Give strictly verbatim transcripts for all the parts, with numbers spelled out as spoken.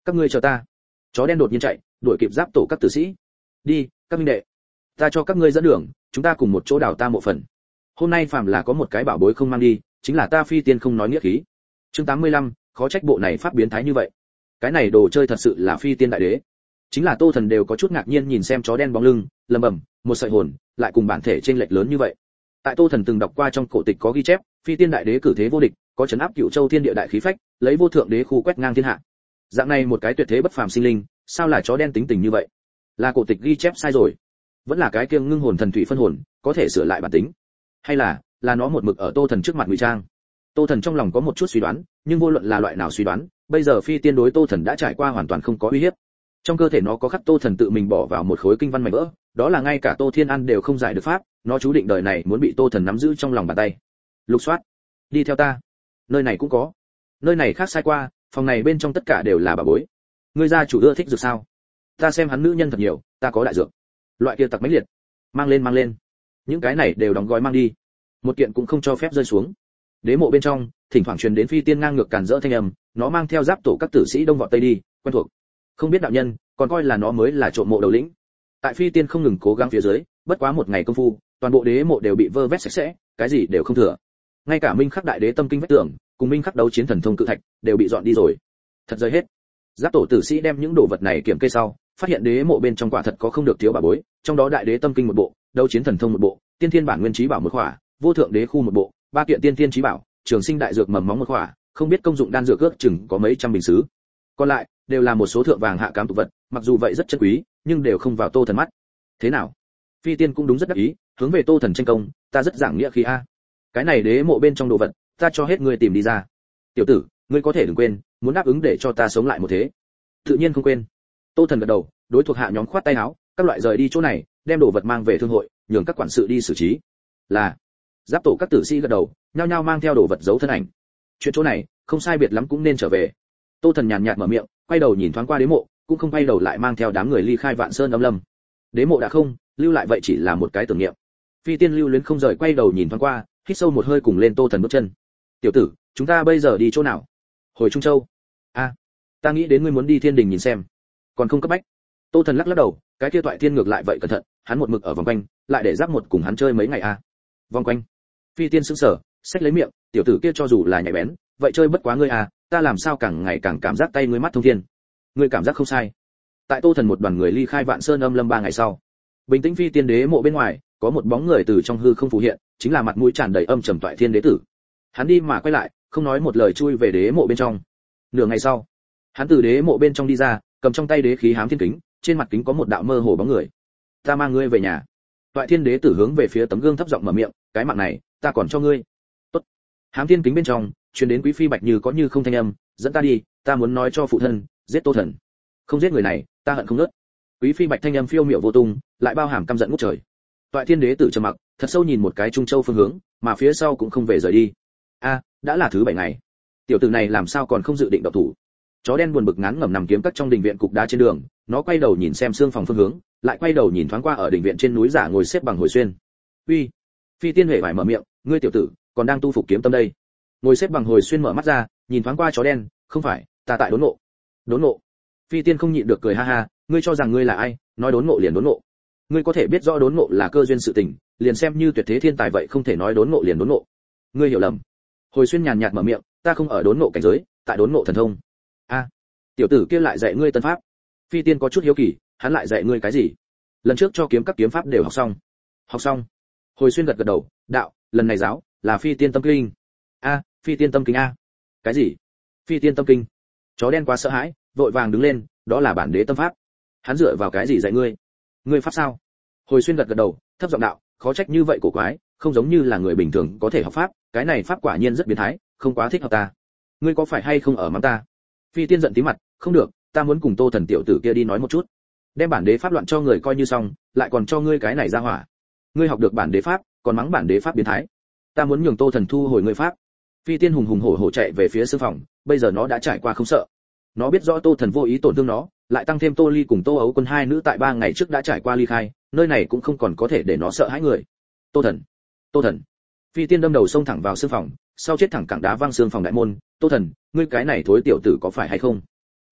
các ngươi chờ ta. Chó đen đột nhiên chạy, đuổi kịp giáp tổ các tử sĩ. Đi, các minh đệ, ta cho các ngươi dẫn đường, chúng ta cùng một chỗ đào ta mộ phần. Hôm nay phàm là có một cái bảo bối không mang đi, chính là ta Phi Tiên không nói nghĩa khí. Chương tám mươi lăm, khó trách bộ này pháp biến thái như vậy. Cái này đồ chơi thật sự là Phi Tiên đại đế. Chính là Tô Thần đều có chút ngạc nhiên nhìn xem chó đen bóng lưng, lầm bầm, một sợi hồn, lại cùng bản thể chênh lệch lớn như vậy. Tại Tô Thần từng đọc qua trong cổ tịch có ghi chép, Phi Tiên đại đế cử thế vô địch, có chấn áp Cựu Châu thiên địa đại khí phách, lấy vô thượng đế khu quét ngang thiên hạ. Dạng này một cái tuyệt thế bất phàm sinh linh, sao là chó đen tính tình như vậy? Là cổ tịch ghi chép sai rồi, vẫn là cái kiêng ngưng hồn thần thủy phân hồn, có thể sửa lại bản tính, hay là là nó một mực ở Tô Thần trước mặt ngụy trang? Tô Thần trong lòng có một chút suy đoán, nhưng vô luận là loại nào suy đoán, bây giờ Phi Tiên đối Tô Thần đã trải qua hoàn toàn không có uy hiếp. Trong cơ thể nó có khắc Tô Thần tự mình bỏ vào một khối kinh văn mảnh vỡ, đó là ngay cả Tô Thiên An đều không giải được pháp, nó chú định đời này muốn bị Tô Thần nắm giữ trong lòng bàn tay. Lục soát, đi theo ta, nơi này cũng có, nơi này khác sai qua, phòng này bên trong tất cả đều là bà bối. Ngươi gia chủ ưa thích dược sao? Ta xem hắn nữ nhân thật nhiều, ta có đại dược. Loại kia tặc mãnh liệt, mang lên mang lên, những cái này đều đóng gói mang đi, một kiện cũng không cho phép rơi xuống. Đế mộ bên trong, thỉnh thoảng truyền đến Phi Tiên ngang ngược càn rỡ thanh âm, nó mang theo giáp tổ các tử sĩ đông vọt tây đi, quen thuộc. Không biết đạo nhân, còn coi là nó mới là trộm mộ đầu lĩnh. Tại Phi Tiên không ngừng cố gắng phía dưới, bất quá một ngày công phu, toàn bộ đế mộ đều bị vơ vét sạch sẽ, cái gì đều không thừa. Ngay cả Minh Khắc đại đế tâm kinh vách tường, cùng Minh Khắc đấu chiến thần thông cự thạch, đều bị dọn đi rồi. Thật rơi hết. Giáp tổ tử sĩ đem những đồ vật này kiểm kê sau, phát hiện đế mộ bên trong quả thật có không được thiếu bà bối, trong đó đại đế tâm kinh một bộ, đấu chiến thần thông một bộ, tiên thiên bản nguyên trí bảo một khỏa, vô thượng đế khu một bộ, ba kiện tiên thiên trí bảo, trường sinh đại dược mầm móng một khỏa, không biết công dụng đan dược ước chừng có mấy trăm bình sứ. Còn lại đều là một số thượng vàng hạ cám tục vật, mặc dù vậy rất chân quý, nhưng đều không vào Tô Thần mắt. Thế nào? Phi Tiên cũng đúng rất đắc ý, hướng về Tô Thần tranh công, ta rất giảng nghĩa khí a. Cái này đế mộ bên trong đồ vật, ta cho hết ngươi tìm đi ra. Tiểu tử, ngươi có thể đừng quên, muốn đáp ứng để cho ta sống lại một thế. Tự nhiên không quên. Tô Thần gật đầu, đối thuộc hạ nhóm khoát tay áo, các loại rời đi chỗ này, đem đồ vật mang về thương hội, nhường các quản sự đi xử trí. Là. Giáp tổ các tử sĩ gật đầu, nhao nhao mang theo đồ vật giấu thân ảnh. Chuyện chỗ này, không sai biệt lắm cũng nên trở về. Tô Thần nhàn nhạt mở miệng, quay đầu nhìn thoáng qua đế mộ, cũng không quay đầu lại mang theo đám người ly khai Vạn Sơn âm lâm. Đế mộ đã không, lưu lại vậy chỉ là một cái tưởng niệm. Phi Tiên lưu luyến không rời quay đầu nhìn thoáng qua, hít sâu một hơi cùng lên Tô Thần bước chân. Tiểu tử, chúng ta bây giờ đi chỗ nào? Hồi Trung Châu. A, à, ta nghĩ đến ngươi muốn đi Thiên Đình nhìn xem, còn không cấp bách. Tô Thần lắc lắc đầu, cái kia Toại Thiên ngược lại vậy cẩn thận, hắn một mực ở vòng quanh, lại để Giáp một cùng hắn chơi mấy ngày a. À. Vòng quanh. Phi Tiên sững sờ, xách lấy miệng, tiểu tử kia cho dù là nhạy bén, vậy chơi bất quá ngươi à, ta làm sao càng ngày càng cảm giác tay ngươi mắt thông thiên. Ngươi cảm giác không sai. Tại Tô Thần một đoàn người ly khai Vạn Sơn âm lâm ba ngày sau, bình tĩnh Phi Tiên đế mộ bên ngoài, có một bóng người từ trong hư không phù hiện, chính là mặt mũi tràn đầy âm trầm Toại Thiên đế tử. Hắn đi mà quay lại, không nói một lời chui về đế mộ bên trong. Nửa ngày sau, hắn từ đế mộ bên trong đi ra, cầm trong tay đế khí hám thiên kính, trên mặt kính có một đạo mơ hồ bóng người. Ta mang ngươi về nhà. Toại Thiên đế tử hướng về phía tấm gương thấp giọng mở miệng, cái mạng này, ta còn cho ngươi. Tốt. Hám thiên kính bên trong, truyền đến Quý Phi Bạch Như có như không thanh âm, dẫn ta đi, ta muốn nói cho phụ thân, giết Tô Thần. Không giết người này, ta hận không nớt. Quý Phi Bạch thanh âm phiêu miểu vô tung, lại bao hàm căm giận ngút trời. Toại Thiên đế tử trầm mặc, thật sâu nhìn một cái Trung Châu phương hướng, mà phía sau cũng không về rời đi. A, đã là thứ bảy ngày. Tiểu tử này làm sao còn không dự định động thủ? Chó đen buồn bực ngán ngẩm nằm kiếm cắt trong đình viện cục đá trên đường, nó quay đầu nhìn xem xương phòng phương hướng, lại quay đầu nhìn thoáng qua ở đình viện trên núi giả ngồi xếp bằng Hồi Xuyên. Uy, Phi Tiên hề phải mở miệng, ngươi tiểu tử, còn đang tu phục kiếm tâm đây. Ngồi xếp bằng Hồi Xuyên mở mắt ra, nhìn thoáng qua chó đen, không phải, ta tại đốn ngộ. Đốn ngộ? Phi Tiên không nhịn được cười ha ha, ngươi cho rằng ngươi là ai, nói đốn ngộ liền đốn ngộ. Ngươi có thể biết rõ đốn ngộ là cơ duyên sự tình, liền xem như tuyệt thế thiên tài vậy không thể nói đốn ngộ liền đốn ngộ. Ngươi hiểu lầm. Hồi Xuyên nhàn nhạt mở miệng, ta không ở đốn ngộ cảnh giới, tại đốn ngộ thần thông. A, tiểu tử kia lại dạy ngươi tân pháp. Phi Tiên có chút hiếu kỳ, hắn lại dạy ngươi cái gì? Lần trước cho kiếm các kiếm pháp đều học xong. Học xong. Hồi Xuyên gật gật đầu, đạo, lần này giáo là Phi Tiên tâm kinh. A, Phi Tiên tâm kinh a? Cái gì? Phi Tiên tâm kinh? Chó đen quá sợ hãi, vội vàng đứng lên, đó là bản đế tâm pháp. Hắn dựa vào cái gì dạy ngươi? Ngươi pháp sao? Hồi Xuyên gật gật đầu, thấp giọng đạo, khó trách như vậy cổ quái, không giống như là người bình thường có thể học pháp, cái này pháp quả nhiên rất biến thái, không quá thích hợp ta. Ngươi có phải hay không ở mắng ta? Phi Tiên giận tí mặt, không được, ta muốn cùng Tô Thần tiểu tử kia đi nói một chút. Đem bản đế pháp loạn cho người coi như xong, lại còn cho ngươi cái này ra hỏa. Ngươi học được bản đế pháp, còn mắng bản đế pháp biến thái. Ta muốn nhường Tô Thần thu hồi ngươi pháp. Phi Tiên hùng hùng hổ hổ chạy về phía sư phòng, bây giờ nó đã trải qua không sợ. Nó biết rõ Tô Thần vô ý tổn thương nó, lại tăng thêm Tô Ly cùng Tô Ấu Quân hai nữ tại ba ngày trước đã trải qua ly khai, nơi này cũng không còn có thể để nó sợ hãi người. Tô Thần, Tô Thần. Phi Tiên đâm đầu xông thẳng vào sư phòng, sau chết thẳng cẳng đá văng xương phòng đại môn. Tô Thần, ngươi cái này thối tiểu tử có phải hay không?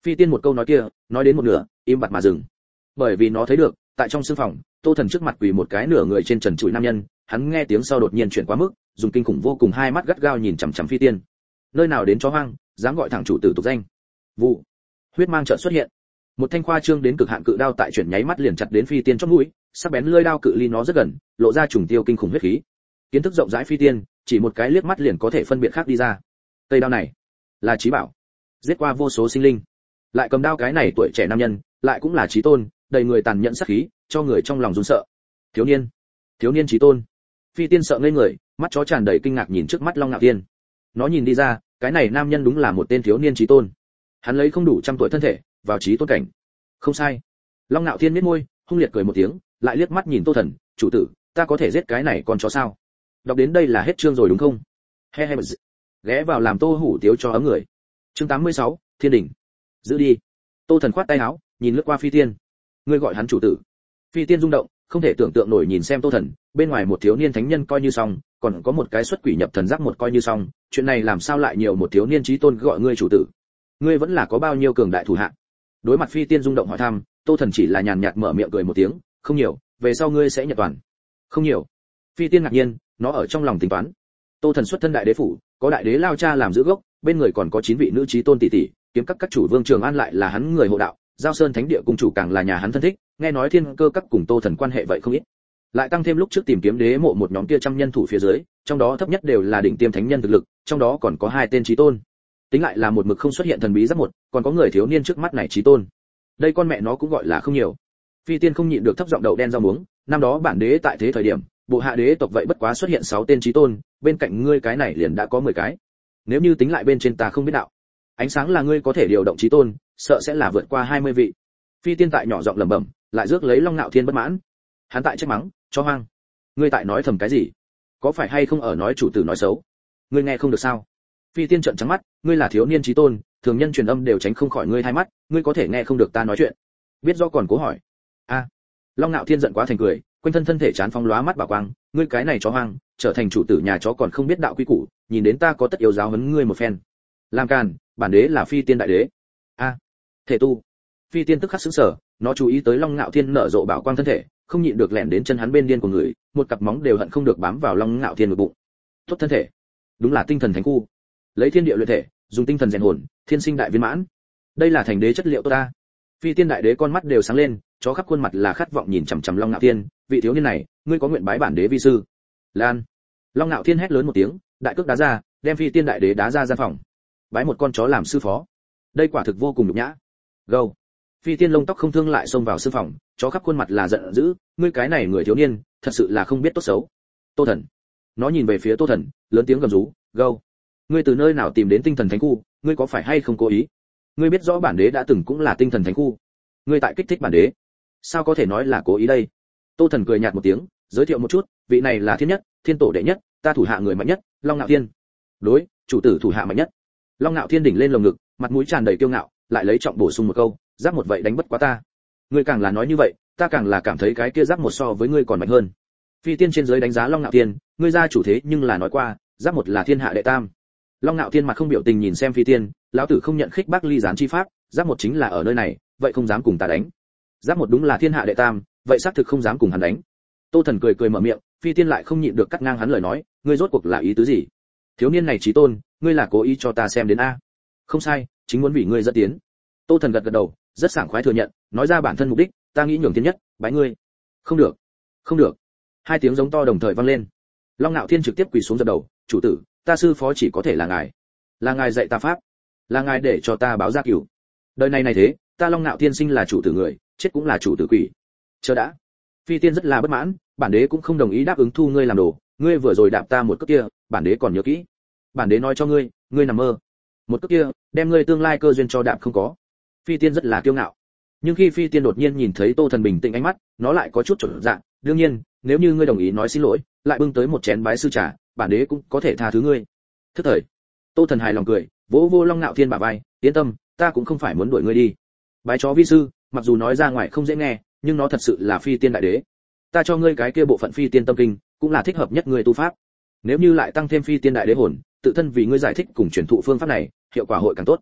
Phi tiên một câu nói kia nói đến một nửa im bặt mà dừng, bởi vì nó thấy được tại trong sương phòng Tô Thần trước mặt quỳ một cái nửa người trên trần trụi nam nhân. Hắn nghe tiếng sau đột nhiên chuyển quá mức, dùng kinh khủng vô cùng hai mắt gắt gao nhìn chằm chằm Phi tiên. Nơi nào đến chó hoang, dám gọi thẳng chủ tử tục danh. Vụ, huyết mang chợt xuất hiện, một thanh khoa trương đến cực hạn cự đao tại chuyển nháy mắt liền chặt đến Phi tiên chóp mũi, sắc bén lưỡi đao cự ly nó rất gần, lộ ra trùng tiêu kinh khủng huyết khí. Kiến thức rộng rãi Phi tiên chỉ một cái liếc mắt liền có thể phân biệt khác đi ra. Cây đao này là chí bảo, giết qua vô số sinh linh, lại cầm đao cái này tuổi trẻ nam nhân lại cũng là chí tôn, đầy người tàn nhẫn sát khí, cho người trong lòng run sợ. Thiếu niên, thiếu niên chí tôn. Phi tiên sợ ngây người, mắt chó tràn đầy kinh ngạc nhìn trước mắt Long Nạo Thiên. Nó nhìn đi ra, cái này nam nhân đúng là một tên thiếu niên chí tôn. Hắn lấy không đủ trăm tuổi thân thể vào chí tôn cảnh. Không sai. Long Nạo Thiên nhếch môi, hung liệt cười một tiếng, lại liếc mắt nhìn Tô Thần, "Chủ tử, ta có thể giết cái này con chó sao?" Đọc đến đây là hết chương rồi đúng không? He he. Ghé vào làm Tô Hủ tiếu cho ấm người. Chương tám mươi sáu, Thiên đỉnh. Giữ đi. Tô Thần khoát tay áo, nhìn lướt qua Phi tiên. "Ngươi gọi hắn chủ tử?" Phi tiên rung động, không thể tưởng tượng nổi nhìn xem Tô Thần, bên ngoài một thiếu niên thánh nhân coi như xong, còn có một cái xuất quỷ nhập thần giác một coi như xong, chuyện này làm sao lại nhiều một thiếu niên chí tôn gọi ngươi chủ tử? Ngươi vẫn là có bao nhiêu cường đại thủ hạ? Đối mặt Phi tiên rung động hỏi thăm, Tô Thần chỉ là nhàn nhạt mở miệng cười một tiếng, "Không nhiều, về sau ngươi sẽ nhận toàn." "Không nhiều?" Phi tiên ngạc nhiên, nó ở trong lòng tính toán. Tô Thần xuất thân đại đế phủ, có đại đế lao cha làm giữ gốc, bên người còn có chín vị nữ chí tôn tỷ tỷ, kiếm các các chủ Vương Trường An lại là hắn người hộ đạo, Giao Sơn Thánh Địa cung chủ càng là nhà hắn thân thích, nghe nói Thiên Cơ các cùng Tô Thần quan hệ vậy không ít. Lại tăng thêm lúc trước tìm kiếm đế mộ một nhóm kia trăm nhân thủ phía dưới, trong đó thấp nhất đều là đỉnh tiêm thánh nhân thực lực, trong đó còn có hai tên chí tôn. Tính lại là một mực không xuất hiện thần bí giáp một, còn có người thiếu niên trước mắt này chí tôn. Đây con mẹ nó cũng gọi là không nhiều. Phi tiên không nhịn được thấp giọng đậu đen rau muống, năm đó bản đế tại thế thời điểm, bộ hạ đế tộc vậy bất quá xuất hiện sáu tên chí tôn, bên cạnh ngươi cái này liền đã có mười cái. Nếu như tính lại bên trên ta không biết đạo. Ánh sáng là ngươi có thể điều động chí tôn, sợ sẽ là vượt qua hai mươi vị. Phi tiên tại nhỏ giọng lẩm bẩm, lại rước lấy Long Nạo Thiên bất mãn. Hắn tại trách mắng, "Chó hoang, ngươi tại nói thầm cái gì? Có phải hay không ở nói chủ tử nói xấu? Ngươi nghe không được sao?" Phi tiên trợn trắng mắt, "Ngươi là thiếu niên chí tôn, thường nhân truyền âm đều tránh không khỏi ngươi hai mắt, ngươi có thể nghe không được ta nói chuyện?" Biết rõ còn cố hỏi. "A." Long Nạo Thiên giận quá thành cười, quanh thân thân thể chán phóng lóa mắt bảo quang, "Ngươi cái này chó hoang, trở thành chủ tử nhà chó còn không biết đạo quy củ, nhìn đến ta có tất yếu giáo huấn ngươi một phen." Làm càn, bản đế là Phi tiên đại đế. "A." Thể tu. Phi tiên tức khắc sững sờ, nó chú ý tới Long Nạo Thiên nở rộ bảo quang thân thể, không nhịn được lẻn đến chân hắn bên điên của người, một cặp móng đều hận không được bám vào Long Nạo Thiên ngực bụng. Tốt thân thể, đúng là tinh thần thánh khu. Lấy thiên địa luyện thể, dùng tinh thần rèn hồn, thiên sinh đại viên mãn. Đây là thành đế chất liệu tốt ta. Phi tiên đại đế con mắt đều sáng lên, chó khắp khuôn mặt là khát vọng nhìn chằm chằm Long Nạo Thiên, "Vị thiếu niên này, ngươi có nguyện bái bản đế vi sư?" Lan. Long Nạo Thiên hét lớn một tiếng, đại cước đá ra, đem Phi tiên đại đế đá ra gian phòng. Bái một con chó làm sư phó, đây quả thực vô cùng nhục nhã. Gâu. Phi tiên lông tóc không thương lại xông vào sư phòng, chó khắp khuôn mặt là giận dữ, "Ngươi cái này người thiếu niên, thật sự là không biết tốt xấu." Tô Thần. Nó nhìn về phía Tô Thần, lớn tiếng gầm rú, "Gâu, ngươi từ nơi nào tìm đến tinh thần thánh khu, ngươi có phải hay không cố ý? Ngươi biết rõ bản đế đã từng cũng là tinh thần thánh khu, ngươi tại kích thích bản đế, sao có thể nói là cố ý đây?" Tô Thần cười nhạt một tiếng, giới thiệu một chút, "Vị này là thiên nhất, thiên tổ đệ nhất, ta thủ hạ người mạnh nhất, Long Nạo Thiên." "Đối, chủ tử thủ hạ mạnh nhất." Long Nạo Thiên đỉnh lên lồng ngực, mặt mũi tràn đầy kiêu ngạo, lại lấy trọng bổ sung một câu, "Giáp một vậy đánh bất quá ta." "Ngươi càng là nói như vậy, ta càng là cảm thấy cái kia Giáp một so với ngươi còn mạnh hơn." Phi tiên trên dưới đánh giá Long Nạo Thiên, "Ngươi gia chủ thế nhưng là nói qua, Giáp một là thiên hạ đệ tam." Long Nạo Thiên mặt không biểu tình nhìn xem Phi tiên, "Lão tử không nhận khích bác ly gián chi pháp, Giáp một chính là ở nơi này, vậy không dám cùng ta đánh." Giáp một đúng là thiên hạ đệ tam, vậy xác thực không dám cùng hắn đánh. Tô Thần cười cười mở miệng, Phi tiên lại không nhịn được cắt ngang hắn lời nói, "Ngươi rốt cuộc là ý tứ gì? Thiếu niên này chí tôn, ngươi là cố ý cho ta xem đến a?" "Không sai, chính muốn vì ngươi dẫn tiến." Tô Thần gật gật đầu, rất sảng khoái thừa nhận, nói ra bản thân mục đích, "Ta nghĩ nhường thiên nhất, bái ngươi." "Không được, không được." Hai tiếng giống to đồng thời vang lên. Long Nạo Thiên trực tiếp quỳ xuống dập đầu, "Chủ tử, ta sư phó chỉ có thể là ngài, là ngài dạy ta pháp, là ngài để cho ta báo gia cửu. Đời này này thế, ta Long Nạo Thiên sinh là chủ tử người, chết cũng là chủ tử quỷ." "Chờ đã." Phi tiên rất là bất mãn, "Bản đế cũng không đồng ý đáp ứng thu ngươi làm đồ, ngươi vừa rồi đạp ta một cước kia, bản đế còn nhớ kỹ. Bản đế nói cho ngươi, ngươi nằm mơ. Một cước kia, đem ngươi tương lai cơ duyên cho đạp không có." Phi tiên rất là kiêu ngạo, nhưng khi Phi tiên đột nhiên nhìn thấy Tô Thần bình tĩnh ánh mắt, nó lại có chút chột dạ, "Đương nhiên, nếu như ngươi đồng ý nói xin lỗi, lại bưng tới một chén bái sư trà, bản đế cũng có thể tha thứ ngươi." Thức thời. Tô Thần hài lòng cười, vỗ vô Long Nạo Thiên bả vai, "Yên tâm, ta cũng không phải muốn đuổi ngươi đi. Bái chó vi sư, mặc dù nói ra ngoài không dễ nghe, nhưng nó thật sự là Phi tiên đại đế. Ta cho ngươi cái kia bộ phận Phi tiên tâm kinh, cũng là thích hợp nhất ngươi tu pháp. Nếu như lại tăng thêm Phi tiên đại đế hồn, tự thân vì ngươi giải thích cùng truyền thụ phương pháp này, hiệu quả hội càng tốt."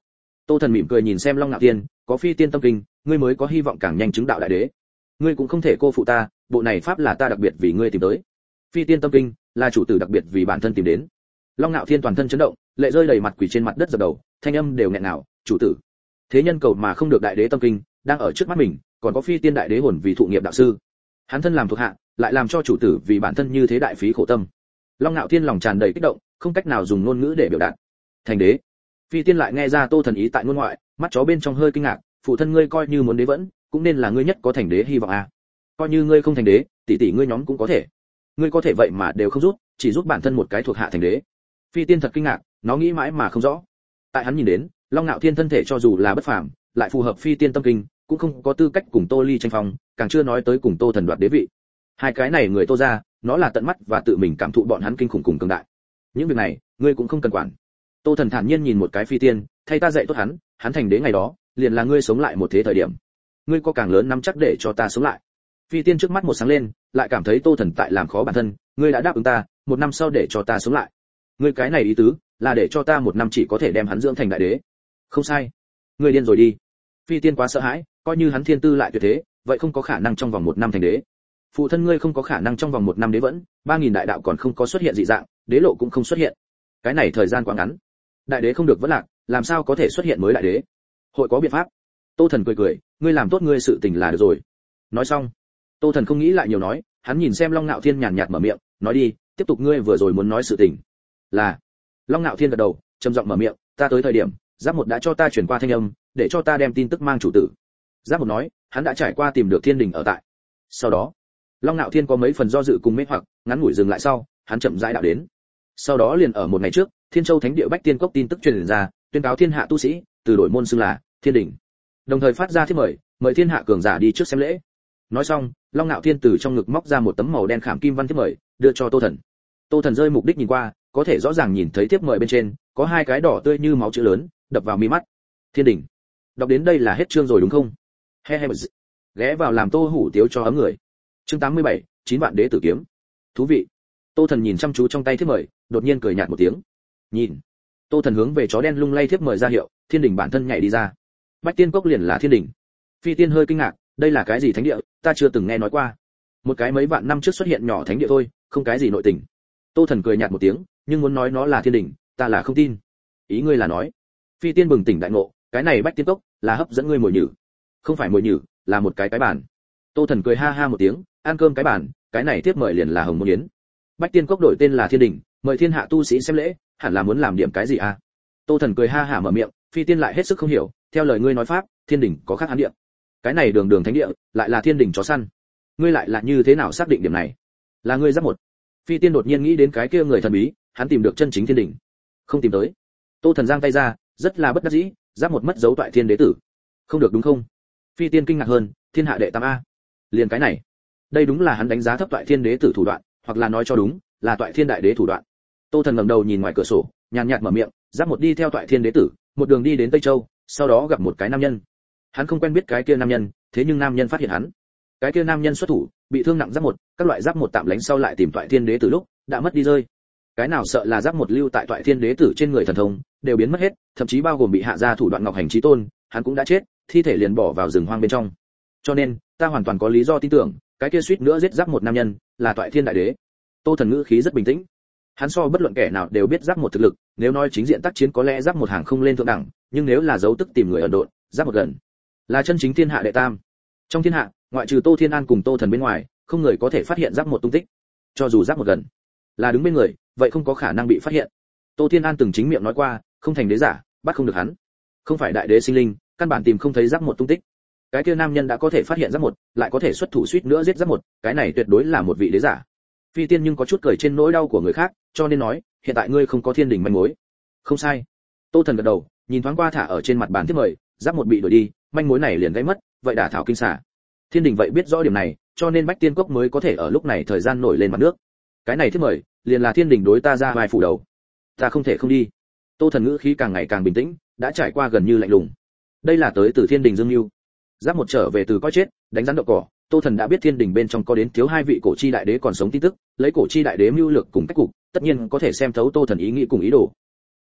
Tô Thần mỉm cười nhìn xem Long Nạo Thiên, có phi tiên tâm kinh, ngươi mới có hy vọng càng nhanh chứng đạo đại đế. Ngươi cũng không thể cô phụ ta, bộ này pháp là ta đặc biệt vì ngươi tìm tới. Phi tiên tâm kinh là chủ tử đặc biệt vì bản thân tìm đến. Long Nạo Thiên toàn thân chấn động, lệ rơi đầy mặt, quỳ trên mặt đất dập đầu, thanh âm đều nghẹn ngào, chủ tử. Thế nhân cầu mà không được đại đế tâm kinh, đang ở trước mắt mình, còn có phi tiên đại đế hồn vì thụ nghiệp đạo sư. Hắn thân làm thuộc hạ, lại làm cho chủ tử vì bản thân như thế đại phí khổ tâm. Long Nạo Thiên lòng tràn đầy kích động, không cách nào dùng ngôn ngữ để biểu đạt. Thành đế. Phi tiên lại nghe ra Tô Thần ý tại ngôn ngoại, mắt chó bên trong hơi kinh ngạc, phụ thân ngươi coi như muốn đế vẫn, cũng nên là ngươi nhất có thành đế hy vọng à. Coi như ngươi không thành đế, tỷ tỷ ngươi nhóm cũng có thể. Ngươi có thể vậy mà đều không giúp, chỉ giúp bản thân một cái thuộc hạ thành đế. Phi tiên thật kinh ngạc, nó nghĩ mãi mà không rõ. Tại hắn nhìn đến, Long Nạo Thiên thân thể cho dù là bất phàm, lại phù hợp phi tiên tâm kinh, cũng không có tư cách cùng Tô Ly tranh phong, càng chưa nói tới cùng Tô Thần đoạt đế vị. Hai cái này người Tô gia, nó là tận mắt và tự mình cảm thụ bọn hắn kinh khủng cùng cường đại. Những việc này, ngươi cũng không cần quản. Tô Thần thản nhiên nhìn một cái phi tiên, thay ta dạy tốt hắn, hắn thành đế ngày đó, liền là ngươi sống lại một thế thời điểm. Ngươi có càng lớn nắm chắc để cho ta sống lại. Phi tiên trước mắt một sáng lên, lại cảm thấy Tô Thần tại làm khó bản thân, ngươi đã đáp ứng ta, một năm sau để cho ta sống lại. Ngươi cái này ý tứ, là để cho ta một năm chỉ có thể đem hắn dưỡng thành đại đế. Không sai. Ngươi điên rồi đi. Phi tiên quá sợ hãi, coi như hắn thiên tư lại tuyệt thế, vậy không có khả năng trong vòng một năm thành đế. Phụ thân ngươi không có khả năng trong vòng một năm đế vẫn, ba nghìn đại đạo còn không có xuất hiện dị dạng, đế lộ cũng không xuất hiện. Cái này thời gian quá ngắn. Đại đế không được vẫn lạc, làm sao có thể xuất hiện mới đại đế? Hội có biện pháp. Tô Thần cười cười, ngươi làm tốt ngươi sự tình là được rồi. Nói xong, Tô Thần không nghĩ lại nhiều nói, hắn nhìn xem Long Nạo Thiên nhàn nhạt mở miệng, nói đi, tiếp tục ngươi vừa rồi muốn nói sự tình. Là. Long Nạo Thiên gật đầu, trầm giọng mở miệng, ta tới thời điểm, Giáp một đã cho ta truyền qua thanh âm, để cho ta đem tin tức mang chủ tử. Giáp một nói, hắn đã trải qua tìm được Thiên Đình ở tại. Sau đó, Long Nạo Thiên có mấy phần do dự cùng mê hoặc, ngắn ngủi dừng lại sau, hắn chậm rãi đạo đến. Sau đó liền ở một ngày trước, Thiên Châu Thánh Địa Bách Tiên Cốc tin tức truyền ra, tuyên cáo thiên hạ tu sĩ, từ đổi môn xưng là Thiên Đình. Đồng thời phát ra thiếp mời, mời thiên hạ cường giả đi trước xem lễ. Nói xong, Long Nạo Thiên từ trong ngực móc ra một tấm màu đen khảm kim văn thiếp mời, đưa cho Tô Thần. Tô Thần rơi mục đích nhìn qua, có thể rõ ràng nhìn thấy thiếp mời bên trên có hai cái đỏ tươi như máu chữ lớn, đập vào mi mắt. Thiên Đình. Đọc đến đây là hết chương rồi đúng không? He he. Ghé vào làm Tô Hủ tiếu cho ấm người. Chương tám mươi bảy, chín vạn đế tử kiếm. Thú vị. Tô Thần nhìn chăm chú trong tay thiếp mời, đột nhiên cười nhạt một tiếng. Nhìn. Tô Thần hướng về chó đen lung lay thiếp mời ra hiệu, Thiên Đình bản thân nhảy đi ra. Bách Tiên Cốc liền là Thiên Đình. Phi Tiên hơi kinh ngạc, đây là cái gì thánh địa, ta chưa từng nghe nói qua. Một cái mấy vạn năm trước xuất hiện nhỏ thánh địa thôi, không cái gì nội tình. Tô Thần cười nhạt một tiếng, nhưng muốn nói nó là Thiên Đình, ta là không tin. Ý ngươi là nói? Phi Tiên bừng tỉnh đại ngộ, cái này Bách Tiên Cốc là hấp dẫn ngươi mồi nhử. Không phải mồi nhử, là một cái cái bàn. Tô Thần cười ha ha một tiếng, ăn cơm cái bàn, cái này tiếp mời liền là Hồng Môn Yến. Bách Tiên Cốc đổi tên là Thiên Đình, mời thiên hạ tu sĩ xem lễ, hẳn là muốn làm điểm cái gì à? Tô Thần cười ha hả mở miệng, Phi Tiên lại hết sức không hiểu, theo lời ngươi nói pháp, Thiên Đình có khác hán địa. Cái này đường đường thánh địa, lại là Thiên Đình chó săn. Ngươi lại là như thế nào xác định điểm này? Là ngươi Giáp một. Phi Tiên đột nhiên nghĩ đến cái kia người thần bí, hắn tìm được chân chính Thiên Đình. Không tìm tới. Tô Thần giang tay ra, rất là bất đắc dĩ, Giáp một mất dấu toại thiên đế tử. Không được đúng không? Phi Tiên kinh ngạc hơn, thiên hạ đệ tam a. Liền cái này. Đây đúng là hắn đánh giá thấp toại thiên đế tử thủ đoạn, hoặc là nói cho đúng, là toại thiên đại đế thủ đoạn. Tô Thần ngẩng đầu nhìn ngoài cửa sổ, nhàn nhạt mở miệng, Giáp một đi theo toại thiên đế tử, một đường đi đến Tây Châu, sau đó gặp một cái nam nhân. Hắn không quen biết cái kia nam nhân, thế nhưng nam nhân phát hiện hắn. Cái kia nam nhân xuất thủ, bị thương nặng Giáp một, các loại Giáp một tạm lánh sau lại tìm toại thiên đế tử lúc, đã mất đi rơi. Cái nào sợ là Giáp một lưu tại toại thiên đế tử trên người thần thông, đều biến mất hết, thậm chí bao gồm bị hạ ra thủ đoạn Ngọc Hành Chí Tôn, hắn cũng đã chết, thi thể liền bỏ vào rừng hoang bên trong. Cho nên, ta hoàn toàn có lý do tin tưởng, cái kia suýt nữa giết Giáp một nam nhân, là toại thiên đại đế. Tô Thần ngữ khí rất bình tĩnh. Hắn so bất luận kẻ nào đều biết Giáp một thực lực, nếu nói chính diện tác chiến có lẽ Giáp một hàng không lên thượng đẳng, nhưng nếu là giấu tức tìm người ẩn độn, Giáp một gần là chân chính thiên hạ đệ tam. Trong thiên hạ, ngoại trừ Tô Thiên An cùng Tô Thần bên ngoài, không người có thể phát hiện Giáp một tung tích. Cho dù Giáp một gần là đứng bên người, vậy không có khả năng bị phát hiện. Tô Thiên An từng chính miệng nói qua, không thành đế giả, bắt không được hắn. Không phải đại đế sinh linh, căn bản tìm không thấy Giáp một tung tích. Cái kia nam nhân đã có thể phát hiện Giáp một, lại có thể xuất thủ suýt nữa giết Giáp một, cái này tuyệt đối là một vị đế giả. Phi Tiên nhưng có chút cười trên nỗi đau của người khác, cho nên nói, hiện tại ngươi không có Thiên Đình manh mối. Không sai. Tô Thần gật đầu, nhìn thoáng qua thả ở trên mặt bàn tiếp mời, Giáp một bị đuổi đi, manh mối này liền gãy mất, vậy đả thảo kinh xà. Thiên Đình vậy biết rõ điểm này, cho nên Bách Tiên Cốc mới có thể ở lúc này thời gian nổi lên mặt nước. Cái này thiết mời, liền là Thiên Đình đối ta ra vai phủ đầu. Ta không thể không đi. Tô Thần ngữ khí càng ngày càng bình tĩnh, đã trải qua gần như lạnh lùng. Đây là tới từ Thiên Đình Dương Nưu. Giáp một trở về từ coi chết, đánh rắn đậu cỏ, Tô Thần đã biết Thiên Đình bên trong có đến thiếu hai vị cổ chi đại đế còn sống tin tức, lấy cổ chi đại đế mưu lược cùng cách cục, tất nhiên có thể xem thấu Tô Thần ý nghĩ cùng ý đồ.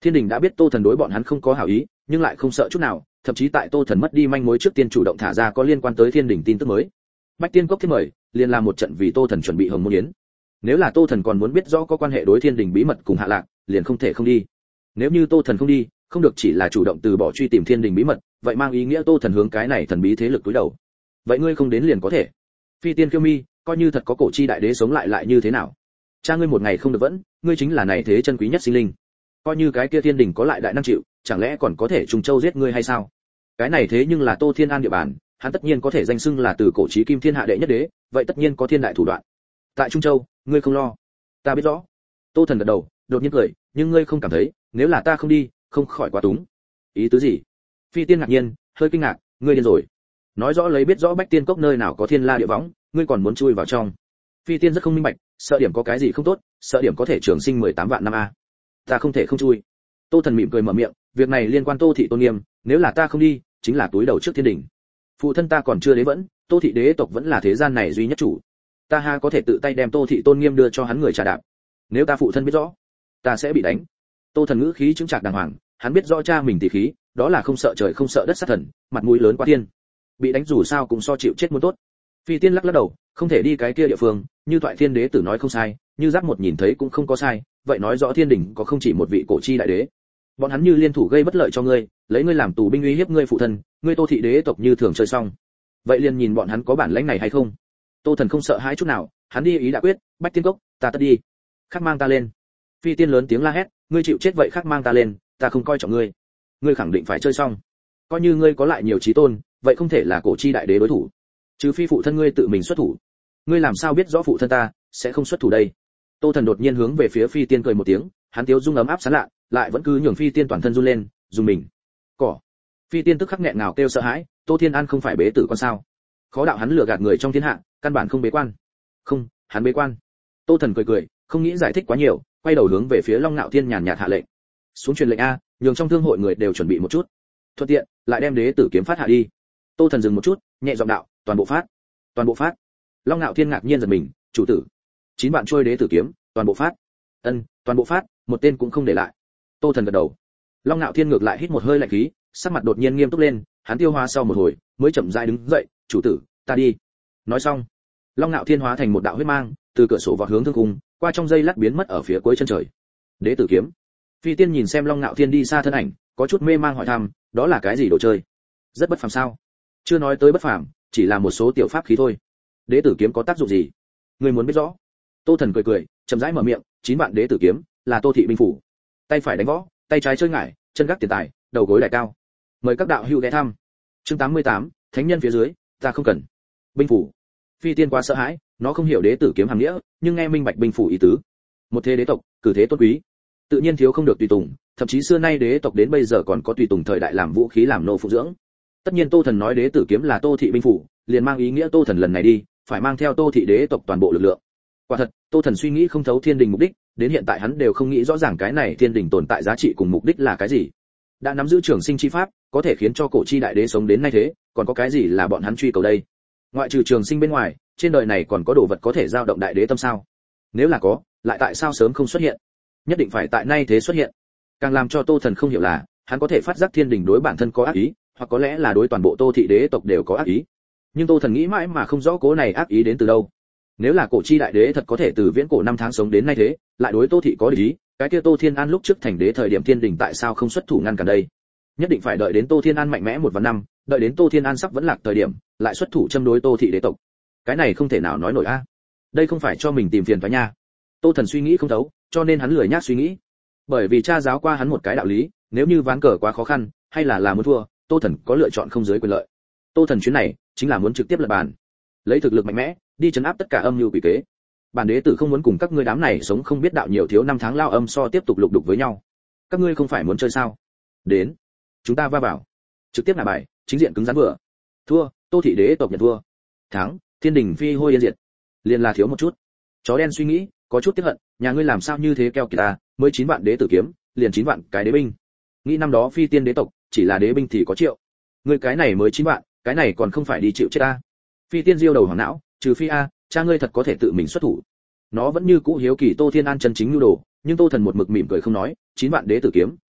Thiên đình đã biết Tô Thần đối bọn hắn không có hảo ý, nhưng lại không sợ chút nào, thậm chí tại Tô Thần mất đi manh mối trước tiên chủ động thả ra có liên quan tới Thiên đình tin tức mới. Bách Tiên Cốc thiết mời, liền làm một trận vì Tô Thần chuẩn bị hồng môn yến. Nếu là Tô Thần còn muốn biết rõ có quan hệ đối Thiên đình bí mật cùng Hạ Lạc, liền không thể không đi. Nếu như Tô Thần không đi, không được chỉ là chủ động từ bỏ truy tìm Thiên đình bí mật, vậy mang ý nghĩa Tô Thần hướng cái này thần bí thế lực túi đầu. Vậy ngươi không đến liền có thể. Phi Tiên Kiêu Mi, coi như thật có cổ chi đại đế sống lại lại như thế nào? Cha ngươi một ngày không được vẫn, ngươi chính là này thế chân quý nhất sinh linh. Coi như cái kia Thiên đình có lại đại năng chịu, chẳng lẽ còn có thể trùng châu giết ngươi hay sao? Cái này thế nhưng là Tô Thiên An địa bàn, hắn tất nhiên có thể danh xưng là từ cổ chí kim thiên hạ đệ nhất đế, vậy tất nhiên có thiên đại thủ đoạn. Tại Trung Châu, ngươi không lo. Ta biết rõ. Tô Thần gật đầu, đột nhiên cười, nhưng ngươi không cảm thấy, nếu là ta không đi, không khỏi quá túng. Ý tứ gì? Phi Tiên ngạc nhiên, hơi kinh ngạc, ngươi điên rồi. Nói rõ lấy biết rõ Bách Tiên Cốc nơi nào có thiên la địa võng, ngươi còn muốn chui vào trong. Phi Tiên rất không minh bạch, sợ điểm có cái gì không tốt, sợ điểm có thể trường sinh mười tám vạn năm a. Ta không thể không chui. Tô Thần mỉm cười mở miệng, việc này liên quan Tô thị tôn nghiêm, nếu là ta không đi, chính là túi đầu trước thiên đình. Phụ thân ta còn chưa đế vẫn, Tô thị đế tộc vẫn là thế gian này duy nhất chủ. Ta ha có thể tự tay đem Tô thị tôn nghiêm đưa cho hắn người trà đạp. Nếu ta phụ thân biết rõ, ta sẽ bị đánh. Tô Thần ngữ khí chứng trạc đàng hoàng, hắn biết rõ cha mình tỷ khí, đó là không sợ trời không sợ đất sát thần, mặt mũi lớn quá thiên. Bị đánh dù sao cũng so chịu chết muốn tốt. Phi Tiên lắc lắc đầu, không thể đi cái kia địa phương, như Thoại Thiên Đế tử nói không sai, như Giáp một nhìn thấy cũng không có sai, vậy nói rõ Thiên đình có không chỉ một vị cổ chi đại đế. Bọn hắn như liên thủ gây bất lợi cho ngươi, lấy ngươi làm tù binh uy hiếp ngươi phụ thân, ngươi Tô thị đế tộc như thường chơi xong. Vậy liền nhìn bọn hắn có bản lĩnh này hay không. Tô Thần không sợ hãi chút nào, hắn đi ý đã quyết, Bách Tiên Cốc, ta tất đi. Khắc mang ta lên. Phi Tiên lớn tiếng la hét, ngươi chịu chết vậy khắc mang ta lên, ta không coi trọng ngươi. Ngươi khẳng định phải chơi xong. Coi như ngươi có lại nhiều chí tôn, vậy không thể là cổ chi đại đế đối thủ. Trừ phi phụ thân ngươi tự mình xuất thủ. Ngươi làm sao biết rõ phụ thân ta sẽ không xuất thủ đây? Tô Thần đột nhiên hướng về phía Phi Tiên cười một tiếng, hắn tiếu dung ấm áp sán lạ, lại vẫn cứ nhường Phi Tiên toàn thân run lên, dùng mình. Cỏ. Phi Tiên tức khắc nghẹn ngào kêu sợ hãi, Tô Thiên An không phải bế tử con sao? Khó đạo hắn lừa gạt người trong thiên hạ, căn bản không bế quan. Không, hắn bế quan. Tô Thần cười cười, không nghĩ giải thích quá nhiều, quay đầu hướng về phía Long Nạo Thiên nhàn nhạt hạ lệnh. Xuống truyền lệnh a, nhường trong thương hội người đều chuẩn bị một chút. Thuận tiện, lại đem đế tử kiếm phát hạ đi. Tô Thần dừng một chút, nhẹ giọng đạo, toàn bộ phát. Toàn bộ phát. Long Nạo Thiên ngạc nhiên giật mình, chủ tử. Chín bạn trôi đế tử kiếm, toàn bộ phát. Ân, toàn bộ phát, một tên cũng không để lại. Tô Thần gật đầu. Long Nạo Thiên ngược lại hít một hơi lạnh khí, sắc mặt đột nhiên nghiêm túc lên, hắn tiêu hóa sau một hồi, mới chậm rãi đứng dậy, chủ tử, ta đi. Nói xong, Long Nạo Thiên hóa thành một đạo huyết mang, từ cửa sổ vào hướng thương cung, qua trong dây lát biến mất ở phía cuối chân trời. Đế tử kiếm. Phi Tiên nhìn xem Long Nạo Thiên đi xa thân ảnh, có chút mê mang hỏi thăm, đó là cái gì đồ chơi? Rất bất phàm sao? Chưa nói tới bất phàm, chỉ là một số tiểu pháp khí thôi. Đế tử kiếm có tác dụng gì? Ngươi muốn biết rõ? Tô Thần cười cười, chậm rãi mở miệng, chín vạn đế tử kiếm, là Tô thị binh phủ. Tay phải đánh võ, tay trái chơi ngải, chân gác tiền tài, đầu gối đại cao. Mời các đạo hữu ghé thăm. Chương tám mươi tám, thánh nhân phía dưới, ta không cần. Binh phủ. Phi Tiên quá sợ hãi, nó không hiểu đế tử kiếm hàm nghĩa, nhưng nghe minh bạch binh phủ ý tứ. Một thế đế tộc, cử thế tôn quý, tự nhiên thiếu không được tùy tùng, thậm chí xưa nay đế tộc đến bây giờ còn có tùy tùng thời đại làm vũ khí làm nô phụ dưỡng. Tất nhiên Tô Thần nói đế tử kiếm là Tô thị binh phủ, liền mang ý nghĩa Tô Thần lần này đi, phải mang theo Tô thị đế tộc toàn bộ lực lượng. Quả thật, Tô Thần suy nghĩ không thấu thiên đình mục đích, đến hiện tại hắn đều không nghĩ rõ ràng cái này thiên đình tồn tại giá trị cùng mục đích là cái gì. Đã nắm giữ trường sinh chi pháp, có thể khiến cho cổ chi đại đế sống đến nay thế, còn có cái gì là bọn hắn truy cầu đây? Ngoại trừ trường sinh bên ngoài, trên đời này còn có đồ vật có thể giao động đại đế tâm sao? Nếu là có, lại tại sao sớm không xuất hiện? Nhất định phải tại nay thế xuất hiện. Càng làm cho Tô Thần không hiểu là, hắn có thể phát giác thiên đình đối bản thân có ác ý, hoặc có lẽ là đối toàn bộ Tô thị đế tộc đều có ác ý. Nhưng Tô Thần nghĩ mãi mà không rõ cố này ác ý đến từ đâu. Nếu là cổ chi đại đế thật có thể từ viễn cổ năm tháng sống đến nay thế, lại đối Tô thị có địch ý, cái kia Tô Thiên An lúc trước thành đế thời điểm thiên đình tại sao không xuất thủ ngăn cản đây? Nhất định phải đợi đến Tô Thiên An mạnh mẽ một vạn năm, đợi đến Tô Thiên An sắp vẫn lạc thời điểm, lại xuất thủ châm đối Tô thị đế tộc. Cái này không thể nào nói nổi a. Đây không phải cho mình tìm phiền toái nha. Tô Thần suy nghĩ không thấu, cho nên hắn lười nhác suy nghĩ. Bởi vì cha giáo qua hắn một cái đạo lý, nếu như ván cờ quá khó khăn, hay là là muốn thua, Tô Thần có lựa chọn không giới quyền lợi. Tô Thần chuyến này chính là muốn trực tiếp lật bàn, lấy thực lực mạnh mẽ đi trấn áp tất cả âm mưu quỷ kế. Bản đế tử không muốn cùng các ngươi đám này sống không biết đạo nhiều thiếu năm tháng lao âm so tiếp tục lục đục với nhau. Các ngươi không phải muốn chơi sao? Đến, chúng ta va vào, trực tiếp là bài, chính diện cứng rắn vừa. Thua, Tô thị đế tộc nhận thua. Thắng, thiên đình phi hôi yên diệt. Liền là thiếu một chút. Chó đen suy nghĩ, có chút tiếc hận, nhà ngươi làm sao như thế keo kiệt ta, mới chín vạn đế tử kiếm, liền chín vạn cái đế binh. Nghĩ năm đó phi tiên đế tộc, chỉ là đế binh thì có triệu. Ngươi cái này mới chín vạn, cái này còn không phải đi chịu chết ta. Phi tiên diêu đầu hoàng não, trừ phi a, cha ngươi thật có thể tự mình xuất thủ. Nó vẫn như cũ hiếu kỳ Tô Thiên An chân chính nhu đồ, nhưng Tô Thần một mực mỉm cười không nói, chín vạn đế tử kiếm,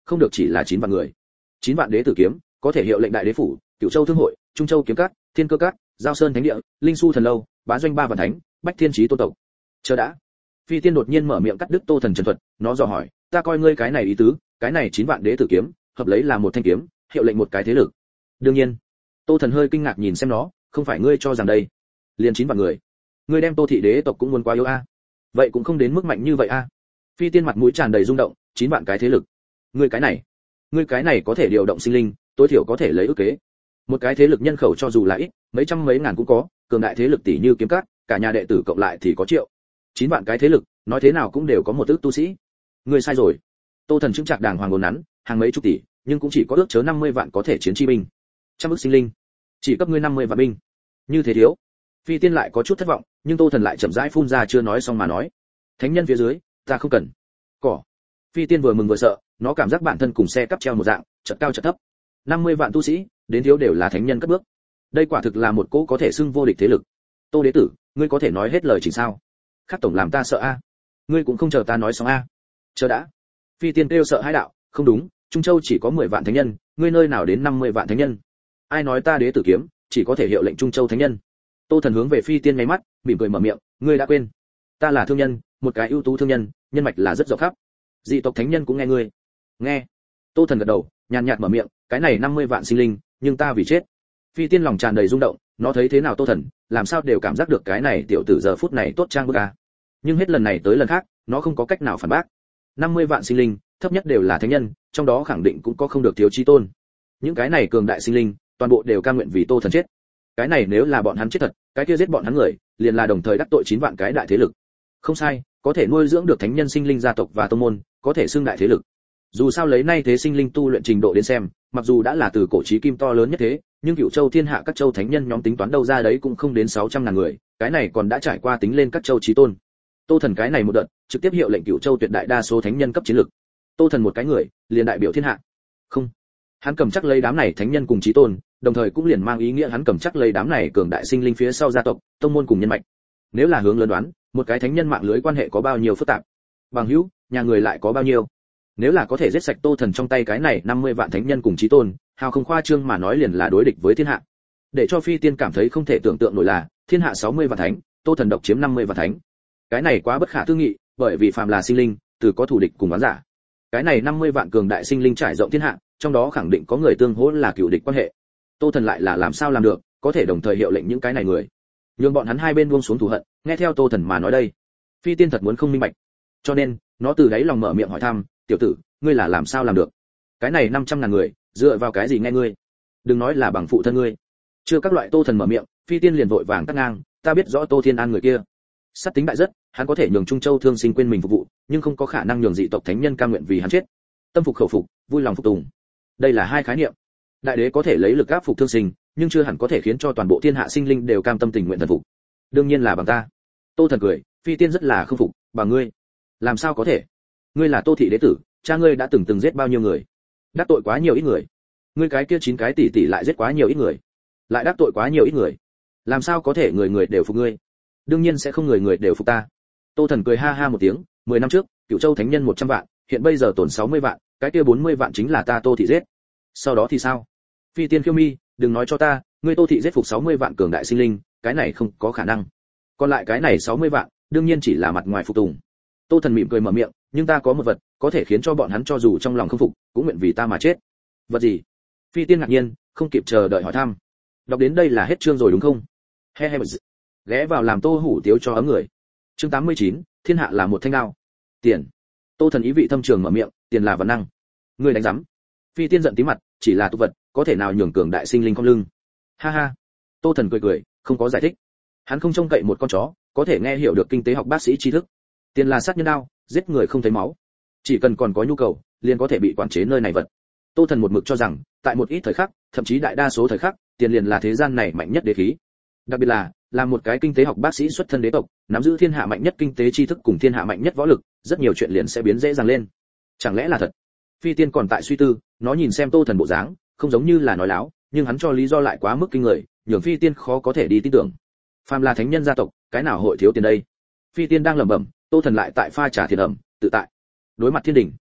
không được chỉ là chín vạn người. Chín vạn đế tử kiếm, có thể hiệu lệnh đại đế phủ, Cửu Châu thương hội, Trung Châu kiếm các, Thiên Cơ các, Giao Sơn thánh địa, Linh Su thần lâu, Bá Doanh ba vạn thánh, Bách Thiên Chí tôn tộc. Chờ đã. Phi Tiên đột nhiên mở miệng cắt đứt Tô Thần trần thuật, nó dò hỏi, ta coi ngươi cái này ý tứ, cái này chín vạn đế tử kiếm, hợp lấy là một thanh kiếm, hiệu lệnh một cái thế lực. Đương nhiên. Tô Thần hơi kinh ngạc nhìn xem nó, không phải ngươi cho rằng đây, liền chín vạn người. Ngươi đem Tô thị đế tộc cũng muốn quá yếu a. Vậy cũng không đến mức mạnh như vậy a. Phi Tiên mặt mũi tràn đầy rung động, chín vạn cái thế lực. Ngươi cái này, ngươi cái này có thể điều động sinh linh, tối thiểu có thể lấy ức kế. Một cái thế lực nhân khẩu cho dù là ít, mấy trăm mấy ngàn cũng có, cường đại thế lực tỷ như kiếm cát, cả nhà đệ tử cộng lại thì có triệu. Chín vạn cái thế lực, nói thế nào cũng đều có một ước tu sĩ. Ngươi sai rồi. Tô Thần chứng trạc đàng hoàng ngồn nắn, hàng mấy chục tỷ, nhưng cũng chỉ có ước chớ năm mươi vạn có thể chiến chi binh. Trăm ức sinh linh, chỉ cấp ngươi năm mươi vạn binh. Như thế thiếu. Phi Tiên lại có chút thất vọng, nhưng Tô Thần lại chậm rãi phun ra chưa nói xong mà nói. Thánh nhân phía dưới, ta không cần. Cỏ. Phi Tiên vừa mừng vừa sợ, nó cảm giác bản thân cùng xe cắp treo một dạng, chợt cao chợt thấp. năm mươi vạn tu sĩ, đến thiếu đều là thánh nhân cất bước. Đây quả thực là một cỗ có thể xưng vô địch thế lực. Tô đế tử, ngươi có thể nói hết lời chỉnh sao? Khắc tổng làm ta sợ a. Ngươi cũng không chờ ta nói xong a. Chờ đã. Phi Tiên kêu sợ hãi đạo, không đúng, Trung Châu chỉ có mười vạn thánh nhân, ngươi nơi nào đến năm mươi vạn thánh nhân? Ai nói ta đế tử kiếm, chỉ có thể hiệu lệnh Trung Châu thánh nhân? Tô Thần hướng về Phi Tiên nháy mắt, mỉm cười mở miệng, ngươi đã quên, ta là thương nhân, một cái ưu tú thương nhân, nhân mạch là rất rộng khắp. Dị tộc thánh nhân cũng nghe ngươi. Nghe. Tô Thần gật đầu, nhàn nhạt mở miệng, cái này năm mươi vạn sinh linh, nhưng ta vì chết. Phi Tiên lòng tràn đầy rung động, nó thấy thế nào Tô Thần, làm sao đều cảm giác được cái này tiểu tử giờ phút này tốt trang bức a. Nhưng hết lần này tới lần khác, nó không có cách nào phản bác. năm mươi vạn sinh linh, thấp nhất đều là thánh nhân, trong đó khẳng định cũng có không được thiếu chí tôn. Những cái này cường đại sinh linh, toàn bộ đều cam nguyện vì Tô Thần chết. Cái này nếu là bọn hắn chết thật, cái kia giết bọn hắn người, liền là đồng thời đắc tội chín vạn cái đại thế lực. Không sai, có thể nuôi dưỡng được thánh nhân sinh linh gia tộc và tông môn, có thể xưng đại thế lực. Dù sao lấy nay thế sinh linh tu luyện trình độ đến xem, mặc dù đã là từ cổ chí kim to lớn nhất thế, nhưng Cửu Châu thiên hạ các châu thánh nhân nhóm tính toán đâu ra đấy cũng không đến sáu trăm ngàn người, cái này còn đã trải qua tính lên các châu chí tôn. Tô Thần cái này một đợt, trực tiếp hiệu lệnh Cửu Châu tuyệt đại đa số thánh nhân cấp chiến lực. Tô Thần một cái người, liền đại biểu thiên hạ. Không, hắn cầm chắc lấy đám này thánh nhân cùng chí tôn, đồng thời cũng liền mang ý nghĩa hắn cầm chắc lấy đám này cường đại sinh linh phía sau gia tộc, tông môn cùng nhân mạch. Nếu là hướng lớn đoán, một cái thánh nhân mạng lưới quan hệ có bao nhiêu phức tạp, bằng hữu, nhà người lại có bao nhiêu. Nếu là có thể giết sạch Tô Thần trong tay cái này năm mươi vạn thánh nhân cùng chí tôn, hào không khoa trương mà nói liền là đối địch với thiên hạ. Để cho Phi Tiên cảm thấy không thể tưởng tượng nổi là, thiên hạ sáu mươi vạn thánh, Tô Thần độc chiếm năm mươi vạn thánh. Cái này quá bất khả tư nghị, bởi vì phàm là sinh linh, từ có thủ địch cùng oán giả. Cái này năm mươi vạn cường đại sinh linh trải rộng thiên hạ, trong đó khẳng định có người tương hỗ là cựu địch quan hệ. Tô Thần lại là làm sao làm được, có thể đồng thời hiệu lệnh những cái này người. Nhưng bọn hắn hai bên buông xuống thù hận, nghe theo Tô Thần mà nói đây. Phi Tiên thật muốn không minh bạch. Cho nên, nó từ đáy lòng mở miệng hỏi thăm, tiểu tử, ngươi là làm sao làm được? Cái này năm trăm ngàn người, dựa vào cái gì nghe ngươi? Đừng nói là bằng phụ thân ngươi. Chưa các loại Tô Thần mở miệng, Phi Tiên liền vội vàng cắt ngang, ta biết rõ Tô Thiên An người kia. Sát tính đại rất, hắn có thể nhường Trung Châu thương sinh quên mình phục vụ, nhưng không có khả năng nhường dị tộc thánh nhân cam nguyện vì hắn chết. Tâm phục khẩu phục, vui lòng phục tùng. Đây là hai khái niệm. Đại đế có thể lấy lực áp phục thương sinh, nhưng chưa hẳn có thể khiến cho toàn bộ thiên hạ sinh linh đều cam tâm tình nguyện thần phục. Đương nhiên là bằng ta. Tô Thần cười, Phi Tiên rất là không phục, bằng ngươi. Làm sao có thể? Ngươi là Tô thị đế tử, cha ngươi đã từng từng giết bao nhiêu người? Đắc tội quá nhiều ít người. Ngươi cái kia chín cái tỷ tỷ lại giết quá nhiều ít người. Lại đắc tội quá nhiều ít người. Làm sao có thể người người đều phục ngươi? Đương nhiên sẽ không người người đều phục ta. Tô Thần cười ha ha một tiếng, mười năm trước, Cửu Châu thánh nhân một trăm vạn, hiện bây giờ tổn sáu mươi vạn, cái kia bốn mươi vạn chính là ta Tô thị giết. Sau đó thì sao? Phi Tiên khiêu mi, đừng nói cho ta, ngươi Tô thị giết phục sáu mươi vạn cường đại sinh linh, cái này không có khả năng. Còn lại cái này sáu mươi vạn, đương nhiên chỉ là mặt ngoài phục tùng. Tô Thần mỉm cười mở miệng, nhưng ta có một vật, có thể khiến cho bọn hắn cho dù trong lòng không phục, cũng nguyện vì ta mà chết. Vật gì? Phi Tiên ngạc nhiên, không kịp chờ đợi hỏi thăm. Đọc đến đây là hết chương rồi đúng không? He he. Ghé vào làm Tô Hủ Tiếu cho ấm người. Chương tám mươi chín, thiên hạ là một thanh đao. Tiền. Tô Thần ý vị thâm trường mở miệng, tiền là vật năng. Ngươi đánh rắm. Phi Tiên giận tí mặt, chỉ là tục vật, có thể nào nhường cường đại sinh linh không lưng? Ha ha. Tô Thần cười cười, không có giải thích. Hắn không trông cậy một con chó, có thể nghe hiểu được kinh tế học bác sĩ tri thức. Tiền là sát nhân đao, giết người không thấy máu. Chỉ cần còn có nhu cầu, liền có thể bị quản chế nơi này vật. Tô Thần một mực cho rằng, tại một ít thời khắc, thậm chí đại đa số thời khắc, tiền liền là thế gian này mạnh nhất đế khí. Đặc biệt là, là một cái kinh tế học bác sĩ xuất thân đế tộc, nắm giữ thiên hạ mạnh nhất kinh tế tri thức cùng thiên hạ mạnh nhất võ lực, rất nhiều chuyện liền sẽ biến dễ dàng lên. Chẳng lẽ là thật? Phi Tiên còn tại suy tư, nó nhìn xem Tô Thần bộ dáng, không giống như là nói láo, nhưng hắn cho lý do lại quá mức kinh người, nhường Phi Tiên khó có thể đi tin tưởng. Phàm là thánh nhân gia tộc, cái nào hội thiếu tiền đây? Phi Tiên đang lẩm bẩm, Tô Thần lại tại pha trà thiền ẩm, tự tại. Đối mặt thiên đình,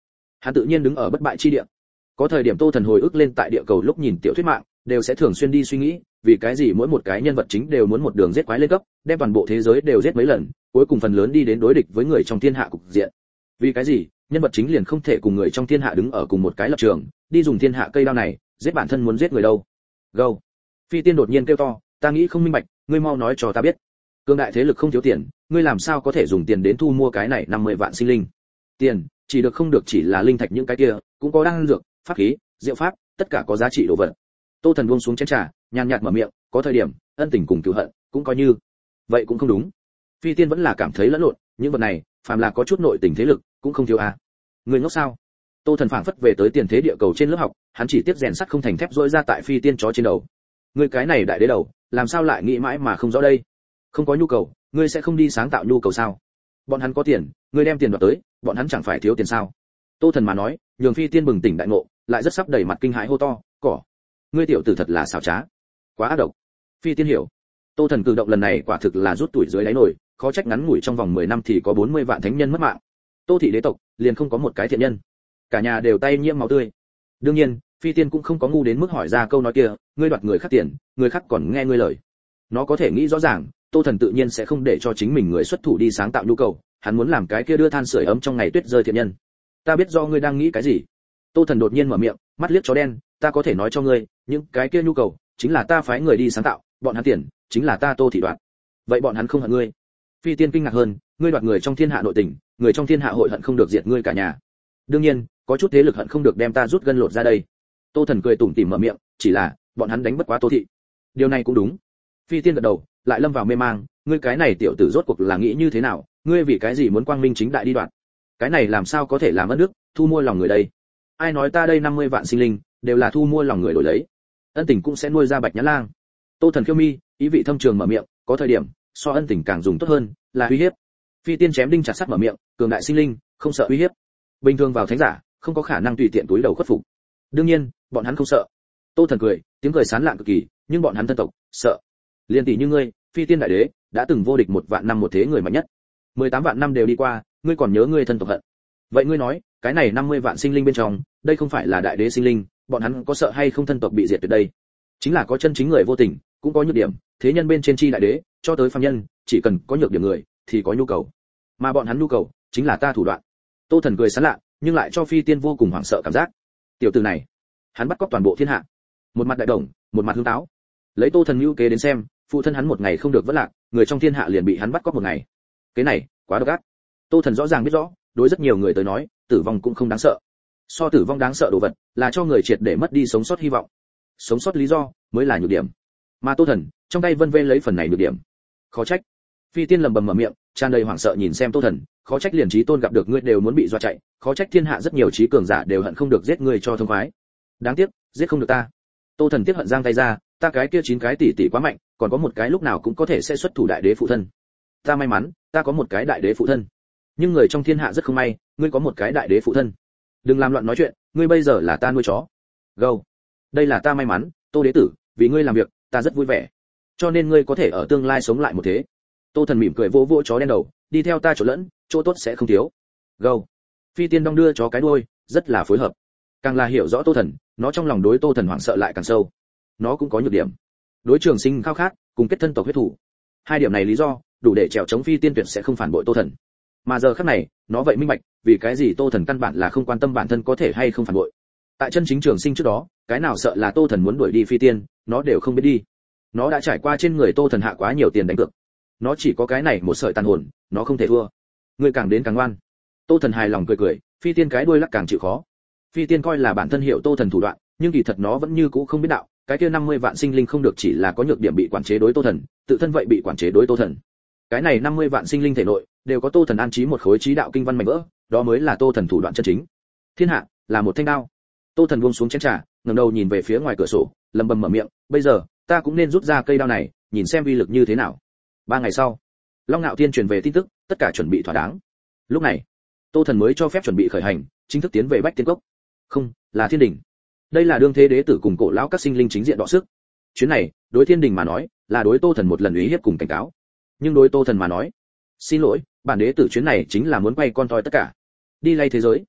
Hắn tự nhiên đứng ở bất bại chi địa. Có thời điểm Tô Thần hồi ức lên tại địa cầu lúc nhìn tiểu thuyết mạng, đều sẽ thường xuyên đi suy nghĩ, vì cái gì mỗi một cái nhân vật chính đều muốn một đường giết quái lên cấp, đem toàn bộ thế giới đều giết mấy lần, cuối cùng phần lớn đi đến đối địch với người trong thiên hạ cục diện. Vì cái gì, nhân vật chính liền không thể cùng người trong thiên hạ đứng ở cùng một cái lập trường, đi dùng thiên hạ cây đao này, giết bản thân muốn giết người đâu. Go. Phi Tiên đột nhiên kêu to, ta nghĩ không minh bạch, ngươi mau nói cho ta biết. Cương đại thế lực không thiếu tiền, ngươi làm sao có thể dùng tiền đến thu mua cái này năm mươi vạn sinh linh? Tiền, chỉ được không được chỉ là linh thạch những cái kia, cũng có đan dược, pháp khí, diệu pháp, tất cả có giá trị đồ vật. Tô Thần buông xuống chén trà, nhàn nhạt mở miệng, có thời điểm, ân tình cùng cừu hận, cũng coi như. Vậy cũng không đúng. Phi Tiên vẫn là cảm thấy lẫn lộn, những vật này, phàm là có chút nội tình thế lực, cũng không thiếu à. Người ngốc sao? Tô Thần phảng phất về tới tiền thế địa cầu trên lớp học, hắn chỉ tiếp rèn sắt không thành thép rỗi ra tại Phi Tiên chó trên đầu. Ngươi cái này đại đế đầu, làm sao lại nghĩ mãi mà không rõ đây? Không có nhu cầu, ngươi sẽ không đi sáng tạo nhu cầu sao? Bọn hắn có tiền, ngươi đem tiền đoạt tới, bọn hắn chẳng phải thiếu tiền sao? Tô Thần mà nói, nhường Phi Tiên bừng tỉnh đại ngộ, lại rất sắp đầy mặt kinh hãi hô to, cỏ, ngươi tiểu tử thật là xảo trá, quá ác độc. Phi Tiên hiểu, Tô Thần cử động lần này quả thực là rút tuổi dưới đáy nổi, khó trách ngắn ngủi trong vòng mười năm thì có bốn mươi vạn thánh nhân mất mạng. Tô thị đế tộc liền không có một cái thiện nhân, cả nhà đều tay nhiễm máu tươi. Đương nhiên, Phi Tiên cũng không có ngu đến mức hỏi ra câu nói kia, ngươi đoạt người khác tiền, người khác còn nghe ngươi lời. Nó có thể nghĩ rõ ràng, Tô Thần tự nhiên sẽ không để cho chính mình người xuất thủ đi sáng tạo nhu cầu, hắn muốn làm cái kia đưa than sưởi ấm trong ngày tuyết rơi thiện nhân. Ta biết do ngươi đang nghĩ cái gì. Tô Thần đột nhiên mở miệng, mắt liếc chó đen, ta có thể nói cho ngươi, những cái kia nhu cầu chính là ta phái người đi sáng tạo, bọn hắn tiền chính là ta Tô thị đoạt. Vậy bọn hắn không hận ngươi? Phi Tiên kinh ngạc hơn, ngươi đoạt người trong thiên hạ nội tình, người trong thiên hạ hội hận không được diệt ngươi cả nhà. Đương nhiên, có chút thế lực hận không được đem ta rút gân lột ra đây. Tô Thần cười tủm tỉm mở miệng, chỉ là bọn hắn đánh bất quá Tô thị. Điều này cũng đúng. Phi Tiên gật đầu, lại lâm vào mê mang, ngươi cái này tiểu tử rốt cuộc là nghĩ như thế nào, ngươi vì cái gì muốn quang minh chính đại đi đoạt? Cái này làm sao có thể làm ân đức, thu mua lòng người đây? Ai nói ta đây năm mươi vạn sinh linh đều là thu mua lòng người đổi lấy? Ân tình cũng sẽ nuôi ra Bạch Nhã Lang. Tô Thần khiêu mi, ý vị thâm trường mở miệng, có thời điểm, so ân tình càng dùng tốt hơn, là uy hiếp. Phi Tiên chém đinh chặt sắt mở miệng, cường đại sinh linh, không sợ uy hiếp. Bình thường vào thánh giả, không có khả năng tùy tiện túi đầu khuất phục. Đương nhiên, bọn hắn không sợ. Tô Thần cười, tiếng cười sán lạn cực kỳ, nhưng bọn hắn thân tộc sợ. Liên tỷ như ngươi, Phi Tiên đại đế, đã từng vô địch một vạn năm một thế người mạnh nhất. mười tám vạn năm đều đi qua, ngươi còn nhớ ngươi thân tộc hận. Vậy ngươi nói, cái này năm mươi vạn sinh linh bên trong, đây không phải là đại đế sinh linh, bọn hắn có sợ hay không thân tộc bị diệt tuyệt đây? Chính là có chân chính người vô tình, cũng có nhược điểm, thế nhân bên trên chi đại đế, cho tới phàm nhân, chỉ cần có nhược điểm người thì có nhu cầu. Mà bọn hắn nhu cầu chính là ta thủ đoạn. Tô Thần cười sán lạ, nhưng lại cho Phi Tiên vô cùng hoảng sợ cảm giác. Tiểu tử này, hắn bắt cóc toàn bộ thiên hạ. Một mặt đại đồng, một mặt hương táo. Lấy Tô Thần lưu kế đến xem, phụ thân hắn một ngày không được vất lạc, người trong thiên hạ liền bị hắn bắt cóc một ngày. Cái này, quá độc ác. Tô Thần rõ ràng biết rõ, đối rất nhiều người tới nói, tử vong cũng không đáng sợ. So tử vong đáng sợ đồ vật, là cho người triệt để mất đi sống sót hy vọng. Sống sót lý do mới là nhược điểm. Mà Tô Thần, trong tay vân vê lấy phần này nhược điểm. Khó trách. Phi Tiên lầm bầm mở miệng, tràn đầy hoảng sợ nhìn xem Tô Thần, khó trách liền trí tôn gặp được ngươi đều muốn bị dọa chạy, khó trách thiên hạ rất nhiều trí cường giả đều hận không được giết ngươi cho thông khoái. Đáng tiếc, giết không được ta. Tô Thần tiếc hận giang tay ra, ta cái kia chín cái tỷ tỷ quá mạnh, còn có một cái lúc nào cũng có thể sẽ xuất thủ đại đế phụ thân. Ta may mắn, ta có một cái đại đế phụ thân. Nhưng người trong thiên hạ rất không may, ngươi có một cái đại đế phụ thân. Đừng làm loạn nói chuyện, ngươi bây giờ là ta nuôi chó. Gâu. Đây là ta may mắn, Tô đế tử, vì ngươi làm việc, ta rất vui vẻ. Cho nên ngươi có thể ở tương lai sống lại một thế. Tô Thần mỉm cười vỗ vỗ chó đen đầu, đi theo ta chỗ lẫn, chỗ tốt sẽ không thiếu. Gâu. Phi Tiên đong đưa chó cái đuôi, rất là phối hợp. Càng là hiểu rõ Tô Thần, nó trong lòng đối Tô Thần hoảng sợ lại càng sâu. Nó cũng có nhược điểm. Đối Trường Sinh khao khát, cùng kết thân tộc huyết thủ. Hai điểm này lý do, đủ để trèo chống Phi Tiên tuyệt sẽ không phản bội Tô Thần. Mà giờ khắc này, nó vậy minh bạch, vì cái gì Tô Thần căn bản là không quan tâm bản thân có thể hay không phản bội. Tại chân chính Trường Sinh trước đó, cái nào sợ là Tô Thần muốn đuổi đi Phi Tiên, nó đều không biết đi. Nó đã trải qua trên người Tô Thần hạ quá nhiều tiền đánh cược. Nó chỉ có cái này một sợi tàn hồn, nó không thể thua. Ngươi càng đến càng ngoan. Tô Thần hài lòng cười cười, Phi Tiên cái đuôi lắc càng chịu khó. Phi Tiên coi là bản thân hiểu Tô Thần thủ đoạn, nhưng kỳ thật nó vẫn như cũ không biết đạo, cái kia năm mươi vạn sinh linh không được chỉ là có nhược điểm bị quản chế đối Tô Thần, tự thân vậy bị quản chế đối Tô Thần. Cái này năm mươi vạn sinh linh thể nội đều có Tô Thần an trí một khối trí đạo kinh văn mảnh vỡ, đó mới là Tô Thần thủ đoạn chân chính. Thiên hạ là một thanh đao. Tô Thần buông xuống chén trà, ngẩng đầu nhìn về phía ngoài cửa sổ, lẩm bẩm mở miệng, bây giờ ta cũng nên rút ra cây đao này, nhìn xem uy lực như thế nào. Ba ngày sau, Long Nạo Thiên truyền về tin tức, tất cả chuẩn bị thỏa đáng. Lúc này, Tô Thần mới cho phép chuẩn bị khởi hành, chính thức tiến về Bách Tiên Cốc. Không, là Thiên Đình. Đây là đương thế đế tử cùng cổ lão các sinh linh chính diện đọ sức. Chuyến này, đối Thiên Đình mà nói, là đối Tô Thần một lần uy hiếp cùng cảnh cáo. Nhưng đối Tô Thần mà nói, xin lỗi, bản đế tử chuyến này chính là muốn quay con toi tất cả, đi lay thế giới.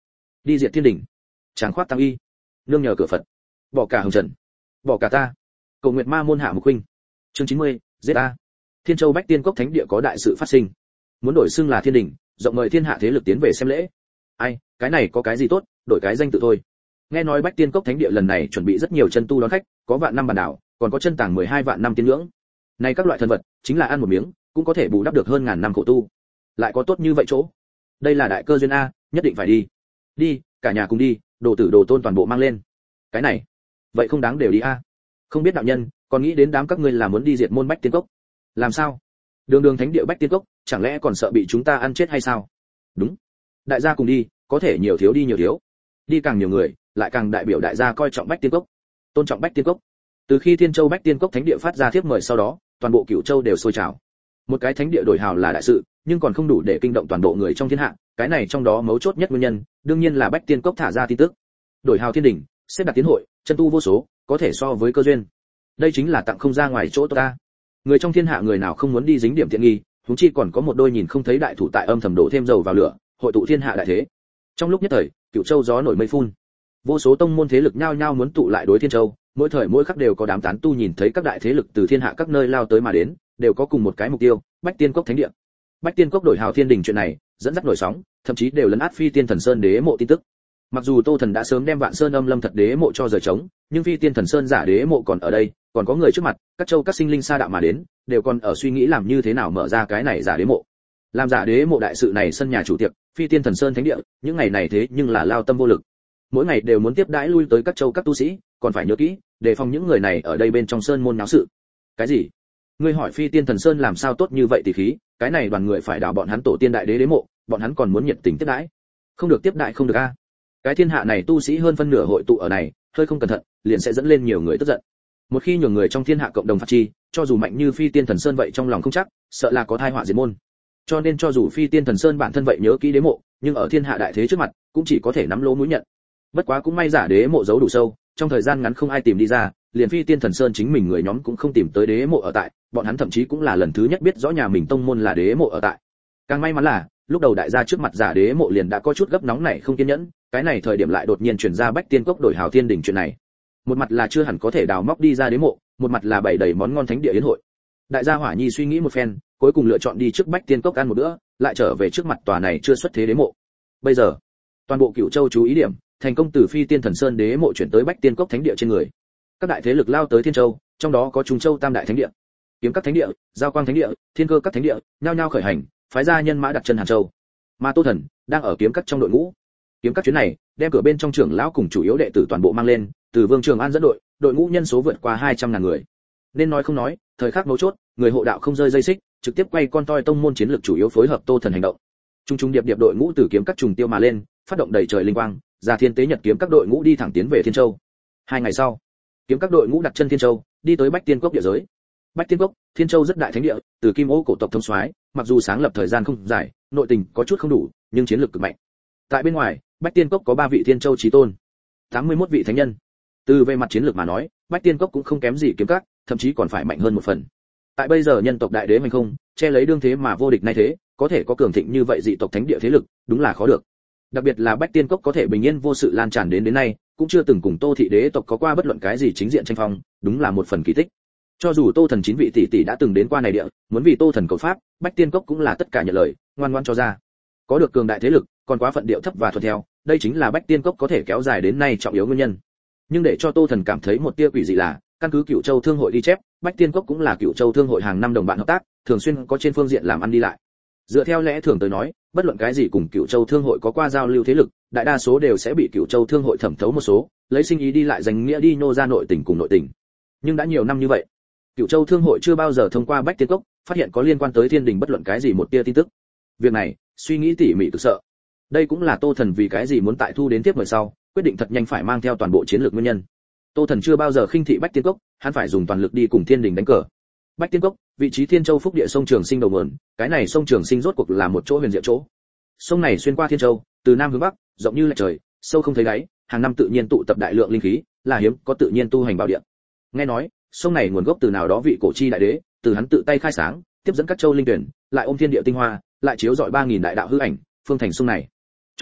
đi diệt thiên đỉnh, tráng khoát tăng y, nương nhờ cửa Phật, bỏ cả hồng trần, bỏ cả ta. Cầu nguyện ma môn hạ mục huynh. Chương chín mươi, giết a. Thiên Châu Bách Tiên Cốc thánh địa có đại sự phát sinh. Muốn đổi xưng là thiên đỉnh, rộng mời thiên hạ thế lực tiến về xem lễ. Ai, cái này có cái gì tốt, đổi cái danh tự thôi. Nghe nói Bách Tiên Cốc thánh địa lần này chuẩn bị rất nhiều chân tu đón khách, có vạn năm bản đảo, còn có chân tàng mười hai vạn năm tiên ngưỡng. Này các loại thần vật, chính là ăn một miếng, cũng có thể bù đắp được hơn ngàn năm khổ tu. Lại có tốt như vậy chỗ. Đây là đại cơ duyên a, nhất định phải đi. Đi, cả nhà cùng đi, đồ tử đồ tôn toàn bộ mang lên. Cái này, vậy không đáng đều đi a. Không biết đạo nhân, còn nghĩ đến đám các ngươi là muốn đi diệt môn Bách Tiên Cốc. Làm sao? Đường đường thánh địa Bách Tiên Cốc, chẳng lẽ còn sợ bị chúng ta ăn chết hay sao? Đúng. Đại gia cùng đi, có thể nhiều thiếu đi nhiều thiếu. Đi càng nhiều người, lại càng đại biểu đại gia coi trọng Bách Tiên Cốc, tôn trọng Bách Tiên Cốc. Từ khi Thiên Châu Bách Tiên Cốc thánh địa phát ra thiếp mời sau đó, toàn bộ Cửu Châu đều sôi trào. Một cái thánh địa đổi hào là đại sự, nhưng còn không đủ để kinh động toàn bộ người trong thiên hạ, cái này trong đó mấu chốt nhất nguyên nhân, đương nhiên là Bách Tiên Cốc thả ra tin tức. Đổi hào thiên đỉnh, xếp đặt tiến hội, chân tu vô số, có thể so với cơ duyên. Đây chính là tặng không ra ngoài chỗ tốt ta. Người trong thiên hạ người nào không muốn đi dính điểm tiện nghi, huống chi còn có một đôi nhìn không thấy đại thủ tại âm thầm đổ thêm dầu vào lửa, hội tụ thiên hạ đại thế. Trong lúc nhất thời, Cửu Châu gió nổi mây phun. Vô số tông môn thế lực nhao nhao muốn tụ lại đối Thiên Châu, mỗi thời mỗi khắc đều có đám tán tu nhìn thấy các đại thế lực từ thiên hạ các nơi lao tới mà đến, đều có cùng một cái mục tiêu, Bách Tiên Cốc thánh địa. Bách Tiên Cốc đổi hào thiên đình chuyện này, dẫn dắt nổi sóng, thậm chí đều lấn át Phi Tiên Thần Sơn đế mộ tin tức. Mặc dù Tô Thần đã sớm đem Vạn Sơn Âm Lâm thật đế mộ cho rời trống, nhưng Phi Tiên Thần Sơn giả đế mộ còn ở đây, còn có người trước mặt, các châu các sinh linh sa đạo mà đến, đều còn ở suy nghĩ làm như thế nào mở ra cái này giả đế mộ. Làm giả đế mộ đại sự này sân nhà chủ tiệc, Phi Tiên Thần Sơn thánh địa, những ngày này thế nhưng là lao tâm vô lực. Mỗi ngày đều muốn tiếp đãi lui tới các châu các tu sĩ, còn phải nhớ kỹ, đề phòng những người này ở đây bên trong sơn môn náo sự. Cái gì? Ngươi hỏi Phi Tiên Thần Sơn làm sao tốt như vậy tỷ khí, cái này đoàn người phải đào bọn hắn tổ tiên đại đế đế mộ, bọn hắn còn muốn nhiệt tình tiếp đãi. Không được tiếp đãi không được a. Cái thiên hạ này tu sĩ hơn phân nửa hội tụ ở này, hơi không cẩn thận, liền sẽ dẫn lên nhiều người tức giận. Một khi nhường người trong thiên hạ cộng đồng phạt chi, cho dù mạnh như Phi Tiên Thần Sơn vậy trong lòng không chắc, sợ là có tai họa diệt môn. Cho nên cho dù Phi Tiên Thần Sơn bản thân vậy nhớ kỹ đế mộ, nhưng ở thiên hạ đại thế trước mặt, cũng chỉ có thể nắm lỗ mũi nhận. Bất quá cũng may giả đế mộ giấu đủ sâu, trong thời gian ngắn không ai tìm đi ra, liền Phi Tiên Thần Sơn chính mình người nhóm cũng không tìm tới đế mộ ở tại, bọn hắn thậm chí cũng là lần thứ nhất biết rõ nhà mình tông môn là đế mộ ở tại. Càng may mắn là, lúc đầu đại gia trước mặt giả đế mộ liền đã có chút gấp nóng này không kiên nhẫn, cái này thời điểm lại đột nhiên truyền ra Bách Tiên Cốc đổi hào thiên đỉnh chuyện này. Một mặt là chưa hẳn có thể đào móc đi ra đế mộ, một mặt là bày đầy món ngon thánh địa yến hội. Đại gia Hỏa Nhi suy nghĩ một phen, cuối cùng lựa chọn đi trước Bách Tiên Cốc ăn một bữa, lại trở về trước mặt tòa này chưa xuất thế đế mộ. Bây giờ, toàn bộ Cửu Châu chú ý điểm, thành công từ Phi Tiên Thần Sơn đế mộ chuyển tới Bách Tiên Cốc thánh địa trên người. Các đại thế lực lao tới Thiên Châu, trong đó có Trung Châu Tam đại thánh địa, Kiếm Các thánh địa, Giao Quang thánh địa, Thiên Cơ Các thánh địa, nhao nhao khởi hành, phái ra nhân mã đặt chân Hàn Châu. Mà Tô Thần đang ở Kiếm Các trong đội ngũ. Kiếm Các chuyến này, đem cửa bên trong trưởng lão cùng chủ yếu đệ tử toàn bộ mang lên, từ Vương Trường An dẫn đội, đội ngũ nhân số vượt qua hai trăm ngàn người. Nên nói không nói, thời khắc mấu chốt, người hộ đạo không rơi dây xích, trực tiếp quay con toi tông môn chiến lược chủ yếu phối hợp Tô Thần hành động. Trung trung điệp điệp đội ngũ từ Kiếm Các trùng tiêu mà lên, phát động đầy trời linh quang, ra Thiên Tế Nhật Kiếm Các đội ngũ đi thẳng tiến về Thiên Châu. Hai ngày sau, Kiếm Các đội ngũ đặt chân Thiên Châu, đi tới Bách Tiên Cốc địa giới. Bách Tiên Cốc, Thiên Châu rất đại thánh địa, từ Kim Ô cổ tộc thống soái, mặc dù sáng lập thời gian không dài, nội tình có chút không đủ, nhưng chiến lược cực mạnh. Tại bên ngoài, Bách Tiên Cốc có ba vị Thiên Châu chí tôn, tám mươi mốt vị thánh nhân. Từ về mặt chiến lược mà nói, Bách Tiên Cốc cũng không kém gì Kiếm Các, thậm chí còn phải mạnh hơn một phần. Tại bây giờ nhân tộc đại đế hoành không, che lấy đương thế mà vô địch nay thế, có thể có cường thịnh như vậy dị tộc thánh địa thế lực, đúng là khó được. Đặc biệt là Bách Tiên Cốc có thể bình yên vô sự lan tràn đến đến nay, cũng chưa từng cùng Tô thị đế tộc có qua bất luận cái gì chính diện tranh phong, đúng là một phần kỳ tích. Cho dù Tô Thần chín vị tỷ tỷ đã từng đến qua này địa, muốn vì Tô Thần cầu pháp, Bách Tiên Cốc cũng là tất cả nhận lời, ngoan ngoãn cho ra. Có được cường đại thế lực, còn quá phận điệu thấp và thuận theo, đây chính là Bách Tiên Cốc có thể kéo dài đến nay trọng yếu nguyên nhân. Nhưng để cho Tô Thần cảm thấy một tia quỷ dị là, căn cứ Cửu Châu Thương hội ghi chép, Bách Tiên Cốc cũng là Cửu Châu Thương hội hàng năm đồng bạn hợp tác, thường xuyên có trên phương diện làm ăn đi lại. Dựa theo lẽ thường tới nói, bất luận cái gì cùng Cửu Châu Thương hội có qua giao lưu thế lực, đại đa số đều sẽ bị Cửu Châu Thương hội thẩm thấu một số, lấy sinh ý đi lại danh nghĩa đi nô ra nội tình cùng nội tình. Nhưng đã nhiều năm như vậy, Cửu Châu Thương hội chưa bao giờ thông qua Bách Tiên Cốc, phát hiện có liên quan tới Thiên Đình bất luận cái gì một tia tin tức. Việc này, suy nghĩ tỉ mỉ cực sợ. Đây cũng là Tô Thần vì cái gì muốn tại thu đến tiếp mời sau, quyết định thật nhanh phải mang theo toàn bộ chiến lược nguyên nhân. Tô Thần chưa bao giờ khinh thị Bách Tiên Cốc, hắn phải dùng toàn lực đi cùng Thiên Đình đánh cờ. Bách Tiên Cốc, vị trí Thiên Châu phúc địa sông Trường Sinh đầu nguồn, cái này sông Trường Sinh rốt cuộc là một chỗ huyền diệu chỗ. Sông này xuyên qua Thiên Châu, từ nam hướng bắc, rộng như lệch trời, sâu không thấy đáy, hàng năm tự nhiên tụ tập đại lượng linh khí, là hiếm có tự nhiên tu hành bảo địa. Nghe nói, sông này nguồn gốc từ nào đó vị cổ chi đại đế, từ hắn tự tay khai sáng, tiếp dẫn các châu linh tuyển, lại ôm thiên địa tinh hoa, lại chiếu rọi ba nghìn đại đạo hư ảnh, phương thành sông này. Cho nên,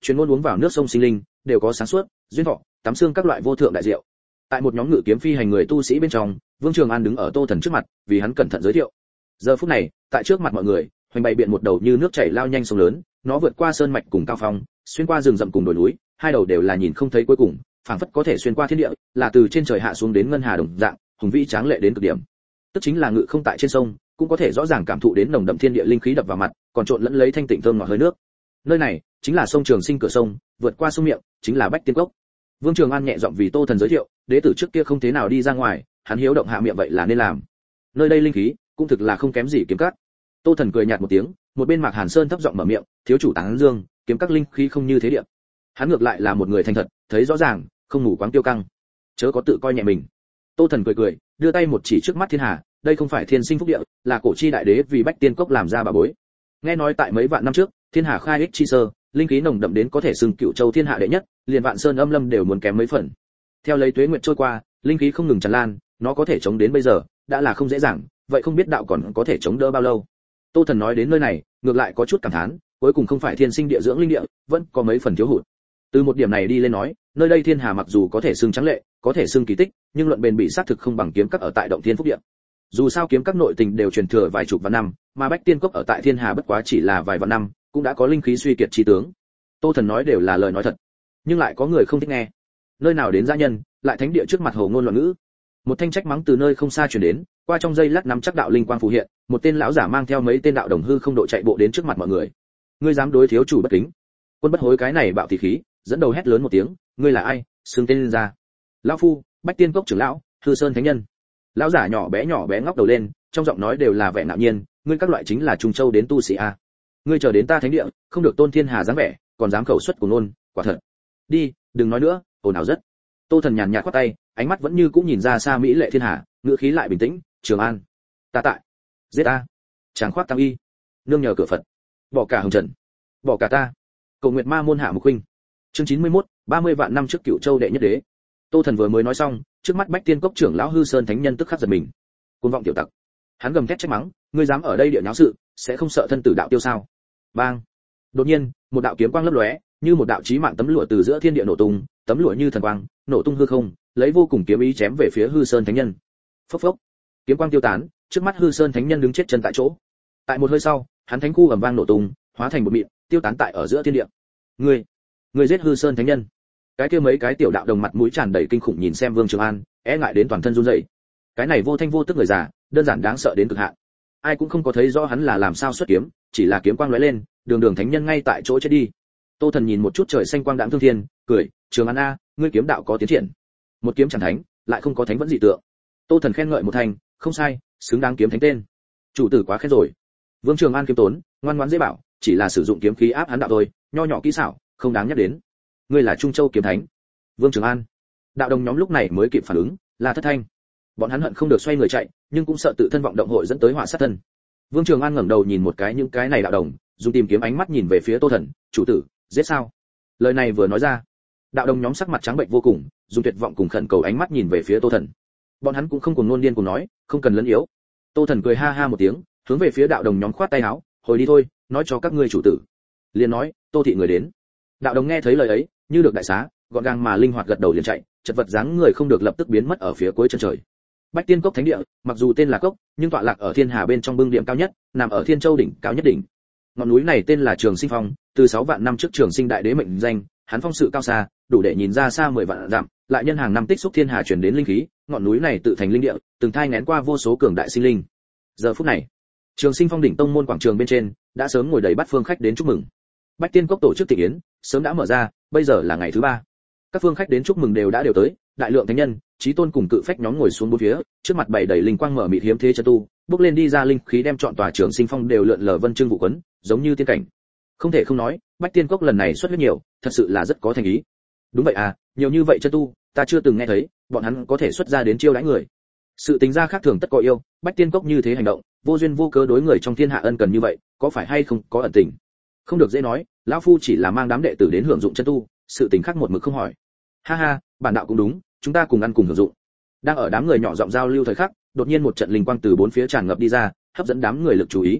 chuyên môn uống vào nước sông sinh linh đều có sáng suốt, duyên thọ, tắm xương các loại vô thượng đại diệu. Tại một nhóm ngự kiếm phi hành người tu sĩ bên trong, Vương Trường An đứng ở Tô Thần trước mặt, vì hắn cẩn thận giới thiệu. Giờ phút này, tại trước mặt mọi người, hoành bày biện một đầu như nước chảy lao nhanh sông lớn, nó vượt qua sơn mạch cùng cao phong, xuyên qua rừng rậm cùng đồi núi, hai đầu đều là nhìn không thấy cuối cùng, phảng phất có thể xuyên qua thiên địa, là từ trên trời hạ xuống đến ngân hà đồng dạng, hùng vĩ tráng lệ đến cực điểm. Tức chính là ngự không tại trên sông, cũng có thể rõ ràng cảm thụ đến nồng đậm thiên địa linh khí đập vào mặt, còn trộn lẫn lấy thanh tịnh thơm ngọt hơi nước. Nơi này chính là sông Trường Sinh cửa sông, vượt qua sông miệng chính là Bách Tiên Cốc. Vương Trường An nhẹ giọng vì Tô Thần giới thiệu, đế tử trước kia không thế nào đi ra ngoài, hắn hiếu động hạ miệng vậy là nên làm. Nơi đây linh khí cũng thực là không kém gì kiếm cát. Tô Thần cười nhạt một tiếng, một bên Mạc Hàn Sơn thấp giọng mở miệng, thiếu chủ tán dương, kiếm các linh khí không như thế địa. Hắn ngược lại là một người thành thật, thấy rõ ràng, không ngủ quáng tiêu căng, chớ có tự coi nhẹ mình. Tô Thần cười cười, đưa tay một chỉ trước mắt thiên hà, đây không phải thiên sinh phúc địa, là cổ chi đại đế vì Bách Tiên Cốc làm ra bà bối. Nghe nói tại mấy vạn năm trước, thiên hà khai ích chi sơ, linh khí nồng đậm đến có thể xưng cựu châu thiên hạ đệ nhất, liền Vạn Sơn âm lâm đều muốn kém mấy phần. Theo lấy tuế nguyệt trôi qua, linh khí không ngừng tràn lan, nó có thể chống đến bây giờ, đã là không dễ dàng, vậy không biết đạo còn có thể chống đỡ bao lâu. Tô Thần nói đến nơi này, ngược lại có chút cảm thán, cuối cùng không phải thiên sinh địa dưỡng linh địa, vẫn có mấy phần thiếu hụt. Từ một điểm này đi lên nói, nơi đây thiên hà mặc dù có thể xưng trắng lệ, có thể xưng kỳ tích, nhưng luận bền bị xác thực không bằng kiếm các ở tại động thiên phúc địa. Dù sao kiếm các nội tình đều truyền thừa vài chục vạn năm, mà Bách Tiên Cốc ở tại thiên hà bất quá chỉ là vài vạn năm, cũng đã có linh khí suy kiệt chi tướng. Tô Thần nói đều là lời nói thật, nhưng lại có người không thích nghe. Nơi nào đến gia nhân, lại thánh địa trước mặt hồ ngôn loạn ngữ. Một thanh trách mắng từ nơi không xa truyền đến, qua trong giây lát nắm chắc đạo linh quang phù hiện, một tên lão giả mang theo mấy tên đạo đồng hư không độ chạy bộ đến trước mặt mọi người. Ngươi dám đối thiếu chủ bất kính? Quân bất hối cái này bạo tỷ khí, dẫn đầu hét lớn một tiếng, ngươi là ai, xưng tên lên ra. Lão phu, Bách Tiên Cốc trưởng lão, Hư Sơn thánh nhân. Lão giả nhỏ bé nhỏ bé ngóc đầu lên, trong giọng nói đều là vẻ ngạo nhiên, ngươi các loại chính là Trung Châu đến tu sĩ a. Ngươi chờ đến ta thánh địa, không được tôn thiên hà dáng vẻ, còn dám khẩu xuất của nôn, quả thật. Đi, đừng nói nữa, ồn ào rất. Tô Thần nhàn nhạt quát tay, ánh mắt vẫn như cũng nhìn ra xa mỹ lệ thiên hà, ngữ khí lại bình tĩnh, Trường An, ta tại, giết ta, tráng khoát tam y, nương nhờ cửa Phật, bỏ cả hồng trần, bỏ cả ta. Cầu nguyện ma môn hạ mục huynh. Chương chín mươi mốt, ba mươi vạn năm trước Cửu Châu đệ nhất đế. Tô Thần vừa mới nói xong, trước mắt Bách Tiên Cốc trưởng lão Hư Sơn thánh nhân tức khắc giật mình. Cuồng vọng tiểu tặc. Hắn gầm thét trách mắng, ngươi dám ở đây địa nháo sự, sẽ không sợ thân tử đạo tiêu sao? Bang. Đột nhiên, một đạo kiếm quang lấp lóe, như một đạo chí mạng tấm lụa từ giữa thiên địa nổ tung, tấm lụa như thần quang, nổ tung hư không, lấy vô cùng kiếm ý chém về phía Hư Sơn thánh nhân. Phốc phốc. Kiếm quang tiêu tán, trước mắt Hư Sơn thánh nhân đứng chết chân tại chỗ. Tại một hơi sau, hắn thánh khu ầm vang nổ tung, hóa thành một mịn, tiêu tán tại ở giữa thiên địa. Ngươi, ngươi giết Hư Sơn thánh nhân. Cái kia mấy cái tiểu đạo đồng mặt mũi tràn đầy kinh khủng nhìn xem Vương Trường An, e ngại đến toàn thân run rẩy. Cái này vô thanh vô tức người già, đơn giản đáng sợ đến cực hạn. Ai cũng không có thấy rõ hắn là làm sao xuất kiếm, chỉ là kiếm quang lóe lên, đường đường thánh nhân ngay tại chỗ chết đi. Tô Thần nhìn một chút trời xanh quang đãng thương thiên, cười, Trường An a, ngươi kiếm đạo có tiến triển. Một kiếm chẳng thánh, lại không có thánh vẫn dị tượng. Tô Thần khen ngợi một thành, không sai, xứng đáng kiếm thánh tên. Chủ tử quá khen rồi. Vương Trường An kiếm tốn, ngoan ngoãn dễ bảo, chỉ là sử dụng kiếm khí áp hắn đạo thôi, nho nhỏ kỹ xảo, không đáng nhắc đến. Ngươi là Trung Châu kiếm thánh. Vương Trường An. Đạo đồng nhóm lúc này mới kịp phản ứng, là Thất Thanh. Bọn hắn hận không được xoay người chạy, nhưng cũng sợ tự thân vọng động hội dẫn tới họa sát thân. Vương Trường An ngẩng đầu nhìn một cái những cái này đạo đồng, dùng tìm kiếm ánh mắt nhìn về phía Tô Thần, chủ tử, giết sao? Lời này vừa nói ra, đạo đồng nhóm sắc mặt trắng bệnh vô cùng, dùng tuyệt vọng cùng khẩn cầu ánh mắt nhìn về phía Tô Thần. Bọn hắn cũng không cùng nôn điên cùng nói, không cần lấn yếu. Tô Thần cười ha ha một tiếng, hướng về phía đạo đồng nhóm khoát tay áo, hồi đi thôi, nói cho các ngươi chủ tử. Liền nói, Tô thị người đến. Đạo đồng nghe thấy lời ấy, như được đại xá, gọn gàng mà linh hoạt gật đầu liền chạy, chật vật dáng người không được lập tức biến mất ở phía cuối chân trời. Bách Tiên Cốc thánh địa, mặc dù tên là cốc, nhưng tọa lạc ở thiên hà bên trong bưng điểm cao nhất, nằm ở Thiên Châu đỉnh cao nhất đỉnh. Ngọn núi này tên là Trường Sinh Phong, từ sáu vạn năm trước Trường Sinh đại đế mệnh danh, hắn phong sự cao xa, đủ để nhìn ra xa mười vạn dặm, lại nhân hàng năm tích xúc thiên hà truyền đến linh khí, ngọn núi này tự thành linh địa, từng thai nghén qua vô số cường đại sinh linh. Giờ phút này, Trường Sinh Phong đỉnh tông môn quảng trường bên trên, đã sớm ngồi đầy bát phương khách đến chúc mừng. Bách Tiên Cốc tổ chức tiệc yến, sớm đã mở ra, bây giờ là ngày thứ ba. Các phương khách đến chúc mừng đều đã đều tới, đại lượng thánh nhân, chí tôn cùng cự phách nhóm ngồi xuống bốn phía, trước mặt bày đầy linh quang mở mịt hiếm thế chân tu, bước lên đi ra linh khí đem trọn tòa Trường Sinh Phong đều lượn lờ vân trưng vụ quấn, giống như tiên cảnh. Không thể không nói, Bách Tiên Cốc lần này xuất huyết nhiều, thật sự là rất có thành ý. Đúng vậy à, nhiều như vậy chân tu, ta chưa từng nghe thấy, bọn hắn có thể xuất ra đến chiêu đãi người. Sự tính ra khác thường tất có yêu, Bách Tiên Cốc như thế hành động, vô duyên vô cớ đối người trong thiên hạ ân cần như vậy, có phải hay không có ẩn tình? Không được dễ nói, lão phu chỉ là mang đám đệ tử đến hưởng dụng chân tu, sự tình khác một mực không hỏi. Ha ha, bản đạo cũng đúng, chúng ta cùng ăn cùng hưởng dụng. Đang ở đám người nhỏ giọng giao lưu thời khắc, đột nhiên một trận linh quang từ bốn phía tràn ngập đi ra, hấp dẫn đám người lực chú ý.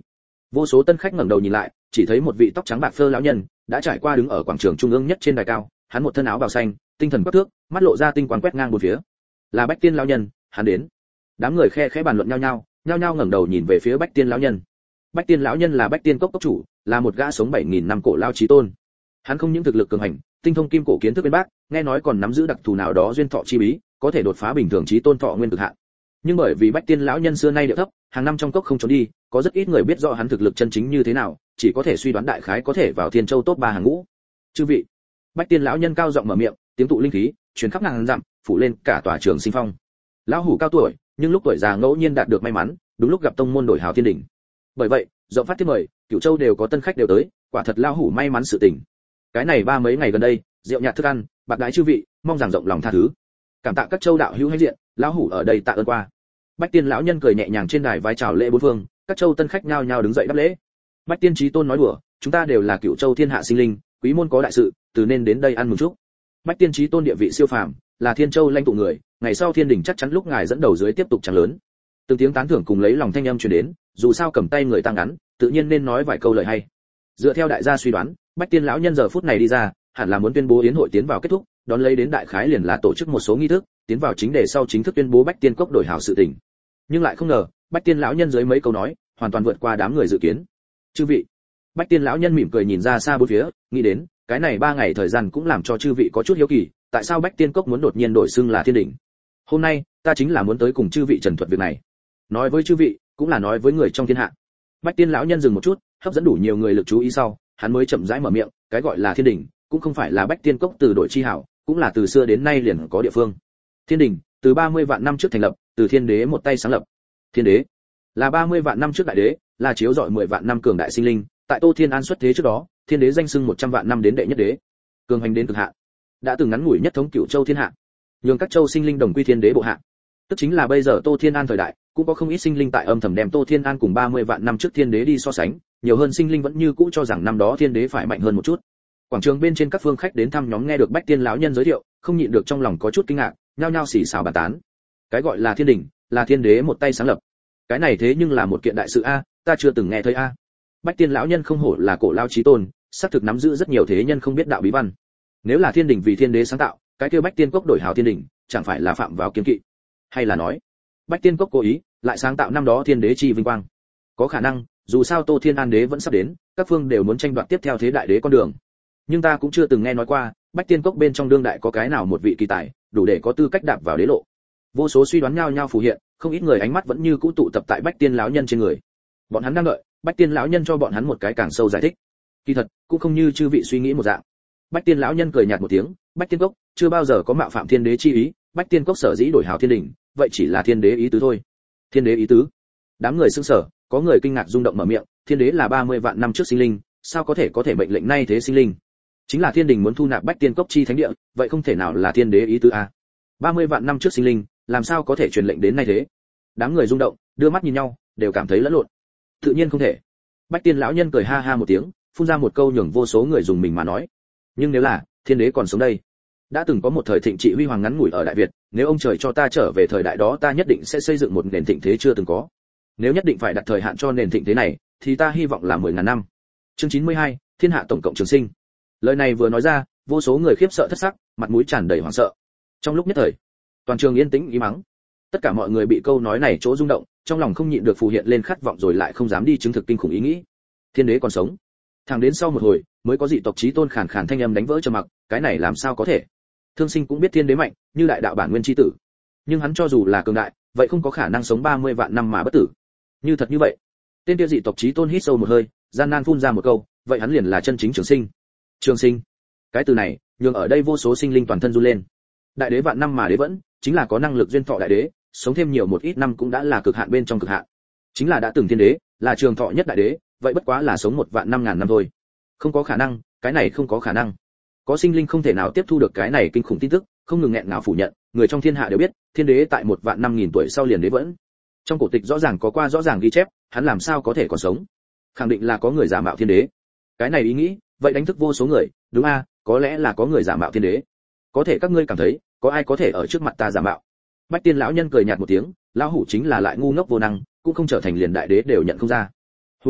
Vô số tân khách ngẩng đầu nhìn lại, chỉ thấy một vị tóc trắng bạc phơ lão nhân đã trải qua đứng ở quảng trường trung ương nhất trên đài cao, hắn một thân áo bào xanh, tinh thần quắc thước, mắt lộ ra tinh quang quét ngang bốn phía. Là Bách Tiên lão nhân, hắn đến. Đám người khe khẽ bàn luận nhau nhau, nhau nhau ngẩng đầu nhìn về phía Bách Tiên lão nhân. Bách Tiên lão nhân là Bách Tiên cốc cốc chủ, là một gã sống bảy nghìn năm cổ lao chí tôn. Hắn không những thực lực cường hành, tinh thông kim cổ kiến thức bên bác, nghe nói còn nắm giữ đặc thù nào đó duyên thọ chi bí, có thể đột phá bình thường chí tôn thọ nguyên cực hạn. Nhưng bởi vì Bách Tiên lão nhân xưa nay điệu thấp, hàng năm trong cốc không trốn đi, có rất ít người biết rõ hắn thực lực chân chính như thế nào, chỉ có thể suy đoán đại khái có thể vào Thiên Châu top ba hàng ngũ. Chư vị, Bách Tiên lão nhân cao giọng mở miệng, tiếng tụ linh khí truyền khắp ngàn dặm, phủ lên cả tòa Trường Sinh Phong. Lão hủ cao tuổi, nhưng lúc tuổi già ngẫu nhiên đạt được may mắn, đúng lúc gặp tông môn đổi hào thiên đỉnh. Bởi vậy, rộng phát tiếp mời, Cửu Châu đều có tân khách đều tới, quả thật lão hủ may mắn sự tình. Cái này ba mấy ngày gần đây, rượu nhạt thức ăn, bạc đái chư vị, mong rằng rộng lòng tha thứ. Cảm tạ các châu đạo hữu hãnh diện, lão hủ ở đây tạ ơn qua. Bách Tiên lão nhân cười nhẹ nhàng trên đài vái chào lễ bốn phương, các châu tân khách nhao nhao đứng dậy đáp lễ. Bách Tiên chí tôn nói đùa, chúng ta đều là Cửu Châu thiên hạ sinh linh, quý môn có đại sự, từ nên đến đây ăn mừng chúc. Bách Tiên chí tôn địa vị siêu phàm, là Thiên Châu lãnh tụ người, ngày sau thiên đỉnh chắc chắn lúc ngài dẫn đầu dưới tiếp tục trắng lớn. Từng tiếng tán thưởng cùng lấy lòng thanh âm truyền đến, dù sao cầm tay người tăng ngắn, tự nhiên nên nói vài câu lời hay. Dựa theo đại gia suy đoán, Bách Tiên lão nhân giờ phút này đi ra, hẳn là muốn tuyên bố yến hội tiến vào kết thúc, đón lấy đến đại khái liền là tổ chức một số nghi thức, tiến vào chính đề sau chính thức tuyên bố Bách Tiên cốc đổi hảo sự tình. Nhưng lại không ngờ, Bách Tiên lão nhân dưới mấy câu nói, hoàn toàn vượt qua đám người dự kiến. Chư vị, Bách Tiên lão nhân mỉm cười nhìn ra xa bốn phía, nghĩ đến, cái này ba ngày thời gian cũng làm cho chư vị có chút hiếu kỳ, tại sao Bách Tiên cốc muốn đột nhiên đổi xưng là Thiên đỉnh? Hôm nay, ta chính là muốn tới cùng chư vị trần thuật việc này. Nói với chư vị, cũng là nói với người trong thiên hạ. Bách Tiên lão nhân dừng một chút, hấp dẫn đủ nhiều người lực chú ý sau, hắn mới chậm rãi mở miệng, cái gọi là Thiên đỉnh, cũng không phải là Bách Tiên cốc từ đổi chi hảo, cũng là từ xưa đến nay liền có địa phương. Thiên đỉnh, từ ba mươi vạn năm trước thành lập, từ Thiên đế một tay sáng lập. Thiên đế là ba mươi vạn năm trước đại đế, là chiếu rọi mười vạn năm cường đại sinh linh, tại Tô Thiên An xuất thế trước đó, Thiên đế danh xưng một trăm vạn năm đến đệ nhất đế, cường hành đến cực hạn, đã từng ngắn ngủi nhất thống Cửu Châu thiên hạ, nhường các châu sinh linh đồng quy Thiên đế bộ hạ. Tức chính là bây giờ Tô Thiên An thời đại, cũng có không ít sinh linh tại âm thầm đem Tô Thiên An cùng ba mươi vạn năm trước Thiên đế đi so sánh, nhiều hơn sinh linh vẫn như cũ cho rằng năm đó Thiên đế phải mạnh hơn một chút. Quảng trường bên trên các phương khách đến thăm nhóm nghe được Bách Tiên lão nhân giới thiệu, không nhịn được trong lòng có chút kinh ngạc, nhao nhao xì xào bàn tán. Cái gọi là Thiên đỉnh, là Thiên đế một tay sáng lập. Cái này thế nhưng là một kiện đại sự a, ta chưa từng nghe thấy a. Bách Tiên lão nhân không hổ là cổ lao chí tôn, xác thực nắm giữ rất nhiều thế nhân không biết đạo bí văn. Nếu là Thiên đỉnh vì Thiên đế sáng tạo, cái kia Bách Tiên cốc đổi hào Thiên đỉnh, chẳng phải là phạm vào kiêng kỵ? Hay là nói, Bách Tiên cốc cố ý lại sáng tạo năm đó Thiên đế chi vinh quang? Có khả năng, dù sao Tô Thiên An đế vẫn sắp đến, các phương đều muốn tranh đoạt tiếp theo thế đại đế con đường. Nhưng ta cũng chưa từng nghe nói qua, Bách Tiên cốc bên trong đương đại có cái nào một vị kỳ tài, đủ để có tư cách đạp vào đế lộ. Vô số suy đoán nhau nhau phù hiện, không ít người ánh mắt vẫn như cũ tụ tập tại Bách Tiên lão nhân trên người. Bọn hắn đang đợi Bách Tiên lão nhân cho bọn hắn một cái càng sâu giải thích. Kỳ thật, cũng không như chư vị suy nghĩ một dạng. Bách Tiên lão nhân cười nhạt một tiếng, Bách Tiên cốc chưa bao giờ có mạo phạm Thiên đế chi ý, Bách Tiên cốc sở dĩ đổi hào Thiên đỉnh, vậy chỉ là Thiên đế ý tứ thôi. Thiên đế ý tứ? Đám người sững sờ, có người kinh ngạc rung động mở miệng, Thiên đế là ba mươi vạn năm trước sinh linh, sao có thể có thể mệnh lệnh nay thế sinh linh? Chính là Thiên đỉnh muốn thu nạp Bách Tiên cốc chi thánh địa, vậy không thể nào là Thiên đế ý tứ a. ba mươi vạn năm trước sinh linh, làm sao có thể truyền lệnh đến nay thế? Đám người rung động, đưa mắt nhìn nhau, đều cảm thấy lẫn lộn. Tự nhiên không thể. Bách Tiên lão nhân cười ha ha một tiếng, phun ra một câu nhường vô số người dùng mình mà nói. Nhưng nếu là Thiên đế còn sống đây, đã từng có một thời thịnh trị huy hoàng ngắn ngủi ở Đại Việt, nếu ông trời cho ta trở về thời đại đó, ta nhất định sẽ xây dựng một nền thịnh thế chưa từng có. Nếu nhất định phải đặt thời hạn cho nền thịnh thế này, thì ta hy vọng là mười ngàn năm. Chương chín mươi hai, Thiên hạ tổng cộng trường sinh. Lời này vừa nói ra, vô số người khiếp sợ thất sắc, mặt mũi tràn đầy hoảng sợ. Trong lúc nhất thời, toàn trường yên tĩnh ý mắng. Tất cả mọi người bị câu nói này chỗ rung động, trong lòng không nhịn được phù hiện lên khát vọng rồi lại không dám đi chứng thực kinh khủng ý nghĩ. Thiên đế còn sống. Thẳng đến sau một hồi, mới có dị tộc chí tôn khàn khàn thanh âm đánh vỡ trầm mặc, cái này làm sao có thể? Thương Sinh cũng biết Thiên đế mạnh, như đại đạo bản nguyên chi tử. Nhưng hắn cho dù là cường đại, vậy không có khả năng sống ba mươi vạn năm mà bất tử. Như thật như vậy, tên kia dị tộc chí tôn hít sâu một hơi, gian nan phun ra một câu, vậy hắn liền là chân chính trường sinh. Trường sinh. Cái từ này, nhường ở đây vô số sinh linh toàn thân run lên. Đại đế vạn năm mà đế vẫn, chính là có năng lực duyên thọ đại đế, sống thêm nhiều một ít năm cũng đã là cực hạn bên trong cực hạn. Chính là đã từng Thiên đế, là trường thọ nhất đại đế, vậy bất quá là sống một vạn năm ngàn năm thôi. Không có khả năng, cái này không có khả năng. Có sinh linh không thể nào tiếp thu được cái này kinh khủng tin tức, không ngừng nghẹn ngào phủ nhận, người trong thiên hạ đều biết, Thiên đế tại một vạn năm nghìn tuổi sau liền đế vẫn. Trong cổ tịch rõ ràng có qua rõ ràng ghi chép, hắn làm sao có thể còn sống? Khẳng định là có người giả mạo Thiên đế. Cái này ý nghĩ, vậy đánh thức vô số người, đúng a, có lẽ là có người giả mạo Thiên đế. Có thể các ngươi cảm thấy, có ai có thể ở trước mặt ta giả mạo? Bách Tiên lão nhân cười nhạt một tiếng, lão hủ chính là lại ngu ngốc vô năng, cũng không trở thành liền đại đế đều nhận không ra. Huống chi,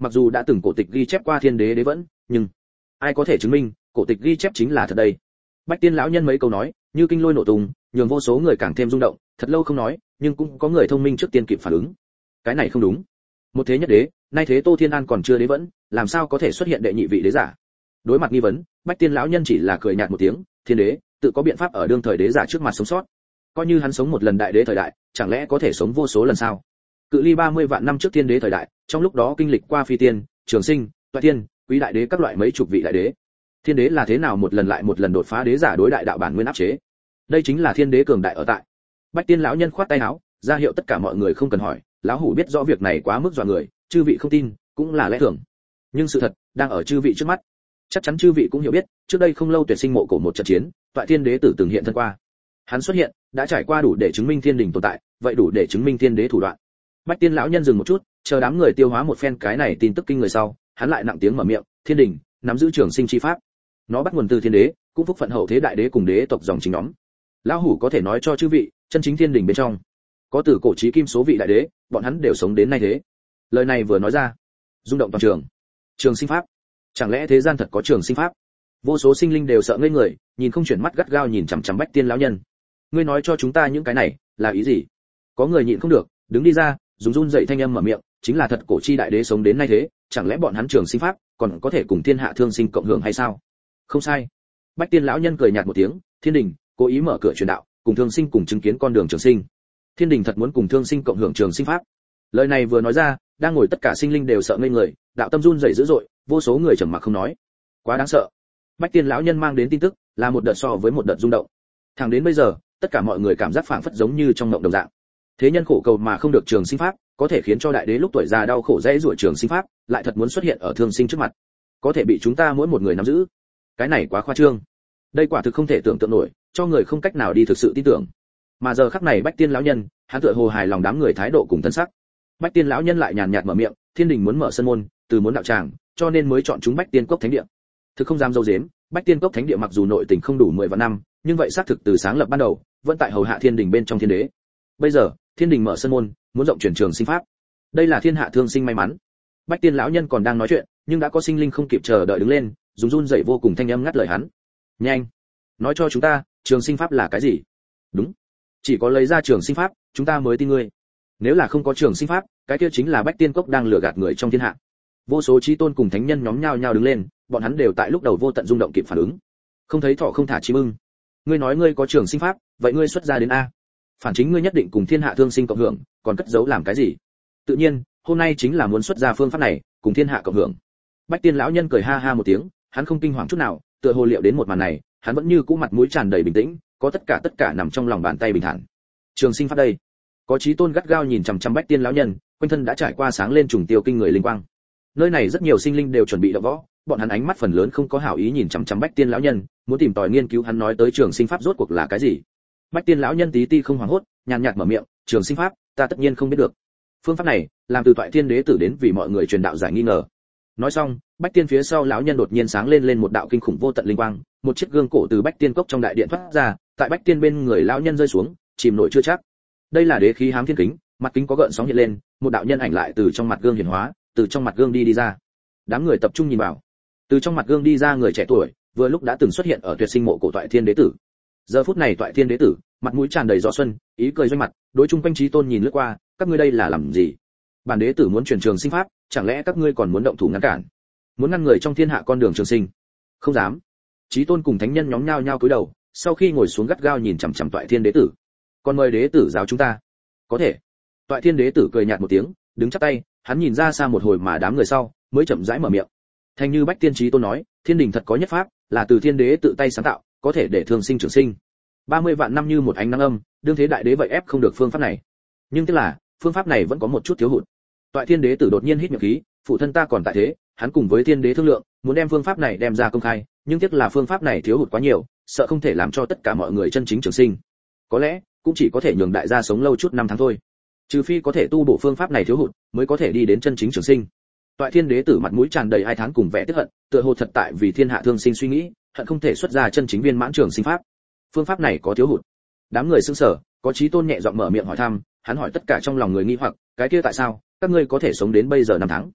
mặc dù đã từng cổ tịch ghi chép qua thiên đế đế vẫn, nhưng ai có thể chứng minh cổ tịch ghi chép chính là thật đây? Bách Tiên lão nhân mấy câu nói, như kinh lôi nổ tung, nhường vô số người càng thêm rung động, thật lâu không nói, nhưng cũng có người thông minh trước tiên kịp phản ứng. Cái này không đúng. Một thế nhất đế, nay thế Tô Thiên An còn chưa đế vẫn, làm sao có thể xuất hiện đệ nhị vị đế giả? Đối mặt nghi vấn, Bách Tiên lão nhân chỉ là cười nhạt một tiếng, thiên đế, tự có biện pháp ở đương thời đế giả trước mặt sống sót. Coi như hắn sống một lần đại đế thời đại, chẳng lẽ có thể sống vô số lần sao? Cự ly ba mươi vạn năm trước thiên đế thời đại, trong lúc đó kinh lịch qua phi tiên, trường sinh, toại tiên, quý đại đế các loại mấy chục vị đại đế. Thiên đế là thế nào một lần lại một lần đột phá đế giả đối đại đạo bản nguyên áp chế? Đây chính là thiên đế cường đại ở tại. Bách Tiên lão nhân khoát tay áo, ra hiệu tất cả mọi người không cần hỏi, lão hủ biết rõ việc này quá mức dọa người, chư vị không tin, cũng là lẽ thường. Nhưng sự thật đang ở chư vị trước mắt. Chắc chắn chư vị cũng hiểu biết, trước đây không lâu tuyệt sinh mộ cổ một trận chiến, toại thiên đế tử từng hiện thân qua. Hắn xuất hiện, đã trải qua đủ để chứng minh thiên đình tồn tại, vậy đủ để chứng minh thiên đế thủ đoạn. Bách Tiên lão nhân dừng một chút, chờ đám người tiêu hóa một phen cái này tin tức kinh người sau, hắn lại nặng tiếng mở miệng, thiên đình nắm giữ trường sinh chi pháp. Nó bắt nguồn từ thiên đế, cũng phúc phận hậu thế đại đế cùng đế tộc dòng chính nhóm. Lão hủ có thể nói cho chư vị, chân chính thiên đình bên trong có từ cổ chí kim số vị đại đế, bọn hắn đều sống đến nay thế. Lời này vừa nói ra, rung động toàn trường. Trường sinh pháp, chẳng lẽ thế gian thật có trường sinh pháp? Vô số sinh linh đều sợ ngây người, nhìn không chuyển mắt gắt gao nhìn chằm chằm Bách Tiên lão nhân. Ngươi nói cho chúng ta những cái này là ý gì? Có người nhịn không được, đứng đi ra, dùng run dậy thanh âm mở miệng, chính là thật cổ chi đại đế sống đến nay thế, chẳng lẽ bọn hắn trường sinh pháp còn có thể cùng thiên hạ thương sinh cộng hưởng hay sao? Không sai. Bách Tiên lão nhân cười nhạt một tiếng, thiên đình cố ý mở cửa truyền đạo, cùng thương sinh cùng chứng kiến con đường trường sinh. Thiên đình thật muốn cùng thương sinh cộng hưởng trường sinh pháp. Lời này vừa nói ra, đang ngồi tất cả sinh linh đều sợ ngây người, đạo tâm run rẩy dữ dội, vô số người trầm mặc không nói. Quá đáng sợ. Bách Tiên lão nhân mang đến tin tức là một đợt so với một đợt rung động. Thẳng đến bây giờ, tất cả mọi người cảm giác phảng phất giống như trong mộng đồng dạng. Thế nhân khổ cầu mà không được trường sinh pháp, có thể khiến cho đại đế lúc tuổi già đau khổ dễ dụa trường sinh pháp, lại thật muốn xuất hiện ở thương sinh trước mặt. Có thể bị chúng ta mỗi một người nắm giữ. Cái này quá khoa trương. Đây quả thực không thể tưởng tượng nổi, cho người không cách nào đi thực sự tin tưởng. Mà giờ khắc này Bách Tiên lão nhân, hắn tựa hồ hài lòng đám người thái độ cùng thân sắc. Bách Tiên lão nhân lại nhàn nhạt mở miệng, thiên đình muốn mở sân môn, từ muốn đạo tràng, cho nên mới chọn chúng Bách Tiên cốc thánh địa. Thực không dám dâu dếm, Bách Tiên cốc thánh địa mặc dù nội tình không đủ mười vạn năm, nhưng vậy xác thực từ sáng lập ban đầu, vẫn tại hầu hạ thiên đình bên trong thiên đế. Bây giờ, thiên đình mở sân môn, muốn rộng truyền trường sinh pháp. Đây là thiên hạ thương sinh may mắn. Bách Tiên lão nhân còn đang nói chuyện, nhưng đã có sinh linh không kịp chờ đợi đứng lên, dùng run rẩy vô cùng thanh âm ngắt lời hắn. Nhanh, nói cho chúng ta, trường sinh pháp là cái gì? Đúng, chỉ có lấy ra trường sinh pháp, chúng ta mới tin ngươi. Nếu là không có trường sinh pháp, cái kia chính là Bách Tiên cốc đang lừa gạt người trong thiên hạ. Vô số chí tôn cùng thánh nhân nhóm nhao nhao đứng lên, bọn hắn đều tại lúc đầu vô tận rung động kịp phản ứng. Không thấy thọ không thả chim ưng. Ngươi nói ngươi có trường sinh pháp, vậy ngươi xuất ra đến a. Phản chính ngươi nhất định cùng thiên hạ thương sinh cộng hưởng, còn cất giấu làm cái gì? Tự nhiên, hôm nay chính là muốn xuất ra phương pháp này, cùng thiên hạ cộng hưởng. Bách Tiên lão nhân cười ha ha một tiếng, hắn không kinh hoàng chút nào, tựa hồ liệu đến một màn này, hắn vẫn như cũ mặt mũi tràn đầy bình tĩnh, có tất cả tất cả nằm trong lòng bàn tay bình thản. Trường sinh pháp đây. Có chí tôn gắt gao nhìn chằm chằm Bách Tiên lão nhân, quanh thân đã trải qua sáng lên trùng tiêu kinh người linh quang. Nơi này rất nhiều sinh linh đều chuẩn bị động võ, bọn hắn ánh mắt phần lớn không có hảo ý nhìn chằm chằm Bách Tiên lão nhân, muốn tìm tòi nghiên cứu hắn nói tới trường sinh pháp rốt cuộc là cái gì. Bách Tiên lão nhân tí ti không hoảng hốt, nhàn nhạt mở miệng, trường sinh pháp, ta tất nhiên không biết được. Phương pháp này, làm từ toại thiên đế tử đến vì mọi người truyền đạo giải nghi ngờ. Nói xong, Bách Tiên phía sau lão nhân đột nhiên sáng lên lên một đạo kinh khủng vô tận linh quang, một chiếc gương cổ từ Bách Tiên cốc trong đại điện thoát ra, tại Bách Tiên bên người lão nhân rơi xuống, chìm nổi chưa chắc. Đây là đế khí hám thiên kính, mặt kính có gợn sóng hiện lên, một đạo nhân ảnh lại từ trong mặt gương hiển hóa, từ trong mặt gương đi đi ra. Đám người tập trung nhìn vào. Từ trong mặt gương đi ra người trẻ tuổi, vừa lúc đã từng xuất hiện ở tuyệt sinh mộ cổ toại thiên đế tử. Giờ phút này toại thiên đế tử, mặt mũi tràn đầy gió xuân, ý cười doanh mặt, đối chung quanh chí tôn nhìn lướt qua, các ngươi đây là làm gì? Bản đế tử muốn truyền trường sinh pháp, chẳng lẽ các ngươi còn muốn động thủ ngăn cản? Muốn ngăn người trong thiên hạ con đường trường sinh? Không dám. Chí tôn cùng thánh nhân nhóm nhao nhao cúi đầu, sau khi ngồi xuống gắt gao nhìn chằm chằm toại thiên đế tử. Còn mời đế tử giáo chúng ta. Có thể. Toại thiên đế tử cười nhạt một tiếng, đứng chắp tay, hắn nhìn ra xa một hồi mà đám người sau mới chậm rãi mở miệng. Thanh như Bách Tiên chí tôn nói, thiên đình thật có nhất pháp, là từ thiên đế tự tay sáng tạo, có thể để thương sinh trường sinh. ba mươi vạn năm như một ánh nắng âm, đương thế đại đế vậy ép không được phương pháp này. Nhưng tức là, phương pháp này vẫn có một chút thiếu hụt. Toại thiên đế tử đột nhiên hít miệng khí, phụ thân ta còn tại thế, hắn cùng với thiên đế thương lượng, muốn đem phương pháp này đem ra công khai, nhưng tiếc là phương pháp này thiếu hụt quá nhiều, sợ không thể làm cho tất cả mọi người chân chính trường sinh. Có lẽ, cũng chỉ có thể nhường đại gia sống lâu chút năm tháng thôi. Trừ phi có thể tu bổ phương pháp này thiếu hụt, mới có thể đi đến chân chính trường sinh. Toại thiên đế tử mặt mũi tràn đầy ai thán cùng vẻ tức hận, tựa hồ thật tại vì thiên hạ thương sinh suy nghĩ, hận không thể xuất ra chân chính viên mãn trường sinh pháp. Phương pháp này có thiếu hụt. Đám người sững sờ, có chí tôn nhẹ giọng mở miệng hỏi thăm, hắn hỏi tất cả trong lòng người nghi hoặc, cái kia tại sao các ngươi có thể sống đến bây giờ năm tháng?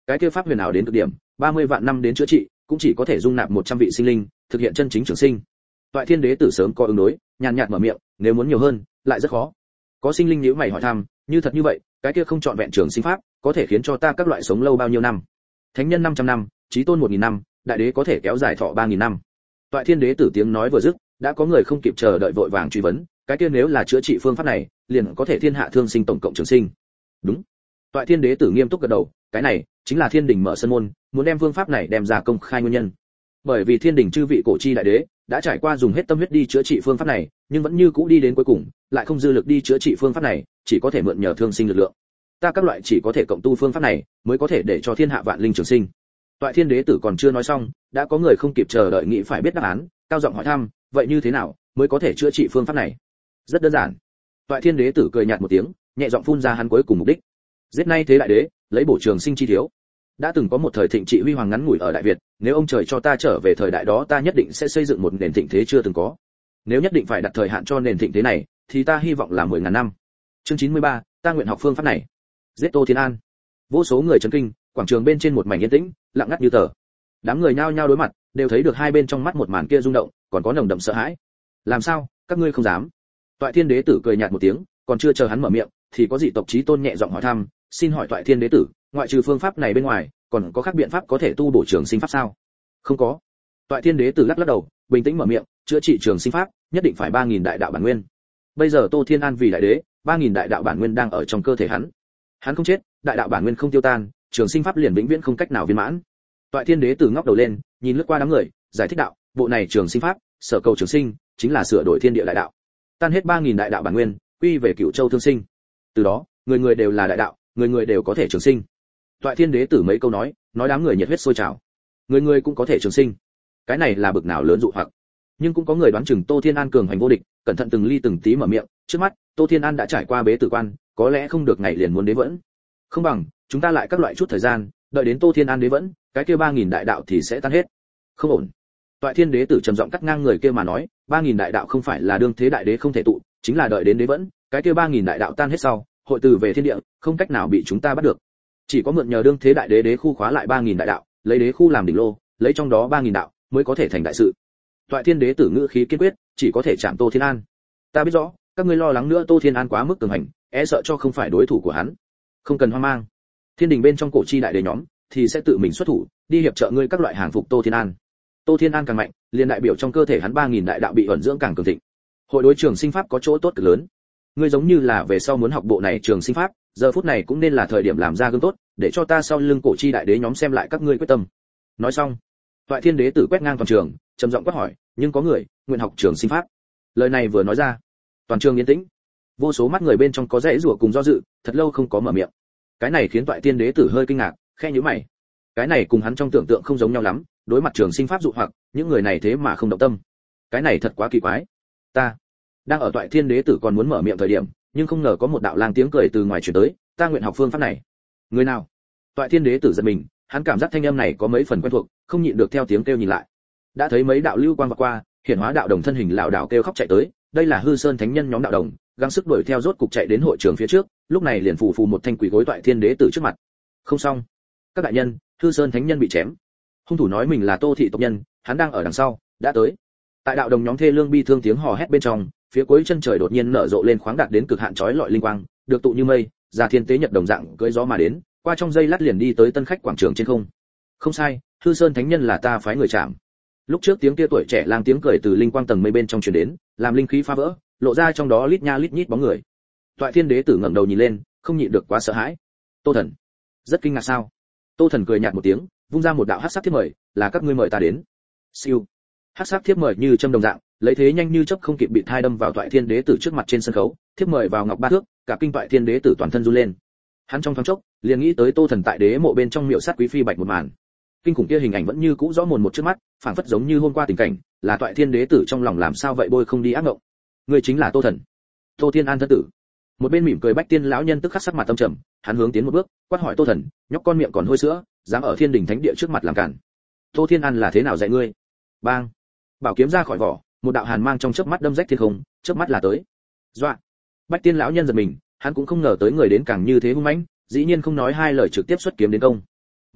cái kia pháp huyền ảo đến cực điểm, ba mươi vạn năm đến chữa trị, cũng chỉ có thể dung nạp một trăm vị sinh linh, thực hiện chân chính trường sinh. Toại Thiên Đế tử sớm có ứng đối, nhàn nhạt mở miệng, nếu muốn nhiều hơn, lại rất khó. Có sinh linh nhíu mày hỏi thăm, như thật như vậy, cái kia không chọn vẹn trường sinh pháp, có thể khiến cho ta các loại sống lâu bao nhiêu năm? Thánh nhân năm trăm năm, chí tôn một nghìn năm, đại đế có thể kéo dài thọ ba nghìn năm. Toại Thiên Đế tử tiếng nói vừa dứt, đã có người không kịp chờ đợi vội vàng truy vấn, cái kia nếu là chữa trị phương pháp này, liền có thể thiên hạ thương sinh tổng cộng trường sinh. Đúng. Toại Thiên Đế tử nghiêm túc gật đầu, cái này chính là Thiên Đình mở sân môn, muốn đem phương pháp này đem ra công khai nguyên nhân. Bởi vì Thiên Đình chư vị cổ chi đại đế đã trải qua dùng hết tâm huyết đi chữa trị phương pháp này, nhưng vẫn như cũ đi đến cuối cùng, lại không dư lực đi chữa trị phương pháp này, chỉ có thể mượn nhờ thương sinh lực lượng. Ta các loại chỉ có thể cộng tu phương pháp này, mới có thể để cho thiên hạ vạn linh trường sinh. Toại Thiên Đế tử còn chưa nói xong, đã có người không kịp chờ đợi nghĩ phải biết đáp án, cao giọng hỏi thăm, vậy như thế nào mới có thể chữa trị phương pháp này? Rất đơn giản. Toại Thiên Đế tử cười nhạt một tiếng, nhẹ giọng phun ra hắn cuối cùng mục đích. Giết nay thế đại đế, lấy bổ trường sinh chi thiếu. Đã từng có một thời thịnh trị huy hoàng ngắn ngủi ở Đại Việt, nếu ông trời cho ta trở về thời đại đó, ta nhất định sẽ xây dựng một nền thịnh thế chưa từng có. Nếu nhất định phải đặt thời hạn cho nền thịnh thế này, thì ta hy vọng là mười ngàn năm. Chương chín mươi ba, ta nguyện học phương pháp này. Giết Tô Thiên An. Vô số người chấn kinh, quảng trường bên trên một mảnh yên tĩnh, lặng ngắt như tờ. Đám người nhao nhao đối mặt, đều thấy được hai bên trong mắt một màn kia rung động, còn có nồng đậm sợ hãi. Làm sao, các ngươi không dám? Toại Thiên Đế tử cười nhạt một tiếng, còn chưa chờ hắn mở miệng, thì có dị tộc chí tôn nhẹ giọng hỏi thăm, xin hỏi Toại Thiên Đế tử, ngoại trừ phương pháp này bên ngoài, còn có khác biện pháp có thể tu bổ trường sinh pháp sao? Không có. Toại Thiên Đế tử lắc lắc đầu, bình tĩnh mở miệng, chữa trị trường sinh pháp, nhất định phải ba nghìn đại đạo bản nguyên. Bây giờ Tô Thiên An vì đại đế, ba nghìn đại đạo bản nguyên đang ở trong cơ thể hắn. Hắn không chết, đại đạo bản nguyên không tiêu tan, trường sinh pháp liền vĩnh viễn không cách nào viên mãn. Toại Thiên Đế tử ngóc đầu lên, nhìn lướt qua đám người, giải thích đạo, bộ này trường sinh pháp, sở cầu trường sinh, chính là sửa đổi thiên địa đại đạo. Tan hết ba nghìn đại đạo bản nguyên, quy về Cửu Châu thương sinh. Từ đó, người người đều là đại đạo, người người đều có thể trường sinh. Toại Thiên Đế tử mấy câu nói, nói đám người nhiệt huyết sôi trào. Người người cũng có thể trường sinh. Cái này là bực nào lớn dụ hoặc. Nhưng cũng có người đoán chừng Tô Thiên An cường hành vô địch, cẩn thận từng ly từng tí mở miệng, trước mắt, Tô Thiên An đã trải qua bế tử quan, có lẽ không được ngày liền muốn đế vẫn. Không bằng, chúng ta lại các loại chút thời gian, đợi đến Tô Thiên An đế vẫn, cái kia ba nghìn đại đạo thì sẽ tan hết. Không ổn. Toại Thiên Đế tử trầm giọng cắt ngang người kia mà nói, ba nghìn đại đạo không phải là đương thế đại đế không thể tụ, chính là đợi đến đế vẫn, cái kia ba nghìn đại đạo tan hết sau, hội từ về thiên địa, không cách nào bị chúng ta bắt được. Chỉ có mượn nhờ đương thế đại đế đế khu khóa lại ba nghìn đại đạo, lấy đế khu làm đỉnh lô, lấy trong đó ba nghìn đạo, mới có thể thành đại sự. Toại Thiên Đế tử ngữ khí kiên quyết, chỉ có thể chạm Tô Thiên An. Ta biết rõ, các ngươi lo lắng nữa Tô Thiên An quá mức cường hành, e sợ cho không phải đối thủ của hắn. Không cần hoang mang. Thiên đình bên trong cổ chi đại đế nhóm thì sẽ tự mình xuất thủ, đi hiệp trợ ngươi các loại hàng phục Tô Thiên An. Tô Thiên An càng mạnh, liền đại biểu trong cơ thể hắn ba nghìn đại đạo bị ẩn dưỡng càng cường thịnh. Hội đối trường sinh pháp có chỗ tốt cực lớn. Ngươi giống như là về sau muốn học bộ này trường sinh pháp, giờ phút này cũng nên là thời điểm làm ra gương tốt, để cho ta sau lưng cổ chi đại đế nhóm xem lại các ngươi quyết tâm. Nói xong, Toại Thiên Đế tử quét ngang toàn trường, trầm giọng quát hỏi, nhưng có người nguyện học trường sinh pháp. Lời này vừa nói ra, toàn trường yên tĩnh. Vô số mắt người bên trong có rẽ rủa cùng do dự, thật lâu không có mở miệng. Cái này khiến Toại Thiên Đế tử hơi kinh ngạc, khẽ nhíu mày. Cái này cùng hắn trong tưởng tượng không giống nhau lắm, đối mặt trường sinh pháp dụ hoặc, những người này thế mà không động tâm. Cái này thật quá kỳ quái. Ta đang ở Toại Thiên Đế tử còn muốn mở miệng thời điểm, nhưng không ngờ có một đạo lang tiếng cười từ ngoài truyền tới, ta nguyện học phương pháp này. Người nào? Toại Thiên Đế tử giật mình, hắn cảm giác thanh âm này có mấy phần quen thuộc, không nhịn được theo tiếng kêu nhìn lại. Đã thấy mấy đạo lưu quang vọt qua, hiển hóa đạo đồng thân hình lão đạo kêu khóc chạy tới, đây là Hư Sơn thánh nhân nhóm đạo đồng, gắng sức đuổi theo rốt cục chạy đến hội trường phía trước, lúc này liền phù phù một thanh quỷ gối Toại Thiên Đế tử trước mặt. Không xong, các đại nhân, Hư Sơn thánh nhân bị chém. Hung thủ nói mình là Tô thị tộc nhân, hắn đang ở đằng sau, đã tới. Tại đạo đồng nhóm thê lương bi thương tiếng hò hét bên trong, phía cuối chân trời đột nhiên nở rộ lên khoáng đạt đến cực hạn chói lọi linh quang, được tụ như mây, già thiên tế nhật đồng dạng cưỡi gió mà đến, qua trong dây lát liền đi tới tân khách quảng trường trên không. Không sai, Hư Sơn thánh nhân là ta phái người chạm. Lúc trước tiếng kia tuổi trẻ lang tiếng cười từ linh quang tầng mây bên trong truyền đến, làm linh khí phá vỡ, lộ ra trong đó lít nha lít nhít bóng người. Toại Thiên Đế tử ngẩng đầu nhìn lên, không nhịn được quá sợ hãi. Tô Thần, rất kinh ngạc sao? Tô Thần cười nhạt một tiếng, vung ra một đạo hắc sắc thiếp mời, là các ngươi mời ta đến. Siêu. Hắc sắc thiếp mời như châm đồng dạng, lấy thế nhanh như chớp không kịp bị thai đâm vào Toại Thiên Đế tử trước mặt trên sân khấu, thiếp mời vào ngọc ba thước, cả kinh Toại Thiên Đế tử toàn thân run lên. Hắn trong thoáng chốc, liền nghĩ tới Tô Thần tại đế mộ bên trong miệu sát quý phi bạch một màn. Kinh khủng kia hình ảnh vẫn như cũ rõ mồn một trước mắt, phảng phất giống như hôm qua tình cảnh, là Toại Thiên Đế tử trong lòng làm sao vậy bôi không đi ác ngộng. Người chính là Tô Thần. Tô Thiên An thân tử. Một bên mỉm cười bách tiên lão nhân tức khắc sắc mặt tâm trầm, hắn hướng tiến một bước, quát hỏi Tô Thần, nhóc con miệng còn hôi sữa, dám ở Thiên Đình thánh địa trước mặt làm cản. Tô Thiên An là thế nào dạy ngươi? Bang! Bảo kiếm ra khỏi vỏ, một đạo hàn mang trong chớp mắt đâm rách thiên không, chớp mắt là tới. Dọa! Bách tiên lão nhân giật mình, hắn cũng không ngờ tới người đến càng như thế hung mãnh, dĩ nhiên không nói hai lời trực tiếp xuất kiếm đến công.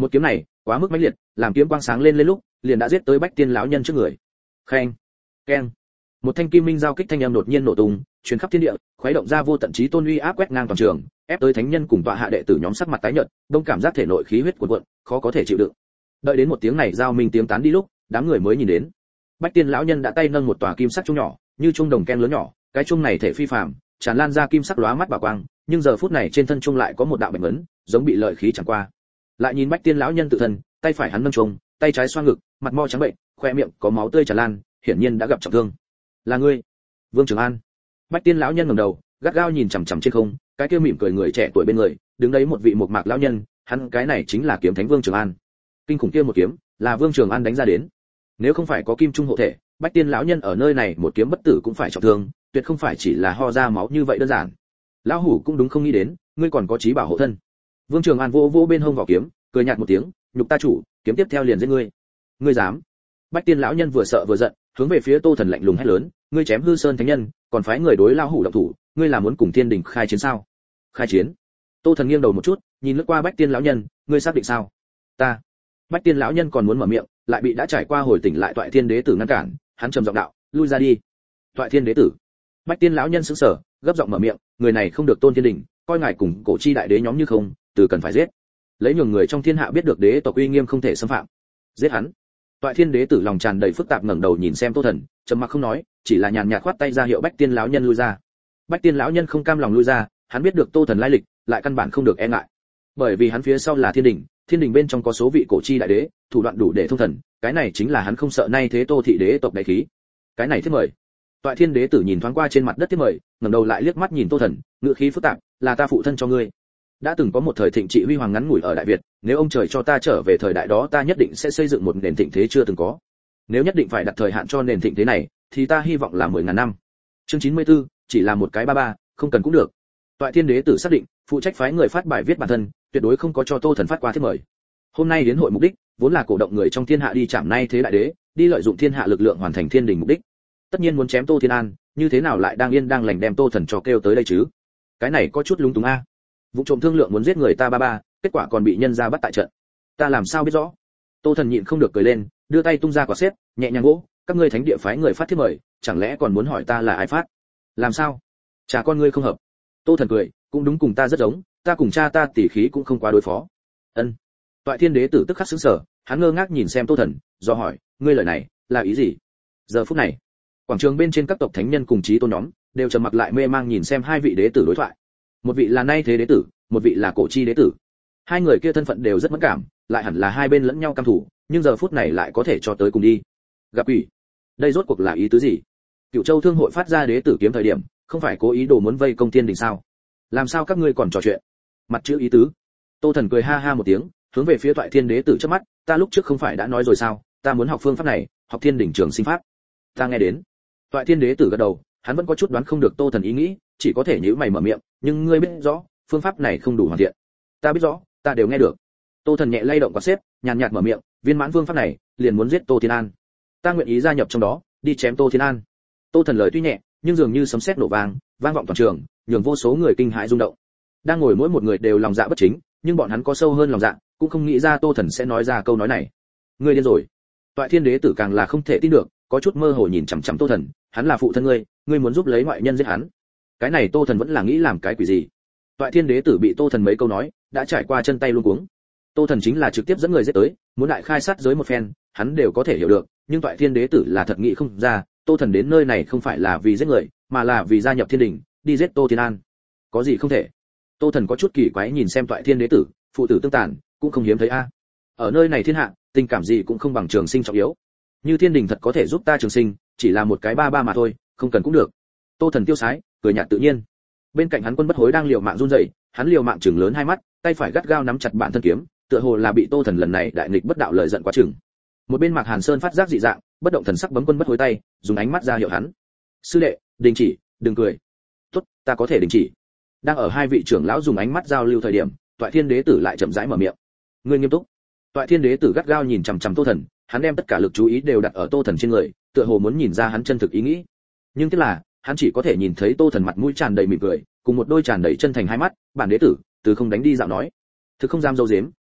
Một kiếm này quá mức mãnh liệt, làm kiếm quang sáng lên lên lúc liền đã giết tới Bách Tiên lão nhân trước người. Khen, keng, một thanh kim minh giao kích thanh âm đột nhiên nổ tung, truyền khắp thiên địa, khuấy động ra vô tận chí tôn uy áp quét ngang toàn trường, ép tới thánh nhân cùng tọa hạ đệ tử nhóm sắc mặt tái nhợt, đông cảm giác thể nội khí huyết cuồn cuộn, khó có thể chịu đựng. Đợi đến một tiếng này giao minh tiếng tán đi lúc, đám người mới nhìn đến, Bách Tiên lão nhân đã tay nâng một tòa kim sắc chuông nhỏ, như chuông đồng ken lớn nhỏ, cái chuông này thể phi phàm, tràn lan ra kim sắc lóa mắt bảo quang, nhưng giờ phút này trên thân chuông lại có một đạo bệnh ấn, giống bị lợi khí chẳng qua. Lại nhìn Bách Tiên lão nhân tự thân, tay phải hắn nâng chuông, tay trái xoa ngực, mặt mo trắng bệnh, khoe miệng có máu tươi tràn lan, hiển nhiên đã gặp trọng thương. Là ngươi, Vương Trường An. Bách Tiên lão nhân ngẩng đầu, gắt gao nhìn chằm chằm trên không, cái kia mỉm cười người trẻ tuổi bên người, đứng đấy một vị một mạc lão nhân, hắn cái này chính là kiếm thánh Vương Trường An. Kinh khủng kia một kiếm, là Vương Trường An đánh ra đến. Nếu không phải có kim trung hộ thể, Bách Tiên lão nhân ở nơi này một kiếm bất tử cũng phải trọng thương, tuyệt không phải chỉ là ho ra máu như vậy đơn giản. Lão hủ cũng đúng không nghĩ đến, ngươi còn có trí bảo hộ thân. Vương Trường An vỗ vỗ bên hông vỏ kiếm, cười nhạt một tiếng, nhục ta chủ, kiếm tiếp theo liền giết ngươi. Ngươi dám? Bách Tiên lão nhân vừa sợ vừa giận, hướng về phía Tô Thần lạnh lùng hét lớn, ngươi chém hư sơn thánh nhân, còn phái người đối lão hủ động thủ, ngươi là muốn cùng thiên đình khai chiến sao? Khai chiến? Tô Thần nghiêng đầu một chút, nhìn lướt qua Bách Tiên lão nhân, ngươi xác định sao? Ta. Bách Tiên lão nhân còn muốn mở miệng, lại bị đã trải qua hồi tỉnh lại Toại Thiên Đế tử ngăn cản, hắn trầm giọng đạo, lui ra đi. Toại Thiên Đế tử. Bách Tiên lão nhân sững sờ, gấp giọng mở miệng, người này không được tôn thiên đình, coi ngài cùng cổ chi đại đế nhóm như không, từ cần phải giết. Lấy nhường người trong thiên hạ biết được đế tộc uy nghiêm không thể xâm phạm. Giết hắn. Toại Thiên Đế tử lòng tràn đầy phức tạp ngẩng đầu nhìn xem Tô Thần, trầm mặc không nói, chỉ là nhàn nhạt khoát tay ra hiệu Bách Tiên lão nhân lui ra. Bách Tiên lão nhân không cam lòng lui ra, hắn biết được Tô Thần lai lịch, lại căn bản không được e ngại. Bởi vì hắn phía sau là thiên đình, thiên đình bên trong có số vị cổ chi đại đế, thủ đoạn đủ để thông thần, cái này chính là hắn không sợ nay thế Tô thị đế tộc đại khí. Cái này thiết mời. Toại Thiên Đế tử nhìn thoáng qua trên mặt đất thiết mời, ngẩng đầu lại liếc mắt nhìn Tô Thần, ngữ khí phức tạp, là ta phụ thân cho ngươi. Đã từng có một thời thịnh trị huy hoàng ngắn ngủi ở Đại Việt, nếu ông trời cho ta trở về thời đại đó, ta nhất định sẽ xây dựng một nền thịnh thế chưa từng có. Nếu nhất định phải đặt thời hạn cho nền thịnh thế này, thì ta hy vọng là mười ngàn năm. Chương chín mươi tư, chỉ là một cái ba ba, không cần cũng được. Toại Thiên Đế tử xác định, phụ trách phái người phát bài viết bản thân, tuyệt đối không có cho Tô Thần phát qua thiết mời. Hôm nay đến hội mục đích, vốn là cổ động người trong thiên hạ đi chạm nay thế đại đế, đi lợi dụng thiên hạ lực lượng hoàn thành thiên đình mục đích. Tất nhiên muốn chém Tô Thiên An, như thế nào lại đang yên đang lành đem Tô Thần cho kêu tới đây chứ? Cái này có chút lúng túng a. Vụ trộm thương lượng muốn giết người ta ba ba, kết quả còn bị nhân gia bắt tại trận. Ta làm sao biết rõ? Tô Thần nhịn không được cười lên, đưa tay tung ra quả xếp, nhẹ nhàng gỗ, các ngươi thánh địa phái người phát thiết mời, chẳng lẽ còn muốn hỏi ta là ai phát? Làm sao? Chả con ngươi không hợp. Tô Thần cười, cũng đúng cùng ta rất giống, ta cùng cha ta tỉ khí cũng không quá đối phó. Ân. Toại Thiên Đế tử tức khắc sững sờ, hắn ngơ ngác nhìn xem Tô Thần, do hỏi, ngươi lời này là ý gì? Giờ phút này, quảng trường bên trên các tộc thánh nhân cùng chí tôn nhóm đều trầm mặc lại mê mang nhìn xem hai vị đế tử đối thoại. Một vị là nay thế đế tử, một vị là cổ chi đế tử. Hai người kia thân phận đều rất mẫn cảm, lại hẳn là hai bên lẫn nhau căm thù, nhưng giờ phút này lại có thể cho tới cùng đi. Gặp ủy, đây rốt cuộc là ý tứ gì? Cựu Châu Thương hội phát ra đế tử kiếm thời điểm, không phải cố ý đồ muốn vây công thiên đình sao? Làm sao các ngươi còn trò chuyện? Mặt chữ ý tứ. Tô Thần cười ha ha một tiếng, hướng về phía Toại Thiên Đế tử chớp mắt, ta lúc trước không phải đã nói rồi sao, ta muốn học phương pháp này, học thiên đỉnh trường sinh pháp. Ta nghe đến. Toại Thiên Đế tử gật đầu, hắn vẫn có chút đoán không được Tô Thần ý nghĩ, chỉ có thể nhíu mày mở miệng, nhưng ngươi biết rõ, phương pháp này không đủ hoàn thiện. Ta biết rõ, ta đều nghe được. Tô Thần nhẹ lay động quả xếp, nhàn nhạt mở miệng, viên mãn phương pháp này, liền muốn giết Tô Thiên An. Ta nguyện ý gia nhập trong đó, đi chém Tô Thiên An. Tô Thần lời tuy nhẹ, nhưng dường như sấm sét nổ vang, vang vọng toàn trường, nhường vô số người kinh hãi rung động. Đang ngồi mỗi một người đều lòng dạ bất chính, nhưng bọn hắn có sâu hơn lòng dạ, cũng không nghĩ ra Tô Thần sẽ nói ra câu nói này. Ngươi điên rồi. Toại Thiên Đế tử càng là không thể tin được, có chút mơ hồ nhìn chằm chằm Tô Thần, hắn là phụ thân ngươi, ngươi muốn giúp lấy ngoại nhân giết hắn. Cái này Tô Thần vẫn là nghĩ làm cái quỷ gì? Toại Thiên Đế tử bị Tô Thần mấy câu nói, đã trải qua chân tay luống cuống. Tô Thần chính là trực tiếp dẫn người giết tới, muốn đại khai sát giới một phen, hắn đều có thể hiểu được, nhưng Toại Thiên Đế tử là thật nghĩ không ra, Tô Thần đến nơi này không phải là vì giết người, mà là vì gia nhập thiên đình, đi giết Tô Thiên An. Có gì không thể? Tô Thần có chút kỳ quái nhìn xem Toại Thiên Đế tử, phụ tử tương tàn, cũng không hiếm thấy a. Ở nơi này thiên hạ, tình cảm gì cũng không bằng trường sinh trọng yếu. Như thiên đình thật có thể giúp ta trường sinh, chỉ là một cái ba ba mà thôi, không cần cũng được. Tô Thần tiêu sái, cười nhạt tự nhiên. Bên cạnh hắn Quân Bất Hối đang liều mạng run rẩy, hắn liều mạng chừng lớn hai mắt, tay phải gắt gao nắm chặt bản thân kiếm, tựa hồ là bị Tô Thần lần này đại nghịch bất đạo lời giận quá chừng. Một bên Mạc Hàn Sơn phát giác dị dạng, bất động thần sắc bấm Quân Bất Hối tay, dùng ánh mắt ra hiệu hắn. Sư đệ, đình chỉ, đừng cười. Tốt, ta có thể đình chỉ. Đang ở hai vị trưởng lão dùng ánh mắt giao lưu thời điểm, Toại Thiên Đế tử lại chậm rãi mở miệng. Ngươi nghiêm túc. Toại Thiên Đế tử gắt gao nhìn chằm chằm Tô Thần, hắn đem tất cả lực chú ý đều đặt ở Tô Thần trên người, tựa hồ muốn nhìn ra hắn chân thực ý nghĩ. Nhưng tiếc là, hắn chỉ có thể nhìn thấy Tô Thần mặt mũi tràn đầy mỉm cười, cùng một đôi tràn đầy chân thành hai mắt, bản đế tử, từ không đánh đi dạo nói. Thực không dám dâu dếm,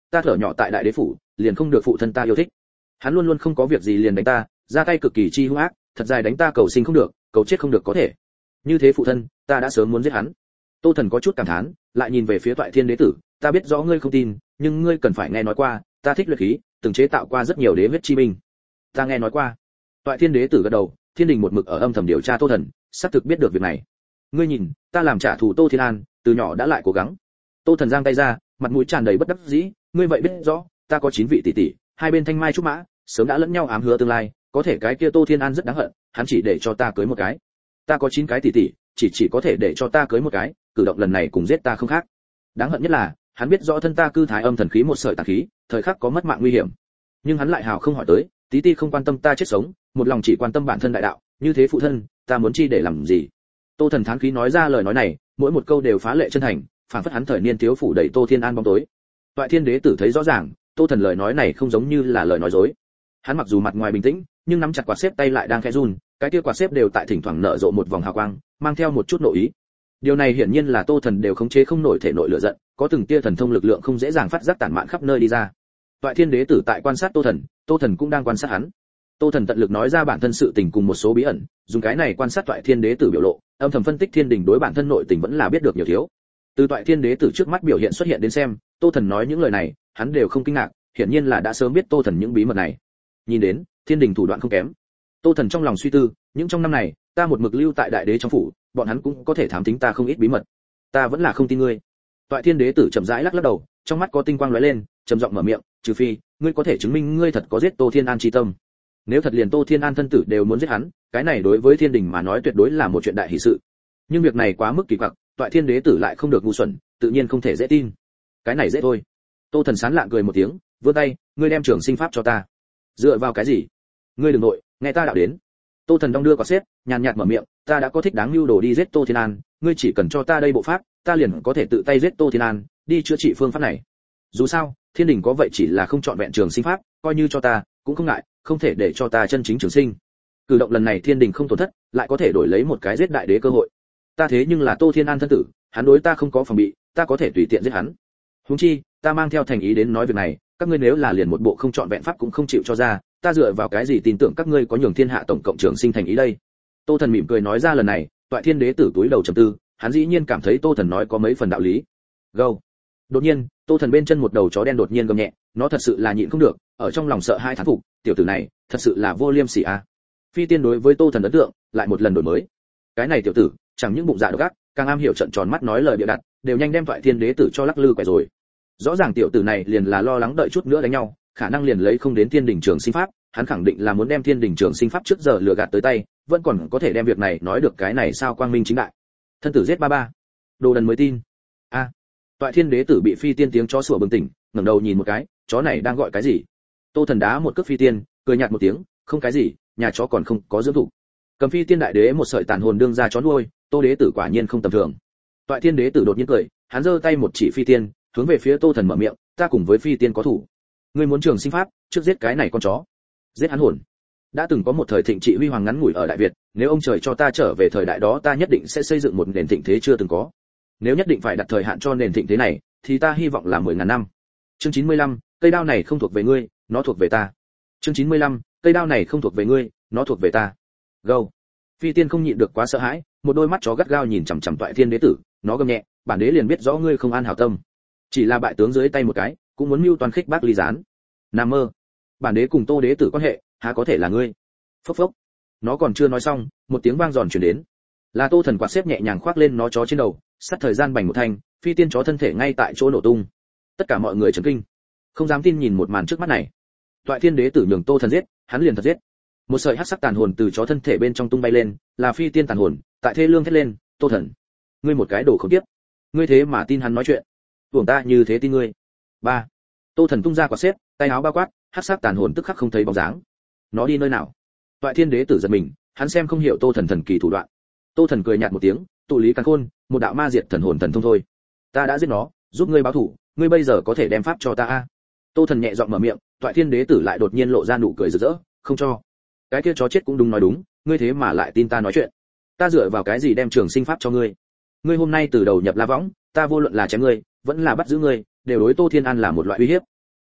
ta thở nhỏ tại đại đế phủ liền không được phụ thân ta yêu thích, hắn luôn luôn không có việc gì liền đánh ta, ra tay cực kỳ chi hung ác, thật dài đánh ta cầu sinh không được, cầu chết không được có thể. Như thế phụ thân, ta đã sớm muốn giết hắn. Tô Thần có chút cảm thán, lại nhìn về phía Toại Thiên Đế tử, ta biết rõ ngươi không tin, nhưng ngươi cần phải nghe nói qua, ta thích luyện khí, từng chế tạo qua rất nhiều đế huyết chi binh. Ta nghe nói qua. Toại Thiên Đế tử gật đầu, Thiên Đình một mực ở âm thầm điều tra Tô Thần, xác thực biết được việc này. Ngươi nhìn, ta làm trả thù Tô Thiên An, từ nhỏ đã lại cố gắng. Tô Thần giang tay ra, mặt mũi tràn đầy bất đắc dĩ, ngươi vậy biết rõ, ta có chín vị tỷ tỷ, hai bên thanh mai trúc mã, sớm đã lẫn nhau ám hứa tương lai, có thể cái kia Tô Thiên An rất đáng hận, hắn chỉ để cho ta cưới một cái. Ta có chín cái tỷ tỷ, chỉ chỉ có thể để cho ta cưới một cái, cử động lần này cùng giết ta không khác. Đáng hận nhất là, hắn biết rõ thân ta cư thái âm thần khí một sợi tà khí, thời khắc có mất mạng nguy hiểm. Nhưng hắn lại hào không hỏi tới, tí ti không quan tâm ta chết sống, một lòng chỉ quan tâm bản thân đại đạo, như thế phụ thân, ta muốn chi để làm gì? Tô Thần thán khí nói ra lời nói này, mỗi một câu đều phá lệ chân thành, phản phất hắn thời niên thiếu phủ đầy Tô Thiên An bóng tối. Toại Thiên Đế tử thấy rõ ràng, Tô Thần lời nói này không giống như là lời nói dối. Hắn mặc dù mặt ngoài bình tĩnh, nhưng nắm chặt quạt xếp tay lại đang khẽ run, cái kia quạt xếp đều tại thỉnh thoảng nở rộ một vòng hào quang, mang theo một chút nội ý. Điều này hiển nhiên là Tô Thần đều khống chế không nổi thể nội lửa giận, có từng tia thần thông lực lượng không dễ dàng phát giác tản mạn khắp nơi đi ra. Toại Thiên Đế tử tại quan sát Tô Thần, Tô Thần cũng đang quan sát hắn. Tô Thần tận lực nói ra bản thân sự tình cùng một số bí ẩn, dùng cái này quan sát Toại Thiên Đế tử biểu lộ, âm thầm phân tích Thiên Đình đối bản thân nội tình vẫn là biết được nhiều thiếu. Từ Toại Thiên Đế tử trước mắt biểu hiện xuất hiện đến xem, Tô Thần nói những lời này, hắn đều không kinh ngạc, hiển nhiên là đã sớm biết Tô Thần những bí mật này. Nhìn đến, Thiên Đình thủ đoạn không kém. Tô Thần trong lòng suy tư, những trong năm này, ta một mực lưu tại đại đế trong phủ, bọn hắn cũng có thể thám tính ta không ít bí mật. Ta vẫn là không tin ngươi. Toại Thiên Đế tử chậm rãi lắc lắc đầu, trong mắt có tinh quang lóe lên, trầm giọng mở miệng, trừ phi, ngươi có thể chứng minh ngươi thật có giết Tô Thiên An chi tâm. Nếu thật liền Tô Thiên An thân tử đều muốn giết hắn, cái này đối với Thiên Đình mà nói tuyệt đối là một chuyện đại hỷ sự. Nhưng việc này quá mức kỳ quặc, Toại Thiên Đế tử lại không được ngu xuẩn, tự nhiên không thể dễ tin. Cái này dễ thôi. Tô Thần sán lạng cười một tiếng, vươn tay, ngươi đem trường sinh pháp cho ta. Dựa vào cái gì? Ngươi đừng nội, nghe ta đạo đến. Tô Thần đong đưa quả xếp, nhàn nhạt mở miệng, ta đã có thích đáng lưu đồ đi giết Tô Thiên An, ngươi chỉ cần cho ta đây bộ pháp, ta liền có thể tự tay giết Tô Thiên An, đi chữa trị phương pháp này. Dù sao, Thiên Đình có vậy chỉ là không chọn vẹn trường sinh pháp, coi như cho ta, cũng không ngại, không thể để cho ta chân chính trường sinh. Cử động lần này Thiên Đình không tổn thất, lại có thể đổi lấy một cái giết đại đế cơ hội. Ta thế nhưng là Tô Thiên An thân tử, hắn đối ta không có phòng bị, ta có thể tùy tiện giết hắn. Huống chi, ta mang theo thành ý đến nói việc này, các ngươi nếu là liền một bộ không chọn vẹn pháp cũng không chịu cho ra, ta dựa vào cái gì tin tưởng các ngươi có nhường thiên hạ tổng cộng trường sinh thành ý đây? Tô Thần mỉm cười nói ra lần này, Toại Thiên Đế tử túi đầu trầm tư, hắn dĩ nhiên cảm thấy Tô Thần nói có mấy phần đạo lý. Gâu. Đột nhiên, Tô Thần bên chân một đầu chó đen đột nhiên gầm nhẹ, nó thật sự là nhịn không được, ở trong lòng sợ hai thán phục, tiểu tử này, thật sự là vô liêm sỉ a. À. Phi Tiên đối với Tô Thần ấn tượng lại một lần đổi mới. Cái này tiểu tử, chẳng những bụng dạ độc ác, càng am hiểu trận tròn mắt nói lời bịa đặt, đều nhanh đem Toại Thiên Đế tử cho lắc lư quẻ rồi. Rõ ràng tiểu tử này liền là lo lắng đợi chút nữa đánh nhau, khả năng liền lấy không đến Thiên Đình trường sinh pháp, hắn khẳng định là muốn đem Thiên Đình trường sinh pháp trước giờ lừa gạt tới tay, vẫn còn có thể đem việc này nói được cái này sao quang minh chính đại. Thân tử giết ba ba. Đồ đần mới tin. A. À, Toại Thiên Đế tử bị Phi Tiên tiếng chó sủa bừng tỉnh, ngẩng đầu nhìn một cái, chó này đang gọi cái gì? Tô Thần đá một cước Phi Tiên, cười nhạt một tiếng, không cái gì, nhà chó còn không có dưỡng thủ. Cầm Phi Tiên đại đế một sợi tàn hồn đương ra chó nuôi, Tô Đế tử quả nhiên không tầm thường. Toại Thiên Đế tử đột nhiên cười, hắn giơ tay một chỉ Phi Tiên, hướng về phía Tô Thần mở miệng, ta cùng với Phi Tiên có thủ. Ngươi muốn trường sinh pháp, trước giết cái này con chó. Giết hắn hồn. Đã từng có một thời thịnh trị huy hoàng ngắn ngủi ở Đại Việt, nếu ông trời cho ta trở về thời đại đó ta nhất định sẽ xây dựng một nền thịnh thế chưa từng có. Nếu nhất định phải đặt thời hạn cho nền thịnh thế này, thì ta hy vọng là mười ngàn năm. Chương chín mươi lăm, cây đao này không thuộc về ngươi, nó thuộc về ta. Chương chín mươi lăm, cây đao này không thuộc về ngươi, nó thuộc về ta. Gâu. Phi Tiên không nhịn được quá sợ hãi, một đôi mắt chó gắt gao nhìn chằm chằm Toại Thiên Đế tử, nó gầm nhẹ, bản đế liền biết rõ ngươi không an hảo tâm. Chỉ là bại tướng dưới tay một cái, cũng muốn mưu toàn khích bác ly gián. Nam mơ. Bản đế cùng Tô Đế tử quan hệ, há có thể là ngươi? Phốc phốc. Nó còn chưa nói xong, một tiếng vang giòn truyền đến. Là Tô Thần quạt xếp nhẹ nhàng khoác lên nó chó trên đầu, sát thời gian bành một thanh, Phi Tiên chó thân thể ngay tại chỗ nổ tung. Tất cả mọi người chấn kinh, không dám tin nhìn một màn trước mắt này. Toại Thiên Đế tử nhường Tô Thần giết, hắn liền thật giết. Một sợi hắc sắc tàn hồn từ chó thân thể bên trong tung bay lên, là Phi Tiên tàn hồn, tại thê lương thét lên, Tô Thần, ngươi một cái đồ khốn kiếp, ngươi thế mà tin hắn nói chuyện, tưởng ta như thế tin ngươi. Ba. Tô Thần tung ra quạt xếp, tay áo bao quát, hắc sắc tàn hồn tức khắc không thấy bóng dáng. Nó đi nơi nào? Toại Thiên Đế tử giật mình, hắn xem không hiểu Tô Thần thần kỳ thủ đoạn. Tô Thần cười nhạt một tiếng, tụ lý càn khôn, một đạo ma diệt thần hồn thần thông thôi. Ta đã giết nó, giúp ngươi báo thù, ngươi bây giờ có thể đem pháp cho ta a? Tô Thần nhẹ giọng mở miệng, Toại Thiên Đế tử lại đột nhiên lộ ra nụ cười rực rỡ, không cho. Cái kia chó chết cũng đúng nói đúng, ngươi thế mà lại tin ta nói chuyện. Ta dựa vào cái gì đem trường sinh pháp cho ngươi? Ngươi hôm nay từ đầu nhập La Võng, ta vô luận là chém ngươi, vẫn là bắt giữ ngươi, đều đối Tô Thiên An là một loại uy hiếp,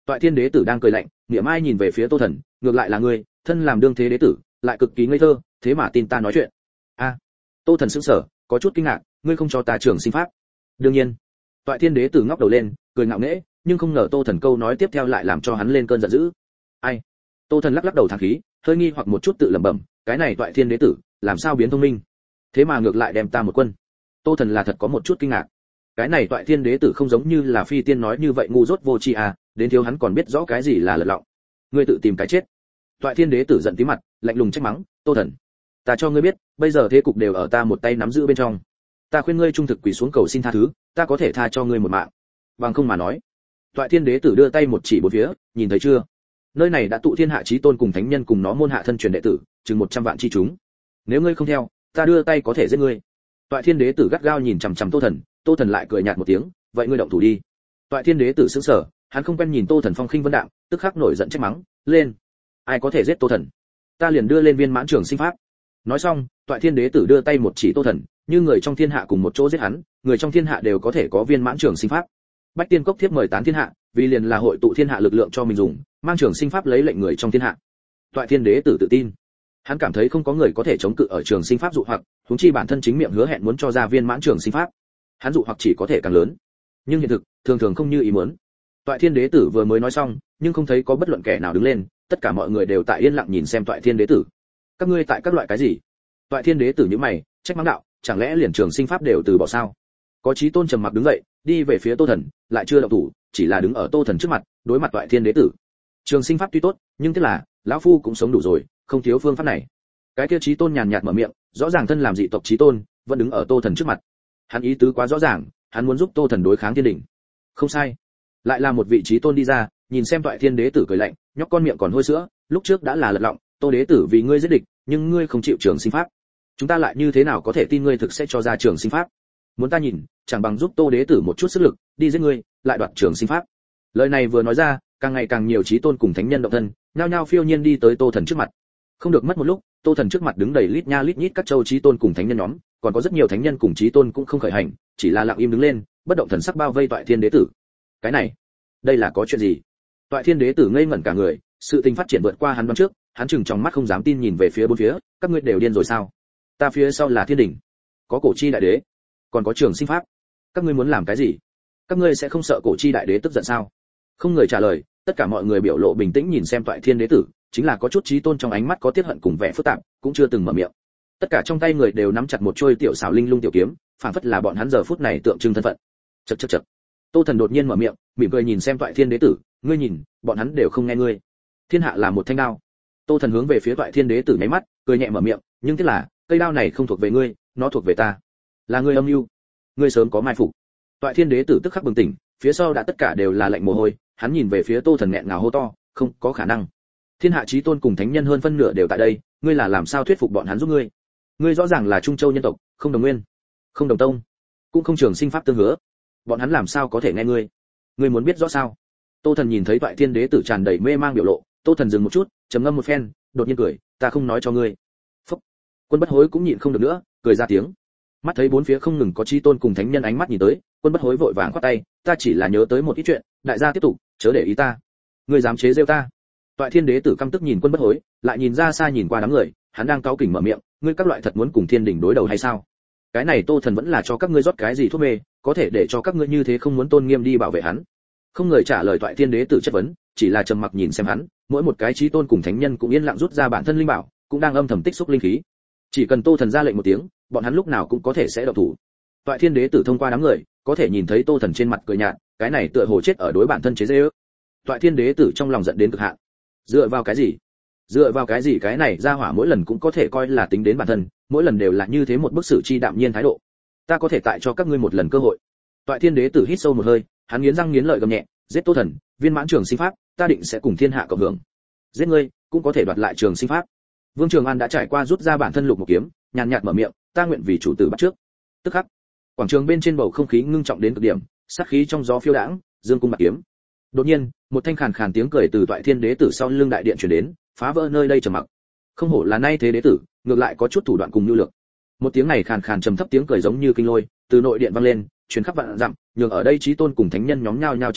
Toại Thiên Đế tử đang cười lạnh, niệm ai nhìn về phía Tô Thần, ngược lại là ngươi, thân làm đương thế đế tử, lại cực kỳ ngây thơ, thế mà tin ta nói chuyện. A. Tô Thần sững sờ, có chút kinh ngạc, ngươi không cho ta trường sinh pháp? Đương nhiên. Toại Thiên Đế tử ngóc đầu lên, cười ngạo nghễ, nhưng không ngờ Tô Thần câu nói tiếp theo lại làm cho hắn lên cơn giận dữ. Ai? Tô Thần lắc lắc đầu thẳng khí, hơi nghi hoặc một chút tự lẩm bẩm, cái này Toại Thiên Đế tử, làm sao biến thông minh? Thế mà ngược lại đem ta một quân. Tô Thần là thật có một chút kinh ngạc. Cái này Toại Thiên Đế tử không giống như là phi tiên nói như vậy ngu dốt vô tri à, đến thiếu hắn còn biết rõ cái gì là lật lọng. Ngươi tự tìm cái chết. Toại Thiên Đế tử giận tí mặt, lạnh lùng trách mắng, Tô Thần, ta cho ngươi biết, bây giờ thế cục đều ở ta một tay nắm giữ bên trong. Ta khuyên ngươi trung thực quỳ xuống cầu xin tha thứ, ta có thể tha cho ngươi một mạng. Bằng không mà nói. Toại Thiên Đế tử đưa tay một chỉ bốn phía, nhìn thấy chưa? Nơi này đã tụ thiên hạ chí tôn cùng thánh nhân cùng nó môn hạ thân truyền đệ tử, chừng một trăm vạn chi chúng. Nếu ngươi không theo, ta đưa tay có thể giết ngươi. Toại Thiên Đế tử gắt gao nhìn chằm chằm Tô Thần, Tô Thần lại cười nhạt một tiếng, vậy ngươi động thủ đi. Toại Thiên Đế tử sững sờ, hắn không quen nhìn Tô Thần phong khinh vân đạm, tức khắc nổi giận trách mắng, lên, ai có thể giết Tô Thần, ta liền đưa lên viên mãn trường sinh pháp. Nói xong, Toại Thiên Đế tử đưa tay một chỉ Tô Thần, như người trong thiên hạ cùng một chỗ giết hắn, người trong thiên hạ đều có thể có viên mãn trường sinh pháp. Bách Tiên Cốc thiếp mời tán thiên hạ, vì liền là hội tụ thiên hạ lực lượng cho mình dùng, mang trường sinh pháp lấy lệnh người trong thiên hạ. Toại Thiên Đế tử tự tin, hắn cảm thấy không có người có thể chống cự ở trường sinh pháp dụ hoặc, huống chi bản thân chính miệng hứa hẹn muốn cho ra viên mãn trường sinh pháp, hắn dụ hoặc chỉ có thể càng lớn. Nhưng hiện thực thường thường không như ý muốn. Toại Thiên Đế tử vừa mới nói xong, nhưng không thấy có bất luận kẻ nào đứng lên, tất cả mọi người đều tại yên lặng nhìn xem Toại Thiên Đế tử. Các ngươi tại các loại cái gì? Toại Thiên Đế tử nhíu mày, trách mắng đạo, chẳng lẽ liền trường sinh pháp đều từ bỏ sao? Có chí tôn trầm mặc đứng dậy, đi về phía Tô Thần, lại chưa động thủ, chỉ là đứng ở Tô Thần trước mặt, đối mặt Toại Thiên Đế tử. Trường sinh pháp tuy tốt, nhưng tức là, lão phu cũng sống đủ rồi, không thiếu phương pháp này. Cái kia chí tôn nhàn nhạt mở miệng, rõ ràng thân làm dị tộc chí tôn, vẫn đứng ở Tô Thần trước mặt. Hắn ý tứ quá rõ ràng, hắn muốn giúp Tô Thần đối kháng thiên đỉnh. Không sai. Lại là một vị chí tôn đi ra, nhìn xem Toại Thiên Đế tử cười lạnh, nhóc con miệng còn hôi sữa, lúc trước đã là lật lọng, Tô đế tử vì ngươi giết địch, nhưng ngươi không chịu trường sinh pháp. Chúng ta lại như thế nào có thể tin ngươi thực sẽ cho ra trường sinh pháp? Muốn ta nhìn, chẳng bằng giúp Tô đế tử một chút sức lực, đi giết ngươi, lại đoạt trường sinh pháp. Lời này vừa nói ra, càng ngày càng nhiều chí tôn cùng thánh nhân động thân, nhao nhao phiêu nhiên đi tới Tô Thần trước mặt. Không được mất một lúc, Tô Thần trước mặt đứng đầy lít nha lít nhít các châu chí tôn cùng thánh nhân nhóm, còn có rất nhiều thánh nhân cùng chí tôn cũng không khởi hành, chỉ là lặng im đứng lên, bất động thần sắc bao vây Toại Thiên Đế tử. Cái này, đây là có chuyện gì? Toại Thiên Đế tử ngây ngẩn cả người, sự tình phát triển vượt qua hắn đoán trước, hắn chừng trong mắt không dám tin nhìn về phía bốn phía, các ngươi đều điên rồi sao? Ta phía sau là thiên đỉnh, có cổ chi đại đế, còn có trường sinh pháp, các ngươi muốn làm cái gì? Các ngươi sẽ không sợ cổ chi đại đế tức giận sao? Không người trả lời, tất cả mọi người biểu lộ bình tĩnh nhìn xem Toại Thiên Đế tử, chính là có chút chí tôn trong ánh mắt có tiếc hận cùng vẻ phức tạp, cũng chưa từng mở miệng. Tất cả trong tay người đều nắm chặt một trôi tiểu xảo linh lung tiểu kiếm, phảng phất là bọn hắn giờ phút này tượng trưng thân phận. Chậc chậc chậc. Tô Thần đột nhiên mở miệng, mỉm cười nhìn xem Toại Thiên Đế tử, ngươi nhìn, bọn hắn đều không nghe ngươi. Thiên hạ là một thanh đao. Tô Thần hướng về phía Toại Thiên Đế tử nháy mắt, cười nhẹ mở miệng, nhưng tiếc là, cây đao này không thuộc về ngươi, nó thuộc về ta. Là ngươi âm mưu, ngươi sớm có mai phục. Toại Thiên Đế tử tức khắc bừng tỉnh, phía sau đã tất cả đều là lạnh mồ hôi, hắn nhìn về phía Tô Thần nghẹn ngào hô to, không có khả năng. Thiên hạ chí tôn cùng thánh nhân hơn phân nửa đều tại đây, ngươi là làm sao thuyết phục bọn hắn giúp ngươi? Ngươi rõ ràng là Trung Châu nhân tộc, không đồng nguyên, không đồng tông, cũng không trường sinh pháp tương hứa, bọn hắn làm sao có thể nghe ngươi? Ngươi muốn biết rõ sao? Tô Thần nhìn thấy Toại Thiên Đế tử tràn đầy mê mang biểu lộ, Tô Thần dừng một chút, trầm ngâm một phen, đột nhiên cười, ta không nói cho ngươi. Phúc. Quân Bất Hối cũng nhịn không được nữa, cười ra tiếng. Mắt thấy bốn phía không ngừng có chí tôn cùng thánh nhân ánh mắt nhìn tới, Quân Bất Hối vội vàng quát tay, ta chỉ là nhớ tới một ít chuyện, đại gia tiếp tục, chớ để ý ta. Ngươi dám chế giễu ta? Toại Thiên Đế tử căm tức nhìn Quân Bất Hối, lại nhìn ra xa nhìn qua đám người, hắn đang cáu kỉnh mở miệng, ngươi các loại thật muốn cùng thiên đỉnh đối đầu hay sao? Cái này Tô Thần vẫn là cho các ngươi rót cái gì thuốc mê, có thể để cho các ngươi như thế không muốn tôn nghiêm đi bảo vệ hắn? Không người trả lời Toại Thiên Đế tử chất vấn, chỉ là trầm mặc nhìn xem hắn, mỗi một cái chí tôn cùng thánh nhân cũng yên lặng rút ra bản thân linh bảo, cũng đang âm thầm tích xúc linh khí. Chỉ cần Tô Thần ra lệnh một tiếng, bọn hắn lúc nào cũng có thể sẽ động thủ. Toại Thiên Đế tử thông qua đám người, có thể nhìn thấy Tô Thần trên mặt cười nhạt, cái này tựa hồ chết ở đối bản thân chế giễu. Toại Thiên Đế tử trong lòng giận đến cực hạn. Dựa vào cái gì? Dựa vào cái gì cái này ra hỏa mỗi lần cũng có thể coi là tính đến bản thân, mỗi lần đều là như thế một bức xử chi đạm nhiên thái độ. Ta có thể tại cho các ngươi một lần cơ hội. Toại Thiên Đế tử hít sâu một hơi, hắn nghiến răng nghiến lợi gầm nhẹ, giết Tô Thần, viên mãn trường sinh pháp, ta định sẽ cùng thiên hạ cộng hưởng. Giết ngươi, cũng có thể đoạt lại trường sinh pháp. Vương Trường An đã trải qua rút ra bản thân lục một kiếm, nhàn nhạt mở miệng, ta nguyện vì chủ tử bắt trước. Tức khắc, quảng trường bên trên bầu không khí ngưng trọng đến cực điểm, sát khí trong gió phiêu đãng, dương cung bạc kiếm. Đột nhiên, một thanh khàn khàn tiếng cười từ Toại Thiên Đế tử sau lưng đại điện truyền đến, phá vỡ nơi đây trầm mặc. Không hổ là nay thế đế tử, ngược lại có chút thủ đoạn cùng nhu lược. Một tiếng này khàn khàn trầm thấp tiếng cười giống như kinh lôi, từ nội điện vang lên, truyền khắp vạn dặm, nhường ở đây chí tôn cùng thánh nhân nhóm nhao nhao chấn động,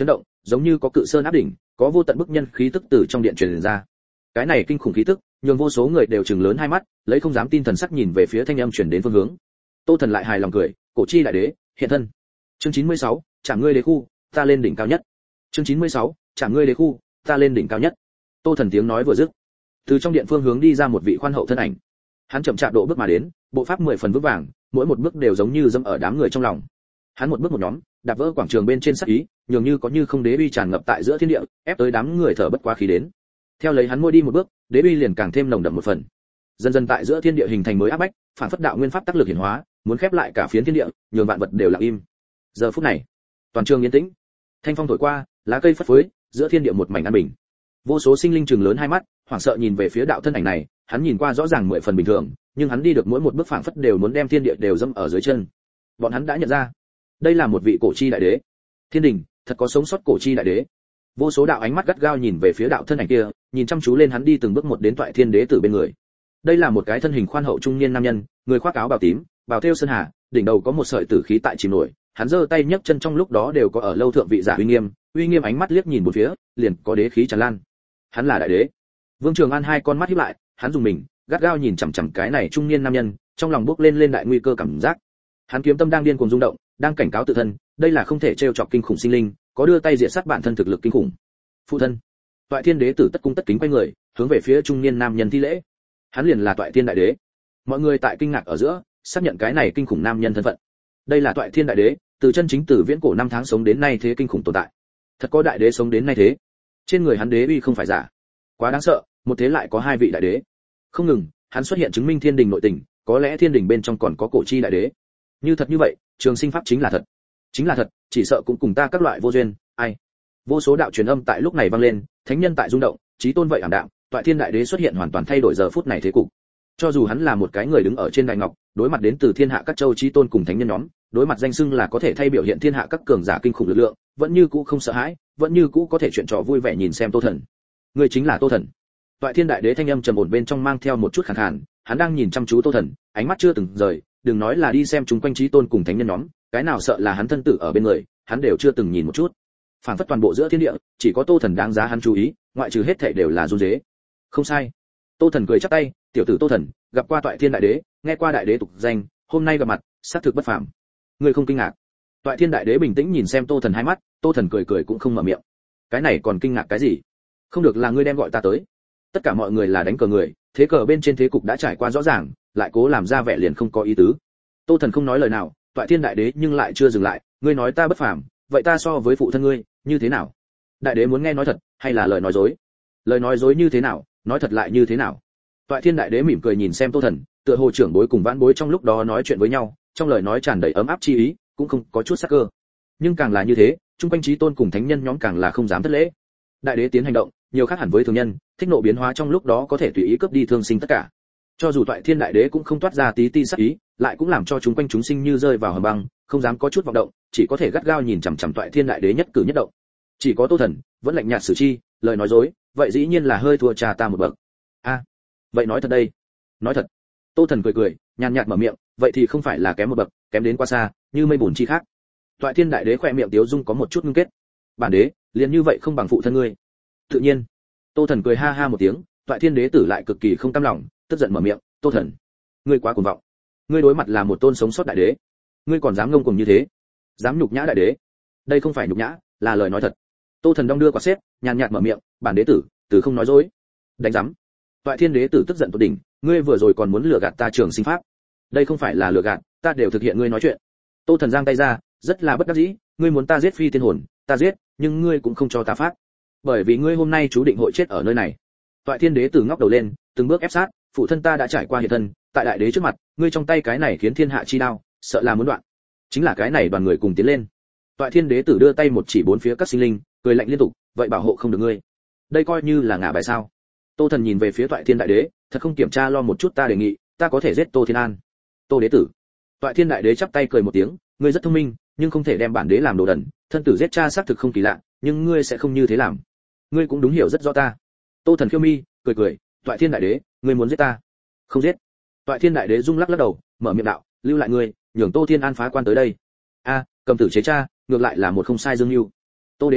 giống như có cự sơn áp đỉnh, có vô tận bức nhân khí tức từ trong điện truyền ra. Cái này kinh khủng khí tức, nhường vô số người đều trừng lớn hai mắt, lấy không dám tin thần sắc nhìn về phía thanh âm truyền đến phương hướng. Tô Thần lại hài lòng cười, cổ chi đại đế, hiện thân. Chương chín mươi sáu, chạm ngươi đế khu, ta lên đỉnh cao nhất. Chương chín mươi sáu, chạm ngươi đế khu, ta lên đỉnh cao nhất. Tô Thần tiếng nói vừa dứt, từ trong điện phương hướng đi ra một vị khoan hậu thân ảnh. Hắn chậm chạp độ bước mà đến, bộ pháp mười phần vững vàng, mỗi một bước đều giống như dẫm ở đám người trong lòng. Hắn một bước một nhóm, đạp vỡ quảng trường bên trên sắc ý, nhường như có như không đế uy tràn ngập tại giữa thiên địa, ép tới đám người thở bất quá khí đến. Theo lấy hắn môi đi một bước, đế uy liền càng thêm nồng đậm một phần. Dần dần tại giữa thiên địa hình thành mới áp bách, phản phất đạo nguyên pháp tác lực hiển hóa, muốn khép lại cả phiến thiên địa, nhường vạn vật đều lặng im. Giờ phút này, toàn trường yên tĩnh. Thanh phong thổi qua, lá cây phất phới, giữa thiên địa một mảnh an bình. Vô số sinh linh trừng lớn hai mắt, hoảng sợ nhìn về phía đạo thân ảnh này, hắn nhìn qua rõ ràng mười phần bình thường, nhưng hắn đi được mỗi một bước phảng phất đều muốn đem thiên địa đều dẫm ở dưới chân. Bọn hắn đã nhận ra, đây là một vị cổ chi đại đế. Thiên đình, thật có sống sót cổ chi đại đế. Vô số đạo ánh mắt gắt gao nhìn về phía đạo thân ảnh kia, nhìn chăm chú lên hắn đi từng bước một đến Toại Thiên Đế tử bên người. Đây là một cái thân hình khoan hậu trung niên nam nhân, người khoác áo bào tím, bào thêu sơn hà, đỉnh đầu có một sợi tử khí tại chìm nổi, hắn giơ tay nhấc chân trong lúc đó đều có ở lâu thượng vị giả uy nghiêm, uy nghiêm ánh mắt liếc nhìn bốn phía, liền có đế khí tràn lan. Hắn là đại đế. Vương Trường An hai con mắt híp lại, hắn dùng mình, gắt gao nhìn chằm chằm cái này trung niên nam nhân, trong lòng bốc lên lên đại nguy cơ cảm giác. Hắn kiếm tâm đang điên cuồng rung động, đang cảnh cáo tự thân, đây là không thể trêu chọc kinh khủng sinh linh, có đưa tay diệt sát bản thân thực lực kinh khủng. Phụ thân. Toại Thiên Đế tử tất cung tất kính quay người, hướng về phía trung niên nam nhân thi lễ. Hắn liền là Toại Thiên đại đế. Mọi người tại kinh ngạc ở giữa, xác nhận cái này kinh khủng nam nhân thân phận. Đây là Toại Thiên đại đế, từ chân chính từ viễn cổ năm tháng sống đến nay thế kinh khủng tồn tại. Thật có đại đế sống đến nay thế. Trên người hắn đế uy không phải giả. Quá đáng sợ, một thế lại có hai vị đại đế. Không ngừng, hắn xuất hiện chứng minh thiên đình nội tình, có lẽ thiên đình bên trong còn có cổ chi đại đế. Như thật như vậy, trường sinh pháp chính là thật. Chính là thật, chỉ sợ cũng cùng ta các loại vô duyên, ai. Vô số đạo truyền âm tại lúc này vang lên, thánh nhân tại rung động, chí tôn vậy ảm đạm, Toại Thiên đại đế xuất hiện hoàn toàn thay đổi giờ phút này thế cục. Cho dù hắn là một cái người đứng ở trên đại ngọc, đối mặt đến từ thiên hạ các châu chí tôn cùng thánh nhân nhóm, đối mặt danh xưng là có thể thay biểu hiện thiên hạ các cường giả kinh khủng lực lượng, vẫn như cũ không sợ hãi, vẫn như cũ có thể chuyện trò vui vẻ nhìn xem Tô Thần. Người chính là Tô Thần. Toại Thiên đại đế thanh âm trầm ổn bên trong mang theo một chút khàn khàn, hắn đang nhìn chăm chú Tô Thần, ánh mắt chưa từng rời, đừng nói là đi xem chúng quanh chí tôn cùng thánh nhân nhóm, cái nào sợ là hắn thân tử ở bên người, hắn đều chưa từng nhìn một chút. Phản phất toàn bộ giữa thiên địa, chỉ có Tô Thần đáng giá hắn chú ý, ngoại trừ hết thảy đều là run rế. Không sai. Tô Thần cười chắp tay, tiểu tử Tô Thần, gặp qua Toại Thiên đại đế, nghe qua đại đế tục danh, hôm nay gặp mặt, xác thực bất phàm. Ngươi không kinh ngạc? Toại Thiên đại đế bình tĩnh nhìn xem Tô Thần hai mắt, Tô Thần cười cười cũng không mở miệng. Cái này còn kinh ngạc cái gì? Không được là ngươi đem gọi ta tới. Tất cả mọi người là đánh cờ người, thế cờ bên trên thế cục đã trải qua rõ ràng, lại cố làm ra vẻ liền không có ý tứ. Tô Thần không nói lời nào, Toại Thiên đại đế nhưng lại chưa dừng lại, ngươi nói ta bất phàm, vậy ta so với phụ thân ngươi, như thế nào? Đại đế muốn nghe nói thật, hay là lời nói dối? Lời nói dối như thế nào, nói thật lại như thế nào? Toại Thiên đại đế mỉm cười nhìn xem Tô Thần, tựa hồ trưởng bối cùng vãn bối trong lúc đó nói chuyện với nhau, trong lời nói tràn đầy ấm áp chi ý, cũng không có chút sắc cơ. Nhưng càng là như thế, trung quanh chí tôn cùng thánh nhân nhóm càng là không dám thất lễ. Đại đế tiến hành động, nhiều khác hẳn với thường nhân, thích nộ biến hóa trong lúc đó có thể tùy ý cướp đi thương sinh tất cả. Cho dù Toại Thiên đại đế cũng không toát ra tí ti sắc ý, lại cũng làm cho chúng quanh chúng sinh như rơi vào hầm băng, không dám có chút vọng động, chỉ có thể gắt gao nhìn chằm chằm Toại Thiên đại đế nhất cử nhất động. Chỉ có Tô Thần vẫn lạnh nhạt xử chi, lời nói dối, vậy dĩ nhiên là hơi thua cha ta một bậc. A, à, vậy nói thật đây. Nói thật. Tô Thần cười cười, nhàn nhạt mở miệng, vậy thì không phải là kém một bậc, kém đến quá xa, như mây bùn chi khác. Toại Thiên đại đế khẽ miệng tiếu dung có một chút ngưng kết. Bản đế, liền như vậy không bằng phụ thân ngươi. Tự nhiên. Tô Thần cười ha ha một tiếng, Toại Thiên đế tử lại cực kỳ không cam lòng, tức giận mở miệng, Tô Thần, ngươi quá cuồng vọng. Ngươi đối mặt là một tôn sống sót đại đế, ngươi còn dám ngông cuồng như thế, dám nhục nhã đại đế. Đây không phải nhục nhã, là lời nói thật. Tô Thần đong đưa quả xếp, nhàn nhạt mở miệng, bản đế tử, từ không nói dối. Đánh rắm. Toại Thiên đế tử tức giận tột đỉnh, ngươi vừa rồi còn muốn lừa gạt ta trường sinh pháp. Đây không phải là lừa gạt, ta đều thực hiện ngươi nói chuyện. Tô Thần giang tay ra, rất là bất đắc dĩ, ngươi muốn ta giết phi tiên hồn, ta giết, nhưng ngươi cũng không cho ta phát. Bởi vì ngươi hôm nay chú định hội chết ở nơi này. Toại Thiên đế tử ngóc đầu lên, từng bước ép sát, phụ thân ta đã trải qua hiện thân, tại đại đế trước mặt, ngươi trong tay cái này khiến thiên hạ chi đao, sợ là muốn đoạn. Chính là cái này đoàn người cùng tiến lên. Toại Thiên đế tử đưa tay một chỉ bốn phía các sinh linh, cười lạnh liên tục, vậy bảo hộ không được ngươi. Đây coi như là ngả bài sao? Tô Thần nhìn về phía Toại Thiên đại đế, thật không kiểm tra lo một chút ta đề nghị, ta có thể giết Tô Thiên An. Tô đế tử. Toại Thiên đại đế chắp tay cười một tiếng, ngươi rất thông minh, nhưng không thể đem bản đế làm đồ đần, thân tử giết cha xác thực không kỳ lạ, nhưng ngươi sẽ không như thế làm. Ngươi cũng đúng hiểu rất rõ ta. Tô Thần khiêu mi, cười cười, Toại Thiên đại đế, ngươi muốn giết ta? Không giết. Toại Thiên đại đế rung lắc lắc đầu, mở miệng đạo, lưu lại ngươi, nhường Tô Thiên An phá quan tới đây. A, cầm tử chế cha, ngược lại là một không sai dương lưu. Tô đế tử,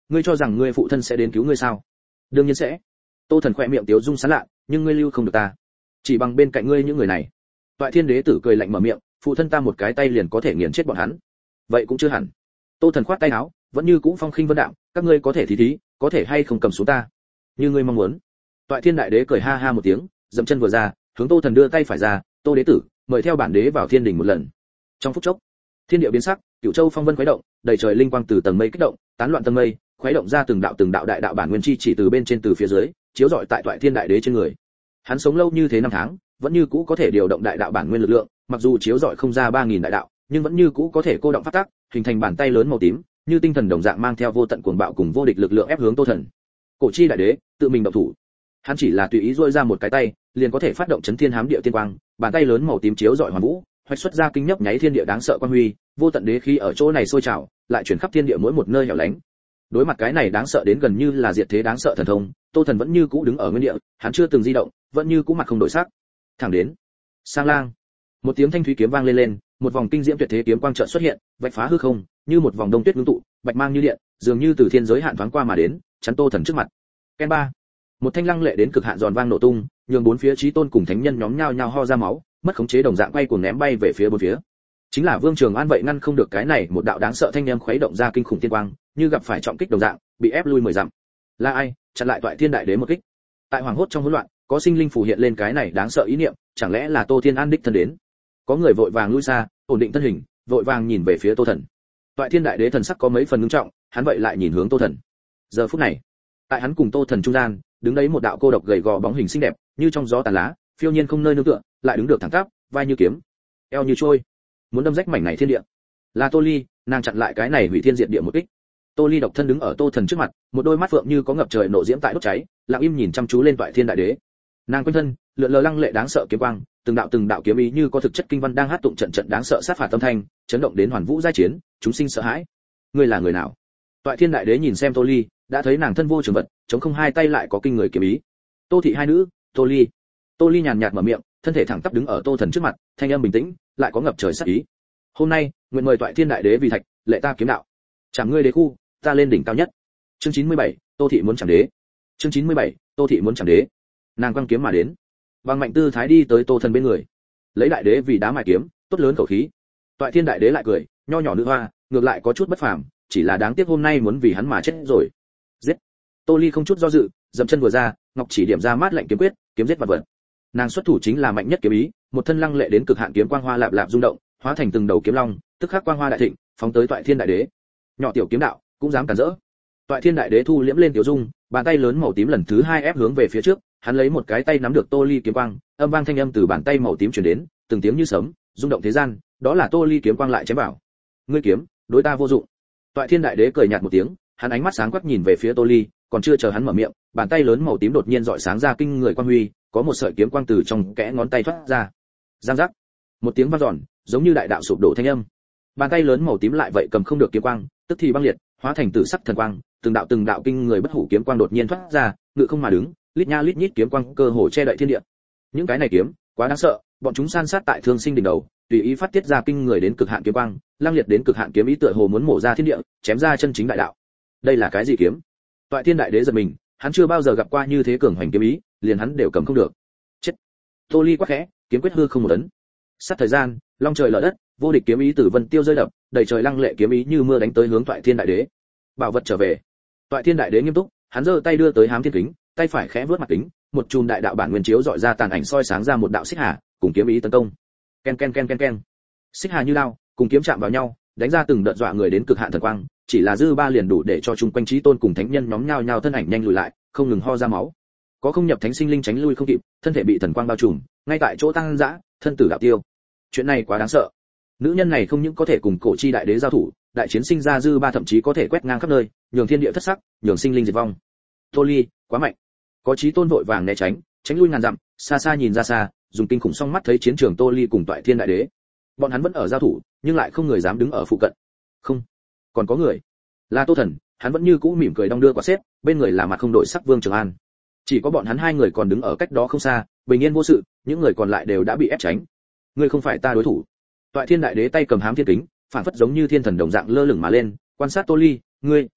ngươi cho rằng ngươi phụ thân sẽ đến cứu ngươi sao? Đương nhiên sẽ. Tô Thần khẽ miệng tiếu dung sán lạ, nhưng ngươi lưu không được ta. Chỉ bằng bên cạnh ngươi những người này. Toại Thiên Đế tử cười lạnh mở miệng, phụ thân ta một cái tay liền có thể nghiền chết bọn hắn. Vậy cũng chưa hẳn. Tô Thần khoát tay áo, vẫn như cũ phong khinh vân đạm, các ngươi có thể thí thí, có thể hay không cầm xuống ta, như ngươi mong muốn. Toại Thiên Đại Đế cười ha ha một tiếng, dậm chân vừa ra, hướng Tô Thần đưa tay phải ra, Tô Đế tử, mời theo bản đế vào thiên đình một lần. Trong phút chốc, thiên địa biến sắc, cửu châu phong vân khuấy động, đầy trời linh quang từ tầng mây kích động, tán loạn tầng mây, khuấy động ra từng đạo từng đạo đại đạo bản nguyên chi chỉ từ bên trên từ phía dưới, chiếu rọi tại Toại Thiên Đại Đế trên người. Hắn sống lâu như thế năm tháng, vẫn như cũ có thể điều động đại đạo bản nguyên lực lượng, mặc dù chiếu rọi không ra ba nghìn đại đạo, nhưng vẫn như cũ có thể cô động phát tác, hình thành bàn tay lớn màu tím, như tinh thần đồng dạng mang theo vô tận cuồng bạo cùng vô địch lực lượng ép hướng Tô Thần. Cổ chi đại đế tự mình động thủ. Hắn chỉ là tùy ý duỗi ra một cái tay, liền có thể phát động chấn thiên hám địa tiên quang, bàn tay lớn màu tím chiếu rọi hoàn vũ, hoạch xuất ra kinh nhấp nháy thiên địa đáng sợ quang huy, vô tận đế khí ở chỗ này sôi trào, lại truyền khắp thiên địa mỗi một nơi hẻo lánh. Đối mặt cái này đáng sợ đến gần như là diệt thế đáng sợ thần thông, Tô Thần vẫn như cũ đứng ở nguyên địa, hắn chưa từng di động, vẫn như cũ mặt không đổi sắc. Thẳng đến sang lang, một tiếng thanh thúy kiếm vang lên lên, một vòng kinh diễm tuyệt thế kiếm quang chợt xuất hiện, vạch phá hư không, như một vòng đông tuyết ngưng tụ, bạch mang như điện, dường như từ thiên giới hạn thoáng qua mà đến, chắn Tô Thần trước mặt. Ken ba, một thanh lăng lệ đến cực hạn giòn vang nổ tung, nhường bốn phía chí tôn cùng thánh nhân nhóm nhao nhao ho ra máu, mất khống chế đồng dạng quay cuồng ném bay về phía bốn phía. Chính là Vương Trường An vậy ngăn không được cái này một đạo đáng sợ thanh âm khuấy động ra kinh khủng tiên quang, như gặp phải trọng kích đồng dạng, bị ép lui mười dặm. Là ai chặn lại Toại Thiên Đại Đế một kích? Tại hoàng hốt trong hỗn loạn, có sinh linh phù hiện lên cái này đáng sợ ý niệm, chẳng lẽ là Tô Thiên An đích thân đến? Có người vội vàng lui xa, ổn định thân hình, vội vàng nhìn về phía Tô Thần. Toại Thiên Đại Đế thần sắc có mấy phần ngưng trọng, hắn vậy lại nhìn hướng Tô Thần. Giờ phút này, tại hắn cùng Tô Thần trung gian, đứng đấy một đạo cô độc gầy gò bóng hình xinh đẹp, như trong gió tàn lá, phiêu nhiên không nơi nương tựa, lại đứng được thẳng tắp, vai như kiếm, eo như trôi, muốn đâm rách mảnh này thiên địa. Là Tô Ly, nàng chặn lại cái này hủy thiên diệt địa một kích. Tô Ly độc thân đứng ở Tô Thần trước mặt, một đôi mắt phượng như có ngập trời nộ diễm tại đốt cháy, lặng im nhìn chăm chú lên Toại Thiên Đại Đế. Nàng quanh thân lượn lờ lăng lệ đáng sợ kiếm quang, từng đạo từng đạo kiếm ý như có thực chất kinh văn đang hát tụng trận trận đáng sợ sát phạt tâm thanh, chấn động đến hoàn vũ giai chiến, chúng sinh sợ hãi. Ngươi là người nào? Toại Thiên Đại Đế nhìn xem Tô Ly, đã thấy nàng thân vô trường vật, chống không hai tay lại có kinh người kiếm ý. Tô thị hai nữ, Tô Ly. Tô Ly nhàn nhạt mở miệng, thân thể thẳng tắp đứng ở Tô Thần trước mặt, thanh âm bình tĩnh, lại có ngập trời sát ý. Hôm nay, nguyện mời Toại Thiên Đại Đế vì thạch, lệ ta kiếm đạo. Chạm ngươi đế khu, ta lên đỉnh cao nhất. Chương chín mươi bảy, Tô thị muốn chạm đế. Chương chín mươi bảy, Tô thị muốn chạm đế. Nàng quăng kiếm mà đến, bằng mạnh tư thái đi tới Tô Thần bên người, lấy đại đế vì đá mài kiếm, tốt lớn khẩu khí. Toại Thiên Đại Đế lại cười, nho nhỏ nữ hoa, ngược lại có chút bất phàm, chỉ là đáng tiếc hôm nay muốn vì hắn mà chết rồi. Giết! Tô Ly không chút do dự, dậm chân vừa ra, ngọc chỉ điểm ra mát lạnh kiếm quyết, kiếm giết vật vật. Nàng xuất thủ chính là mạnh nhất kiếm ý, một thân lăng lệ đến cực hạn kiếm quang hoa lạp lạp rung động, hóa thành từng đầu kiếm long, tức khắc quang hoa đại thịnh, phóng tới Toại Thiên Đại Đế. Nhỏ tiểu kiếm đạo, cũng dám cản rỡ. Toại Thiên Đại Đế thu liễm lên tiểu dung, bàn tay lớn màu tím lần thứ hai ép hướng về phía trước, hắn lấy một cái tay nắm được Tô Ly kiếm quang, âm vang thanh âm từ bàn tay màu tím truyền đến, từng tiếng như sấm, rung động thế gian, đó là Tô Ly kiếm quang lại chém vào. Ngươi kiếm, đối ta vô dụng. Toại Thiên Đại Đế cười nhạt một tiếng, hắn ánh mắt sáng quắc nhìn về phía Tô Ly, còn chưa chờ hắn mở miệng, bàn tay lớn màu tím đột nhiên rọi sáng ra kinh người quang huy, có một sợi kiếm quang từ trong kẽ ngón tay thoát ra. Giang giác, một tiếng vang dọn, giống như đại đạo sụp đổ thanh âm. Bàn tay lớn màu tím lại vậy cầm không được kiếm quang, tức thì băng liệt, hóa thành tử sắc thần quang, từng đạo từng đạo kinh người bất hủ kiếm quang đột nhiên thoát ra, ngự không mà đứng, lít nha lít nhít kiếm quang cơ hồ che đậy thiên địa. Những cái này kiếm, quá đáng sợ, bọn chúng san sát tại Thương Sinh đỉnh đầu, tùy ý phát tiết ra kinh người đến cực hạn kiếm quang, lang liệt đến cực hạn kiếm ý tựa hồ muốn mổ ra thiên địa, chém ra chân chính đại đạo. Đây là cái gì kiếm? Toại Thiên Đại Đế giật mình, hắn chưa bao giờ gặp qua như thế cường hoành kiếm ý, liền hắn đều cầm không được. Chết! Tô Ly quắc khẽ, kiếm quyết hư không một ấn. Sát thời gian, long trời lở đất, vô địch kiếm ý từ vân tiêu rơi đập, đầy trời lăng lệ kiếm ý như mưa đánh tới hướng Toại Thiên Đại Đế. Bảo vật trở về. Toại Thiên Đại Đế nghiêm túc, hắn giơ tay đưa tới hám thiên kính, tay phải khẽ vớt mặt kính, một chùm đại đạo bản nguyên chiếu dọi ra tàn ảnh soi sáng ra một đạo xích hà, cùng kiếm ý tấn công. Ken ken ken ken ken. Xích hà như lao, cùng kiếm chạm vào nhau, đánh ra từng đợt dọa người đến cực hạn thần quang, chỉ là dư ba liền đủ để cho chung quanh chí tôn cùng thánh nhân nhóm nhao nhao thân ảnh nhanh lùi lại, không ngừng ho ra máu. Có không nhập thánh sinh linh tránh lui không kịp, thân thể bị thần quang bao trùm, ngay tại chỗ tăng dã, thân tử đạo tiêu. Chuyện này quá đáng sợ. Nữ nhân này không những có thể cùng cổ chi đại đế giao thủ, đại chiến sinh ra dư ba thậm chí có thể quét ngang khắp nơi, nhường thiên địa thất sắc, nhường sinh linh diệt vong. Tô Ly, quá mạnh. Có chí tôn vội vàng né tránh, tránh lui ngàn dặm, xa xa nhìn ra xa, dùng kinh khủng song mắt thấy chiến trường Tô Ly cùng Toại Thiên Đại Đế. Bọn hắn vẫn ở giao thủ, nhưng lại không người dám đứng ở phụ cận. Không, còn có người. Là Tô Thần, hắn vẫn như cũ mỉm cười đong đưa quả xếp, bên người là mặt không đổi sắc Vương Trường An. Chỉ có bọn hắn hai người còn đứng ở cách đó không xa, bình yên vô sự, những người còn lại đều đã bị ép tránh. Ngươi không phải ta đối thủ. Toại Thiên Đại Đế tay cầm hám thiên kính, phản phất giống như thiên thần đồng dạng lơ lửng mà lên, quan sát Tô Ly, ngươi.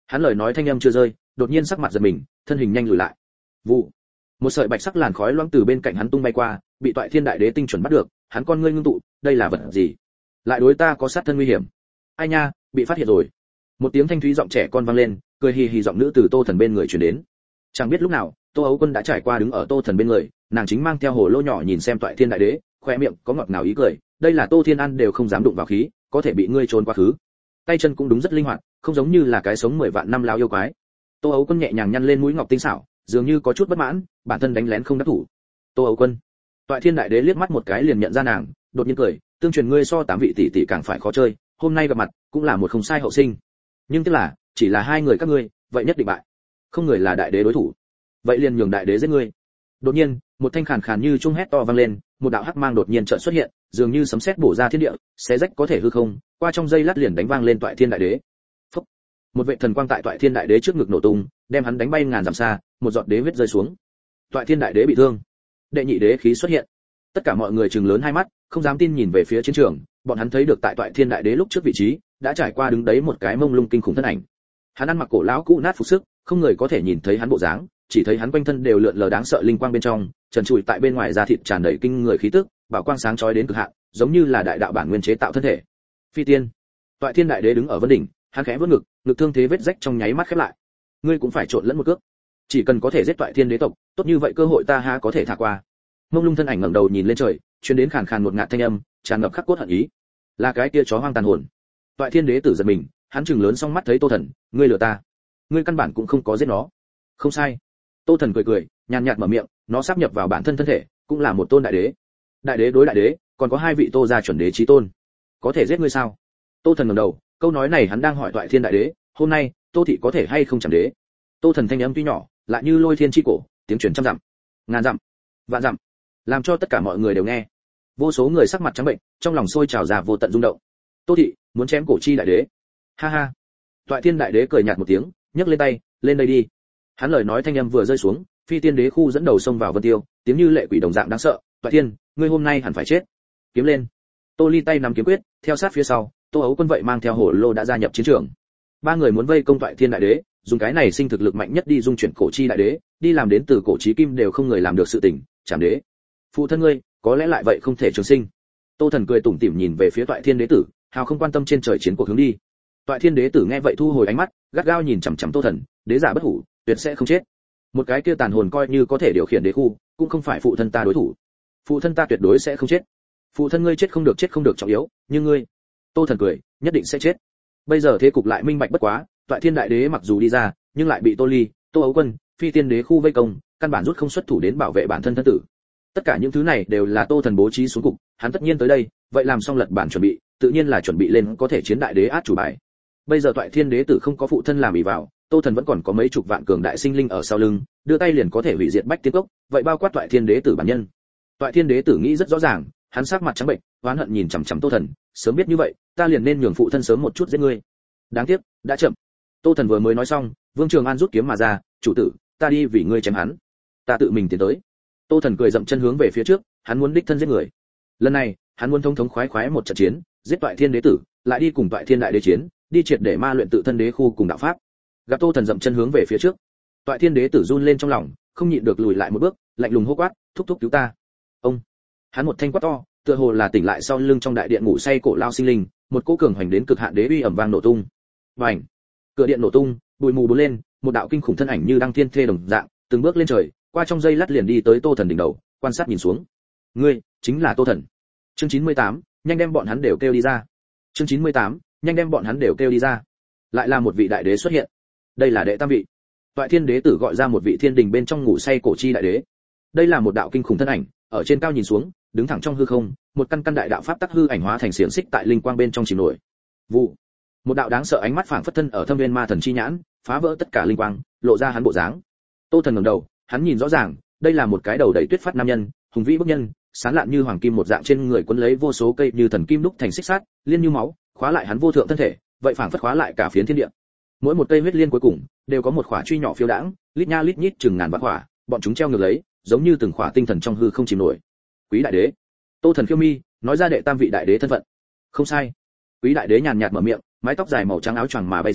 Hắn lời nói thanh âm chưa rơi, đột nhiên sắc mặt giật mình, thân hình nhanh lùi lại. Vụ. Một sợi bạch sắc làn khói loãng từ bên cạnh hắn tung bay qua, bị Toại Thiên Đại Đế tinh chuẩn bắt được, hắn con ngươi ngưng tụ, đây là vật gì? Lại đối ta có sát thân nguy hiểm. Ai nha, bị phát hiện rồi. Một tiếng thanh thúy giọng trẻ con vang lên, cười hì hì giọng nữ từ Tô Thần bên người truyền đến. Chẳng biết lúc nào, Tô Ấu Quân đã trải qua đứng ở Tô Thần bên người, nàng chính mang theo hồ lô nhỏ nhìn xem Toại Thiên Đại Đế, khoe miệng có ngọt ngào ý cười, đây là Tô Thiên An đều không dám đụng vào khí, có thể bị ngươi trốn quá khứ. Tay chân cũng đúng rất linh hoạt, không giống như là cái sống mười vạn năm lao yêu quái. Tô Ấu Quân nhẹ nhàng nhăn lên mũi ngọc tinh xảo, dường như có chút bất mãn, bản thân đánh lén không đắc thủ. Tô Ấu Quân. Toại Thiên Đại Đế liếc mắt một cái liền nhận ra nàng, đột nhiên cười, tương truyền ngươi so tám vị tỷ tỷ càng phải khó chơi, hôm nay gặp mặt cũng là một không sai hậu sinh. Nhưng tức là, chỉ là hai người các ngươi, vậy nhất định bại. Không người là đại đế đối thủ. Vậy liền nhường đại đế giết ngươi. Đột nhiên, một thanh khàn khàn như trung hét to vang lên, một đạo hắc mang đột nhiên chợt xuất hiện, dường như sấm sét bổ ra thiên địa, xé rách có thể hư không, qua trong giây lát liền đánh vang lên Toại Thiên Đại Đế. Phốc. Một vệ thần quang tại Toại Thiên Đại Đế trước ngực nổ tung, đem hắn đánh bay ngàn dặm xa, một giọt đế huyết rơi xuống. Toại Thiên Đại Đế bị thương. Đệ nhị đế khí xuất hiện. Tất cả mọi người trừng lớn hai mắt, không dám tin nhìn về phía chiến trường, bọn hắn thấy được tại Toại Thiên Đại Đế lúc trước vị trí, đã trải qua đứng đấy một cái mông lung kinh khủng thân ảnh. Hắn ăn mặc cổ lão cũ nát phục sức, không người có thể nhìn thấy hắn bộ dáng, chỉ thấy hắn quanh thân đều lượn lờ đáng sợ linh quang bên trong, trần trụi tại bên ngoài da thịt tràn đầy kinh người khí tức, bảo quang sáng chói đến cực hạn, giống như là đại đạo bản nguyên chế tạo thân thể. Phi tiên. Toại Thiên Đại Đế đứng ở vân đỉnh, hắn khẽ vươn ngực, ngực thương thế vết rách trong nháy mắt khép lại. Ngươi cũng phải trộn lẫn một cước. Chỉ cần có thể giết Toại Thiên Đế tộc, tốt như vậy cơ hội ta há có thể thả qua. Mông lung thân ảnh ngẩng đầu nhìn lên trời, truyền đến khàn khàn một ngạt thanh âm, tràn ngập khắc cốt hận ý. Là cái kia chó hoang tàn hồn. Toại Thiên Đế tử giật mình, hắn trừng lớn song mắt thấy Tô Thần, ngươi lừa ta. Ngươi căn bản cũng không có giết nó. Không sai. Tô Thần cười cười, nhàn nhạt mở miệng, nó sắp nhập vào bản thân thân thể, cũng là một tôn đại đế. Đại đế đối đại đế, còn có hai vị Tô gia chuẩn đế chí tôn. Có thể giết ngươi sao? Tô Thần ngẩng đầu, câu nói này hắn đang hỏi Toại Thiên Đại Đế, hôm nay, Tô thị có thể hay không chẳng đế? Tô Thần thanh âm tuy nhỏ, lại như lôi thiên chi cổ, tiếng truyền trăm dặm, ngàn dặm, vạn dặm, làm cho tất cả mọi người đều nghe. Vô số người sắc mặt trắng bệnh, trong lòng sôi trào ra vô tận rung động. Tô thị muốn chém cổ chi đại đế. Ha ha. Toại Thiên Đại Đế cười nhạt một tiếng, nhấc lên tay, lên đây đi. Hắn lời nói thanh âm vừa rơi xuống, Phi Tiên Đế khu dẫn đầu xông vào Vân Tiêu, tiếng như lệ quỷ đồng dạng đáng sợ. Toại Thiên, ngươi hôm nay hẳn phải chết. Kiếm lên. Tô Ly tay nắm kiếm quyết, theo sát phía sau, Tô Ấu Quân vậy mang theo hổ lô đã gia nhập chiến trường. Ba người muốn vây công Toại Thiên Đại Đế, dùng cái này sinh thực lực mạnh nhất đi dung chuyển cổ chi đại đế, đi làm đến từ cổ chí kim đều không người làm được sự tình, chảm đế. Phụ thân ngươi, có lẽ lại vậy không thể trường sinh. Tô Thần cười tủm tỉm nhìn về phía Toại Thiên Đế tử, hào không quan tâm trên trời chiến cuộc hướng đi. Toại Thiên Đế tử nghe vậy thu hồi ánh mắt, gắt gao nhìn chằm chằm Tô Thần, đế giả bất hủ, tuyệt sẽ không chết. Một cái kia tàn hồn coi như có thể điều khiển đế khu, cũng không phải phụ thân ta đối thủ. Phụ thân ta tuyệt đối sẽ không chết. Phụ thân ngươi chết không được chết không được trọng yếu, nhưng ngươi, Tô Thần cười, nhất định sẽ chết. Bây giờ thế cục lại minh bạch bất quá, Toại Thiên Đại Đế mặc dù đi ra, nhưng lại bị Tô Ly, Tô Ấu Quân, Phi Tiên Đế khu vây công, căn bản rút không xuất thủ đến bảo vệ bản thân thân tử. Tất cả những thứ này đều là Tô Thần bố trí xuống cục, hắn tất nhiên tới đây, vậy làm xong lật bản chuẩn bị, tự nhiên là chuẩn bị lên có thể chiến đại đế át chủ bài. Bây giờ Toại Thiên Đế tử không có phụ thân làm ỷ vào, Tô Thần vẫn còn có mấy chục vạn cường đại sinh linh ở sau lưng, đưa tay liền có thể hủy diệt Bách Tiên Cốc, vậy bao quát Toại Thiên Đế tử bản nhân. Toại Thiên Đế tử nghĩ rất rõ ràng, hắn sắc mặt trắng bệnh, oán hận nhìn chằm chằm Tô Thần, sớm biết như vậy, ta liền nên nhường phụ thân sớm một chút giết ngươi. Đáng tiếc, đã chậm. Tô Thần vừa mới nói xong, Vương Trường An rút kiếm mà ra, "Chủ tử, ta đi vì ngươi chém hắn." Ta tự mình tiến tới. Tô Thần cười dậm chân hướng về phía trước, hắn muốn đích thân giết người. Lần này, hắn muốn thống thống khoái khoái một trận chiến, giết Toại Thiên Đế tử, lại đi cùng Toại Thiên Đại Đế chiến, đi triệt để ma luyện tự thân đế khu cùng đạo pháp. Gặp Tô Thần dậm chân hướng về phía trước, Toại Thiên Đế tử run lên trong lòng, không nhịn được lùi lại một bước, lạnh lùng hô quát, "Thúc thúc cứu ta!" Ông. Hắn một thanh quát to, tựa hồ là tỉnh lại sau lưng trong đại điện ngủ say cổ lao sinh linh, một cỗ cường hoành đến cực hạn đế uy ầm vang nổ tung. Bành! Cửa điện nổ tung, bụi mù bốn lên, một đạo kinh khủng thân ảnh như đăng thiên thê đồng dạng, từng bước lên trời, qua trong dây lát liền đi tới Tô Thần đỉnh đầu, quan sát nhìn xuống. Ngươi, chính là Tô Thần. Chương chín mươi tám, nhanh đem bọn hắn đều kêu đi ra. Chương chín mươi tám, nhanh đem bọn hắn đều kêu đi ra. Lại là một vị đại đế xuất hiện. Đây là đệ tam vị. Toại Thiên Đế tử gọi ra một vị thiên đình bên trong ngủ say cổ chi đại đế. Đây là một đạo kinh khủng thân ảnh, ở trên cao nhìn xuống, đứng thẳng trong hư không, một căn căn đại đạo pháp tắc hư ảnh hóa thành xiềng xích tại linh quang bên trong chìm nổi. Vụ. Một đạo đáng sợ ánh mắt phảng phất thân ở thâm viên ma thần chi nhãn, phá vỡ tất cả linh quang, lộ ra hắn bộ dáng. Tô Thần ngẩng đầu, hắn nhìn rõ ràng, đây là một cái đầu đầy tuyết phát nam nhân, hùng vĩ bức nhân, sáng lạn như hoàng kim một dạng, trên người quấn lấy vô số cây như thần kim đúc thành xích sắt, liên như máu, khóa lại hắn vô thượng thân thể, vậy phảng phất khóa lại cả phiến thiên địa. Mỗi một cây huyết liên cuối cùng đều có một khỏa truy nhỏ phiêu đãng, lít nha lít nhít chừng ngàn vạn khỏa, bọn chúng treo ngược lấy, giống như từng khỏa tinh thần trong hư không chìm nổi. Quý đại đế. Tô Thần khiêu mi, nói ra đệ tam vị đại đế thân phận. Không sai. Quý đại đế nhàn nhạt mở miệng, mái tóc dài màu trắng áo choàng mà bay dương,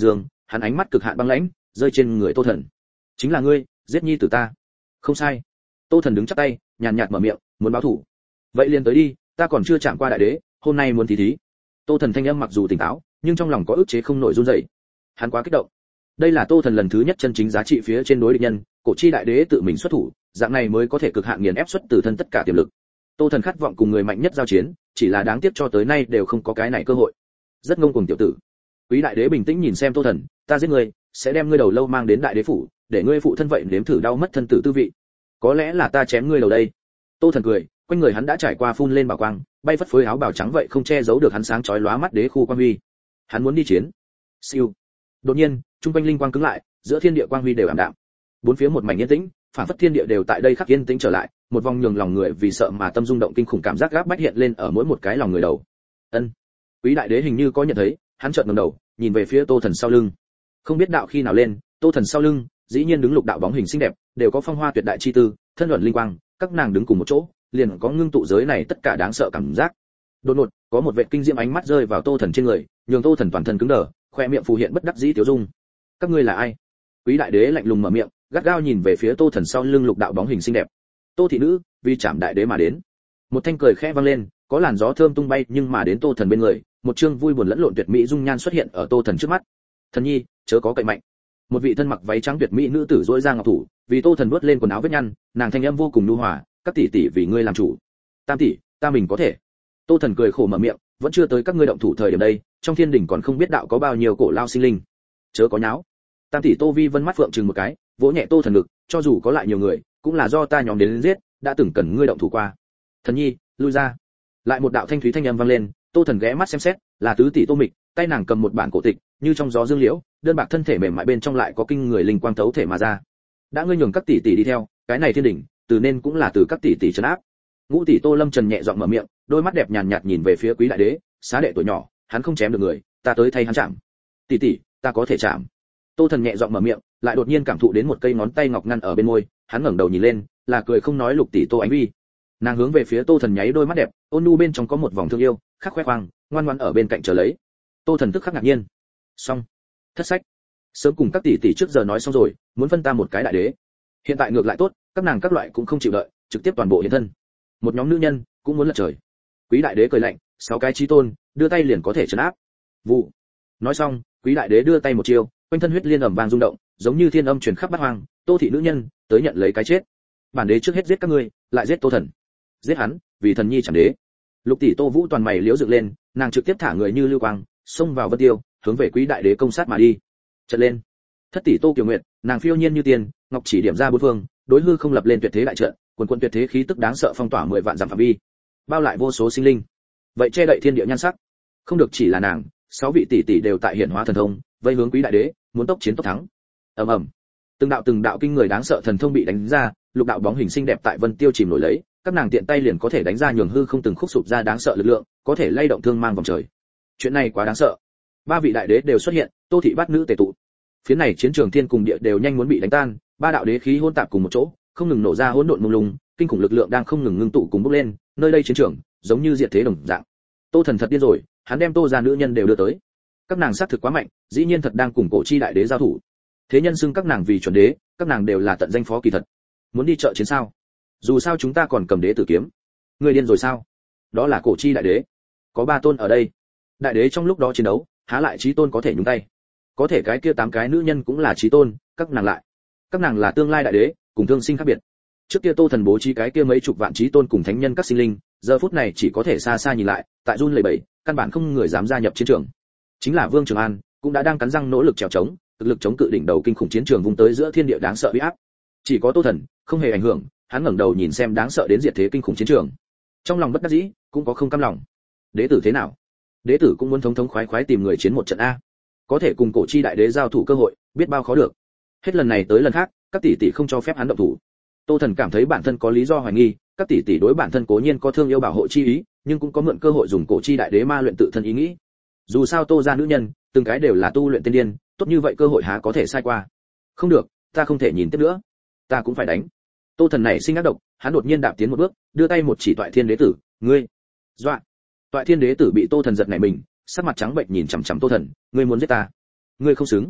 hắn ánh mắt cực hạn băng lãnh rơi trên người Tô Thần. Chính là ngươi giết nhi tử ta? Không sai. Tô Thần đứng chắp tay nhàn nhạt mở miệng, muốn báo thù vậy liền tới đi, ta còn chưa chạm qua đại đế, hôm nay muốn thí thí. Tô Thần thanh âm mặc dù tỉnh táo nhưng trong lòng có ức chế không nổi run rẩy. Hắn quá kích động. Đây là Tô Thần lần thứ nhất chân chính giá trị phía trên đối địch nhân, cổ chi đại đế tự mình xuất thủ, dạng này mới có thể cực hạn nghiền ép xuất từ thân tất cả tiềm lực. Tô Thần khát vọng cùng người mạnh nhất giao chiến, chỉ là đáng tiếc cho tới nay đều không có cái này cơ hội. Rất ngông cuồng tiểu tử. Quý đại đế bình tĩnh nhìn xem Tô Thần, ta giết ngươi, sẽ đem ngươi đầu lâu mang đến đại đế phủ, để ngươi phụ thân vậy nếm thử đau mất thân tử tư vị. Có lẽ là ta chém ngươi đầu đây. Tô Thần cười, quanh người hắn đã trải qua phun lên bảo quang, bay phất phới áo bào trắng vậy không che giấu được hắn sáng chói lóa mắt đế khu quang huy. Hắn muốn đi chiến. Siêu. Đột nhiên, trung quanh linh quang cứng lại, giữa thiên địa quang huy đều ảm đạm. Bốn phía một mảnh yên tĩnh, phản phất thiên địa đều tại đây khắc yên tĩnh trở lại, một vòng nhường lòng người vì sợ mà tâm rung động kinh khủng cảm giác gáp bách hiện lên ở mỗi một cái lòng người đầu. Ân. Quý đại đế hình như có nhận thấy, hắn chợt ngẩng đầu, nhìn về phía Tô Thần sau lưng. Không biết đạo khi nào lên, Tô Thần sau lưng, dĩ nhiên đứng lục đạo bóng hình xinh đẹp, đều có phong hoa tuyệt đại chi tư, thân luận linh quang, các nàng đứng cùng một chỗ, liền có ngưng tụ giới này tất cả đáng sợ cảm giác. Đột ngột, có một vệt kinh diễm ánh mắt rơi vào Tô Thần trên người, nhường Tô Thần toàn thân cứng đờ, khoe miệng phù hiện bất đắc dĩ tiêu dung. Các ngươi là ai? Quý đại đế lạnh lùng mở miệng, gắt gao nhìn về phía Tô Thần sau lưng lục đạo bóng hình xinh đẹp. Tô thị nữ, vì chạm đại đế mà đến. Một thanh cười khẽ vang lên, có làn gió thơm tung bay nhưng mà đến Tô Thần bên người, một trương vui buồn lẫn lộn tuyệt mỹ dung nhan xuất hiện ở Tô Thần trước mắt. Thần nhi, chớ có cậy mạnh. Một vị thân mặc váy trắng tuyệt mỹ nữ tử duỗi ra ngọc thủ, vì Tô Thần vuốt lên quần áo vết nhăn, nàng thanh âm vô cùng nhu hòa, các tỷ tỷ vì ngươi làm chủ. Tam tỷ, ta mình có thể. Tô Thần cười khổ mở miệng, vẫn chưa tới các ngươi động thủ thời điểm đây, trong thiên đỉnh còn không biết đạo có bao nhiêu cổ lao sinh linh. Chớ có nháo. Tam tỷ Tô Vi Vân mắt phượng trừng một cái, vỗ nhẹ Tô Thần ngực, cho dù có lại nhiều người, cũng là do ta nhóm đến giết, đã từng cần ngươi động thủ qua. Thần nhi, lui ra. Lại một đạo thanh thúy thanh âm vang lên, Tô Thần ghé mắt xem xét, là tứ tỷ Tô Mịch, tay nàng cầm một bản cổ tịch, như trong gió dương liễu, đơn bạc thân thể mềm mại bên trong lại có kinh người linh quang thấu thể mà ra. Đã ngươi nhường các tỷ tỷ đi theo, cái này thiên đỉnh, từ nên cũng là từ các tỷ tỷ trấn áp. Ngũ tỷ Tô Lâm Trần nhẹ giọng mở miệng, đôi mắt đẹp nhàn nhạt nhìn về phía Quý đại đế, xá đệ tuổi nhỏ, hắn không chém được người, ta tới thay hắn chạm. Tỷ tỷ, ta có thể chạm. Tô Thần nhẹ giọng mở miệng, lại đột nhiên cảm thụ đến một cây ngón tay ngọc ngăn ở bên môi, hắn ngẩng đầu nhìn lên, là cười không nói lục tỷ Tô Ánh Vi. Nàng hướng về phía Tô Thần nháy đôi mắt đẹp, ôn nhu bên trong có một vòng thương yêu, khắc khoe khoang, ngoan ngoãn ở bên cạnh chờ lấy. Tô Thần tức khắc ngạc nhiên. Xong, thất sách. Sớm cùng các tỷ tỷ trước giờ nói xong rồi, muốn phân ta một cái đại đế. Hiện tại ngược lại tốt, các nàng các loại cũng không chịu đợi, trực tiếp toàn bộ hiện thân. Một nhóm nữ nhân cũng muốn lật trời. Quý đại đế cười lạnh, sáu cái chí tôn, đưa tay liền có thể trấn áp. Vụ. Nói xong, Quý đại đế đưa tay một chiêu, quanh thân huyết liên ầm vang rung động, giống như thiên âm truyền khắp bát hoang, Tô thị nữ nhân, tới nhận lấy cái chết. Bản đế trước hết giết các ngươi, lại giết Tô Thần. Giết hắn, vì thần nhi chẳng đế. Lục tỷ Tô Vũ toàn mày liếu dựng lên, nàng trực tiếp thả người như lưu quang, xông vào Vân Tiêu, hướng về Quý đại đế công sát mà đi. Chợt lên. Thất tỷ Tô Kiều Nguyệt, nàng phiêu nhiên như tiên, ngọc chỉ điểm ra bốn phương, đối hư không lập lên tuyệt thế đại trận, quần quần tuyệt thế khí tức đáng sợ phong tỏa mười vạn dặm phạm vi, bao lại vô số sinh linh. Vậy che đậy thiên địa nhan sắc. Không được chỉ là nàng, sáu vị tỷ tỷ đều tại hiển hóa thần thông, vây hướng Quý đại đế, muốn tốc chiến tốc thắng. Ầm ầm. Từng đạo từng đạo kinh người đáng sợ thần thông bị đánh ra, lục đạo bóng hình xinh đẹp tại Vân Tiêu chìm nổi lấy, các nàng tiện tay liền có thể đánh ra nhường hư không từng khúc sụp ra đáng sợ lực lượng, có thể lay động thương mang vòng trời. Chuyện này quá đáng sợ. Ba vị đại đế đều xuất hiện, Tô thị bát nữ tề tụ. Phía này chiến trường thiên cùng địa đều nhanh muốn bị đánh tan, ba đạo đế khí hỗn tạp cùng một chỗ, không ngừng nổ ra hỗn độn mông lung, kinh khủng lực lượng đang không ngừng ngưng tụ cùng bốc lên, nơi đây chiến trường giống như diệt thế đồng dạng. Tô Thần thật điên rồi, hắn đem Tô gia nữ nhân đều đưa tới. Các nàng sát thực quá mạnh, dĩ nhiên thật đang cùng cổ chi đại đế giao thủ. Thế nhân xưng các nàng vì chuẩn đế, các nàng đều là tận danh phó kỳ thật. Muốn đi chợ chiến sao? Dù sao chúng ta còn cầm đế tử kiếm. Người điên rồi sao? Đó là cổ chi đại đế. Có ba tôn ở đây. Đại đế trong lúc đó chiến đấu, há lại chí tôn có thể nhúng tay. Có thể cái kia tám cái nữ nhân cũng là chí tôn, các nàng lại. Các nàng là tương lai đại đế, cùng thương sinh khác biệt. Trước kia Tô Thần bố trí cái kia mấy chục vạn chí tôn cùng thánh nhân các sinh linh, giờ phút này chỉ có thể xa xa nhìn lại, tại run lẩy bẩy, căn bản không người dám gia nhập chiến trường. Chính là Vương Trường An, cũng đã đang cắn răng nỗ lực trèo chống, thực lực chống cự đỉnh đầu kinh khủng chiến trường vùng tới giữa thiên địa đáng sợ uy áp. Chỉ có Tô Thần không hề ảnh hưởng, hắn ngẩng đầu nhìn xem đáng sợ đến diệt thế kinh khủng chiến trường. Trong lòng bất đắc dĩ, cũng có không cam lòng. Đế tử thế nào? Đế tử cũng muốn thống thống khoái khoái tìm người chiến một trận a. Có thể cùng cổ chi đại đế giao thủ cơ hội, biết bao khó được. Hết lần này tới lần khác, các tỷ tỷ không cho phép hắn động thủ. Tô Thần cảm thấy bản thân có lý do hoài nghi, các tỷ tỷ đối bản thân cố nhiên có thương yêu bảo hộ chi ý, nhưng cũng có mượn cơ hội dùng cổ chi đại đế ma luyện tự thân ý nghĩ. Dù sao Tô gia nữ nhân, từng cái đều là tu luyện tiên điên, tốt như vậy cơ hội há có thể sai qua. Không được, ta không thể nhìn tiếp nữa, ta cũng phải đánh. Tô Thần này sinh ác độc, hắn đột nhiên đạp tiến một bước, đưa tay một chỉ Toại Thiên đế tử, ngươi. Dọa. Toại Thiên đế tử bị Tô Thần giật nảy mình, sắc mặt trắng bệch nhìn chằm chằm Tô Thần, ngươi muốn giết ta? Ngươi không xứng.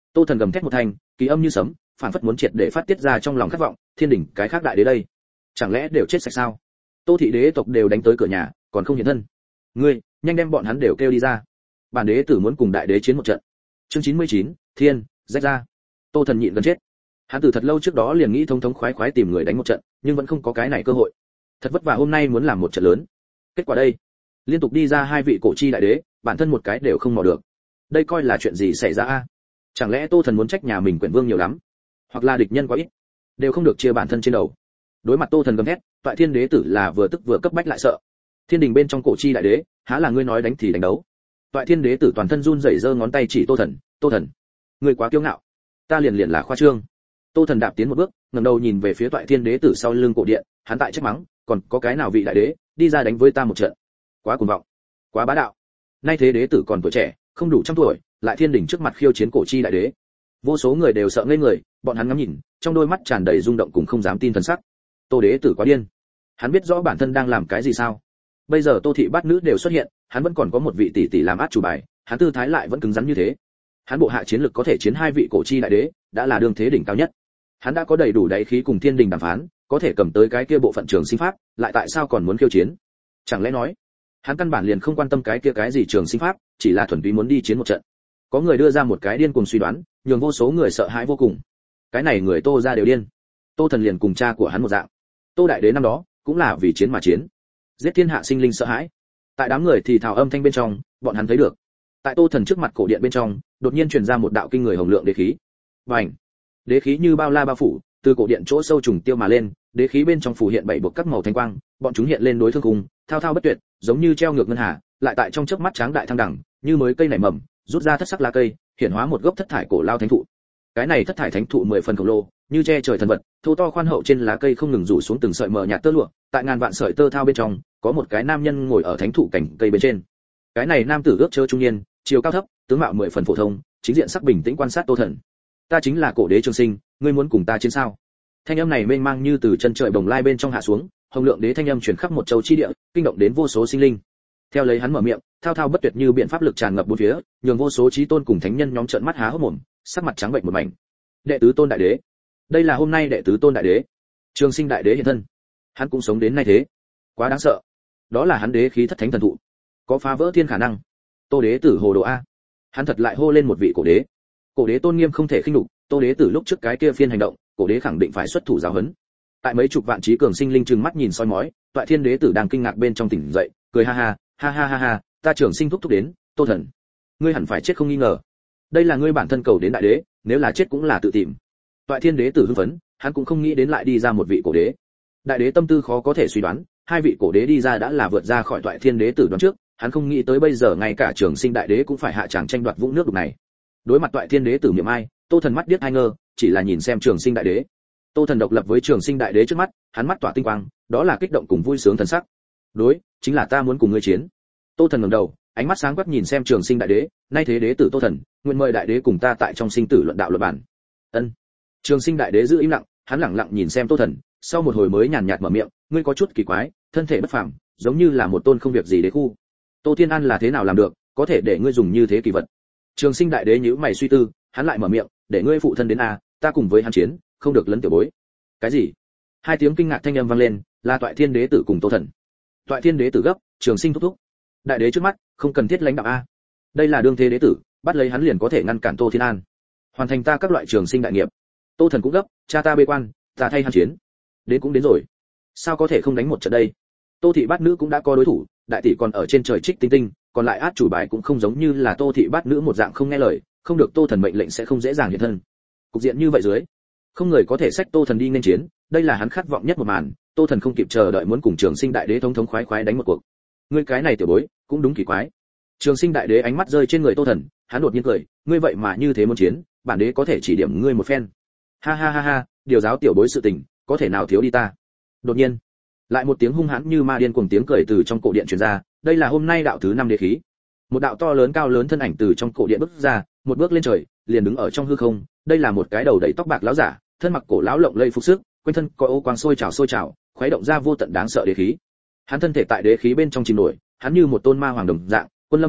Tô Thần gầm thét một thanh, kỳ âm như sấm, phản phất muốn triệt để phát tiết ra trong lòng khát vọng, thiên đỉnh cái khác đại đế đây, chẳng lẽ đều chết sạch sao? Tô thị đế tộc đều đánh tới cửa nhà, còn không hiện thân. Ngươi, nhanh đem bọn hắn đều kêu đi ra. Bản đế tử muốn cùng đại đế chiến một trận. Chương chín mươi chín, Thiên, rách ra. Tô Thần nhịn gần chết. Hắn từ thật lâu trước đó liền nghĩ thông thống khoái khoái tìm người đánh một trận, nhưng vẫn không có cái này cơ hội. Thật vất vả hôm nay muốn làm một trận lớn. Kết quả đây, liên tục đi ra hai vị cổ chi đại đế, bản thân một cái đều không mò được. Đây coi là chuyện gì xảy ra a? Chẳng lẽ Tô Thần muốn trách nhà mình quyển vương nhiều lắm, hoặc là địch nhân quá ít, đều không được chia bản thân trên đầu. Đối mặt Tô Thần gầm thét, Toại Thiên đế tử là vừa tức vừa cấp bách lại sợ. Thiên đình bên trong cổ chi đại đế, há là ngươi nói đánh thì đánh đấu. Toại Thiên đế tử toàn thân run rẩy giơ ngón tay chỉ Tô Thần, "Tô Thần, ngươi quá kiêu ngạo, ta liền liền là khoa trương." Tô Thần đạp tiến một bước, ngẩng đầu nhìn về phía Toại Thiên đế tử sau lưng cổ điện, hắn tại trách mắng, "Còn có cái nào vị đại đế đi ra đánh với ta một trận? Quá cuồng vọng, quá bá đạo. Nay thế đế tử còn tuổi trẻ, không đủ trăm tuổi, lại thiên đình trước mặt khiêu chiến cổ chi đại đế." Vô số người đều sợ ngây người, bọn hắn ngắm nhìn, trong đôi mắt tràn đầy rung động cùng không dám tin thần sắc. Tô đế tử quá điên, hắn biết rõ bản thân đang làm cái gì sao? Bây giờ Tô thị bát nữ đều xuất hiện, hắn vẫn còn có một vị tỷ tỷ làm át chủ bài, hắn tư thái lại vẫn cứng rắn như thế. Hắn bộ hạ chiến lực có thể chiến hai vị cổ chi đại đế, đã là đương thế đỉnh cao nhất. Hắn đã có đầy đủ đáy khí cùng thiên đình đàm phán, có thể cầm tới cái kia bộ phận trường sinh pháp, lại tại sao còn muốn khiêu chiến? Chẳng lẽ nói, hắn căn bản liền không quan tâm cái kia cái gì trường sinh pháp, chỉ là thuần túy muốn đi chiến một trận. Có người đưa ra một cái điên cuồng suy đoán, nhường vô số người sợ hãi vô cùng. Cái này người Tô gia đều điên. Tô Thần liền cùng cha của hắn một dạng. Tô đại đế năm đó cũng là vì chiến mà chiến, giết thiên hạ sinh linh sợ hãi. Tại đám người thì thào âm thanh bên trong, bọn hắn thấy được, tại Tô Thần trước mặt cổ điện bên trong, đột nhiên truyền ra một đạo kinh người hồng lượng đế khí. Bành! Đế khí như bao la bao phủ, từ cổ điện chỗ sâu trùng tiêu mà lên, đế khí bên trong phủ hiện bảy bộ các màu thanh quang, bọn chúng hiện lên đối thương cùng, thao thao bất tuyệt, giống như treo ngược ngân hà, lại tại trong chớp mắt tráng đại thăng đẳng, như mới cây nảy mầm, rút ra thất sắc lá cây, hiển hóa một gốc thất thải cổ lao thánh thụ. Cái này thất thải thánh thụ mười phần khổng lồ, như che trời thần vật, thô to khoan hậu trên lá cây không ngừng rủ xuống từng sợi mờ nhạt tơ lụa, tại ngàn vạn sợi tơ thao bên trong, có một cái nam nhân ngồi ở thánh thụ cành cây bên trên. Cái này nam tử ước chớ trung niên, chiều cao thấp, tướng mạo mười phần phổ thông, chính diện sắc bình tĩnh quan sát Tô Thần. "Ta chính là cổ đế Trường Sinh, ngươi muốn cùng ta chiến sao?" Thanh âm này mênh mang như từ chân trời bồng lai bên trong hạ xuống, hồng lượng đế thanh âm truyền khắp một châu chi địa, kinh động đến vô số sinh linh. Theo lấy hắn mở miệng, thao thao bất tuyệt như biện pháp lực tràn ngập bốn phía, nhường vô số chí tôn cùng thánh nhân nhóm trợn mắt há hốc mồm, sắc mặt trắng bệnh một mảnh. Đệ tứ tôn đại đế, đây là hôm nay đệ tứ tôn đại đế, Trường Sinh đại đế hiện thân. Hắn cũng sống đến nay thế, quá đáng sợ. Đó là hắn đế khí thất thánh thần thụ, có phá vỡ thiên khả năng. Tô đế tử hồ đồ a, hắn thật lại hô lên một vị cổ đế. Cổ đế tôn nghiêm không thể khinh nhục, Tô đế tử lúc trước cái kia phiên hành động, cổ đế khẳng định phải xuất thủ giáo huấn. Tại mấy chục vạn trí cường sinh linh trừng mắt nhìn soi mói, Toại Thiên đế tử đang kinh ngạc bên trong tỉnh dậy, cười ha ha, ha ha ha ha, ta Trường Sinh thúc thúc đến, Tô Thần, ngươi hẳn phải chết không nghi ngờ. Đây là ngươi bản thân cầu đến đại đế, nếu là chết cũng là tự tìm. Toại Thiên đế tử hưng phấn, hắn cũng không nghĩ đến lại đi ra một vị cổ đế. Đại đế tâm tư khó có thể suy đoán, hai vị cổ đế đi ra đã là vượt ra khỏi Toại Thiên đế tử đoán trước, hắn không nghĩ tới bây giờ ngay cả Trường Sinh đại đế cũng phải hạ tràng tranh đoạt vũng nước đục này. Đối mặt Toại Thiên đế tử miệng ai, Tô Thần mắt điếc hai ngơ, chỉ là nhìn xem Trường Sinh đại đế. Tô Thần độc lập với Trường Sinh đại đế trước mắt, hắn mắt tỏa tinh quang, đó là kích động cùng vui sướng thần sắc. "Đối, chính là ta muốn cùng ngươi chiến." Tô Thần ngẩng đầu, ánh mắt sáng quắc nhìn xem Trường Sinh đại đế, "Nay thế đế tử Tô Thần, nguyện mời đại đế cùng ta tại trong sinh tử luận đạo luận bản." Ân. Trường Sinh đại đế giữ im lặng, hắn lặng lặng nhìn xem Tô Thần, sau một hồi mới nhàn nhạt mở miệng, "Ngươi có chút kỳ quái, thân thể bất phàm, giống như là một tôn không việc gì đế khu. Tô Thiên An là thế nào làm được, có thể để ngươi dùng như thế kỳ vật?" Trường Sinh đại đế nhíu mày suy tư, hắn lại mở miệng, "Để ngươi phụ thân đến a, ta cùng với hắn chiến, không được lấn tiểu bối." "Cái gì?" Hai tiếng kinh ngạc thanh âm vang lên, là Toại Thiên đế tử cùng Tô Thần. Toại Thiên đế tử gấp, Trường Sinh thúc thúc. Đại đế trước mắt, không cần thiết lãnh đạo a. Đây là đương thế đế tử, bắt lấy hắn liền có thể ngăn cản Tô Thiên An, hoàn thành ta các loại trường sinh đại nghiệp. Tô Thần cũng gấp, cha ta bê quan, ta thay hắn chiến. Đến cũng đến rồi, sao có thể không đánh một trận đây? Tô thị bát nữ cũng đã có đối thủ, đại tỷ còn ở trên trời trích tinh tinh, còn lại át chủ bài cũng không giống như là Tô thị bát nữ một dạng không nghe lời, không được Tô Thần mệnh lệnh sẽ không dễ dàng hiện thân. Cục diện như vậy dưới, không người có thể xách Tô Thần đi nên chiến, đây là hắn khát vọng nhất một màn. Tô Thần không kịp chờ đợi muốn cùng Trường Sinh đại đế thống thống khoái khoái đánh một cuộc. Ngươi cái này tiểu bối, cũng đúng kỳ quái. Trường Sinh đại đế ánh mắt rơi trên người Tô Thần, hắn đột nhiên cười, ngươi vậy mà như thế muốn chiến, bản đế có thể chỉ điểm ngươi một phen. Ha ha ha ha, điều giáo tiểu bối sự tình, có thể nào thiếu đi ta. Đột nhiên, lại một tiếng hung hãn như ma điên cuồng tiếng cười từ trong cổ điện truyền ra, đây là hôm nay đạo thứ năm đế khí. Một đạo to lớn cao lớn thân ảnh từ trong cổ điện bước ra, một bước lên trời, liền đứng ở trong hư không, đây là một cái đầu đầy tóc bạc lão giả, thân mặc cổ lão lộng lẫy phục sức, quanh thân có ô quang sôi trào sôi trào, khuấy động ra vô tận đáng sợ đế khí. Hắn thân thể tại đế khí bên trong chìm nổi, hắn như một tôn ma hoàng đồng dạng, quân lâm thiên hạ,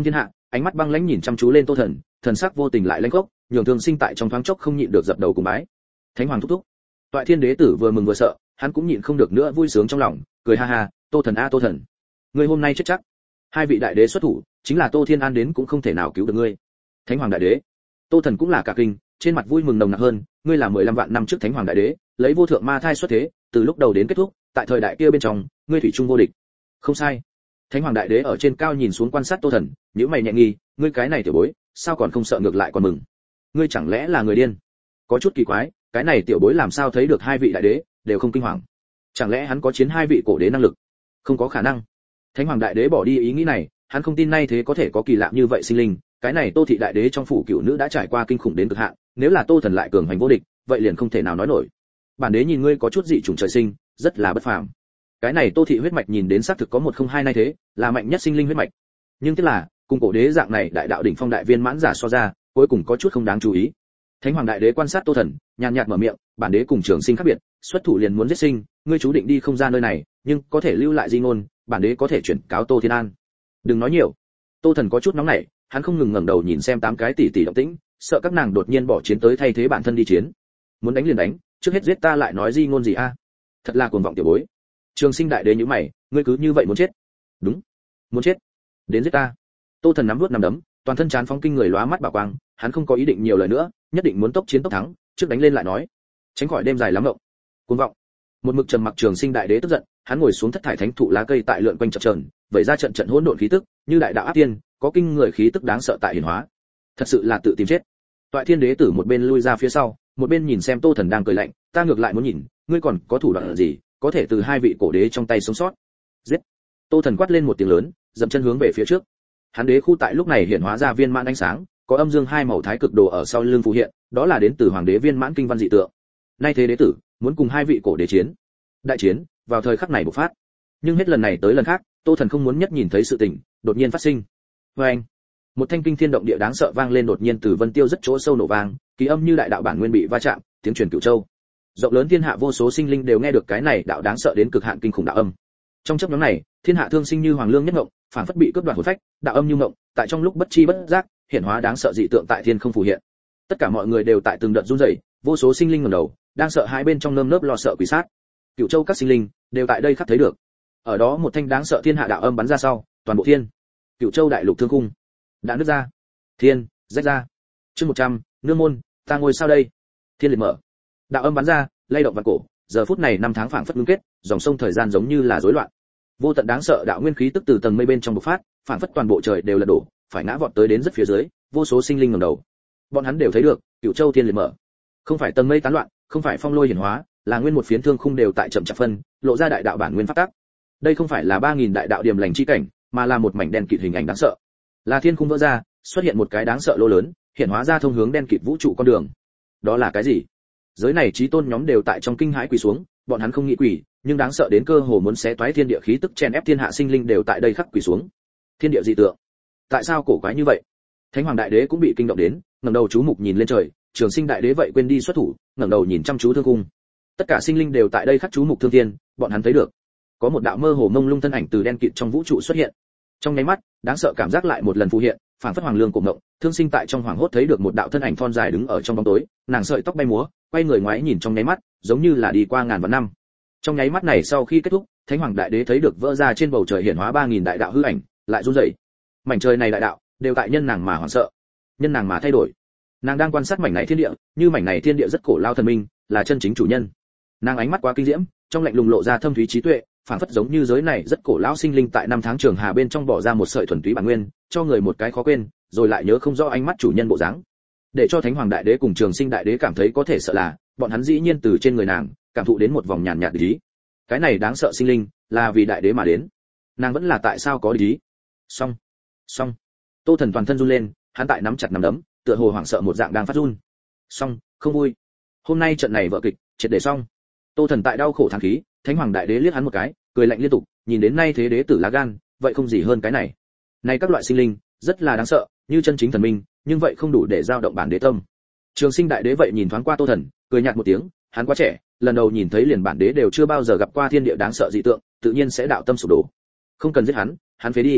ánh mắt băng lãnh nhìn chăm chú lên Tô Thần, thần sắc vô tình lại lãnh khốc, nhường Thương Sinh tại trong thoáng chốc không nhịn được dập đầu cùng bái. Thánh hoàng thúc thúc. Toại Thiên đế tử vừa mừng vừa sợ, hắn cũng nhịn không được nữa vui sướng trong lòng, cười ha ha, Tô Thần a Tô Thần, ngươi hôm nay chết chắc. Hai vị đại đế xuất thủ, chính là Tô Thiên An đến cũng không thể nào cứu được ngươi. Thánh hoàng đại đế. Tô Thần cũng là cả kinh, trên mặt vui mừng nồng nặc hơn, ngươi là mười lăm vạn năm trước Thánh hoàng đại đế, lấy vô thượng ma thai xuất thế, từ lúc đầu đến kết thúc, tại thời đại kia bên trong, ngươi thủy chung vô địch. Không sai. Thánh hoàng đại đế ở trên cao nhìn xuống quan sát Tô Thần, nhíu mày nhẹ nghi, ngươi cái này tiểu bối, sao còn không sợ ngược lại còn mừng? Ngươi chẳng lẽ là người điên? Có chút kỳ quái, cái này tiểu bối làm sao thấy được hai vị đại đế đều không kinh hoàng? Chẳng lẽ hắn có chiến hai vị cổ đế năng lực? Không có khả năng. Thánh hoàng đại đế bỏ đi ý nghĩ này, hắn không tin nay thế có thể có kỳ lạ như vậy sinh linh, cái này Tô thị đại đế trong phủ cựu nữ đã trải qua kinh khủng đến cực hạn, nếu là Tô Thần lại cường hành vô địch, vậy liền không thể nào nói nổi. Bản đế nhìn ngươi có chút dị chủng trời sinh, rất là bất phàm. Cái này Tô thị huyết mạch nhìn đến xác thực có một không hai nay thế, là mạnh nhất sinh linh huyết mạch. Nhưng tức là, cùng cổ đế dạng này đại đạo đỉnh phong đại viên mãn giả so ra, cuối cùng có chút không đáng chú ý. Thánh hoàng đại đế quan sát Tô Thần, nhàn nhạt mở miệng, bản đế cùng Trường Sinh khác biệt, xuất thủ liền muốn giết sinh, ngươi chú định đi không ra nơi này, nhưng có thể lưu lại di ngôn, bản đế có thể chuyển cáo Tô Thiên An. Đừng nói nhiều. Tô Thần có chút nóng nảy, hắn không ngừng ngẩng đầu nhìn xem tám cái tỷ tỷ động tĩnh, sợ các nàng đột nhiên bỏ chiến tới thay thế bản thân đi chiến. Muốn đánh liền đánh, trước hết giết ta lại nói di ngôn gì a? Thật là cuồng vọng tiểu bối. Trường Sinh đại đế nhíu mày, ngươi cứ như vậy muốn chết? Đúng, muốn chết. Đến giết ta. Tô Thần nắm nuốt nắm đấm, toàn thân chán phóng kinh người lóa mắt bảo quang, hắn không có ý định nhiều lời nữa, nhất định muốn tốc chiến tốc thắng, trước đánh lên lại nói, tránh khỏi đêm dài lắm ngộng. Cuồng vọng. Một mực trầm mặc Trường Sinh đại đế tức giận, hắn ngồi xuống thất thải thánh thụ lá cây tại lượn quanh chập chờn, vẩy ra trận trận hỗn độn khí tức, như đại đạo áp tiên, có kinh người khí tức đáng sợ tại hiển hóa. Thật sự là tự tìm chết. Toại Thiên đế tử một bên lui ra phía sau, một bên nhìn xem Tô Thần đang cười lạnh, ta ngược lại muốn nhìn, ngươi còn có thủ đoạn gì, có thể từ hai vị cổ đế trong tay sống sót. Giết. Tô Thần quát lên một tiếng lớn, dậm chân hướng về phía trước. Hắn đế khu tại lúc này hiện hóa ra viên mãn ánh sáng, có âm dương hai màu thái cực đồ ở sau lưng phù hiện, đó là đến từ hoàng đế viên mãn kinh văn dị tượng. Nay thế đế tử muốn cùng hai vị cổ đế chiến. Đại chiến vào thời khắc này bộc phát. Nhưng hết lần này tới lần khác, Tô Thần không muốn nhất nhìn thấy sự tình đột nhiên phát sinh. Oeng! Một thanh kinh thiên động địa đáng sợ vang lên đột nhiên từ vân tiêu rất chỗ sâu nổ vang, ký âm như đại đạo bản nguyên bị va chạm, tiếng truyền cửu châu. Rộng lớn thiên hạ vô số sinh linh đều nghe được cái này đạo đáng sợ đến cực hạn kinh khủng đạo âm. Trong chớp nhoáng này, thiên hạ thương sinh như hoàng lương nhất ngộng, phản phất bị cướp đoạt hồn phách, đạo âm như ngộng, tại trong lúc bất chi bất giác, hiện hóa đáng sợ dị tượng tại thiên không phù hiện. Tất cả mọi người đều tại từng đợt run rẩy, vô số sinh linh ngẩng đầu, đang sợ hãi bên trong nơm nớp lo sợ quỷ sát. Cửu châu các sinh linh đều tại đây khắc thấy được. Ở đó một thanh đáng sợ thiên hạ đạo âm bắn ra sau, toàn bộ thiên, Cửu châu đại lục thương khung đã nứt ra, thiên rách ra. Chương một trăm, nương môn, ta ngồi sao đây? Thiên liệt mở. Đạo âm bắn ra, lay động vạn cổ, giờ phút này năm tháng phảng phất ngưng kết, dòng sông thời gian giống như là rối loạn. Vô tận đáng sợ đạo nguyên khí tức từ tầng mây bên trong bộc phát, phảng phất toàn bộ trời đều lật đổ, phải ngã vọt tới đến rất phía dưới, vô số sinh linh ngẩng đầu. Bọn hắn đều thấy được, Cửu châu thiên liệt mở. Không phải tầng mây tán loạn, không phải phong lôi hiển hóa, là nguyên một phiến thương khung đều tại chậm chạp phân, lộ ra đại đạo bản nguyên pháp tắc. Đây không phải là ba nghìn đại đạo điểm lành chi cảnh, mà là một mảnh đen kịt hình ảnh đáng sợ. Là thiên khung vỡ ra, xuất hiện một cái đáng sợ lỗ lớn, hiện hóa ra thông hướng đen kịt vũ trụ con đường. Đó là cái gì? Giới này chí tôn nhóm đều tại trong kinh hãi quỳ xuống, bọn hắn không nghĩ quỳ, nhưng đáng sợ đến cơ hồ muốn xé toái thiên địa khí tức chen ép thiên hạ sinh linh đều tại đây khắc quỳ xuống. Thiên địa dị tượng. Tại sao cổ quái như vậy? Thánh hoàng đại đế cũng bị kinh động đến, ngẩng đầu chú mục nhìn lên trời, Trường Sinh đại đế vậy quên đi xuất thủ, ngẩng đầu nhìn chăm chú thương cung. Tất cả sinh linh đều tại đây khắc chú mục thương thiên, bọn hắn thấy được, có một đạo mơ hồ mông lung thân ảnh từ đen kịt trong vũ trụ xuất hiện. Trong nháy mắt, đáng sợ cảm giác lại một lần phù hiện, phảng phất hoàng lương cổ ngộng, Thương Sinh tại trong hoàng hốt thấy được một đạo thân ảnh thon dài đứng ở trong bóng tối, nàng sợi tóc bay múa, quay người ngoái nhìn trong nháy mắt, giống như là đi qua ngàn vạn năm. Trong nháy mắt này sau khi kết thúc, Thánh hoàng đại đế thấy được vỡ ra trên bầu trời hiển hóa ba nghìn đại đạo hư ảnh, lại run rẩy. Mảnh trời này đại đạo, đều tại nhân nàng mà hoảng sợ, nhân nàng mà thay đổi. Nàng đang quan sát mảnh này thiên địa, như mảnh này thiên địa rất cổ lao thần minh, là chân chính chủ nhân. Nàng ánh mắt quá kinh diễm, trong lạnh lùng lộ ra thâm thúy trí tuệ, phảng phất giống như giới này rất cổ lão sinh linh tại năm tháng trường hà bên trong bỏ ra một sợi thuần túy bản nguyên, cho người một cái khó quên, rồi lại nhớ không rõ ánh mắt chủ nhân bộ dáng. Để cho Thánh hoàng đại đế cùng Trường Sinh đại đế cảm thấy có thể sợ là, bọn hắn dĩ nhiên từ trên người nàng cảm thụ đến một vòng nhàn nhạt ý. Cái này đáng sợ sinh linh, là vì đại đế mà đến. Nàng vẫn là tại sao có ý? Xong, xong. Tô Thần toàn thân run lên, hắn tại nắm chặt nắm đấm, tựa hồ hoảng sợ một dạng đang phát run. Xong, không vui. Hôm nay trận này vở kịch, triệt để xong. Tô Thần tại đau khổ thán khí, Thánh hoàng đại đế liếc hắn một cái, cười lạnh liên tục, nhìn đến nay thế đế tử lá gan, vậy không gì hơn cái này. Này các loại sinh linh, rất là đáng sợ, như chân chính thần minh, nhưng vậy không đủ để giao động bản đế tâm. Trường Sinh đại đế vậy nhìn thoáng qua Tô Thần, cười nhạt một tiếng, hắn quá trẻ, lần đầu nhìn thấy liền bản đế đều chưa bao giờ gặp qua thiên địa đáng sợ dị tượng, tự nhiên sẽ đạo tâm sụp đổ. Không cần giết hắn, hắn phế đi.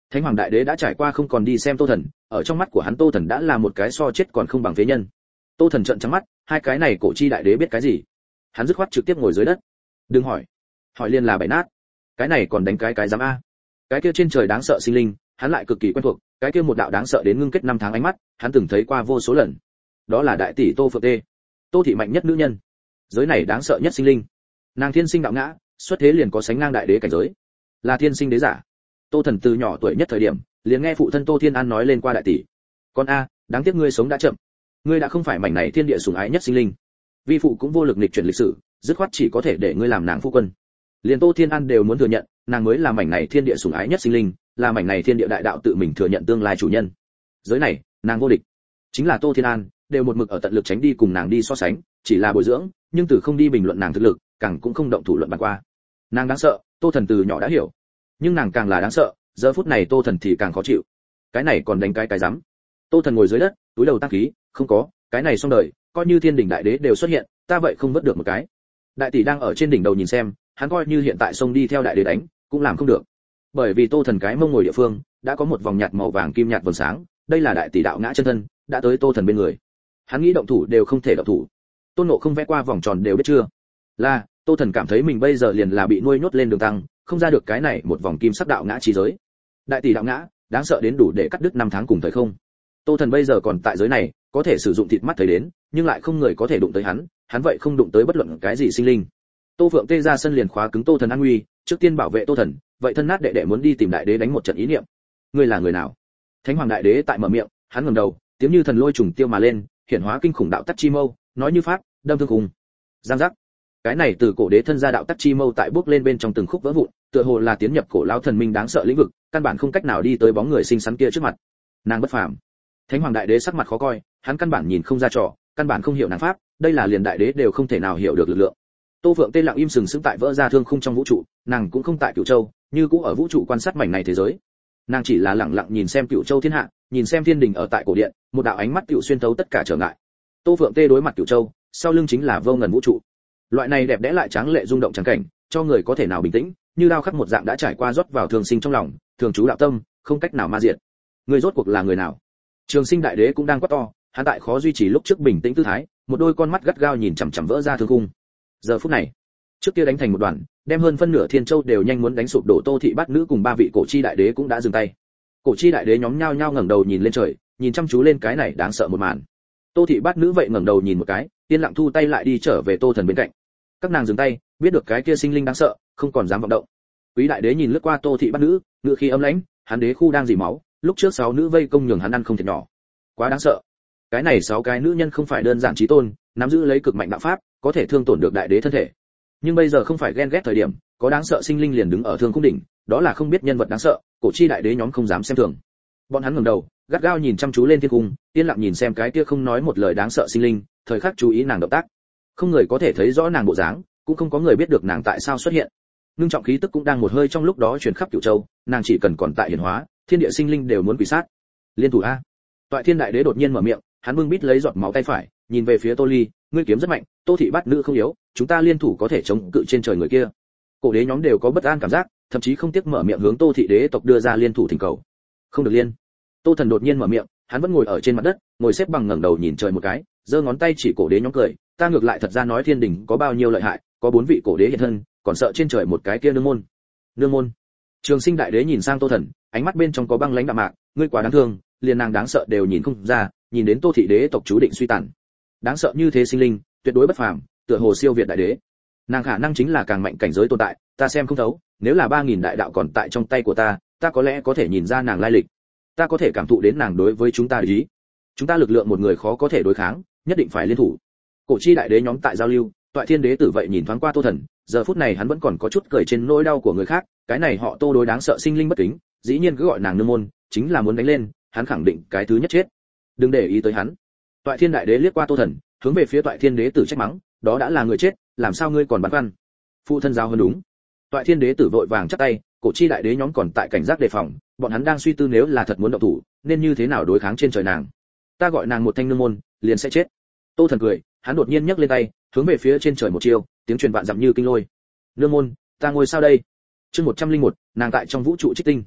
Thánh Hoàng Đại Đế đã trải qua không còn đi xem Tô Thần, ở trong mắt của hắn Tô Thần đã là một cái so chết còn không bằng phế nhân. Tô Thần trợn trắng mắt, hai cái này cổ chi đại đế biết cái gì? Hắn dứt khoát trực tiếp ngồi dưới đất. Đừng hỏi, hỏi liền là bậy nát. Cái này còn đánh cái cái dám a? Cái kia trên trời đáng sợ sinh linh, hắn lại cực kỳ quen thuộc, cái kia một đạo đáng sợ đến ngưng kết năm tháng ánh mắt, hắn từng thấy qua vô số lần. Đó là đại tỷ Tô Phượng Tê, Tô thị mạnh nhất nữ nhân, giới này đáng sợ nhất sinh linh. Nàng thiên sinh đạo ngã, xuất thế liền có sánh ngang đại đế cảnh giới, là thiên sinh đế giả. Tô Thần từ nhỏ tuổi nhất thời điểm, liền nghe phụ thân Tô Thiên An nói lên qua đại tỷ. Con a, đáng tiếc ngươi sống đã chậm. Ngươi đã không phải mảnh này thiên địa sủng ái nhất sinh linh. Vi phụ cũng vô lực nghịch chuyển lịch sử, dứt khoát chỉ có thể để ngươi làm nàng phu quân. Liền Tô Thiên An đều muốn thừa nhận, nàng mới là mảnh này thiên địa sủng ái nhất sinh linh, là mảnh này thiên địa đại đạo tự mình thừa nhận tương lai chủ nhân. Giới này, nàng vô địch. Chính là Tô Thiên An, đều một mực ở tận lực tránh đi cùng nàng đi so sánh, chỉ là bồi dưỡng, nhưng từ không đi bình luận nàng thực lực, càng cũng không động thủ luận bàn qua. Nàng đáng sợ, Tô Thần từ nhỏ đã hiểu. Nhưng nàng càng là đáng sợ, giờ phút này Tô Thần thì càng khó chịu. Cái này còn đánh cái cái rắm. Tô Thần ngồi dưới đất, túi đầu tăng khí, không có, cái này xong đời, coi như thiên đỉnh đại đế đều xuất hiện, ta vậy không vớt được một cái. Đại tỷ đang ở trên đỉnh đầu nhìn xem, hắn coi như hiện tại xông đi theo đại đế đánh, cũng làm không được. Bởi vì Tô Thần cái mông ngồi địa phương, đã có một vòng nhạt màu vàng kim nhạt vầng sáng, đây là đại tỷ đạo ngã chân thân, đã tới Tô Thần bên người. Hắn nghĩ động thủ đều không thể động thủ. Tôn Ngộ không vẽ qua vòng tròn đều biết chưa? Là, Tô Thần cảm thấy mình bây giờ liền là bị nuôi nhốt lên đường tăng, không ra được cái này một vòng kim sắc đạo ngã chi giới. Đại tỷ đạo ngã, đáng sợ đến đủ để cắt đứt năm tháng cùng thời không. Tô Thần bây giờ còn tại giới này, có thể sử dụng thịt mắt thấy đến, nhưng lại không người có thể đụng tới hắn, hắn vậy không đụng tới bất luận cái gì sinh linh. Tô Phượng Tê ra sân liền khóa cứng Tô Thần an nguy, trước tiên bảo vệ Tô Thần, vậy thân nát đệ đệ muốn đi tìm đại đế đánh một trận ý niệm. Ngươi là người nào? Thánh Hoàng Đại Đế tại mở miệng, hắn ngẩng đầu, tiếng như thần lôi trùng tiêu mà lên, hiển hóa kinh khủng đạo tắc chi mâu, nói như pháp, đâm thương cùng. Giang giác. Cái này từ cổ đế thân ra đạo tắc chi mâu tại bước lên bên trong từng khúc vỡ vụn, tựa hồ là tiến nhập cổ lão thần minh đáng sợ lĩnh vực, căn bản không cách nào đi tới bóng người xinh xắn kia trước mặt. Nàng bất phàm. Thánh Hoàng Đại Đế sắc mặt khó coi, hắn căn bản nhìn không ra trò, căn bản không hiểu nàng pháp, đây là liền đại đế đều không thể nào hiểu được lực lượng. Tô Phượng Tê lặng im sừng sững tại vỡ ra thương khung trong vũ trụ, nàng cũng không tại Cửu Châu, như cũ ở vũ trụ quan sát mảnh này thế giới. Nàng chỉ là lặng lặng nhìn xem Cửu Châu thiên hạ, nhìn xem thiên đình ở tại cổ điện, một đạo ánh mắt tiểu xuyên thấu tất cả trở ngại. Tô Phượng Tê đối mặt Cửu Châu, sau lưng chính là vô ngần vũ trụ. Loại này đẹp đẽ lại tráng lệ rung động trắng cảnh, cho người có thể nào bình tĩnh, như đao khắc một dạng đã trải qua rót vào thường sinh trong lòng, thường trú đạo tâm, không cách nào ma diệt. Người rốt cuộc là người nào? Trường Sinh Đại Đế cũng đang quát to, hắn tại khó duy trì lúc trước bình tĩnh tư thái, một đôi con mắt gắt gao nhìn chằm chằm vỡ ra thương khung. Giờ phút này, trước kia đánh thành một đoàn, đem hơn phân nửa Thiên Châu đều nhanh muốn đánh sụp đổ Tô thị bát nữ cùng ba vị cổ chi đại đế cũng đã dừng tay. Cổ chi đại đế nhóm nhao nhao ngẩng đầu nhìn lên trời, nhìn chăm chú lên cái này đáng sợ một màn. Tô thị bát nữ vậy ngẩng đầu nhìn một cái, yên lặng thu tay lại đi trở về Tô Thần bên cạnh. Các nàng dừng tay, biết được cái kia sinh linh đáng sợ, không còn dám vọng động. Quý đại đế nhìn lướt qua Tô thị bát nữ, ngữ khí âm lãnh, hắn đế khu đang dỉ máu, lúc trước sáu nữ vây công nhường hắn ăn không thiệt nhỏ. Quá đáng sợ. Cái này sáu cái nữ nhân không phải đơn giản chí tôn, nắm giữ lấy cực mạnh đạo pháp, có thể thương tổn được đại đế thân thể. Nhưng bây giờ không phải ghen ghét thời điểm, có đáng sợ sinh linh liền đứng ở thương cung đỉnh, đó là không biết nhân vật đáng sợ, cổ chi đại đế nhóm không dám xem thường. Bọn hắn ngẩng đầu, gắt gao nhìn chăm chú lên thiên cung, yên lặng nhìn xem cái kia không nói một lời đáng sợ sinh linh, thời khắc chú ý nàng động tác. Không người có thể thấy rõ nàng bộ dáng, cũng không có người biết được nàng tại sao xuất hiện. Nương trọng khí tức cũng đang một hơi trong lúc đó truyền khắp Cửu Châu, nàng chỉ cần còn tại hiển hóa, thiên địa sinh linh đều muốn quỳ sát. Liên thủ a. Toại Thiên Đại Đế đột nhiên mở miệng, hắn bưng bít lấy giọt máu tay phải, nhìn về phía Tô Ly, ngươi kiếm rất mạnh, Tô thị bát nữ không yếu, chúng ta liên thủ có thể chống cự trên trời người kia. Cổ đế nhóm đều có bất an cảm giác, thậm chí không tiếc mở miệng hướng Tô thị đế tộc đưa ra liên thủ thỉnh cầu. Không được liên. Tô Thần đột nhiên mở miệng, hắn vẫn ngồi ở trên mặt đất, ngồi xếp bằng ngẩng đầu nhìn trời một cái, giơ ngón tay chỉ cổ đế nhóm cười, ta ngược lại thật ra nói thiên đình có bao nhiêu lợi hại, có bốn vị cổ đế hiện thân, còn sợ trên trời một cái kia nương môn. Nương môn. Trường Sinh Đại Đế nhìn sang Tô Thần, ánh mắt bên trong có băng lãnh đạm mạc, ngươi quá đáng thương, liền nàng đáng sợ đều nhìn không ra, nhìn đến Tô thị đế tộc chú định suy tàn. Đáng sợ như thế sinh linh, tuyệt đối bất phàm, tựa hồ siêu việt đại đế. Nàng khả năng chính là càng mạnh cảnh giới tồn tại, ta xem không thấu, nếu là ba nghìn đại đạo còn tại trong tay của ta, ta có lẽ có thể nhìn ra nàng lai lịch. Ta có thể cảm thụ đến nàng đối với chúng ta ý. Chúng ta lực lượng một người khó có thể đối kháng, nhất định phải liên thủ. Cổ chi đại đế nhóm tại giao lưu, Toại Thiên Đế tử vậy nhìn thoáng qua Tô Thần, giờ phút này hắn vẫn còn có chút cười trên nỗi đau của người khác, cái này họ Tô đối đáng sợ sinh linh bất kính, dĩ nhiên cứ gọi nàng nương môn, chính là muốn đánh lên, hắn khẳng định cái thứ nhất chết. Đừng để ý tới hắn. Toại Thiên Đại Đế liếc qua Tô Thần, hướng về phía Toại Thiên Đế tử trách mắng, đó đã là người chết, làm sao ngươi còn băn khoăn? Phụ thân giáo hơn đúng. Toại Thiên Đế tử vội vàng chắp tay, cổ chi đại đế nhóm còn tại cảnh giác đề phòng, bọn hắn đang suy tư nếu là thật muốn động thủ, nên như thế nào đối kháng trên trời nàng. Ta gọi nàng một thanh nương môn, liền sẽ chết. Tô Thần cười, hắn đột nhiên nhấc lên tay, hướng về phía trên trời một chiêu, tiếng truyền vạn dặm như kinh lôi. Nương môn, ta ngồi sao đây? Chương một trăm linh một, nàng tại trong vũ trụ trích tinh.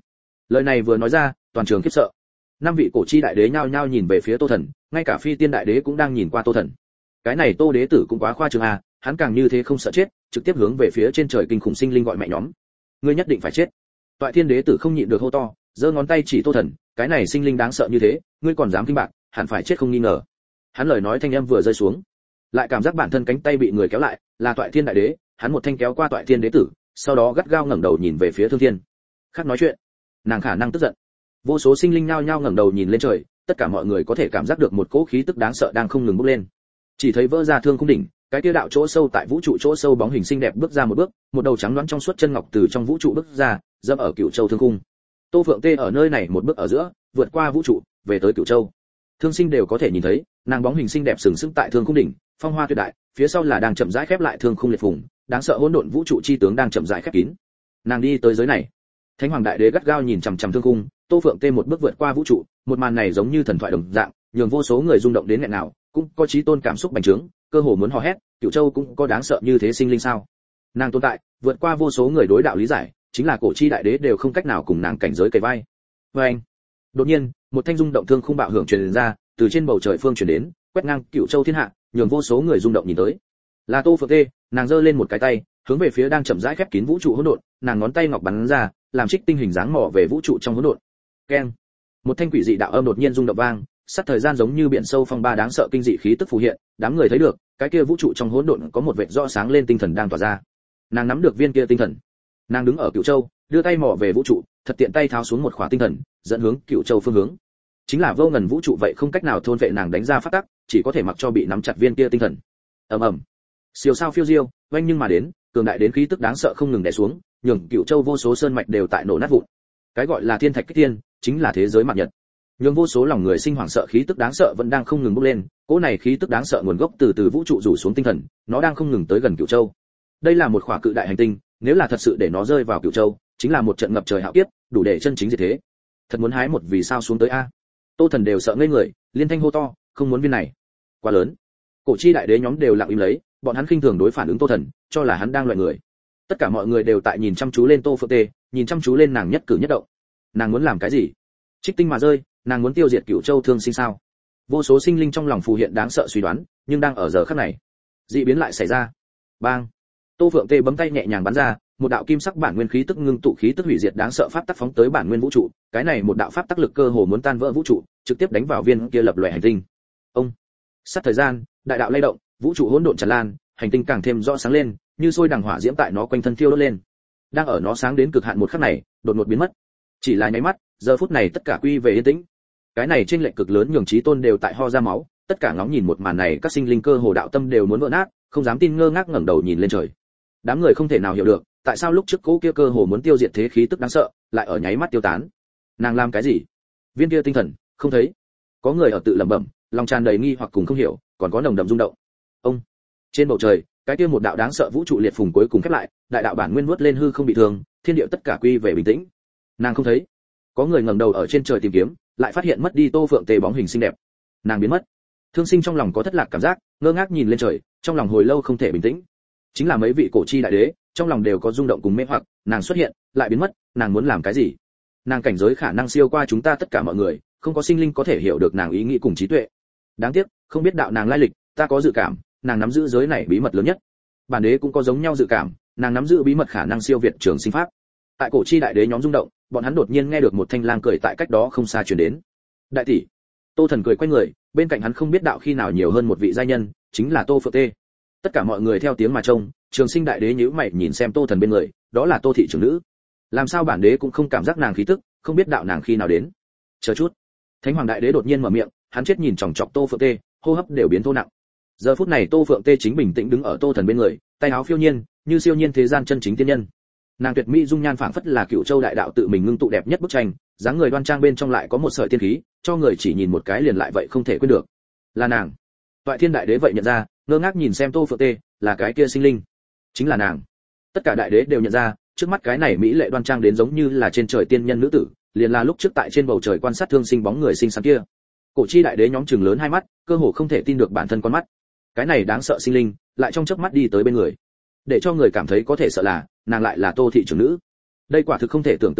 Lời này vừa nói ra, toàn trường khiếp sợ. Năm vị cổ chi đại đế nhao nhao nhìn về phía Tô Thần, ngay cả Phi Tiên đại đế cũng đang nhìn qua Tô Thần. Cái này Tô đế tử cũng quá khoa trương à, hắn càng như thế không sợ chết, trực tiếp hướng về phía trên trời kinh khủng sinh linh gọi mẹ nhóm. Ngươi nhất định phải chết. Toại Thiên đế tử không nhịn được hô to, giơ ngón tay chỉ Tô Thần, cái này sinh linh đáng sợ như thế, ngươi còn dám kinh bạc, hẳn phải chết không nghi ngờ. Hắn lời nói thanh âm vừa rơi xuống, lại cảm giác bản thân cánh tay bị người kéo lại, là Toại Thiên đại đế, hắn một thanh kéo qua Toại Thiên đế tử, sau đó gắt gao ngẩng đầu nhìn về phía Thương Thiên. Khác nói chuyện, nàng khả năng tức giận. Vô số sinh linh nhao nhao ngẩng đầu nhìn lên trời, tất cả mọi người có thể cảm giác được một cỗ khí tức đáng sợ đang không ngừng bốc lên. Chỉ thấy vỡ ra thương khung đỉnh, cái kia đạo chỗ sâu tại vũ trụ chỗ sâu bóng hình xinh đẹp bước ra một bước, một đầu trắng đoán trong suốt chân ngọc từ trong vũ trụ bước ra, dẫm ở Cửu Châu thương khung. Tô Phượng Tê ở nơi này một bước ở giữa, vượt qua vũ trụ, về tới Cửu Châu. Thương sinh đều có thể nhìn thấy, nàng bóng hình xinh đẹp sừng sững tại thương khung đỉnh, phong hoa tuyệt đại, phía sau là đang chậm rãi khép lại thương khung liệt phùng, đáng sợ hỗn độn vũ trụ chi tướng đang chậm rãi khép kín. Nàng đi tới giới này. Thánh Hoàng đại đế gắt gao nhìn chằm chằm thương khung, Tô Phượng Tê một bước vượt qua vũ trụ, một màn này giống như thần thoại đồng dạng, nhường vô số người rung động đến nghẹn nào, cũng có chí tôn cảm xúc bành trướng, cơ hồ muốn hò hét, Cửu Châu cũng có đáng sợ như thế sinh linh sao? Nàng tồn tại, vượt qua vô số người đối đạo lý giải, chính là cổ chi đại đế đều không cách nào cùng nàng cảnh giới kề vai. Và anh, đột nhiên, một thanh rung động thương khung bạo hưởng truyền ra, từ trên bầu trời phương truyền đến, quét ngang Cửu Châu thiên hạ, nhường vô số người rung động nhìn tới. Là Tô Phượng Tê, nàng giơ lên một cái tay, hướng về phía đang chậm rãi khép kín vũ trụ hỗn độn, nàng ngón tay ngọc bắn ra, làm trích tinh hình dáng mỏ về vũ trụ trong hỗn độn. Keng. Một thanh quỷ dị đạo âm đột nhiên rung động vang, sát thời gian giống như biển sâu phong ba đáng sợ kinh dị khí tức phù hiện, đám người thấy được, cái kia vũ trụ trong hỗn độn có một vệt rõ sáng lên tinh thần đang tỏa ra. Nàng nắm được viên kia tinh thần. Nàng đứng ở Cửu Châu, đưa tay mò về vũ trụ, thật tiện tay tháo xuống một khỏa tinh thần, dẫn hướng Cửu Châu phương hướng. Chính là vô ngần vũ trụ vậy không cách nào thôn vệ nàng đánh ra phát tắc, chỉ có thể mặc cho bị nắm chặt viên kia tinh thần. Ầm ầm. Siêu sao phiêu diêu, oanh nhưng mà đến, cường đại đến khí tức đáng sợ không ngừng đè xuống, nhường Cửu Châu vô số sơn mạch đều tại nổ nát vụn. Cái gọi là thiên thạch kích thiên, chính là thế giới mạt nhật. Nhưng vô số lòng người sinh hoảng sợ khí tức đáng sợ vẫn đang không ngừng bốc lên, cỗ này khí tức đáng sợ nguồn gốc từ từ vũ trụ rủ xuống tinh thần, nó đang không ngừng tới gần Cửu Châu. Đây là một khỏa cự đại hành tinh, nếu là thật sự để nó rơi vào Cửu Châu, chính là một trận ngập trời hạo kiếp, đủ để chân chính diệt thế. Thật muốn hái một vì sao xuống tới a. Tô Thần đều sợ ngây người, liên thanh hô to, không muốn viên này, quá lớn. Cổ chi đại đế nhóm đều lặng im lấy, bọn hắn khinh thường đối phản ứng Tô Thần, cho là hắn đang loại người. Tất cả mọi người đều tại nhìn chăm chú lên Tô Phượng Tê, nhìn chăm chú lên nàng nhất cử nhất động. Nàng muốn làm cái gì? Trích tinh mà rơi, nàng muốn tiêu diệt Cửu Châu thương sinh sao? Vô số sinh linh trong lòng phù hiện đáng sợ suy đoán, nhưng đang ở giờ khắc này, dị biến lại xảy ra. Bang! Tô Phượng Tê bấm tay nhẹ nhàng bắn ra, một đạo kim sắc bản nguyên khí tức ngưng tụ khí tức hủy diệt đáng sợ pháp tắc phóng tới bản nguyên vũ trụ, cái này một đạo pháp tắc lực cơ hồ muốn tan vỡ vũ trụ, trực tiếp đánh vào viên kia lập loè hành tinh. Ông! Sát thời gian, đại đạo lay động, vũ trụ hỗn độn tràn lan, hành tinh càng thêm rõ sáng lên, như sôi đằng hỏa diễm tại nó quanh thân thiêu đốt lên. Đang ở nó sáng đến cực hạn một khắc này, đột ngột biến mất. Chỉ là nháy mắt, giờ phút này tất cả quy về yên tĩnh. Cái này trên lệnh cực lớn nhường chí tôn đều tại ho ra máu, tất cả ngóng nhìn một màn này các sinh linh cơ hồ đạo tâm đều muốn vỡ nát, không dám tin ngơ ngác ngẩng đầu nhìn lên trời. Đám người không thể nào hiểu được, tại sao lúc trước cố kia cơ hồ muốn tiêu diệt thế khí tức đáng sợ, lại ở nháy mắt tiêu tán. Nàng làm cái gì? Viên kia tinh thần, không thấy. Có người ở tự lẩm bẩm, lòng tràn đầy nghi hoặc cùng không hiểu, còn có nồng đậm rung động. Ông, trên bầu trời, cái kia một đạo đáng sợ vũ trụ liệt phùng cuối cùng khép lại, đại đạo bản nguyên nuốt lên hư không bị thương, thiên địa tất cả quy về bình tĩnh. Nàng không thấy. Có người ngẩng đầu ở trên trời tìm kiếm, lại phát hiện mất đi Tô Phượng Tê bóng hình xinh đẹp. Nàng biến mất. Thương sinh trong lòng có thất lạc cảm giác, ngơ ngác nhìn lên trời, trong lòng hồi lâu không thể bình tĩnh. Chính là mấy vị cổ chi đại đế, trong lòng đều có rung động cùng mê hoặc, nàng xuất hiện, lại biến mất, nàng muốn làm cái gì? Nàng cảnh giới khả năng siêu qua chúng ta tất cả mọi người, không có sinh linh có thể hiểu được nàng ý nghĩ cùng trí tuệ. Đáng tiếc, không biết đạo nàng lai lịch, ta có dự cảm, nàng nắm giữ giới này bí mật lớn nhất. Bản đế cũng có giống nhau dự cảm, nàng nắm giữ bí mật khả năng siêu việt trường sinh pháp. Tại cổ chi đại đế nhóm rung động, bọn hắn đột nhiên nghe được một thanh lang cười tại cách đó không xa truyền đến. Đại tỷ. Tô Thần cười quay người, bên cạnh hắn không biết đạo khi nào nhiều hơn một vị giai nhân, chính là Tô Phượng Tê. Tất cả mọi người theo tiếng mà trông, trường sinh đại đế nhíu mày nhìn xem Tô Thần bên người, đó là Tô thị trưởng nữ. Làm sao bản đế cũng không cảm giác nàng khí tức, không biết đạo nàng khi nào đến. Chờ chút. Thánh Hoàng đại đế đột nhiên mở miệng, hắn chết nhìn chòng chọc Tô Phượng Tê, hô hấp đều biến thô nặng. Giờ phút này Tô Phượng Tê chính bình tĩnh đứng ở Tô Thần bên người, tay áo phiêu nhiên, như siêu nhiên thế gian chân chính tiên nhân. Nàng tuyệt mỹ dung nhan phảng phất là Cửu Châu đại đạo tự mình ngưng tụ đẹp nhất bức tranh, dáng người đoan trang bên trong lại có một sợi tiên khí, cho người chỉ nhìn một cái liền lại vậy không thể quên được. Là nàng. Toại Thiên đại đế vậy nhận ra, ngơ ngác nhìn xem Tô Phượng Tê, là cái kia sinh linh, chính là nàng. Tất cả đại đế đều nhận ra, trước mắt cái này mỹ lệ đoan trang đến giống như là trên trời tiên nhân nữ tử, liền là lúc trước tại trên bầu trời quan sát thương sinh bóng người xinh xắn kia. Cổ chi đại đế nhóm trừng lớn hai mắt, cơ hồ không thể tin được bản thân con mắt. Cái này đáng sợ sinh linh, lại trong chớp mắt đi tới bên người. Để cho người cảm thấy có thể sợ là, nàng lại là Tô thị trưởng nữ. Đây quả thực không thể tưởng tượng nổi,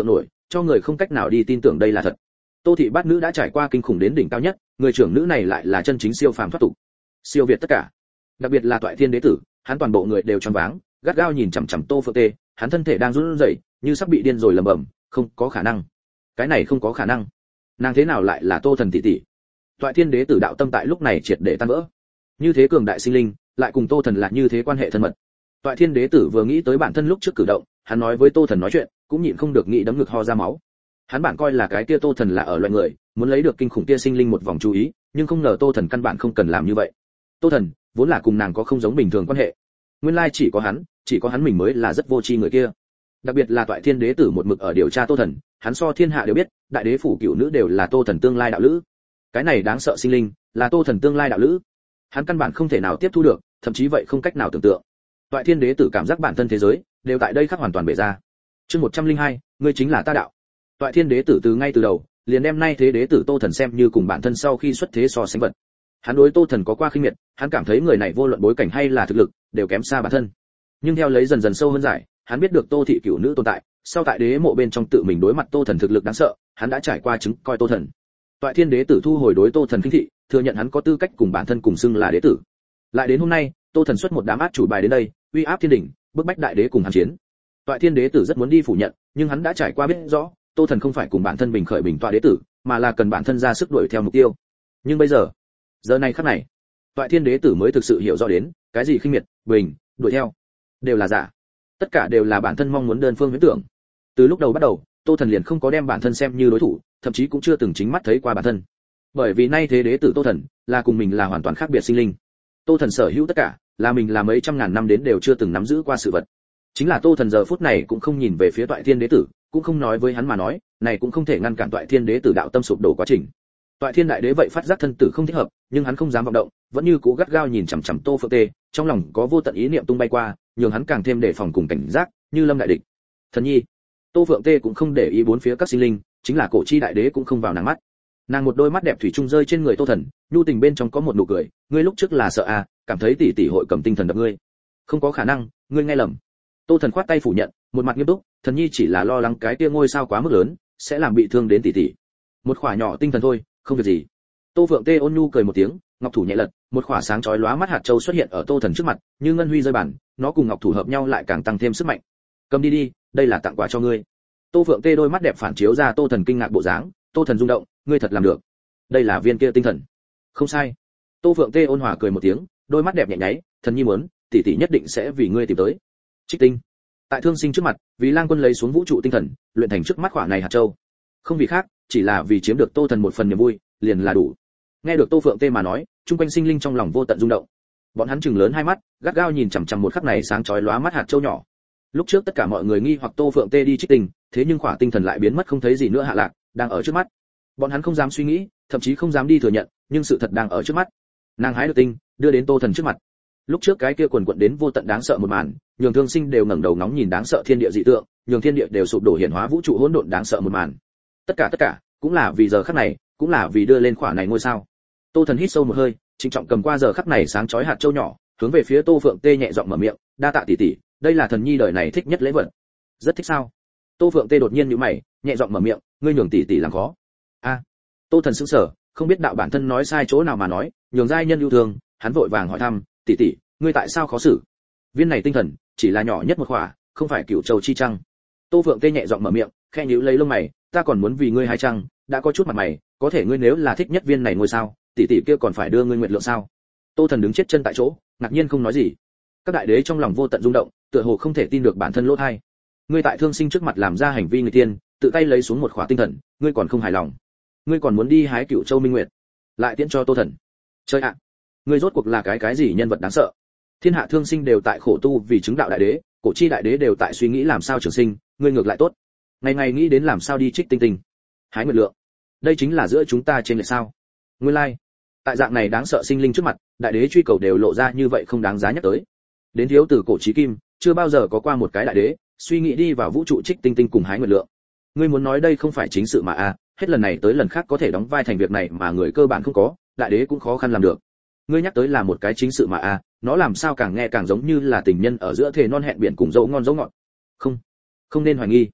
cho người không cách nào đi tin tưởng đây là thật. Tô thị bát nữ đã trải qua kinh khủng đến đỉnh cao nhất, người trưởng nữ này lại là chân chính siêu phàm thoát tục, siêu việt tất cả. Đặc biệt là Toại Thiên đế tử, hắn toàn bộ người đều choáng váng, gắt gao nhìn chằm chằm Tô Phượng Tê, hắn thân thể đang run rẩy, như sắp bị điên rồi lẩm bẩm, không có khả năng, cái này không có khả năng, nàng thế nào lại là Tô thần tỷ tỷ? Toại Thiên đế tử đạo tâm tại lúc này triệt để tan vỡ. Như thế cường đại sinh linh, lại cùng Tô thần là như thế quan hệ thân mật. Toại Thiên đế tử vừa nghĩ tới bản thân lúc trước cử động, hắn nói với Tô thần nói chuyện, cũng nhịn không được nghĩ đấm ngực ho ra máu. Hắn bản coi là cái kia Tô thần là ở loại người, muốn lấy được kinh khủng kia sinh linh một vòng chú ý, nhưng không ngờ Tô thần căn bản không cần làm như vậy. Tô thần vốn là cùng nàng có không giống bình thường quan hệ, nguyên lai chỉ có hắn, chỉ có hắn mình mới là rất vô tri người kia. Đặc biệt là Toại Thiên đế tử một mực ở điều tra Tô thần, hắn so thiên hạ đều biết, đại đế phủ cửu nữ đều là Tô thần tương lai đạo lữ. Cái này đáng sợ sinh linh, là Tô thần tương lai đạo lữ. Hắn căn bản không thể nào tiếp thu được, thậm chí vậy không cách nào tưởng tượng. Toại Thiên đế tử cảm giác bản thân thế giới đều tại đây khắc hoàn toàn bể ra. Chương một trăm linh hai, ngươi chính là ta đạo. Toại Thiên đế tử từ ngay từ đầu, liền đem nay thế đế tử Tô thần xem như cùng bản thân sau khi xuất thế so sánh vật. Hắn đối Tô thần có qua khinh miệt, hắn cảm thấy người này vô luận bối cảnh hay là thực lực, đều kém xa bản thân. Nhưng theo lấy dần dần sâu hơn giải, hắn biết được Tô thị cửu nữ tồn tại, sau tại đế mộ bên trong tự mình đối mặt Tô thần thực lực đáng sợ, hắn đã trải qua chứng coi Tô thần. Toại Thiên đế tử thu hồi đối Tô thần khinh thị, thừa nhận hắn có tư cách cùng bản thân cùng xưng là đế tử. Lại đến hôm nay, Tô thần xuất một đám át chủ bài đến đây, uy áp thiên đỉnh, bức bách đại đế cùng hắn chiến. Toại Thiên đế tử rất muốn đi phủ nhận, nhưng hắn đã trải qua biết rõ, Tô thần không phải cùng bản thân bình khởi bình tọa đế tử, mà là cần bản thân ra sức đuổi theo mục tiêu. Nhưng bây giờ, giờ này khắc này, Toại Thiên đế tử mới thực sự hiểu rõ đến, cái gì khinh miệt, bình, đuổi theo, đều là giả. Tất cả đều là bản thân mong muốn đơn phương huyễn tưởng. Từ lúc đầu bắt đầu, Tô thần liền không có đem bản thân xem như đối thủ, thậm chí cũng chưa từng chính mắt thấy qua bản thân. Bởi vì nay thế đế tử Tô thần là cùng mình là hoàn toàn khác biệt sinh linh. Tô thần sở hữu tất cả, là mình là mấy trăm ngàn năm đến đều chưa từng nắm giữ qua sự vật. Chính là Tô thần giờ phút này cũng không nhìn về phía Toại Thiên đế tử, cũng không nói với hắn mà nói, này cũng không thể ngăn cản Toại Thiên đế tử đạo tâm sụp đổ quá trình. Toại Thiên đại đế vậy phát giác thân tử không thích hợp, nhưng hắn không dám vọng động, vẫn như cũ gắt gao nhìn chằm chằm Tô Phượng Tê, trong lòng có vô tận ý niệm tung bay qua, nhường hắn càng thêm đề phòng cùng cảnh giác, như lâm đại địch. Thần nhi. Tô Phượng Tê cũng không để ý bốn phía các sinh linh, chính là cổ chi đại đế cũng không vào nàng mắt. Nàng một đôi mắt đẹp thủy chung rơi trên người Tô thần, nhu tình bên trong có một nụ cười, ngươi lúc trước là sợ à, cảm thấy tỷ tỷ hội cầm tinh thần đập ngươi. Không có khả năng, ngươi nghe lầm. Tô thần khoát tay phủ nhận, một mặt nghiêm túc, thần nhi chỉ là lo lắng cái kia ngôi sao quá mức lớn, sẽ làm bị thương đến tỷ tỷ. Một khỏa nhỏ tinh thần thôi, không việc gì. Tô Phượng Tê ôn nhu cười một tiếng, ngọc thủ nhẹ lật, một khỏa sáng chói lóa mắt hạt châu xuất hiện ở Tô thần trước mặt, như ngân huy rơi bản, nó cùng ngọc thủ hợp nhau lại càng tăng thêm sức mạnh. Cầm đi đi, đây là tặng quà cho ngươi. Tô Phượng Tê đôi mắt đẹp phản chiếu ra Tô thần kinh ngạc bộ dáng, Tô thần rung động, ngươi thật làm được. Đây là viên kia tinh thần. Không sai. Tô Phượng Tê ôn hòa cười một tiếng, đôi mắt đẹp nhẹ nháy, thần nhi muốn, tỷ tỷ nhất định sẽ vì ngươi tìm tới. Trích tinh. Tại Thương Sinh trước mặt, vì Lang Quân lấy xuống vũ trụ tinh thần, luyện thành trước mắt khỏa này hạt châu. Không vì khác, chỉ là vì chiếm được Tô thần một phần niềm vui, liền là đủ. Nghe được Tô Phượng Tê mà nói, trung quanh sinh linh trong lòng vô tận rung động. Bọn hắn trừng lớn hai mắt, gắt gao nhìn chằm chằm một khắc này sáng chói lóa mắt hạt châu nhỏ. Lúc trước tất cả mọi người nghi hoặc Tô Phượng Tê đi trích tinh, thế nhưng khỏa tinh thần lại biến mất không thấy gì nữa hạ lạc, đang ở trước mắt. Bọn hắn không dám suy nghĩ, thậm chí không dám đi thừa nhận, nhưng sự thật đang ở trước mắt. Nàng hái được tinh, đưa đến Tô thần trước mặt. Lúc trước cái kia quần quật đến vô tận đáng sợ một màn, nhường Thương Sinh đều ngẩng đầu ngóng nhìn đáng sợ thiên địa dị tượng, nhường thiên địa đều sụp đổ hiển hóa vũ trụ hỗn độn đáng sợ một màn. Tất cả tất cả, cũng là vì giờ khắc này, cũng là vì đưa lên khỏa này ngôi sao. Tô thần hít sâu một hơi, trịnh trọng cầm qua giờ khắc này sáng chói hạt châu nhỏ, hướng về phía Tô Phượng Tê nhẹ giọng mở miệng, đa tạ tỷ tỷ, đây là thần nhi đời này thích nhất lễ vật. Rất thích sao? Tô Phượng Tê đột nhiên nhíu mày, nhẹ giọng mở miệng, ngươi nhường tỷ tỷ làm khó. A. Tô thần sững sờ, không biết đạo bản thân nói sai chỗ nào mà nói, nhường giai nhân yêu thương, hắn vội vàng hỏi thăm, tỷ tỷ, ngươi tại sao khó xử? Viên này tinh thần chỉ là nhỏ nhất một khỏa, không phải cửu châu chi trăng. Tô Phượng Tê nhẹ giọng mở miệng, khẽ nhíu lấy lông mày, ta còn muốn vì ngươi hai trăng, đã có chút mặt mày, có thể ngươi nếu là thích nhất viên này ngôi sao, tỷ tỷ kia còn phải đưa ngươi nguyện lượng sao? Tô thần đứng chết chân tại chỗ, ngạc nhiên không nói gì. Các đại đế trong lòng vô tận rung động, tựa hồ không thể tin được bản thân lỗ thay. Ngươi tại Thương Sinh trước mặt làm ra hành vi người tiên, tự tay lấy xuống một khỏa tinh thần, ngươi còn không hài lòng? Ngươi còn muốn đi hái cửu châu minh nguyệt, lại tiễn cho Tô thần? Chơi ạ, ngươi rốt cuộc là cái cái gì nhân vật đáng sợ? Thiên hạ Thương Sinh đều tại khổ tu vì chứng đạo đại đế, cổ chi đại đế đều tại suy nghĩ làm sao trường sinh, ngươi ngược lại tốt, ngày ngày nghĩ đến làm sao đi trích tinh tinh, hái nguyệt lượng. Đây chính là giữa chúng ta trên lệch sao? Nguyên lai, like. Tại dạng này đáng sợ sinh linh trước mặt, đại đế truy cầu đều lộ ra như vậy không đáng giá nhắc tới. Đến thiếu từ cổ chí kim, chưa bao giờ có qua một cái đại đế suy nghĩ đi vào vũ trụ trích tinh tinh cùng hái nguyệt lượng. Ngươi muốn nói đây không phải chính sự mà à? Hết lần này tới lần khác có thể đóng vai thành việc này mà người cơ bản không có, đại đế cũng khó khăn làm được. Ngươi nhắc tới là một cái chính sự mà à? Nó làm sao càng nghe càng giống như là tình nhân ở giữa thề non hẹn biển cùng dẫu ngon dẫu ngọt. Không, không nên hoài nghi.